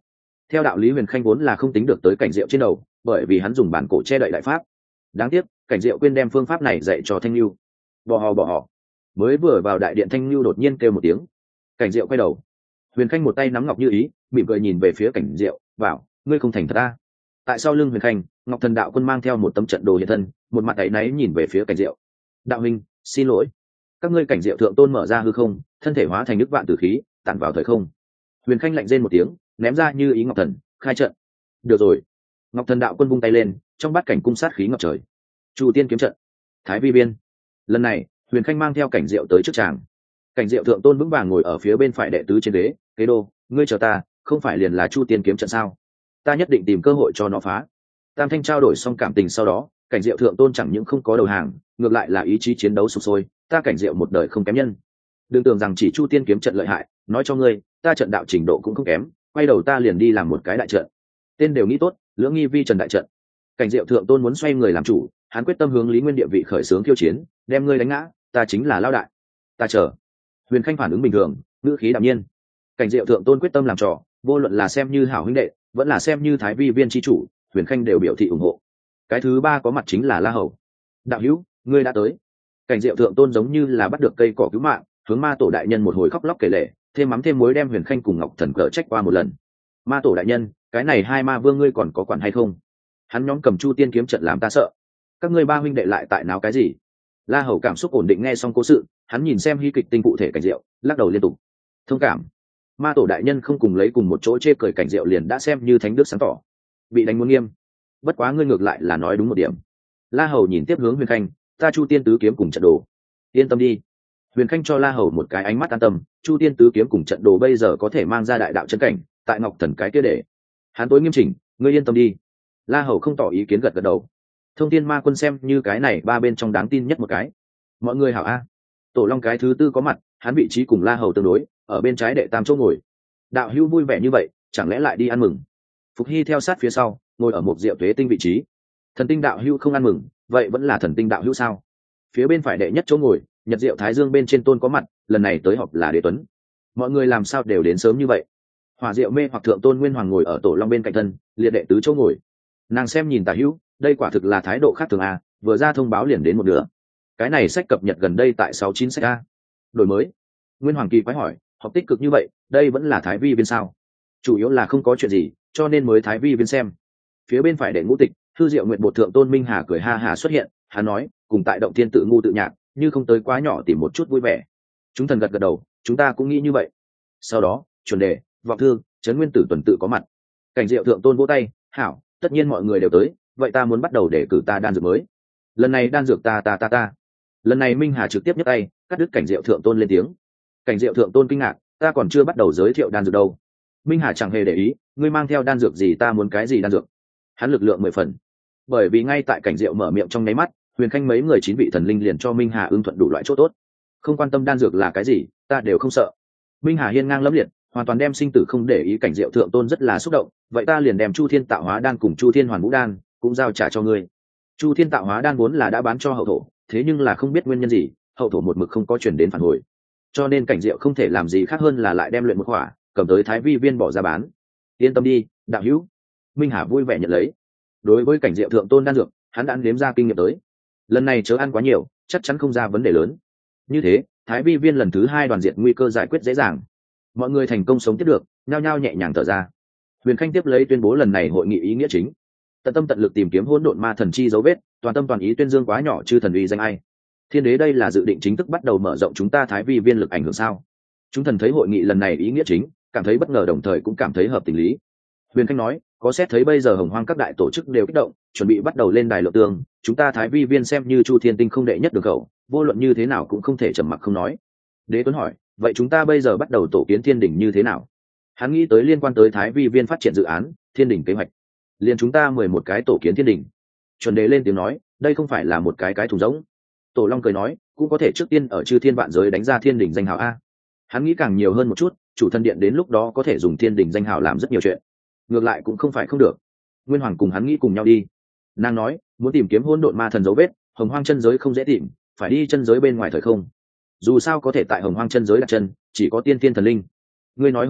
theo đạo lý Huyền Khanh vốn là không tính được tới Cảnh Diệu trên đầu, bởi vì hắn dùng bản cổ che đậy đại pháp. Đáng tiếc Cảnh Diệu quên đem phương pháp này dạy cho Thanh Lưu. Bỏ họ. Mới vừa vào đại điện, Thanh Lưu đột nhiên kêu một tiếng. Cảnh Diệu quay đầu. Huyền Khanh một tay nắm Ngọc Như Ý, mỉm cười nhìn về phía Cảnh Diệu, bảo: ngươi không thành thật ta. Tại sau lưng Huyền Khanh, Ngọc Thần Đạo Quân mang theo một tấm trận đồ hiện thân, một mặt áy náy nhìn về phía Cảnh Diệu. Đạo huynh, xin lỗi. Các ngươi Cảnh Diệu thượng tôn mở ra hư không, thân thể hóa thành nước vạn tử khí, tản vào thời không. Huyền Khanh lạnh rên một tiếng, ném ra Như Ý Ngọc Thần, khai trận. Được rồi. Ngọc Thần Đạo Quân vung tay lên, trong bát cảnh cung sát khí ngập trời. Chu Tiên kiếm trận, Thái Vi Viên. Lần này Huyền Khanh mang theo Cảnh Diệu tới trước tràng. Cảnh Diệu thượng tôn vững vàng ngồi ở phía bên phải đệ tứ trên ghế. Kế đô, ngươi chờ ta, không phải liền là Chu Tiên kiếm trận sao? Ta nhất định tìm cơ hội cho nó phá. Tam Thanh trao đổi xong cảm tình sau đó, Cảnh Diệu thượng tôn chẳng những không có đầu hàng, ngược lại là ý chí chiến đấu sục sôi. Ta Cảnh Diệu một đời không kém nhân. Đừng tưởng rằng chỉ Chu Tiên kiếm trận lợi hại, nói cho ngươi, ta trận đạo trình độ cũng không kém. Quay đầu ta liền đi làm một cái đại trận. Tên đều nghĩ tốt, Lưỡng Nghi Vi Trần đại trận. Cảnh Diệu thượng tôn muốn xoay người làm chủ, hắn quyết tâm hướng Lý Nguyên địa vị khởi xướng khiêu chiến, đem ngươi đánh ngã, ta chính là lao đại. Ta chờ. Huyền Khanh phản ứng bình thường, ngữ khí đạm nhiên. Cảnh Diệu thượng tôn quyết tâm làm trò, vô luận là xem như hảo huynh đệ, vẫn là xem như Thái Vi Viên chi chủ, Huyền Khanh đều biểu thị ủng hộ. Cái thứ ba có mặt chính là La Hầu. Đạo hữu, ngươi đã tới. Cảnh Diệu thượng tôn giống như là bắt được cây cỏ cứu mạng, hướng Ma Tổ đại nhân một hồi khóc lóc kể lể, thêm mắm thêm muối đem Huyền Khanh cùng Ngọc Thần cỡ trách qua một lần. Ma Tổ đại nhân, cái này hai ma vương ngươi còn có quản hay không? Hắn nhóm cầm Chu Tiên kiếm trận làm ta sợ. Các ngươi ba huynh đệ lại tại náo cái gì? La Hầu cảm xúc ổn định nghe xong cố sự, hắn nhìn xem hí kịch tinh cụ thể Cảnh Diệu, lắc đầu liên tục. Thông cảm. Ma Tổ đại nhân không cùng lấy cùng một chỗ chê cười Cảnh Diệu liền đã xem như thánh đức sáng tỏ. Bị đánh muốn nghiêm. Bất quá ngươi ngược lại là nói đúng một điểm. La Hầu nhìn tiếp hướng Huyền Khanh, ta Chu Tiên tứ kiếm cùng trận đồ. Yên tâm đi. Huyền Khanh cho La Hầu một cái ánh mắt an tâm, Chu Tiên tứ kiếm cùng trận đồ bây giờ có thể mang ra đại đạo chân cảnh, tại Ngọc Thần cái kia để. Hắn tối nghiêm chỉnh, ngươi yên tâm đi. La Hầu không tỏ ý kiến gật gật đầu. Thông Thiên Ma Quân xem như cái này ba bên trong đáng tin nhất một cái. Mọi người hảo a. Tổ Long cái thứ tư có mặt, hắn vị trí cùng La Hầu tương đối, ở bên trái đệ tam chỗ ngồi. Đạo hữu vui vẻ như vậy, chẳng lẽ lại đi ăn mừng? Phục Hy theo sát phía sau, ngồi ở một Diệu Tuế Tinh vị trí. Thần Tinh đạo hữu không ăn mừng, vậy vẫn là Thần Tinh đạo hữu sao? Phía bên phải đệ nhất chỗ ngồi, Nhật Diệu Thái Dương bên trên tôn có mặt, lần này tới họp là Đế Tuấn. Mọi người làm sao đều đến sớm như vậy? Hỏa Diệu Mê hoặc Thượng Tôn Nguyên Hoàng ngồi ở Tổ Long bên cạnh thân, liệt đệ tứ chỗ ngồi. Nàng xem nhìn Tả Hữu, đây quả thực là thái độ khác thường a, vừa ra thông báo liền đến một nửa. Cái này sách cập nhật gần đây tại 69 sách a. Đổi mới. Nguyên Hoàng kỳ quái hỏi, học tích cực như vậy, đây vẫn là Thái Vi Viên sao? Chủ yếu là không có chuyện gì, cho nên mới Thái Vi Viên xem. Phía bên phải đệ ngũ tịch, Thư Diệu Nguyện Bột Thượng Tôn Minh Hà cười ha hà xuất hiện, hắn nói, cùng tại động thiên tự ngu tự nhạc, như không tới quá nhỏ tìm một chút vui vẻ. Chúng thần gật gật đầu, chúng ta cũng nghĩ như vậy. Sau đó, chuẩn đề, vọng thư, Trấn Nguyên Tử tuần tự có mặt. Cảnh Diệu Thượng Tôn vỗ tay, hảo, tất nhiên mọi người đều tới, vậy ta muốn bắt đầu để cử ta đan dược mới. Lần này đan dược ta. Lần này Minh Hà trực tiếp nhấc tay, cắt đứt Cảnh Diệu Thượng Tôn lên tiếng. Cảnh Diệu Thượng Tôn kinh ngạc, ta còn chưa bắt đầu giới thiệu đan dược đâu. Minh Hà chẳng hề để ý, ngươi mang theo đan dược gì ta muốn cái gì đan dược. Hắn lực lượng 10 phần. Bởi vì ngay tại Cảnh Diệu mở miệng trong nháy mắt, Huyền Khanh mấy người 9 vị thần linh liền cho Minh Hà ưng thuận đủ loại chỗ tốt. Không quan tâm đan dược là cái gì, ta đều không sợ. Minh Hà hiên ngang lẫm liệt, hoàn toàn đem sinh tử không để ý. Cảnh Diệu Thượng Tôn rất là xúc động, vậy ta liền đem Chu Thiên Tạo Hóa Đan cùng Chu Thiên Hoàn Vũ Đan cũng giao trả cho ngươi. Chu Thiên Tạo Hóa Đan vốn là đã bán cho hậu thổ, thế nhưng là không biết nguyên nhân gì, hậu thổ một mực không có chuyển đến phản hồi, cho nên Cảnh Diệu không thể làm gì khác hơn là lại đem luyện một khỏa cầm tới Thái Vi Viên bỏ ra bán. Yên tâm đi, đạo hữu. Minh Hà vui vẻ nhận lấy. Đối với Cảnh Diệu Thượng Tôn đan dược, hắn đã nếm ra kinh nghiệm tới, lần này chớ ăn quá nhiều, chắc chắn không ra vấn đề lớn. Như thế Thái Vi Viên lần thứ 2 đoàn diệt nguy cơ giải quyết dễ dàng, mọi người thành công sống tiếp được, nhao nhao nhẹ nhàng thở ra. Huyền Khanh tiếp lấy tuyên bố lần này hội nghị ý nghĩa chính: tận tâm tận lực tìm kiếm hỗn độn ma thần chi dấu vết, toàn tâm toàn ý tuyên dương quá nhỏ chư thần uy danh ai. Thiên đế đây là dự định chính thức bắt đầu mở rộng chúng ta Thái Vi Viên lực ảnh hưởng sao? Chúng thần thấy hội nghị lần này ý nghĩa chính, cảm thấy bất ngờ đồng thời cũng cảm thấy hợp tình lý. Huyền Khanh nói, có xét thấy bây giờ Hồng Hoang các đại tổ chức đều kích động, chuẩn bị bắt đầu lên đài lộ tường, chúng ta Thái Vi Viên xem như Chu Thiên Tinh không đệ nhất đường khẩu, vô luận như thế nào cũng không thể trầm mặc không nói. Đế Tuấn hỏi, vậy chúng ta bây giờ bắt đầu tổ kiến Thiên Đỉnh như thế nào? Hắn nghĩ tới liên quan tới Thái Vi Viên phát triển dự án, Thiên Đỉnh kế hoạch. Liền chúng ta 11 cái tổ kiến Thiên Đỉnh. Chuẩn Đế lên tiếng nói, đây không phải là một cái thùng rỗng. Tổ Long cười nói, cũng có thể trước tiên ở chư thiên vạn giới đánh ra Thiên Đỉnh danh hào a. Hắn nghĩ càng nhiều hơn một chút, chủ thần điện đến lúc đó có thể dùng Thiên Đỉnh danh hào làm rất nhiều chuyện. Ngược lại cũng không phải không được. Nguyên Hoàng cùng hắn nghĩ cùng nhau đi. Nàng nói, muốn tìm kiếm hỗn độn ma thần dấu vết, Hồng Hoang chân giới không dễ tìm, phải đi chân giới bên ngoài thời không. Dù sao có thể tại Hồng Hoang chân giới đặt chân, chỉ có tiên tiên thần linh. Ngươi nói Hồng Quân,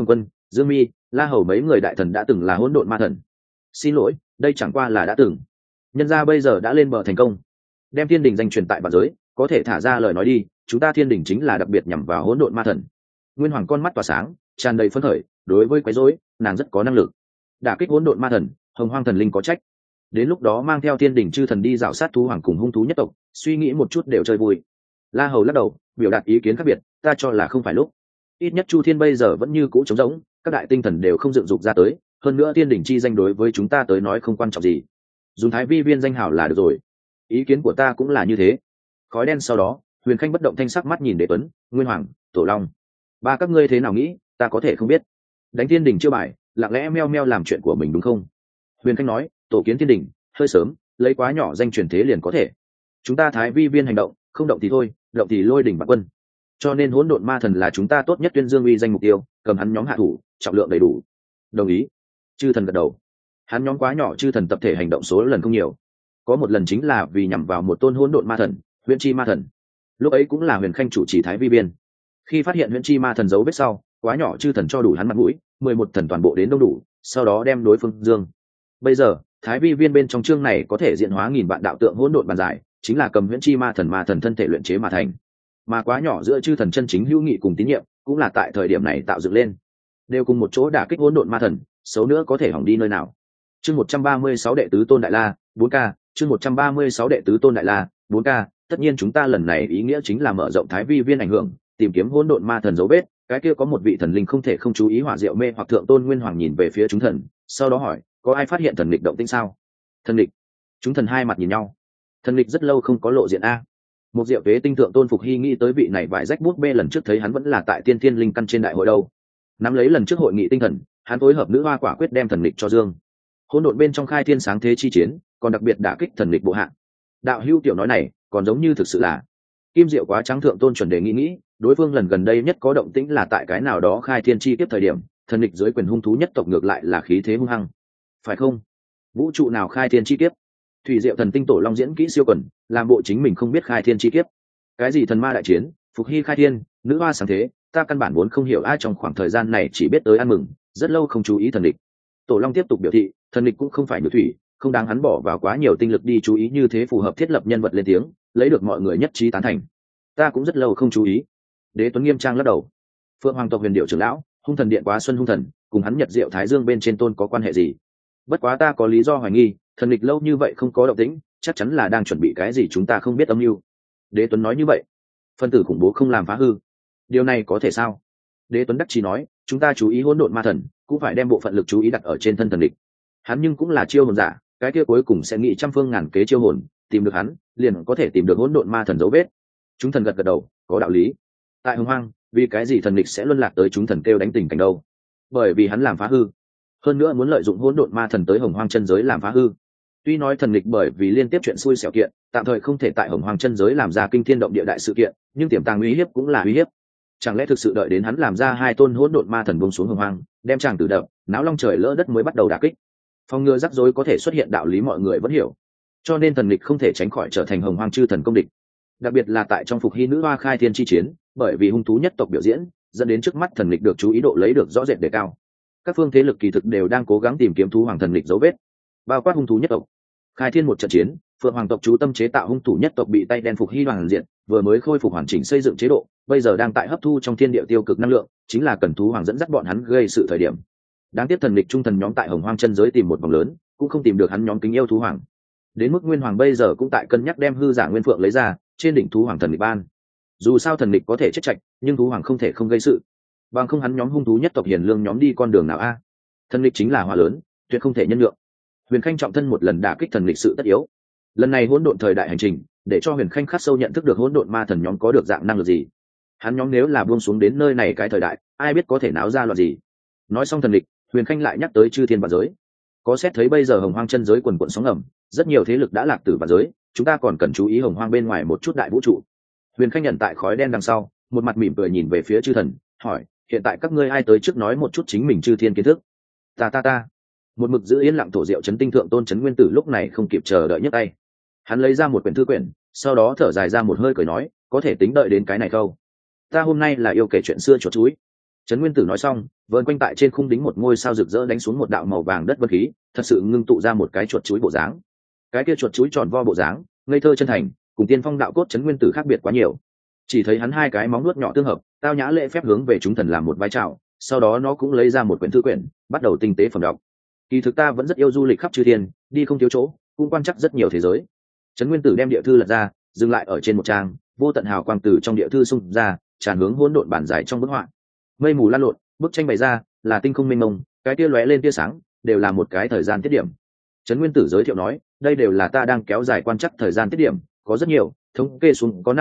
Dương Mi, La Hầu mấy người đại thần đã từng là hỗn độn ma thần. Xin lỗi, đây chẳng qua là đã từng. Nhân gia bây giờ đã lên bờ thành công, đem thiên đình danh truyền tại vạn giới, có thể thả ra lời nói đi, chúng ta thiên đình chính là đặc biệt nhằm vào hỗn độn ma thần. Nguyên Hoàng con mắt tỏa sáng, tràn đầy phấn khởi, đối với quấy rối, nàng rất có năng lực. Đả kích hỗn độn ma thần, Hồng Hoang thần linh có trách. Đến lúc đó mang theo thiên đình chư thần đi dạo sát thú hoàng cùng hung thú nhất tộc, suy nghĩ một chút đều chơi vui. La Hầu lắc đầu, biểu đạt ý kiến khác biệt, ta cho là không phải lúc. Ít nhất Chu Thiên bây giờ vẫn như cũ trống rỗng, các đại tinh thần đều không dựng dục ra tới, hơn nữa thiên đình chi danh đối với chúng ta tới nói không quan trọng gì, dùng thái vi viên danh hào là được rồi. Ý kiến của ta cũng là như thế. Khói đen sau đó, Huyền Khanh bất động thanh sắc mắt nhìn Đế Tuấn, Nguyên Hoàng, Tổ Long. Ba các ngươi thế nào nghĩ, ta có thể không biết. Đánh thiên đình chưa bài, lặng lẽ meo meo làm chuyện của mình đúng không? Huyền Khanh nói, tổ kiến thiên đình, hơi sớm, lấy quá nhỏ danh truyền thế liền có thể. Chúng ta thái vi viên hành động, không động thì thôi, động thì lôi đỉnh bạc quân. Cho nên hỗn độn ma thần là chúng ta tốt nhất tuyên dương uy danh mục tiêu, cầm hắn nhóm hạ thủ, trọng lượng đầy đủ. Đồng ý. Chư thần gật đầu. Hắn nhóm quá nhỏ, chư thần tập thể hành động số lần không nhiều. Có một lần chính là vì nhằm vào một tôn hỗn độn ma thần, Huyễn Chi ma thần. Lúc ấy cũng là Huyền Khanh chủ trì thái vi viên. Khi phát hiện Huyễn Chi ma thần dấu vết sau, quá nhỏ chư thần cho đủ hắn mặt mũi, 11 thần toàn bộ đến đông đủ, sau đó đem đối phương dương. Bây giờ, thái vi viên bên trong chương này có thể diễn hóa nghìn vạn đạo tượng hỗn độn bàn giải, chính là cầm Huyễn Chi ma thần thân thể luyện chế mà thành. Mà quá nhỏ giữa chư thần chân chính hữu nghị cùng tín nhiệm, cũng là tại thời điểm này tạo dựng lên. Đều cùng một chỗ đả kích hỗn độn ma thần, xấu nữa có thể hỏng đi nơi nào. Chương 136 đệ tứ tôn đại la, 4K, chương 136 đệ tứ tôn đại la, 4K, tất nhiên chúng ta lần này ý nghĩa chính là mở rộng thái vi viên ảnh hưởng, tìm kiếm hỗn độn ma thần dấu vết, cái kia có một vị thần linh không thể không chú ý hỏa diệu mê hoặc thượng tôn Nguyên Hoàng nhìn về phía chúng thần, sau đó hỏi, có ai phát hiện thần lịch động tĩnh sao? Thần lịch? Chúng thần hai mặt nhìn nhau. Thần lịch rất lâu không có lộ diện a. Một diệu kế tinh thượng tôn Phục Hy nghĩ tới vị này vải rách bút bê lần trước thấy hắn vẫn là tại tiên thiên linh căn trên đại hội đâu. Nắm lấy lần trước hội nghị tinh thần, hắn phối hợp nữ hoa quả quyết đem thần lịch cho dương. Hỗn độn bên trong khai thiên sáng thế chi chiến, còn đặc biệt đả kích thần lịch bộ hạng. Đạo hưu tiểu nói này, còn giống như thực sự là kim diệu quá trắng thượng tôn chuẩn đề nghĩ, đối phương lần gần đây nhất có động tĩnh là tại cái nào đó khai thiên chi tiếp thời điểm, thần lịch dưới quyền hung thú nhất tộc ngược lại là khí thế hung hăng, phải không? Vũ trụ nào khai thiên chi kiếp? Thủy diệu thần tinh tổ long diễn kỹ siêu quần, làm bộ chính mình không biết khai thiên chi kiếp. Cái gì thần ma đại chiến, Phục Hy khai thiên, nữ hoa sáng thế, ta căn bản vốn không hiểu ai trong khoảng thời gian này chỉ biết tới ăn mừng, rất lâu không chú ý thần lịch. Tổ long tiếp tục biểu thị, thần lịch cũng không phải nhược thủy, không đáng hắn bỏ vào quá nhiều tinh lực đi chú ý, như thế phù hợp thiết lập nhân vật lên tiếng, lấy được mọi người nhất trí tán thành. Ta cũng rất lâu không chú ý. Đế Tuấn nghiêm trang lắc đầu. Phượng Hoàng tộc Huyền Điệu trưởng lão, hung thần điện quá xuân hung thần, cùng hắn Nhật Diệu Thái Dương bên trên tôn có quan hệ gì? Bất quá ta có lý do hoài nghi, thần lịch lâu như vậy không có động tĩnh, chắc chắn là đang chuẩn bị cái gì chúng ta không biết âm mưu. Đế Tuấn nói như vậy, phân tử khủng bố không làm phá hư, điều này có thể sao? Đế Tuấn đắc chí nói, chúng ta chú ý hỗn độn ma thần, cũng phải đem bộ phận lực chú ý đặt ở trên thân thần lịch. Hắn nhưng cũng là chiêu hồn giả, cái kia cuối cùng sẽ nghĩ trăm phương ngàn kế chiêu hồn, tìm được hắn, liền có thể tìm được hỗn độn ma thần dấu vết. Chúng thần gật gật đầu, có đạo lý. Tại Hồng Hoang, vì cái gì thần lịch sẽ luân lạc tới chúng thần kêu đánh tình cảnh đâu? Bởi vì hắn làm phá hư, hơn nữa muốn lợi dụng hỗn độn ma thần tới Hồng Hoang chân giới làm phá hư. Tuy nói thần lịch bởi vì liên tiếp chuyện xui xẻo kiện, tạm thời không thể tại Hồng Hoang chân giới làm ra kinh thiên động địa đại sự kiện, nhưng tiềm tàng uy hiếp cũng là uy hiếp. Chẳng lẽ thực sự đợi đến hắn làm ra hai tôn hỗn độn ma thần buông xuống Hồng Hoang, đem chàng tử đập, náo long trời lỡ đất mới bắt đầu đả kích? Phòng ngừa rắc rối có thể xuất hiện đạo lý mọi người vẫn hiểu, cho nên thần lịch không thể tránh khỏi trở thành Hồng Hoang chư thần công địch. Đặc biệt là tại trong Phục Hy nữ hoa khai thiên chi chiến, bởi vì hung thú nhất tộc biểu diễn, dẫn đến trước mắt thần lịch được chú ý độ lấy được rõ rệt đề cao. Các phương thế lực kỳ thực đều đang cố gắng tìm kiếm thú hoàng thần lịch dấu vết, bao quát hung thú nhất tộc. Khai thiên một trận chiến, Phượng Hoàng tộc chú tâm chế tạo hung thủ nhất tộc bị tay đen Phục Hy đoàn diện, vừa mới khôi phục hoàn chỉnh xây dựng chế độ, bây giờ đang tại hấp thu trong thiên địa tiêu cực năng lượng, chính là cần thú hoàng dẫn dắt bọn hắn gây sự thời điểm. Đáng tiếc thần lịch trung thần nhóm tại Hồng Hoang chân giới tìm một vòng lớn, cũng không tìm được hắn nhóm kính yêu thú hoàng. Đến mức Nguyên Hoàng bây giờ cũng tại cân nhắc đem hư giả Nguyên Phượng lấy ra, trên đỉnh thú hoàng thần lịch ban. Dù sao thần lịch có thể chết chạch, nhưng thú hoàng không thể không gây sự. Bằng không hắn nhóm hung thú nhất tộc hiền lương nhóm đi con đường nào a? Thần lịch chính là hỏa lớn, tuyệt không thể nhân lượng. Huyền Khanh trọng thân một lần đả kích thần lịch sự tất yếu. Lần này hỗn độn thời đại hành trình, để cho Huyền Khanh khắc sâu nhận thức được hỗn độn ma thần nhóm có được dạng năng lực gì. Hắn nhóm nếu là buông xuống đến nơi này cái thời đại, ai biết có thể náo ra loạn gì. Nói xong thần lịch, Huyền Khanh lại nhắc tới chư thiên vạn giới. Có xét thấy bây giờ Hồng Hoang chân giới quần quần sóng ngầm, rất nhiều thế lực đã lạc tử vạn giới, chúng ta còn cần chú ý Hồng Hoang bên ngoài một chút đại vũ trụ. Huyền Khanh nhận tại khói đen đằng sau, một mặt mỉm cười nhìn về phía chư thần, hỏi, hiện tại các ngươi ai tới trước nói một chút chính mình chư thiên kiến thức? Ta. Một mực giữ yên lặng Thổ Diệu Chấn Tinh thượng tôn Chấn Nguyên Tử lúc này không kịp chờ đợi nhấc tay. Hắn lấy ra một quyển thư quyển, sau đó thở dài ra một hơi cười nói, có thể tính đợi đến cái này không? Ta hôm nay là yêu kể chuyện xưa chuột chuối. Trấn Nguyên Tử nói xong, vờn quanh tại trên khung đính một ngôi sao rực rỡ đánh xuống một đạo màu vàng đất vân khí, thật sự ngưng tụ ra một cái chuột chuối bộ dáng. Cái kia chuột chuối tròn vo bộ dáng, ngây thơ chân thành, cùng Tiên Phong đạo cốt Trấn Nguyên Tử khác biệt quá nhiều. Chỉ thấy hắn hai cái móng nuốt nhỏ tương hợp, tao nhã lễ phép hướng về chúng thần làm một vai chào, sau đó nó cũng lấy ra một quyển thư quyển, bắt đầu tinh tế phẩm đọc. Kỳ thực ta vẫn rất yêu du lịch khắp chư thiên, đi không thiếu chỗ, cũng quan trắc rất nhiều thế giới. Trấn Nguyên Tử đem địa thư lật ra, dừng lại ở trên một trang, vô tận hào quang từ trong địa thư xung ra, tràn hướng hỗn độn bản giải trong bức họa. Mây mù lan lộn, bức tranh bày ra là tinh không mênh mông, cái tia lóe lên tia sáng, đều là một cái thời gian tiết điểm. Trấn Nguyên Tử giới thiệu nói, đây đều là ta đang kéo dài quan trắc thời gian tiết điểm, có rất nhiều, thống kê xuống có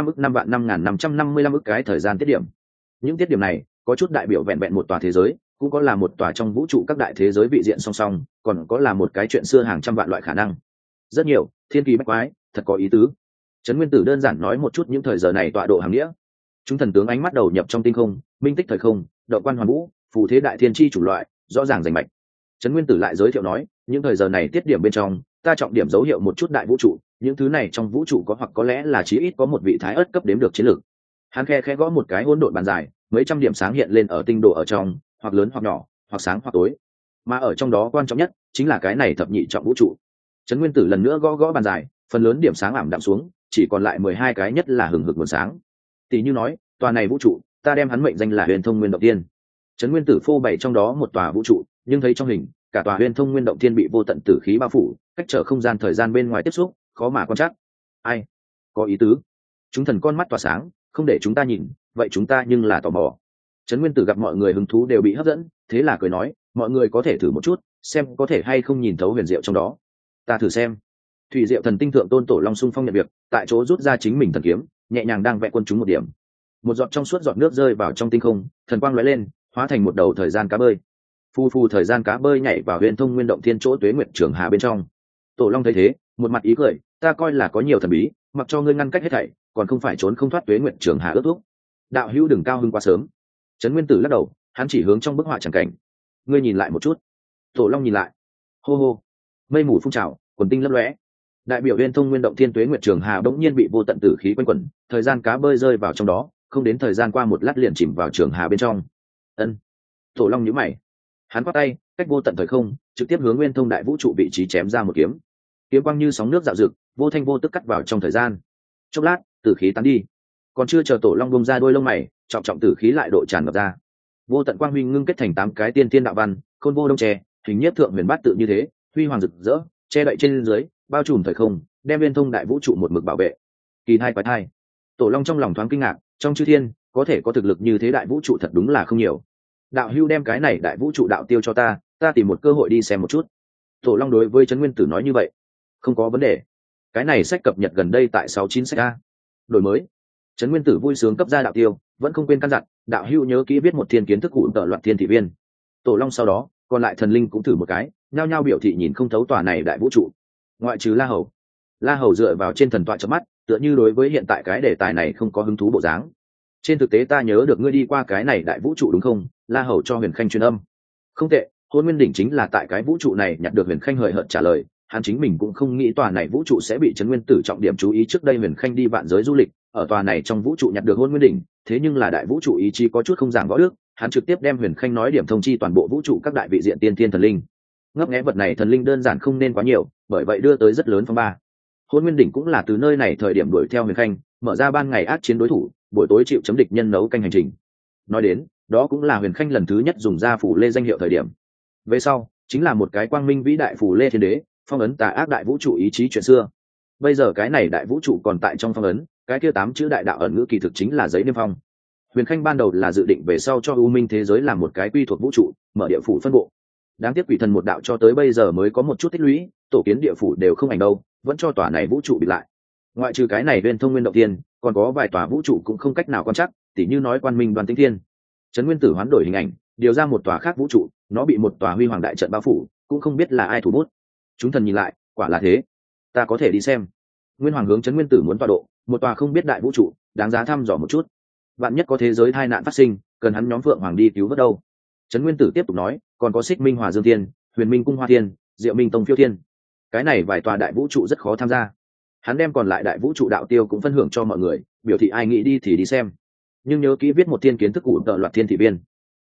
5.5.555 ức cái thời gian tiết điểm. Những tiết điểm này có chút đại biểu vẹn vẹn một tòa thế giới, cũng có là một tòa trong vũ trụ các đại thế giới vị diện song song, còn có là một cái chuyện xưa hàng trăm vạn loại khả năng. Rất nhiều, thiên kỳ bách quái, thật có ý tứ. Trấn Nguyên Tử đơn giản nói một chút những thời giờ này tọa độ hàng nghĩa. Chúng thần tướng ánh mắt đầu nhập trong tinh không, minh tích thời không, động quan hoàn vũ, phù thế đại thiên chi chủ loại, rõ ràng rành mạch. Trấn Nguyên Tử lại giới thiệu nói, những thời giờ này tiết điểm bên trong, ta trọng điểm dấu hiệu một chút đại vũ trụ, những thứ này trong vũ trụ có hoặc có lẽ là chí ít có một vị thái ớt cấp đếm được chiến lược. Hắn khe gõ một cái hỗn độn bàn dài, mấy trăm điểm sáng hiện lên ở tinh độ ở trong, hoặc lớn hoặc nhỏ, hoặc sáng hoặc tối. Mà ở trong đó quan trọng nhất chính là cái này thập nhị trọng vũ trụ. Trấn Nguyên Tử lần nữa gõ bàn dài, phần lớn điểm sáng ảm đạm xuống, chỉ còn lại 12 cái nhất là hừng hực nguồn sáng. Tỷ như nói, tòa này vũ trụ, ta đem hắn mệnh danh là Huyền Thông Nguyên Động Thiên. Trấn Nguyên Tử phô bày trong đó một tòa vũ trụ, nhưng thấy trong hình, cả tòa Huyền Thông Nguyên Động Thiên bị vô tận tử khí bao phủ, cách trở không gian thời gian bên ngoài tiếp xúc, khó mà quan trắc. Ai? Có ý tứ. Chúng thần con mắt tỏa sáng, không để chúng ta nhìn, vậy chúng ta nhưng là tò mò. Trấn Nguyên Tử gặp mọi người hứng thú đều bị hấp dẫn, thế là cười nói, mọi người có thể thử một chút, xem có thể hay không nhìn thấu huyền diệu trong đó. Ta thử xem. Thủy Diệu Thần Tinh Thượng Tôn Tổ Long xung phong nhận việc, tại chỗ rút ra chính mình thần kiếm, nhẹ nhàng đang vẽ quân chúng một điểm. Một giọt trong suốt giọt nước rơi vào trong tinh không, thần quang lóe lên, hóa thành một đầu thời gian cá bơi. Phu thời gian cá bơi nhảy vào Huyền Thông Nguyên Động Thiên chỗ Tuế Nguyệt Trường Hà bên trong. Tổ Long thấy thế, một mặt ý cười, ta coi là có nhiều thần bí, mặc cho ngươi ngăn cách hết thảy, còn không phải trốn không thoát Tuế Nguyệt Trường Hà ước thúc. Đạo hữu đừng cao hưng quá sớm. Trấn Nguyên Tử lắc đầu, hắn chỉ hướng trong bức họa chẳng cảnh. Ngươi nhìn lại một chút. Tổ Long nhìn lại. Hô hô. Mây mù phun trào, quần tinh lấp lóe. Đại biểu Huyền Thông Nguyên Động Thiên Tuế Nguyệt Trường Hà bỗng nhiên bị vô tận tử khí quanh quẩn, thời gian cá bơi rơi vào trong đó, không đến thời gian qua một lát liền chìm vào trường hà bên trong. Ân. Tổ Long nhíu mày. Hắn quát tay, cách vô tận thời không, trực tiếp hướng Nguyên Thông đại vũ trụ vị trí chém ra một kiếm. Kiếm quang như sóng nước dạo dực, vô thanh vô tức cắt vào trong thời gian. Chốc lát, tử khí tán đi. Còn chưa chờ Tổ Long bông ra đôi lông mày, trọng tử khí lại độ tràn ngập ra. Vô tận quang huy ngưng kết thành 8 cái tiên đạo văn, khôn vô đông tre, hình nhất thượng huyền bát tự như thế, huy hoàng rực rỡ, che đậy trên dưới, bao trùm thời không, đem Nguyên Thông đại vũ trụ một mực bảo vệ. Kỳ thai quái thai. Tổ Long trong lòng thoáng kinh ngạc, trong chư thiên có thể có thực lực như thế đại vũ trụ thật đúng là không nhiều. Đạo hưu đem cái này đại vũ trụ đạo tiêu cho ta tìm một cơ hội đi xem một chút. Tổ Long đối với Trấn Nguyên Tử nói như vậy. Không có vấn đề. Cái này sách cập nhật gần đây tại 69 sách a. Đổi mới. Trấn Nguyên Tử vui sướng cấp ra đạo tiêu, vẫn không quên căn dặn, đạo hưu nhớ kỹ viết một thiên kiến thức cụ tợ loạn thiên thị viên. Tổ Long sau đó, còn lại thần linh cũng thử một cái, nhao nhao biểu thị nhìn không thấu tòa này đại vũ trụ. Ngoại trừ La Hầu. La Hầu dựa vào trên thần tọa chớp mắt, tựa như đối với hiện tại cái đề tài này không có hứng thú bộ dáng. Trên thực tế ta nhớ được ngươi đi qua cái này đại vũ trụ đúng không? La Hầu cho Huyền Khanh truyền âm. Không tệ, Hôn Nguyên đỉnh chính là tại cái vũ trụ này nhặt được Huyền Khanh hời hợt trả lời. Hắn chính mình cũng không nghĩ tòa này vũ trụ sẽ bị Trấn Nguyên Tử trọng điểm chú ý. Trước đây Huyền Khanh đi vạn giới du lịch, ở tòa này trong vũ trụ nhặt được Hôn Nguyên đỉnh, thế nhưng là đại vũ trụ ý chí có chút không giảng võ đức, hắn trực tiếp đem Huyền Khanh nói điểm thông chi toàn bộ vũ trụ các đại vị diện tiên thiên thần linh. Ngấp nghé vật này thần linh đơn giản không nên quá nhiều, bởi vậy đưa tới rất lớn phong ba. Hôn Nguyên đỉnh cũng là từ nơi này thời điểm đuổi theo Huyền Khanh, mở ra ban ngày ác chiến đối thủ, buổi tối chịu chấm địch nhân nấu canh hành trình. Nói đến, đó cũng là Huyền Khanh lần thứ nhất dùng ra phủ lê danh hiệu thời điểm. Về sau, chính là một cái quang minh vĩ đại phủ lê thiên đế, phong ấn tà ác đại vũ trụ ý chí chuyện xưa. Bây giờ cái này đại vũ trụ còn tại trong phong ấn, cái kia 8 chữ đại đạo ẩn ngữ kỳ thực chính là giấy niêm phong. Huyền Khanh ban đầu là dự định về sau cho U Minh thế giới làm một cái quy thuộc vũ trụ, mở địa phủ phân bộ. Đáng tiếc quỷ thần một đạo cho tới bây giờ mới có một chút tích lũy, tổ kiến địa phủ đều không ảnh đâu, vẫn cho tòa này vũ trụ bị lại. Ngoại trừ cái này Huyền Thông Nguyên Động Thiên, còn có vài tòa vũ trụ cũng không cách nào quan chắc, tỉ như nói Quan Minh Đoan Tĩnh Thiên. Trấn Nguyên Tử hoán đổi hình ảnh, điều ra một tòa khác vũ trụ, nó bị một tòa huy hoàng đại trận bao phủ, cũng không biết là ai thủ bút. Chúng thần nhìn lại, quả là thế. Ta có thể đi xem. Nguyên Hoàng hướng Trấn Nguyên Tử muốn tọa độ, một tòa không biết đại vũ trụ, đáng giá thăm dò một chút. Vạn nhất có thế giới tai nạn phát sinh, cần hắn nhóm Phượng Hoàng đi cứu vớt đâu. Trấn Nguyên Tử tiếp tục nói, còn có Xích Minh Hòa Dương Thiên, Huyền Minh Cung Hoa Thiên, Diệu Minh Tông Phiêu Thiên. Cái này vài tòa đại vũ trụ rất khó tham gia. Hắn đem còn lại đại vũ trụ đạo tiêu cũng phân hưởng cho mọi người, biểu thị ai nghĩ đi thì đi xem. Nhưng nhớ kỹ viết một thiên kiến thức cụ tợ loạt thiên thị viên.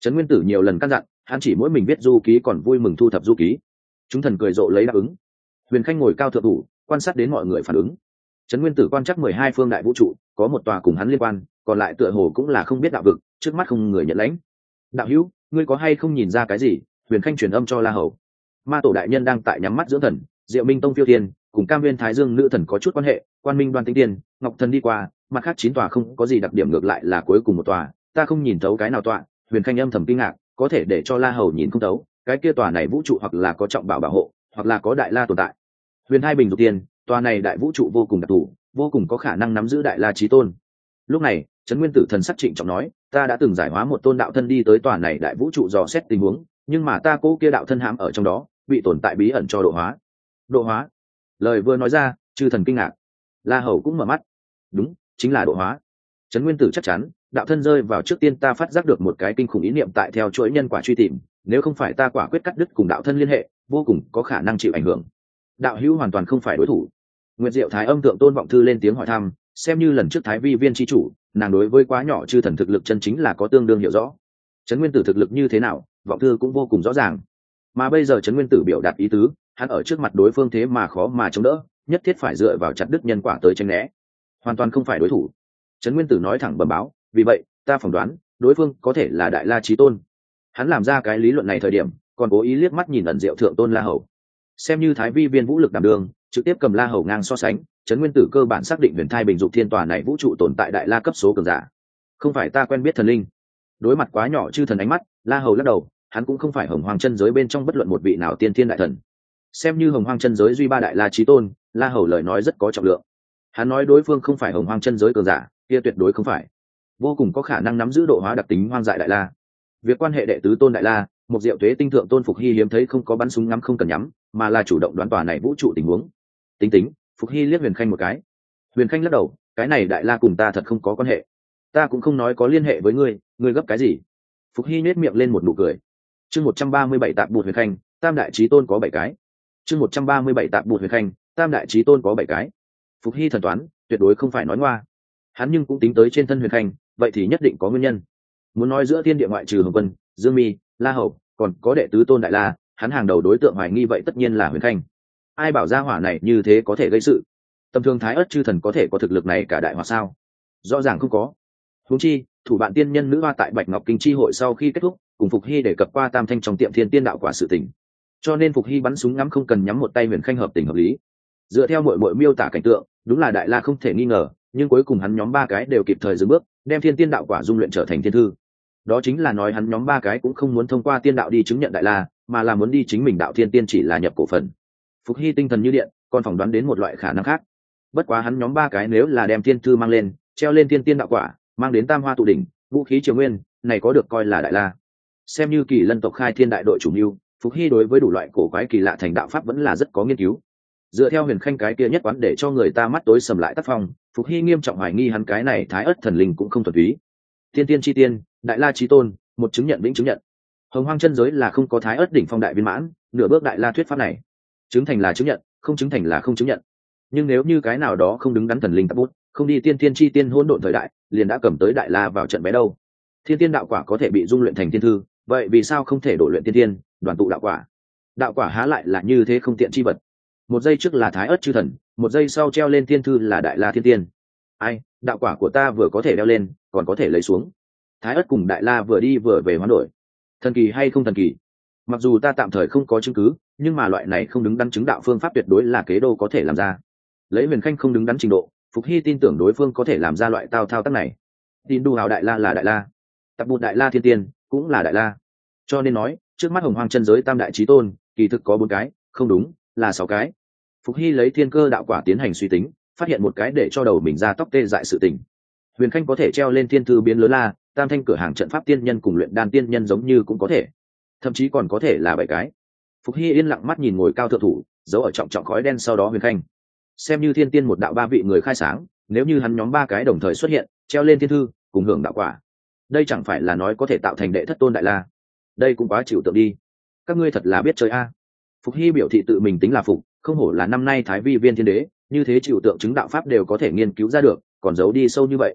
Trấn Nguyên Tử nhiều lần căn dặn, hắn chỉ mỗi mình viết du ký còn vui mừng thu thập du ký. Chúng thần cười rộ lấy đáp ứng. Huyền Khanh ngồi cao thượng thủ, quan sát đến mọi người phản ứng. Trấn Nguyên Tử quan chắc 12 phương đại vũ trụ, có một tòa cùng hắn liên quan, còn lại tựa hồ cũng là không biết đạo vực, trước mắt không người nhận lãnh. Đạo hữu, ngươi có hay không nhìn ra cái gì? Huyền Khanh truyền âm cho La Hầu. Ma tổ đại nhân đang tại nhắm mắt dưỡng thần, Diệu Minh Tông Phiêu Thiên cùng Cam Nguyên Thái Dương nữ thần có chút quan hệ, Quan Minh Đoan Tĩnh Tiên, Ngọc Thần đi qua, mặt khác 9 tòa không có gì đặc điểm, ngược lại là cuối cùng một tòa, ta không nhìn thấu cái nào tọa. Huyền Khanh âm thầm kinh ngạc, có thể để cho La Hầu nhìn không thấu, cái kia tòa này vũ trụ hoặc là có trọng bảo bảo hộ, hoặc là có đại la tồn tại. Huyền Hai Bình Dục Tiên, tòa này đại vũ trụ vô cùng đặc thù, vô cùng có khả năng nắm giữ đại la chí tôn. Lúc này, Trấn Nguyên Tử thần sắc trịnh trọng nói, ta đã từng giải hóa một tôn đạo thân đi tới tòa này đại vũ trụ dò xét tình huống, nhưng mà ta cố kia đạo thân hãm ở trong đó, bị tồn tại bí ẩn cho độ hóa. Độ hóa? Lời vừa nói ra, chư thần kinh ngạc. La Hầu cũng mở mắt. Đúng, chính là độ hóa. Trấn Nguyên Tử chắc chắn, đạo thân rơi vào trước tiên ta phát giác được một cái kinh khủng ý niệm tại theo chuỗi nhân quả truy tìm, nếu không phải ta quả quyết cắt đứt cùng đạo thân liên hệ, vô cùng có khả năng chịu ảnh hưởng. Đạo hữu hoàn toàn không phải đối thủ. Nguyệt Diệu Thái Âm Thượng Tôn Vọng Thư lên tiếng hỏi thăm, xem như lần trước Thái Vi Viên chi chủ, nàng đối với quá nhỏ chư thần thực lực chân chính là có tương đương hiểu rõ. Trấn Nguyên Tử thực lực như thế nào, Vọng Thư cũng vô cùng rõ ràng. Mà bây giờ Trấn Nguyên Tử biểu đạt ý tứ, hắn ở trước mặt đối phương thế mà khó mà chống đỡ, nhất thiết phải dựa vào chặt đứt nhân quả tới tránh né, hoàn toàn không phải đối thủ. Trấn Nguyên Tử nói thẳng bẩm báo, vì vậy ta phỏng đoán đối phương có thể là Đại La Chí Tôn. Hắn làm ra cái lý luận này thời điểm, còn cố ý liếc mắt nhìn ẩn diệu Thượng Tôn La Hầu. Xem như Thái Vi Viên vũ lực đảm đường, trực tiếp cầm La Hầu ngang so sánh, Trấn Nguyên Tử cơ bản xác định Huyền Thai Bình Dục Thiên tòa này vũ trụ tồn tại đại la cấp số cường giả. Không phải ta quen biết thần linh. Đối mặt quá nhỏ chư thần ánh mắt, La Hầu lắc đầu, hắn cũng không phải Hồng Hoang chân giới bên trong bất luận một vị nào tiên thiên đại thần. Xem như Hồng Hoang chân giới duy ba đại la chí tôn, La Hầu lời nói rất có trọng lượng. Hắn nói đối phương không phải Hồng Hoang chân giới cường giả, kia tuyệt đối không phải. Vô cùng có khả năng nắm giữ độ hóa đặc tính hoang dại đại la. Việc quan hệ đệ tứ tôn đại la, một diệu tuế tinh thượng tôn Phục Hy hiếm thấy không có bắn súng ngắm không cần nhắm, mà là chủ động đoán tòa này vũ trụ tình huống. Tính, Phục Hy liếc Huyền Khanh một cái. Huyền Khanh lắc đầu, cái này đại la cùng ta thật không có quan hệ. Ta cũng không nói có liên hệ với ngươi gấp cái gì? Phục Hy nhếch miệng lên một nụ cười. Chương 137 Tạp Bụt Huyền Khanh, Tam đại chí tôn có 7 cái. Chương 137 Tạp Bụt Huyền Khanh, Tam đại chí tôn có 7 cái. Phục Hy thần toán, tuyệt đối không phải nói ngoa. Hắn nhưng cũng tính tới trên thân Huyền Khanh, vậy thì nhất định có nguyên nhân. Muốn nói giữa thiên địa ngoại trừ Hồng Quân, Dương Mi, La Hầu, còn có đệ tứ tôn đại la, hắn hàng đầu đối tượng hoài nghi vậy tất nhiên là Huyền Khanh. Ai bảo ra hỏa này như thế có thể gây sự? Tầm thường Thái Ức chư thần có thể có thực lực này cả đại hỏa sao? Rõ ràng không có. Huống chi, thủ bạn tiên nhân nữ hoa tại Bạch Ngọc Kinh chi hội sau khi kết thúc, cùng Phục Hy để cập qua Tam Thanh trong tiệm Thiên Tiên đạo quả sự tình. Cho nên Phục Hy bắn súng ngắm không cần nhắm một tay Huyền Khanh hợp tình hợp lý. Dựa theo muội miêu tả cảnh tượng, đúng là đại la không thể nghi ngờ, nhưng cuối cùng hắn nhóm 3 cái đều kịp thời dừng bước, đem Thiên Tiên đạo quả dung luyện trở thành thiên thư. Đó chính là nói hắn nhóm 3 cái cũng không muốn thông qua tiên đạo đi chứng nhận đại la, mà là muốn đi chính mình đạo thiên tiên chỉ là nhập cổ phần. Phục Hy tinh thần như điện, còn phỏng đoán đến một loại khả năng khác. Bất quá hắn nhóm 3 cái nếu là đem thiên thư mang lên, treo lên Thiên Tiên đạo quả, mang đến Tam Hoa tụ đỉnh, vũ khí triều nguyên, này có được coi là đại la. Xem như Kỳ Lân tộc khai thiên đại đội chủ mưu, Phục Hy đối với đủ loại cổ quái kỳ lạ thành đạo pháp vẫn là rất có nghiên cứu. Dựa theo Huyền Khanh cái kia nhất quán để cho người ta mắt tối sầm lại tác phong, Phục Hy nghiêm trọng hoài nghi hắn cái này Thái Ức thần linh cũng không thuần túy. Thiên tiên chi tiên, đại la chí tôn, một chứng nhận vĩnh chứng nhận. Hồng Hoang chân giới là không có Thái Ức đỉnh phong đại viên mãn, nửa bước đại la thuyết pháp này. Chứng thành là chứng nhận, không chứng thành là không chứng nhận. Nhưng nếu như cái nào đó không đứng đắn thần linh tập bút, không đi tiên tiên chi tiên hỗn độn thời đại, liền đã cầm tới đại la vào trận bé đâu. Thiên tiên đạo quả có thể bị dung luyện thành thiên thư, vậy vì sao không thể đổ luyện tiên tiên, đoàn tụ đạo quả? Đạo quả há lại là như thế không tiện chi vật. Một giây trước là Thái Ức chư thần, một giây sau treo lên thiên thư là đại la thiên tiên. Ai, đạo quả của ta vừa có thể đeo lên, còn có thể lấy xuống. Thái Ức cùng đại la vừa đi vừa về hoán đổi. Thần kỳ hay không thần kỳ? Mặc dù ta tạm thời không có chứng cứ, nhưng mà loại này không đứng đắn chứng đạo phương pháp tuyệt đối là kế đô có thể làm ra. Lấy Huyền Khanh không đứng đắn trình độ, Phục Hy tin tưởng đối phương có thể làm ra loại thao tác này. Tin đu hào đại la là đại la, Tạp Bụt đại la thiên tiên cũng là đại la. Cho nên nói, trước mắt Hồng Hoang chân giới Tam đại chí tôn, kỳ thực có 4 cái, không đúng, là 6 cái. Phục Hy lấy thiên cơ đạo quả tiến hành suy tính, phát hiện một cái để cho đầu mình ra tóc tê dại sự tình. Huyền Khanh có thể treo lên thiên thư biến lớn la, Tam Thanh cửa hàng trận pháp tiên nhân cùng luyện đan tiên nhân giống như cũng có thể, thậm chí còn có thể là 7 cái. Phục Hy yên lặng mắt nhìn ngồi cao thượng thủ, giấu ở trọng trọng khói đen sau đó Huyền Khanh. Xem như thiên tiên một đạo 3 vị người khai sáng, nếu như hắn nhóm 3 cái đồng thời xuất hiện, treo lên thiên thư, cùng hưởng đạo quả. Đây chẳng phải là nói có thể tạo thành đệ thất tôn đại la. Đây cũng quá chịu tượng đi. Các ngươi thật là biết chơi a. Phục Hy biểu thị tự mình tính là phục, không hổ là năm nay Thái Vi Viên thiên đế, như thế chịu tượng chứng đạo pháp đều có thể nghiên cứu ra được, còn giấu đi sâu như vậy.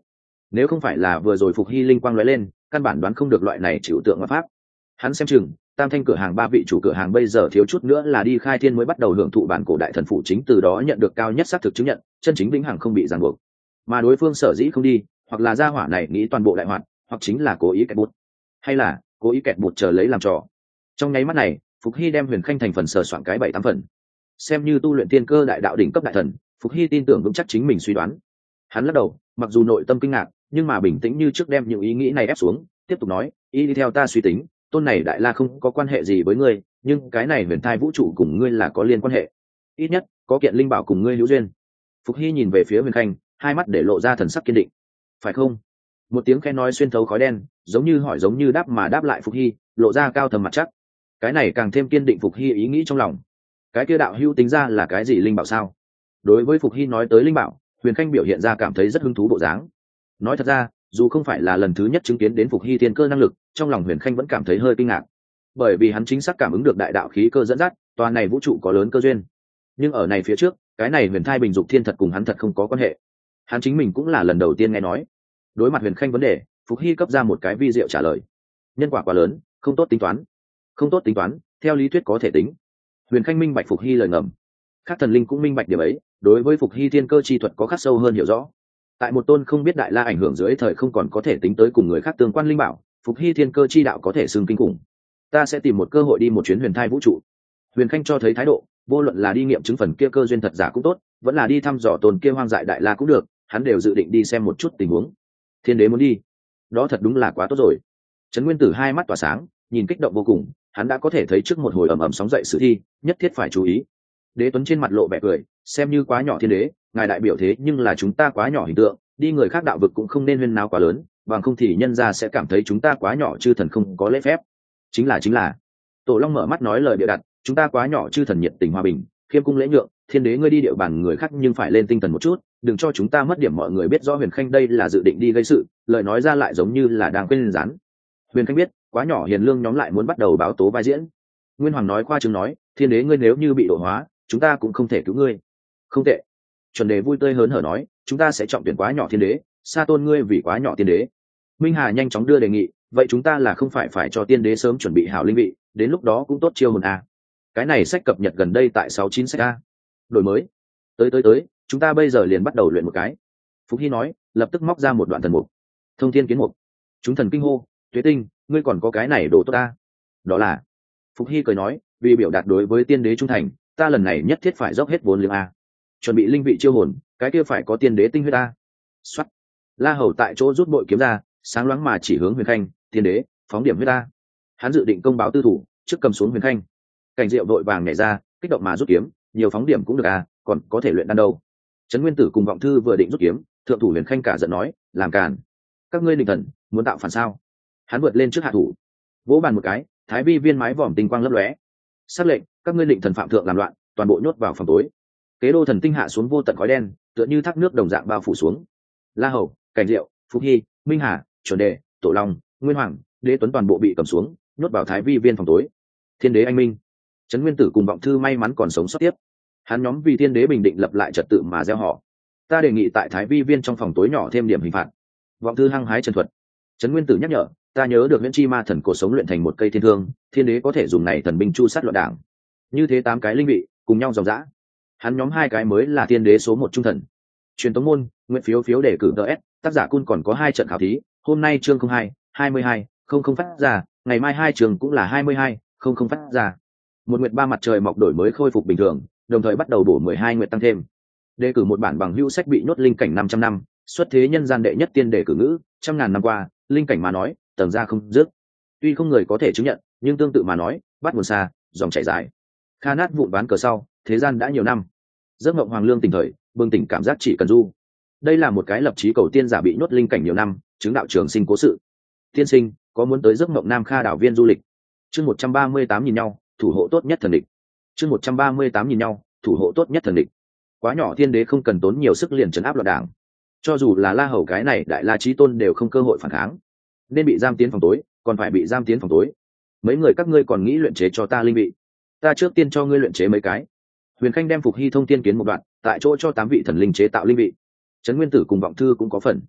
nếu không phải là vừa rồi Phục Hy linh quang lóe lên, căn bản đoán không được loại này chịu tượng ngoại pháp. Hắn xem chừng Tam Thanh cửa hàng ba vị chủ cửa hàng bây giờ thiếu chút nữa là đi khai thiên mới bắt đầu hưởng thụ bản cổ đại thần phụ chính từ đó nhận được cao nhất xác thực chứng nhận, chân chính vĩnh hằng không bị ràng buộc. Mà đối phương sở dĩ không đi, hoặc là gia hỏa này nghĩ toàn bộ đại hoạt, hoặc chính là cố ý kẹt bút, hay là cố ý kẹt bút chờ lấy làm trò. Trong nháy mắt này, Phục Hy đem Huyền Khanh thành phần sờ soạn cái 7-8 phần. Xem như tu luyện tiên cơ đại đạo đỉnh cấp đại thần, Phục Hy tin tưởng vững chắc chính mình suy đoán. Hắn lắc đầu, mặc dù nội tâm kinh ngạc, nhưng mà bình tĩnh như trước đem những ý nghĩ này ép xuống, tiếp tục nói, ý đi theo ta suy tính, tôn này đại la không có quan hệ gì với ngươi, nhưng cái này huyền thai vũ trụ cùng ngươi là có liên quan hệ, ít nhất có kiện linh bảo cùng ngươi hữu duyên. Phục Hy nhìn về phía Huyền Khanh, hai mắt để lộ ra thần sắc kiên định. Phải không? Một tiếng khe nói xuyên thấu khói đen, giống như hỏi giống như đáp mà đáp lại Phục Hy, lộ ra cao thầm mặt chắc. Cái này càng thêm kiên định Phục Hy ý nghĩ trong lòng. Cái kia đạo hữu tính ra là cái gì linh bảo sao? Đối với Phục Hy nói tới linh bảo, Huyền Khanh biểu hiện ra cảm thấy rất hứng thú bộ dáng. Nói thật ra, dù không phải là lần thứ nhất chứng kiến đến Phục Hy thiên cơ năng lực, trong lòng Huyền Khanh vẫn cảm thấy hơi kinh ngạc, bởi vì hắn chính xác cảm ứng được đại đạo khí cơ dẫn dắt, toàn này vũ trụ có lớn cơ duyên. Nhưng ở này phía trước, cái này huyền thai bình dục thiên thật cùng hắn thật không có quan hệ. Hắn chính mình cũng là lần đầu tiên nghe nói. Đối mặt Huyền Khanh vấn đề, Phục Hy cấp ra một cái vi diệu trả lời. Nhân quả quá lớn, không tốt tính toán. Không tốt tính toán, theo lý thuyết có thể tính. Huyền Khanh minh bạch Phục Hy lời ngầm. Các thần linh cũng minh bạch điểm ấy, đối với Phục Hy thiên cơ chi thuật có khắc sâu hơn hiểu rõ. Tại một tôn không biết đại la ảnh hưởng dưới thời không còn có thể tính tới cùng người khác tương quan linh bảo, Phục Hy thiên cơ chi đạo có thể xưng kinh khủng. Ta sẽ tìm một cơ hội đi một chuyến huyền thai vũ trụ. Huyền Khanh cho thấy thái độ, vô luận là đi nghiệm chứng phần kia cơ duyên thật giả cũng tốt, vẫn là đi thăm dò tôn kia hoang dại đại la cũng được, hắn đều dự định đi xem một chút tình huống. Thiên đế muốn đi, đó thật đúng là quá tốt rồi. Trấn Nguyên Tử hai mắt tỏa sáng, nhìn kích động vô cùng, hắn đã có thể thấy trước một hồi ầm ầm sóng dậy sử thi, nhất thiết phải chú ý. Đế Tuấn trên mặt lộ vẻ cười, xem như quá nhỏ thiên đế, ngài đại biểu thế nhưng là chúng ta quá nhỏ hình tượng, đi người khác đạo vực cũng không nên huyên náo quá lớn, bằng không thì nhân gia sẽ cảm thấy chúng ta quá nhỏ chư thần không có lễ phép. Chính là Tổ Long mở mắt nói lời bịa đặt, chúng ta quá nhỏ chư thần nhiệt tình hòa bình, khiêm cung lễ nhượng, thiên đế ngươi đi địa bàn người khác nhưng phải lên tinh thần một chút, đừng cho chúng ta mất điểm. Mọi người biết rõ Huyền Khanh đây là dự định đi gây sự, lời nói ra lại giống như là đang quên rán. Huyền Khanh biết quá nhỏ hiền lương nhóm lại muốn bắt đầu báo tố vai diễn. Nguyên Hoàng nói khoa trương nói, thiên đế ngươi nếu như bị độ hóa, chúng ta cũng không thể cứu ngươi. Không tệ. Chuẩn Đề vui tươi hớn hở nói, chúng ta sẽ trọng tuyển quá nhỏ thiên đế, sa tôn ngươi vì quá nhỏ thiên đế. Minh Hà nhanh chóng đưa đề nghị, vậy chúng ta là không phải cho tiên đế sớm chuẩn bị hảo linh vị, đến lúc đó cũng tốt chiêu hồn a. Cái này sách cập nhật gần đây tại 69 sách a. Đổi mới. Tới, chúng ta bây giờ liền bắt đầu luyện một cái. Phục Hy nói, lập tức móc ra một đoạn thần mục. Thông thiên kiến mục. Chúng thần kinh hô, Tuế Tinh, ngươi còn có cái này đồ tốt ta. Đó là. Phục Hy cười nói, vì biểu đạt đối với tiên đế trung thành, ta lần này nhất thiết phải dốc hết vốn liếng a. Chuẩn bị linh vị chiêu hồn, cái kia phải có tiên đế tinh huyết a. Soát. La Hầu tại chỗ rút bội kiếm ra, sáng loáng mà chỉ hướng Huyền Khanh, tiên đế, phóng điểm huyết a. Hắn dự định công báo tư thủ, trước cầm xuống Huyền Khanh. Cảnh Diệu vội vàng nhảy ra, kích động mà rút kiếm, nhiều phóng điểm cũng được à, còn có thể luyện đan đâu. Trấn Nguyên Tử cùng Vọng Thư vừa định rút kiếm, thượng thủ Huyền Khanh cả giận nói, làm càn, các ngươi định thần muốn tạo phản sao? Hắn vượt lên trước hạ thủ, vỗ bàn một cái, thái vi viên mái vòm tinh quang lấp lóe. Sắc lệnh, các ngươi định thần phạm thượng làm loạn, toàn bộ nhốt vào phòng tối. Kế đô thần tinh hạ xuống vô tận khói đen, tựa như thác nước đồng dạng bao phủ xuống. La Hầu, Cảnh Diệu, Phục Hy, Minh Hà, Chuẩn Đề, Tổ Long, Nguyên Hoàng, Đế Tuấn toàn bộ bị cầm xuống, nhốt vào thái vi viên phòng tối. Thiên đế anh minh. Trấn Nguyên Tử cùng Vọng Thư may mắn còn sống sót tiếp. Hắn nhóm vì thiên đế bình định lập lại trật tự mà gieo họ. Ta đề nghị tại thái vi viên trong phòng tối nhỏ thêm điểm hình phạt. Vọng Thư hăng hái trần thuật. Trấn Nguyên Tử nhắc nhở, ta nhớ được Viễn Chi Ma thần cổ sống luyện thành một cây thiên thương, thiên đế có thể dùng này thần binh chu sát loạn đảng. Như thế 8 cái linh vị cùng nhau dòng dã. Hắn nhóm 2 cái mới là thiên đế số 1 trung thần. Truyền tống môn, nguyện phiếu đề cử DS, tác giả Cun còn có 2 trận khảo thí, hôm nay chương 02, 22, không phát ra, ngày mai 2 chương cũng là 22, không phát ra. Một nguyệt 3 mặt trời mọc đổi mới khôi phục bình thường, đồng thời bắt đầu bổ 12 nguyệt tăng thêm. Đề cử một bản bằng hữu sách bị nhốt linh cảnh 500 năm, xuất thế nhân gian đệ nhất tiên đề cử ngữ, trăm ngàn năm qua, linh cảnh mà nói, tầng ra không dứt. Tuy không người có thể chứng nhận, nhưng tương tự mà nói, bắt nguồn xa, dòng chảy dài. Kha nát vụn ván cờ sau, thế gian đã nhiều năm. Giấc mộng hoàng lương tỉnh thời, bừng tỉnh cảm giác chỉ cần du. Đây là một cái lập chí cầu tiên giả bị nhốt linh cảnh nhiều năm, chứng đạo trường sinh cố sự. Tiên sinh, có muốn tới giấc mộng Nam Kha đảo viên du lịch? Chương 138 nhìn nhau, thủ hộ tốt nhất thần địch. Chương 138 nhìn nhau, thủ hộ tốt nhất thần địch. Quá nhỏ thiên đế không cần tốn nhiều sức liền trấn áp loạn đảng. Cho dù là La Hầu cái này đại la chí tôn đều không cơ hội phản kháng, nên bị giam tiến phòng tối, còn phải bị giam tiến phòng tối. Mấy người các ngươi còn nghĩ luyện chế cho ta linh vị, ta trước tiên cho ngươi luyện chế mấy cái. Huyền Khanh đem Phục Hy thông tiên kiến một đoạn, tại chỗ cho 8 vị thần linh chế tạo linh vị. Trấn Nguyên Tử cùng Vọng Thư cũng có phần.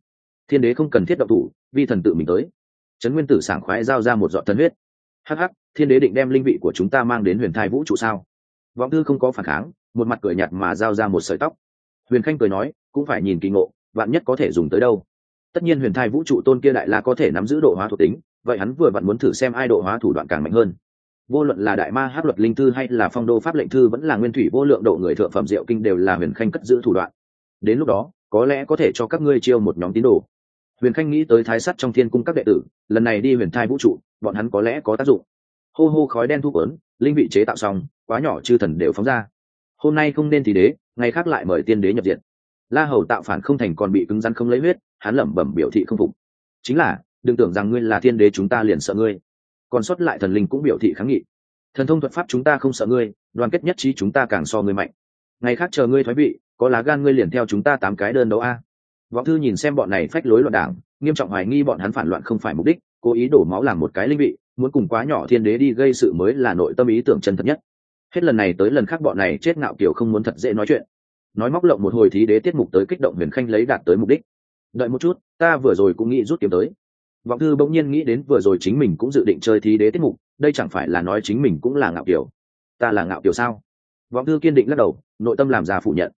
Thiên đế không cần thiết động thủ, vi thần tự mình tới. Trấn Nguyên Tử sảng khoái giao ra một giọt thần huyết. Hắc hắc, thiên đế định đem linh vị của chúng ta mang đến huyền thai vũ trụ sao? Vọng Thư không có phản kháng, một mặt cười nhạt mà giao ra một sợi tóc. Huyền Khanh cười nói, cũng phải nhìn kỳ ngộ, vạn nhất có thể dùng tới đâu. Tất nhiên huyền thai vũ trụ tôn kia đại la có thể nắm giữ độ hóa thuộc tính, vậy hắn vừa vặn muốn thử xem ai độ hóa thủ đoạn càng mạnh hơn. Vô luận là đại ma hắc luật linh thư hay là phong đô pháp lệnh thư vẫn là nguyên thủy vô lượng độ người thượng phẩm diệu kinh đều là Huyền Khanh cất giữ thủ đoạn. Đến lúc đó, có lẽ có thể cho các ngươi chiêu một nhóm tín đồ. Huyền Khanh nghĩ tới thái sắt trong thiên cung các đệ tử, lần này đi huyền thai vũ trụ, bọn hắn có lẽ có tác dụng. Hô hô khói đen thu quấn, linh vị chế tạo xong, quá nhỏ chư thần đều phóng ra. Hôm nay không nên thì đế, ngày khác lại mời tiên đế nhập diện. La Hầu tạo phản không thành còn bị cứng rắn không lấy huyết, hắn lẩm bẩm biểu thị không phục. Chính là, đừng tưởng rằng ngươi là tiên đế chúng ta liền sợ ngươi. Còn sót lại thần linh cũng biểu thị kháng nghị. Thần thông thuật pháp chúng ta không sợ ngươi, đoàn kết nhất trí chúng ta càng so ngươi mạnh. Ngày khác chờ ngươi thoái vị, có lá gan ngươi liền theo chúng ta 8 cái đơn đấu a. Vọng Thư nhìn xem bọn này phách lối loạn đảng, nghiêm trọng hoài nghi bọn hắn phản loạn không phải mục đích, cố ý đổ máu làm một cái linh vị, muốn cùng quá nhỏ thiên đế đi gây sự mới là nội tâm ý tưởng chân thật nhất. Hết lần này tới lần khác bọn này chết ngạo kiểu không muốn thật dễ nói chuyện. Nói móc lộng một hồi thí đế tiết mục tới kích động Huyền Khanh lấy đạt tới mục đích. Đợi một chút, ta vừa rồi cũng nghĩ rút kiếm tới. Vọng Thư bỗng nhiên nghĩ đến vừa rồi chính mình cũng dự định chơi thí đế tiết mục, đây chẳng phải là nói chính mình cũng là ngạo kiểu. Ta là ngạo kiểu sao? Vọng Thư kiên định lắc đầu, nội tâm làm ra phủ nhận.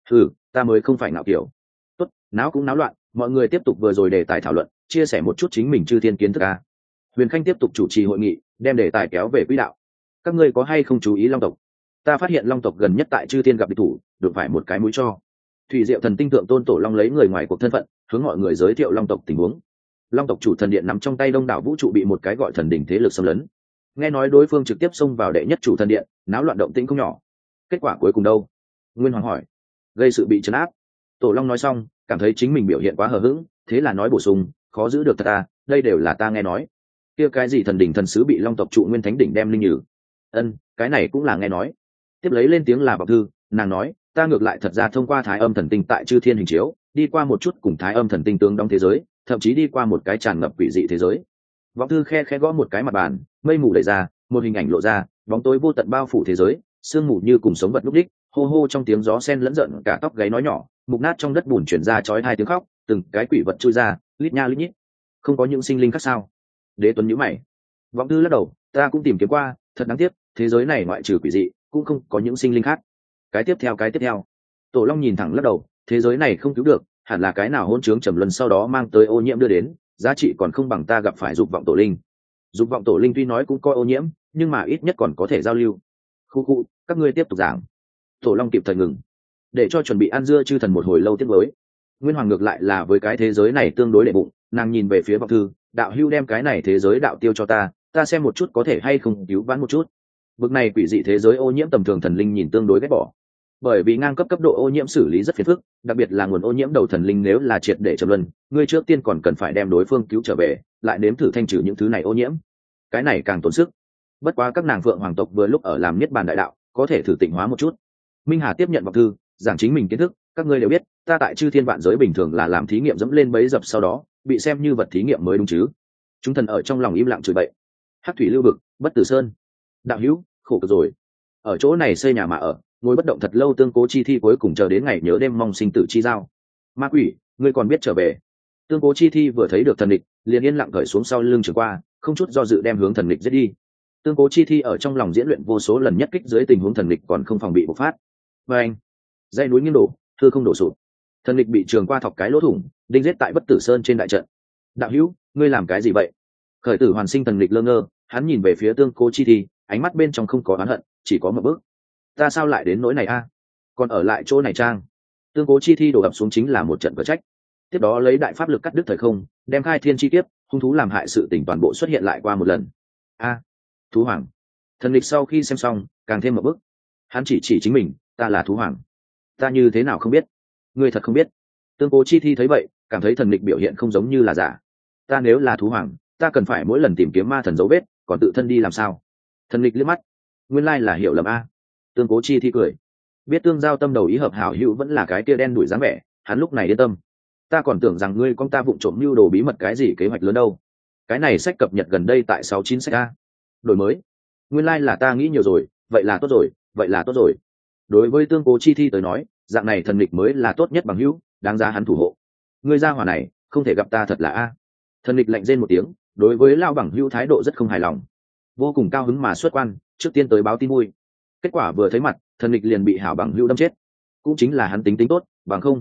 Ta mới không phải ngạo kiểu. Tốt, náo cũng náo loạn, mọi người tiếp tục vừa rồi đề tài thảo luận, chia sẻ một chút chính mình chư thiên kiến thức a. Huyền Khanh tiếp tục chủ trì hội nghị, đem đề tài kéo về quỹ đạo. Các ngươi có hay không chú ý long tộc? Ta phát hiện long tộc gần nhất tại chư thiên gặp địch thủ, được phải một cái mũi cho. Thủy Diệu thần tinh tượng tôn tổ long lấy người ngoài cuộc thân phận, hướng mọi người giới thiệu long tộc tình huống. Long tộc chủ thần điện nắm trong tay đông đảo vũ trụ bị một cái gọi thần đỉnh thế lực xâm lấn. Nghe nói đối phương trực tiếp xông vào đệ nhất chủ thần điện, náo loạn động tĩnh không nhỏ. Kết quả cuối cùng đâu? Nguyên Hoàng hỏi. Gây sự bị trấn áp. Tổ long nói xong, cảm thấy chính mình biểu hiện quá hờ hững, thế là nói bổ sung, khó giữ được thật à, đây đều là ta nghe nói. Kia cái gì thần đỉnh thần sứ bị long tộc trụ nguyên thánh đỉnh đem linh nhử. Cái này cũng là nghe nói. Tiếp lấy lên tiếng là Vọng Thư, nàng nói, ta ngược lại thật ra thông qua thái âm thần tinh tại chư thiên hình chiếu, đi qua một chút cùng thái âm thần tinh tương đong thế giới, thậm chí đi qua một cái tràn ngập quỷ dị thế giới. Vọng Thư khe khẽ gõ một cái mặt bàn, mây mù đẩy ra, một hình ảnh lộ ra, bóng tối vô tận bao phủ thế giới, sương mù như cùng sống vật lúc đích, hô hô trong tiếng gió sen lẫn giận cả tóc gáy nói nhỏ, mục nát trong đất bùn chuyển ra chói hai tiếng khóc, từng cái quỷ vật chui ra, lít nha lít nhít. Không có những sinh linh khác sao? Đế Tuấn nhíu mày. Vọng Thư lắc đầu, ta cũng tìm kiếm qua, thật đáng tiếc, thế giới này ngoại trừ quỷ dị, cũng không có những sinh linh khác. Cái tiếp theo. Tổ Long nhìn thẳng lắc đầu, thế giới này không cứu được, hẳn là cái nào hỗn trướng trầm luân sau đó mang tới ô nhiễm đưa đến, giá trị còn không bằng ta gặp phải dục vọng tổ linh. Dục vọng tổ linh tuy nói cũng coi ô nhiễm, nhưng mà ít nhất còn có thể giao lưu. Khu, các ngươi tiếp tục giảng. Tổ Long kịp thời ngừng, để cho chuẩn bị ăn dưa chư thần một hồi lâu tiếp với. Nguyên Hoàng ngược lại là với cái thế giới này tương đối đệ bụng, nàng nhìn về phía Vọng Thư, đạo hưu đem cái này thế giới đạo tiêu cho ta xem một chút có thể hay không cứu vãn một chút. Bực này quỷ dị thế giới ô nhiễm tầm thường thần linh nhìn tương đối ghét bỏ, bởi vì ngang cấp cấp độ ô nhiễm xử lý rất phiền phức, đặc biệt là nguồn ô nhiễm đầu thần linh nếu là triệt để trầm luân, ngươi trước tiên còn cần phải đem đối phương cứu trở về, lại nếm thử thanh trừ những thứ này ô nhiễm, cái này càng tốn sức. Bất quá các nàng phượng hoàng tộc vừa lúc ở làm niết bàn đại đạo, có thể thử tịnh hóa một chút. Minh Hà tiếp nhận Vọng Thư, giảng chính mình kiến thức, các ngươi đều biết, ta tại chư thiên vạn giới bình thường là làm thí nghiệm dẫm lên bẫy dập sau đó bị xem như vật thí nghiệm mới đúng chứ. Chúng thần ở trong lòng im lặng chửi bậy. Hắc thủy lưu vực, Bất Tử Sơn. Đạo hữu, khổ cực rồi. Ở chỗ này xây nhà mà ở, ngồi bất động thật lâu, Tương Cố Chi Thi cuối cùng chờ đến ngày nhớ đêm mong sinh tử chi giao. Ma quỷ, ngươi còn biết trở về. Tương Cố Chi Thi vừa thấy được thần địch, liền yên lặng cởi xuống sau lưng trường qua, không chút do dự đem hướng thần địch giết đi. Tương Cố Chi Thi ở trong lòng diễn luyện vô số lần nhất kích dưới tình huống thần địch còn không phòng bị bộc phát. Và anh, dãy núi nghiêng đổ, thưa không đổ sụp. Thần địch bị trường qua thọc cái lỗ thủng, đinh giết tại Bất Tử Sơn trên đại trận. Đạo hữu, ngươi làm cái gì vậy? Khởi tử hoàn sinh thần địch lơ ngơ, hắn nhìn về phía Tương Cố Chi Thi, ánh mắt bên trong không có oán hận, chỉ có một bước. Ta sao lại đến nỗi này a? Còn ở lại chỗ này trang? Tương Cố Chi Thi đổ ập xuống chính là một trận cờ trách. Tiếp đó lấy đại pháp lực cắt đứt thời không, đem khai thiên chi kiếp, hung thú làm hại sự tình toàn bộ xuất hiện lại qua một lần. Thú hoàng. Thần địch sau khi xem xong, càng thêm một bước. Hắn chỉ chính mình, ta là thú hoàng. Ta như thế nào không biết? Ngươi thật không biết? Tương Cố Chi Thi thấy vậy, cảm thấy thần địch biểu hiện không giống như là giả. Ta nếu là thú hoàng, ta cần phải mỗi lần tìm kiếm ma thần dấu vết, còn tự thân đi làm sao? Thần địch liếc mắt, nguyên lai là hiểu lầm a. Tương Cố Chi Thi cười, biết tương giao tâm đầu ý hợp hảo hữu vẫn là cái tia đen đuổi dáng vẻ, hắn lúc này yên tâm. Ta còn tưởng rằng ngươi con ta vụng trộm mưu đồ bí mật cái gì kế hoạch lớn đâu. Cái này sách cập nhật gần đây tại 69 sách a. Đổi mới, nguyên lai là ta nghĩ nhiều rồi, vậy là tốt rồi. Đối với Tương Cố Chi Thi tới nói, dạng này thần địch mới là tốt nhất bằng hữu, đáng giá hắn thủ hộ. Ngươi gia hỏa này không thể gặp ta thật là a. Thần địch lạnh rên một tiếng, đối với Lao Bằng Hữu thái độ rất không hài lòng, vô cùng cao hứng mà xuất quan, trước tiên tới báo tin vui. Kết quả vừa thấy mặt, thần địch liền bị Hảo Bằng Hữu đâm chết. Cũng chính là hắn tính tính tốt,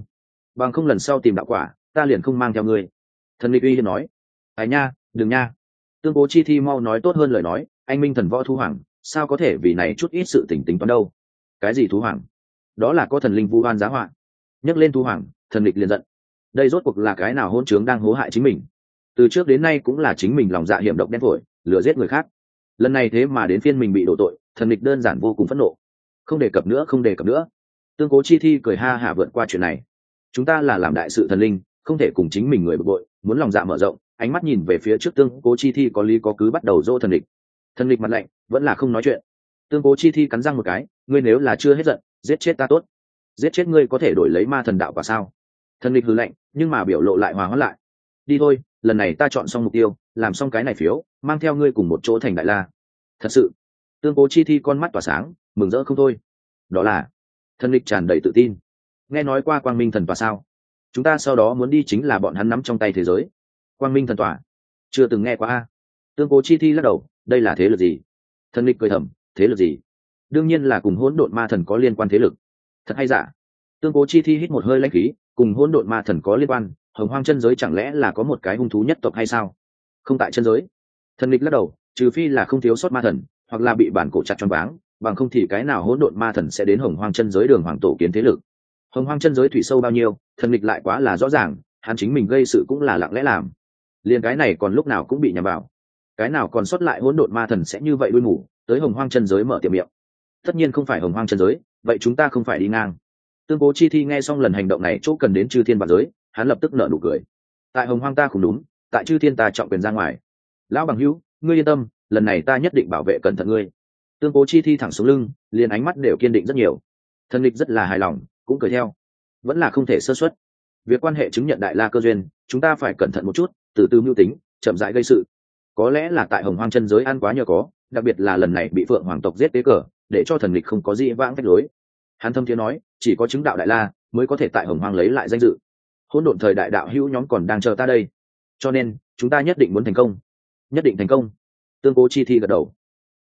bằng không lần sau tìm đạo quả, ta liền không mang theo ngươi. Thần địch uy hiếp nói, ai nha, đừng nha. Tương Cố Chi Thi mau nói tốt hơn lời nói, anh minh thần võ thú hoàng, sao có thể vì này chút ít sự tỉnh tính toán đâu. Cái gì thú hoàng? Đó là có thần linh vu oan giá họa. Nhắc lên thú hoàng, thần địch liền giận. Đây rốt cuộc là cái nào hôn trướng đang hố hại chính mình? Từ trước đến nay cũng là chính mình lòng dạ hiểm độc đen phổi, lừa giết người khác. Lần này thế mà đến phiên mình bị đổ tội, thần địch đơn giản vô cùng phẫn nộ. Không đề cập nữa. Tương Cố Chi Thi cười ha hả vượt qua chuyện này. Chúng ta là làm đại sự thần linh, không thể cùng chính mình người bực bội, muốn lòng dạ mở rộng. Ánh mắt nhìn về phía trước Tương Cố Chi Thi có lý có cứ bắt đầu dỗ thần địch. Thần địch mặt lạnh, vẫn là không nói chuyện. Tương Cố Chi Thi cắn răng một cái, ngươi nếu là chưa hết giận, giết chết ta tốt. Giết chết ngươi có thể đổi lấy ma thần đạo quả sao? Thần địch hừ lạnh, nhưng mà biểu lộ lại hòa hoãn lại. Đi thôi, lần này ta chọn xong mục tiêu, làm xong cái này phiếu, mang theo ngươi cùng một chỗ thành đại la. Thật sự? Tương Cố Chi Thi con mắt tỏa sáng, mừng rỡ không thôi. Đó là, thần địch tràn đầy tự tin. Nghe nói qua quang minh thần tòa sao? Chúng ta sau đó muốn đi chính là bọn hắn nắm trong tay thế giới. Quang minh thần tòa? Chưa từng nghe qua a. Tương Cố Chi Thi lắc đầu, đây là thế lực gì? Thần địch cười thầm, thế lực gì? Đương nhiên là cùng hỗn độn ma thần có liên quan thế lực. Thật hay giả? Tương Cố Chi Thi hít một hơi lãnh khí, cùng hỗn độn ma thần có liên quan, hồng hoang chân giới chẳng lẽ là có một cái hung thú nhất tộc hay sao? Không tại chân giới. Thần địch lắc đầu, trừ phi là không thiếu sót ma thần, hoặc là bị bản cổ chặt choáng váng, bằng không thì cái nào hỗn độn ma thần sẽ đến hồng hoang chân giới đường hoàng tổ kiến thế lực. Hồng hoang chân giới thủy sâu bao nhiêu, thần địch lại quá là rõ ràng, hắn chính mình gây sự cũng là lặng lẽ làm. Liên cái này còn lúc nào cũng bị nhầm vào. Cái nào còn sót lại hỗn độn ma thần sẽ như vậy đuôi mù, tới hồng hoang chân giới mở tiệm miệng. Tất nhiên không phải hồng hoang chân giới, vậy chúng ta không phải đi ngang. Tương Cố Chi Thi nghe xong lần hành động này chỗ cần đến chư thiên vạn giới, hắn lập tức nở nụ cười. Tại hồng hoang ta không đúng, tại chư thiên ta trọng quyền ra ngoài. Lão bằng hữu, ngươi yên tâm, lần này ta nhất định bảo vệ cẩn thận ngươi. Tương Cố Chi Thi thẳng xuống lưng, liền ánh mắt đều kiên định rất nhiều. Thần địch rất là hài lòng, cũng cười theo. Vẫn là không thể sơ suất. Việc quan hệ chứng nhận đại la cơ duyên, chúng ta phải cẩn thận một chút, từ từ mưu tính, chậm rãi gây sự. Có lẽ là tại hồng hoang chân giới ăn quá nhờ có, đặc biệt là lần này bị phượng hoàng tộc giết tế cờ, để cho thần địch không có gì vãng phách lối. Hắn thâm thiế nói, chỉ có chứng đạo đại la mới có thể tại hồng hoang lấy lại danh dự. Hỗn độn thời đại đạo hữu nhóm còn đang chờ ta đây, cho nên chúng ta nhất định muốn thành công. Nhất định thành công. Tương Cố Chi Thi gật đầu.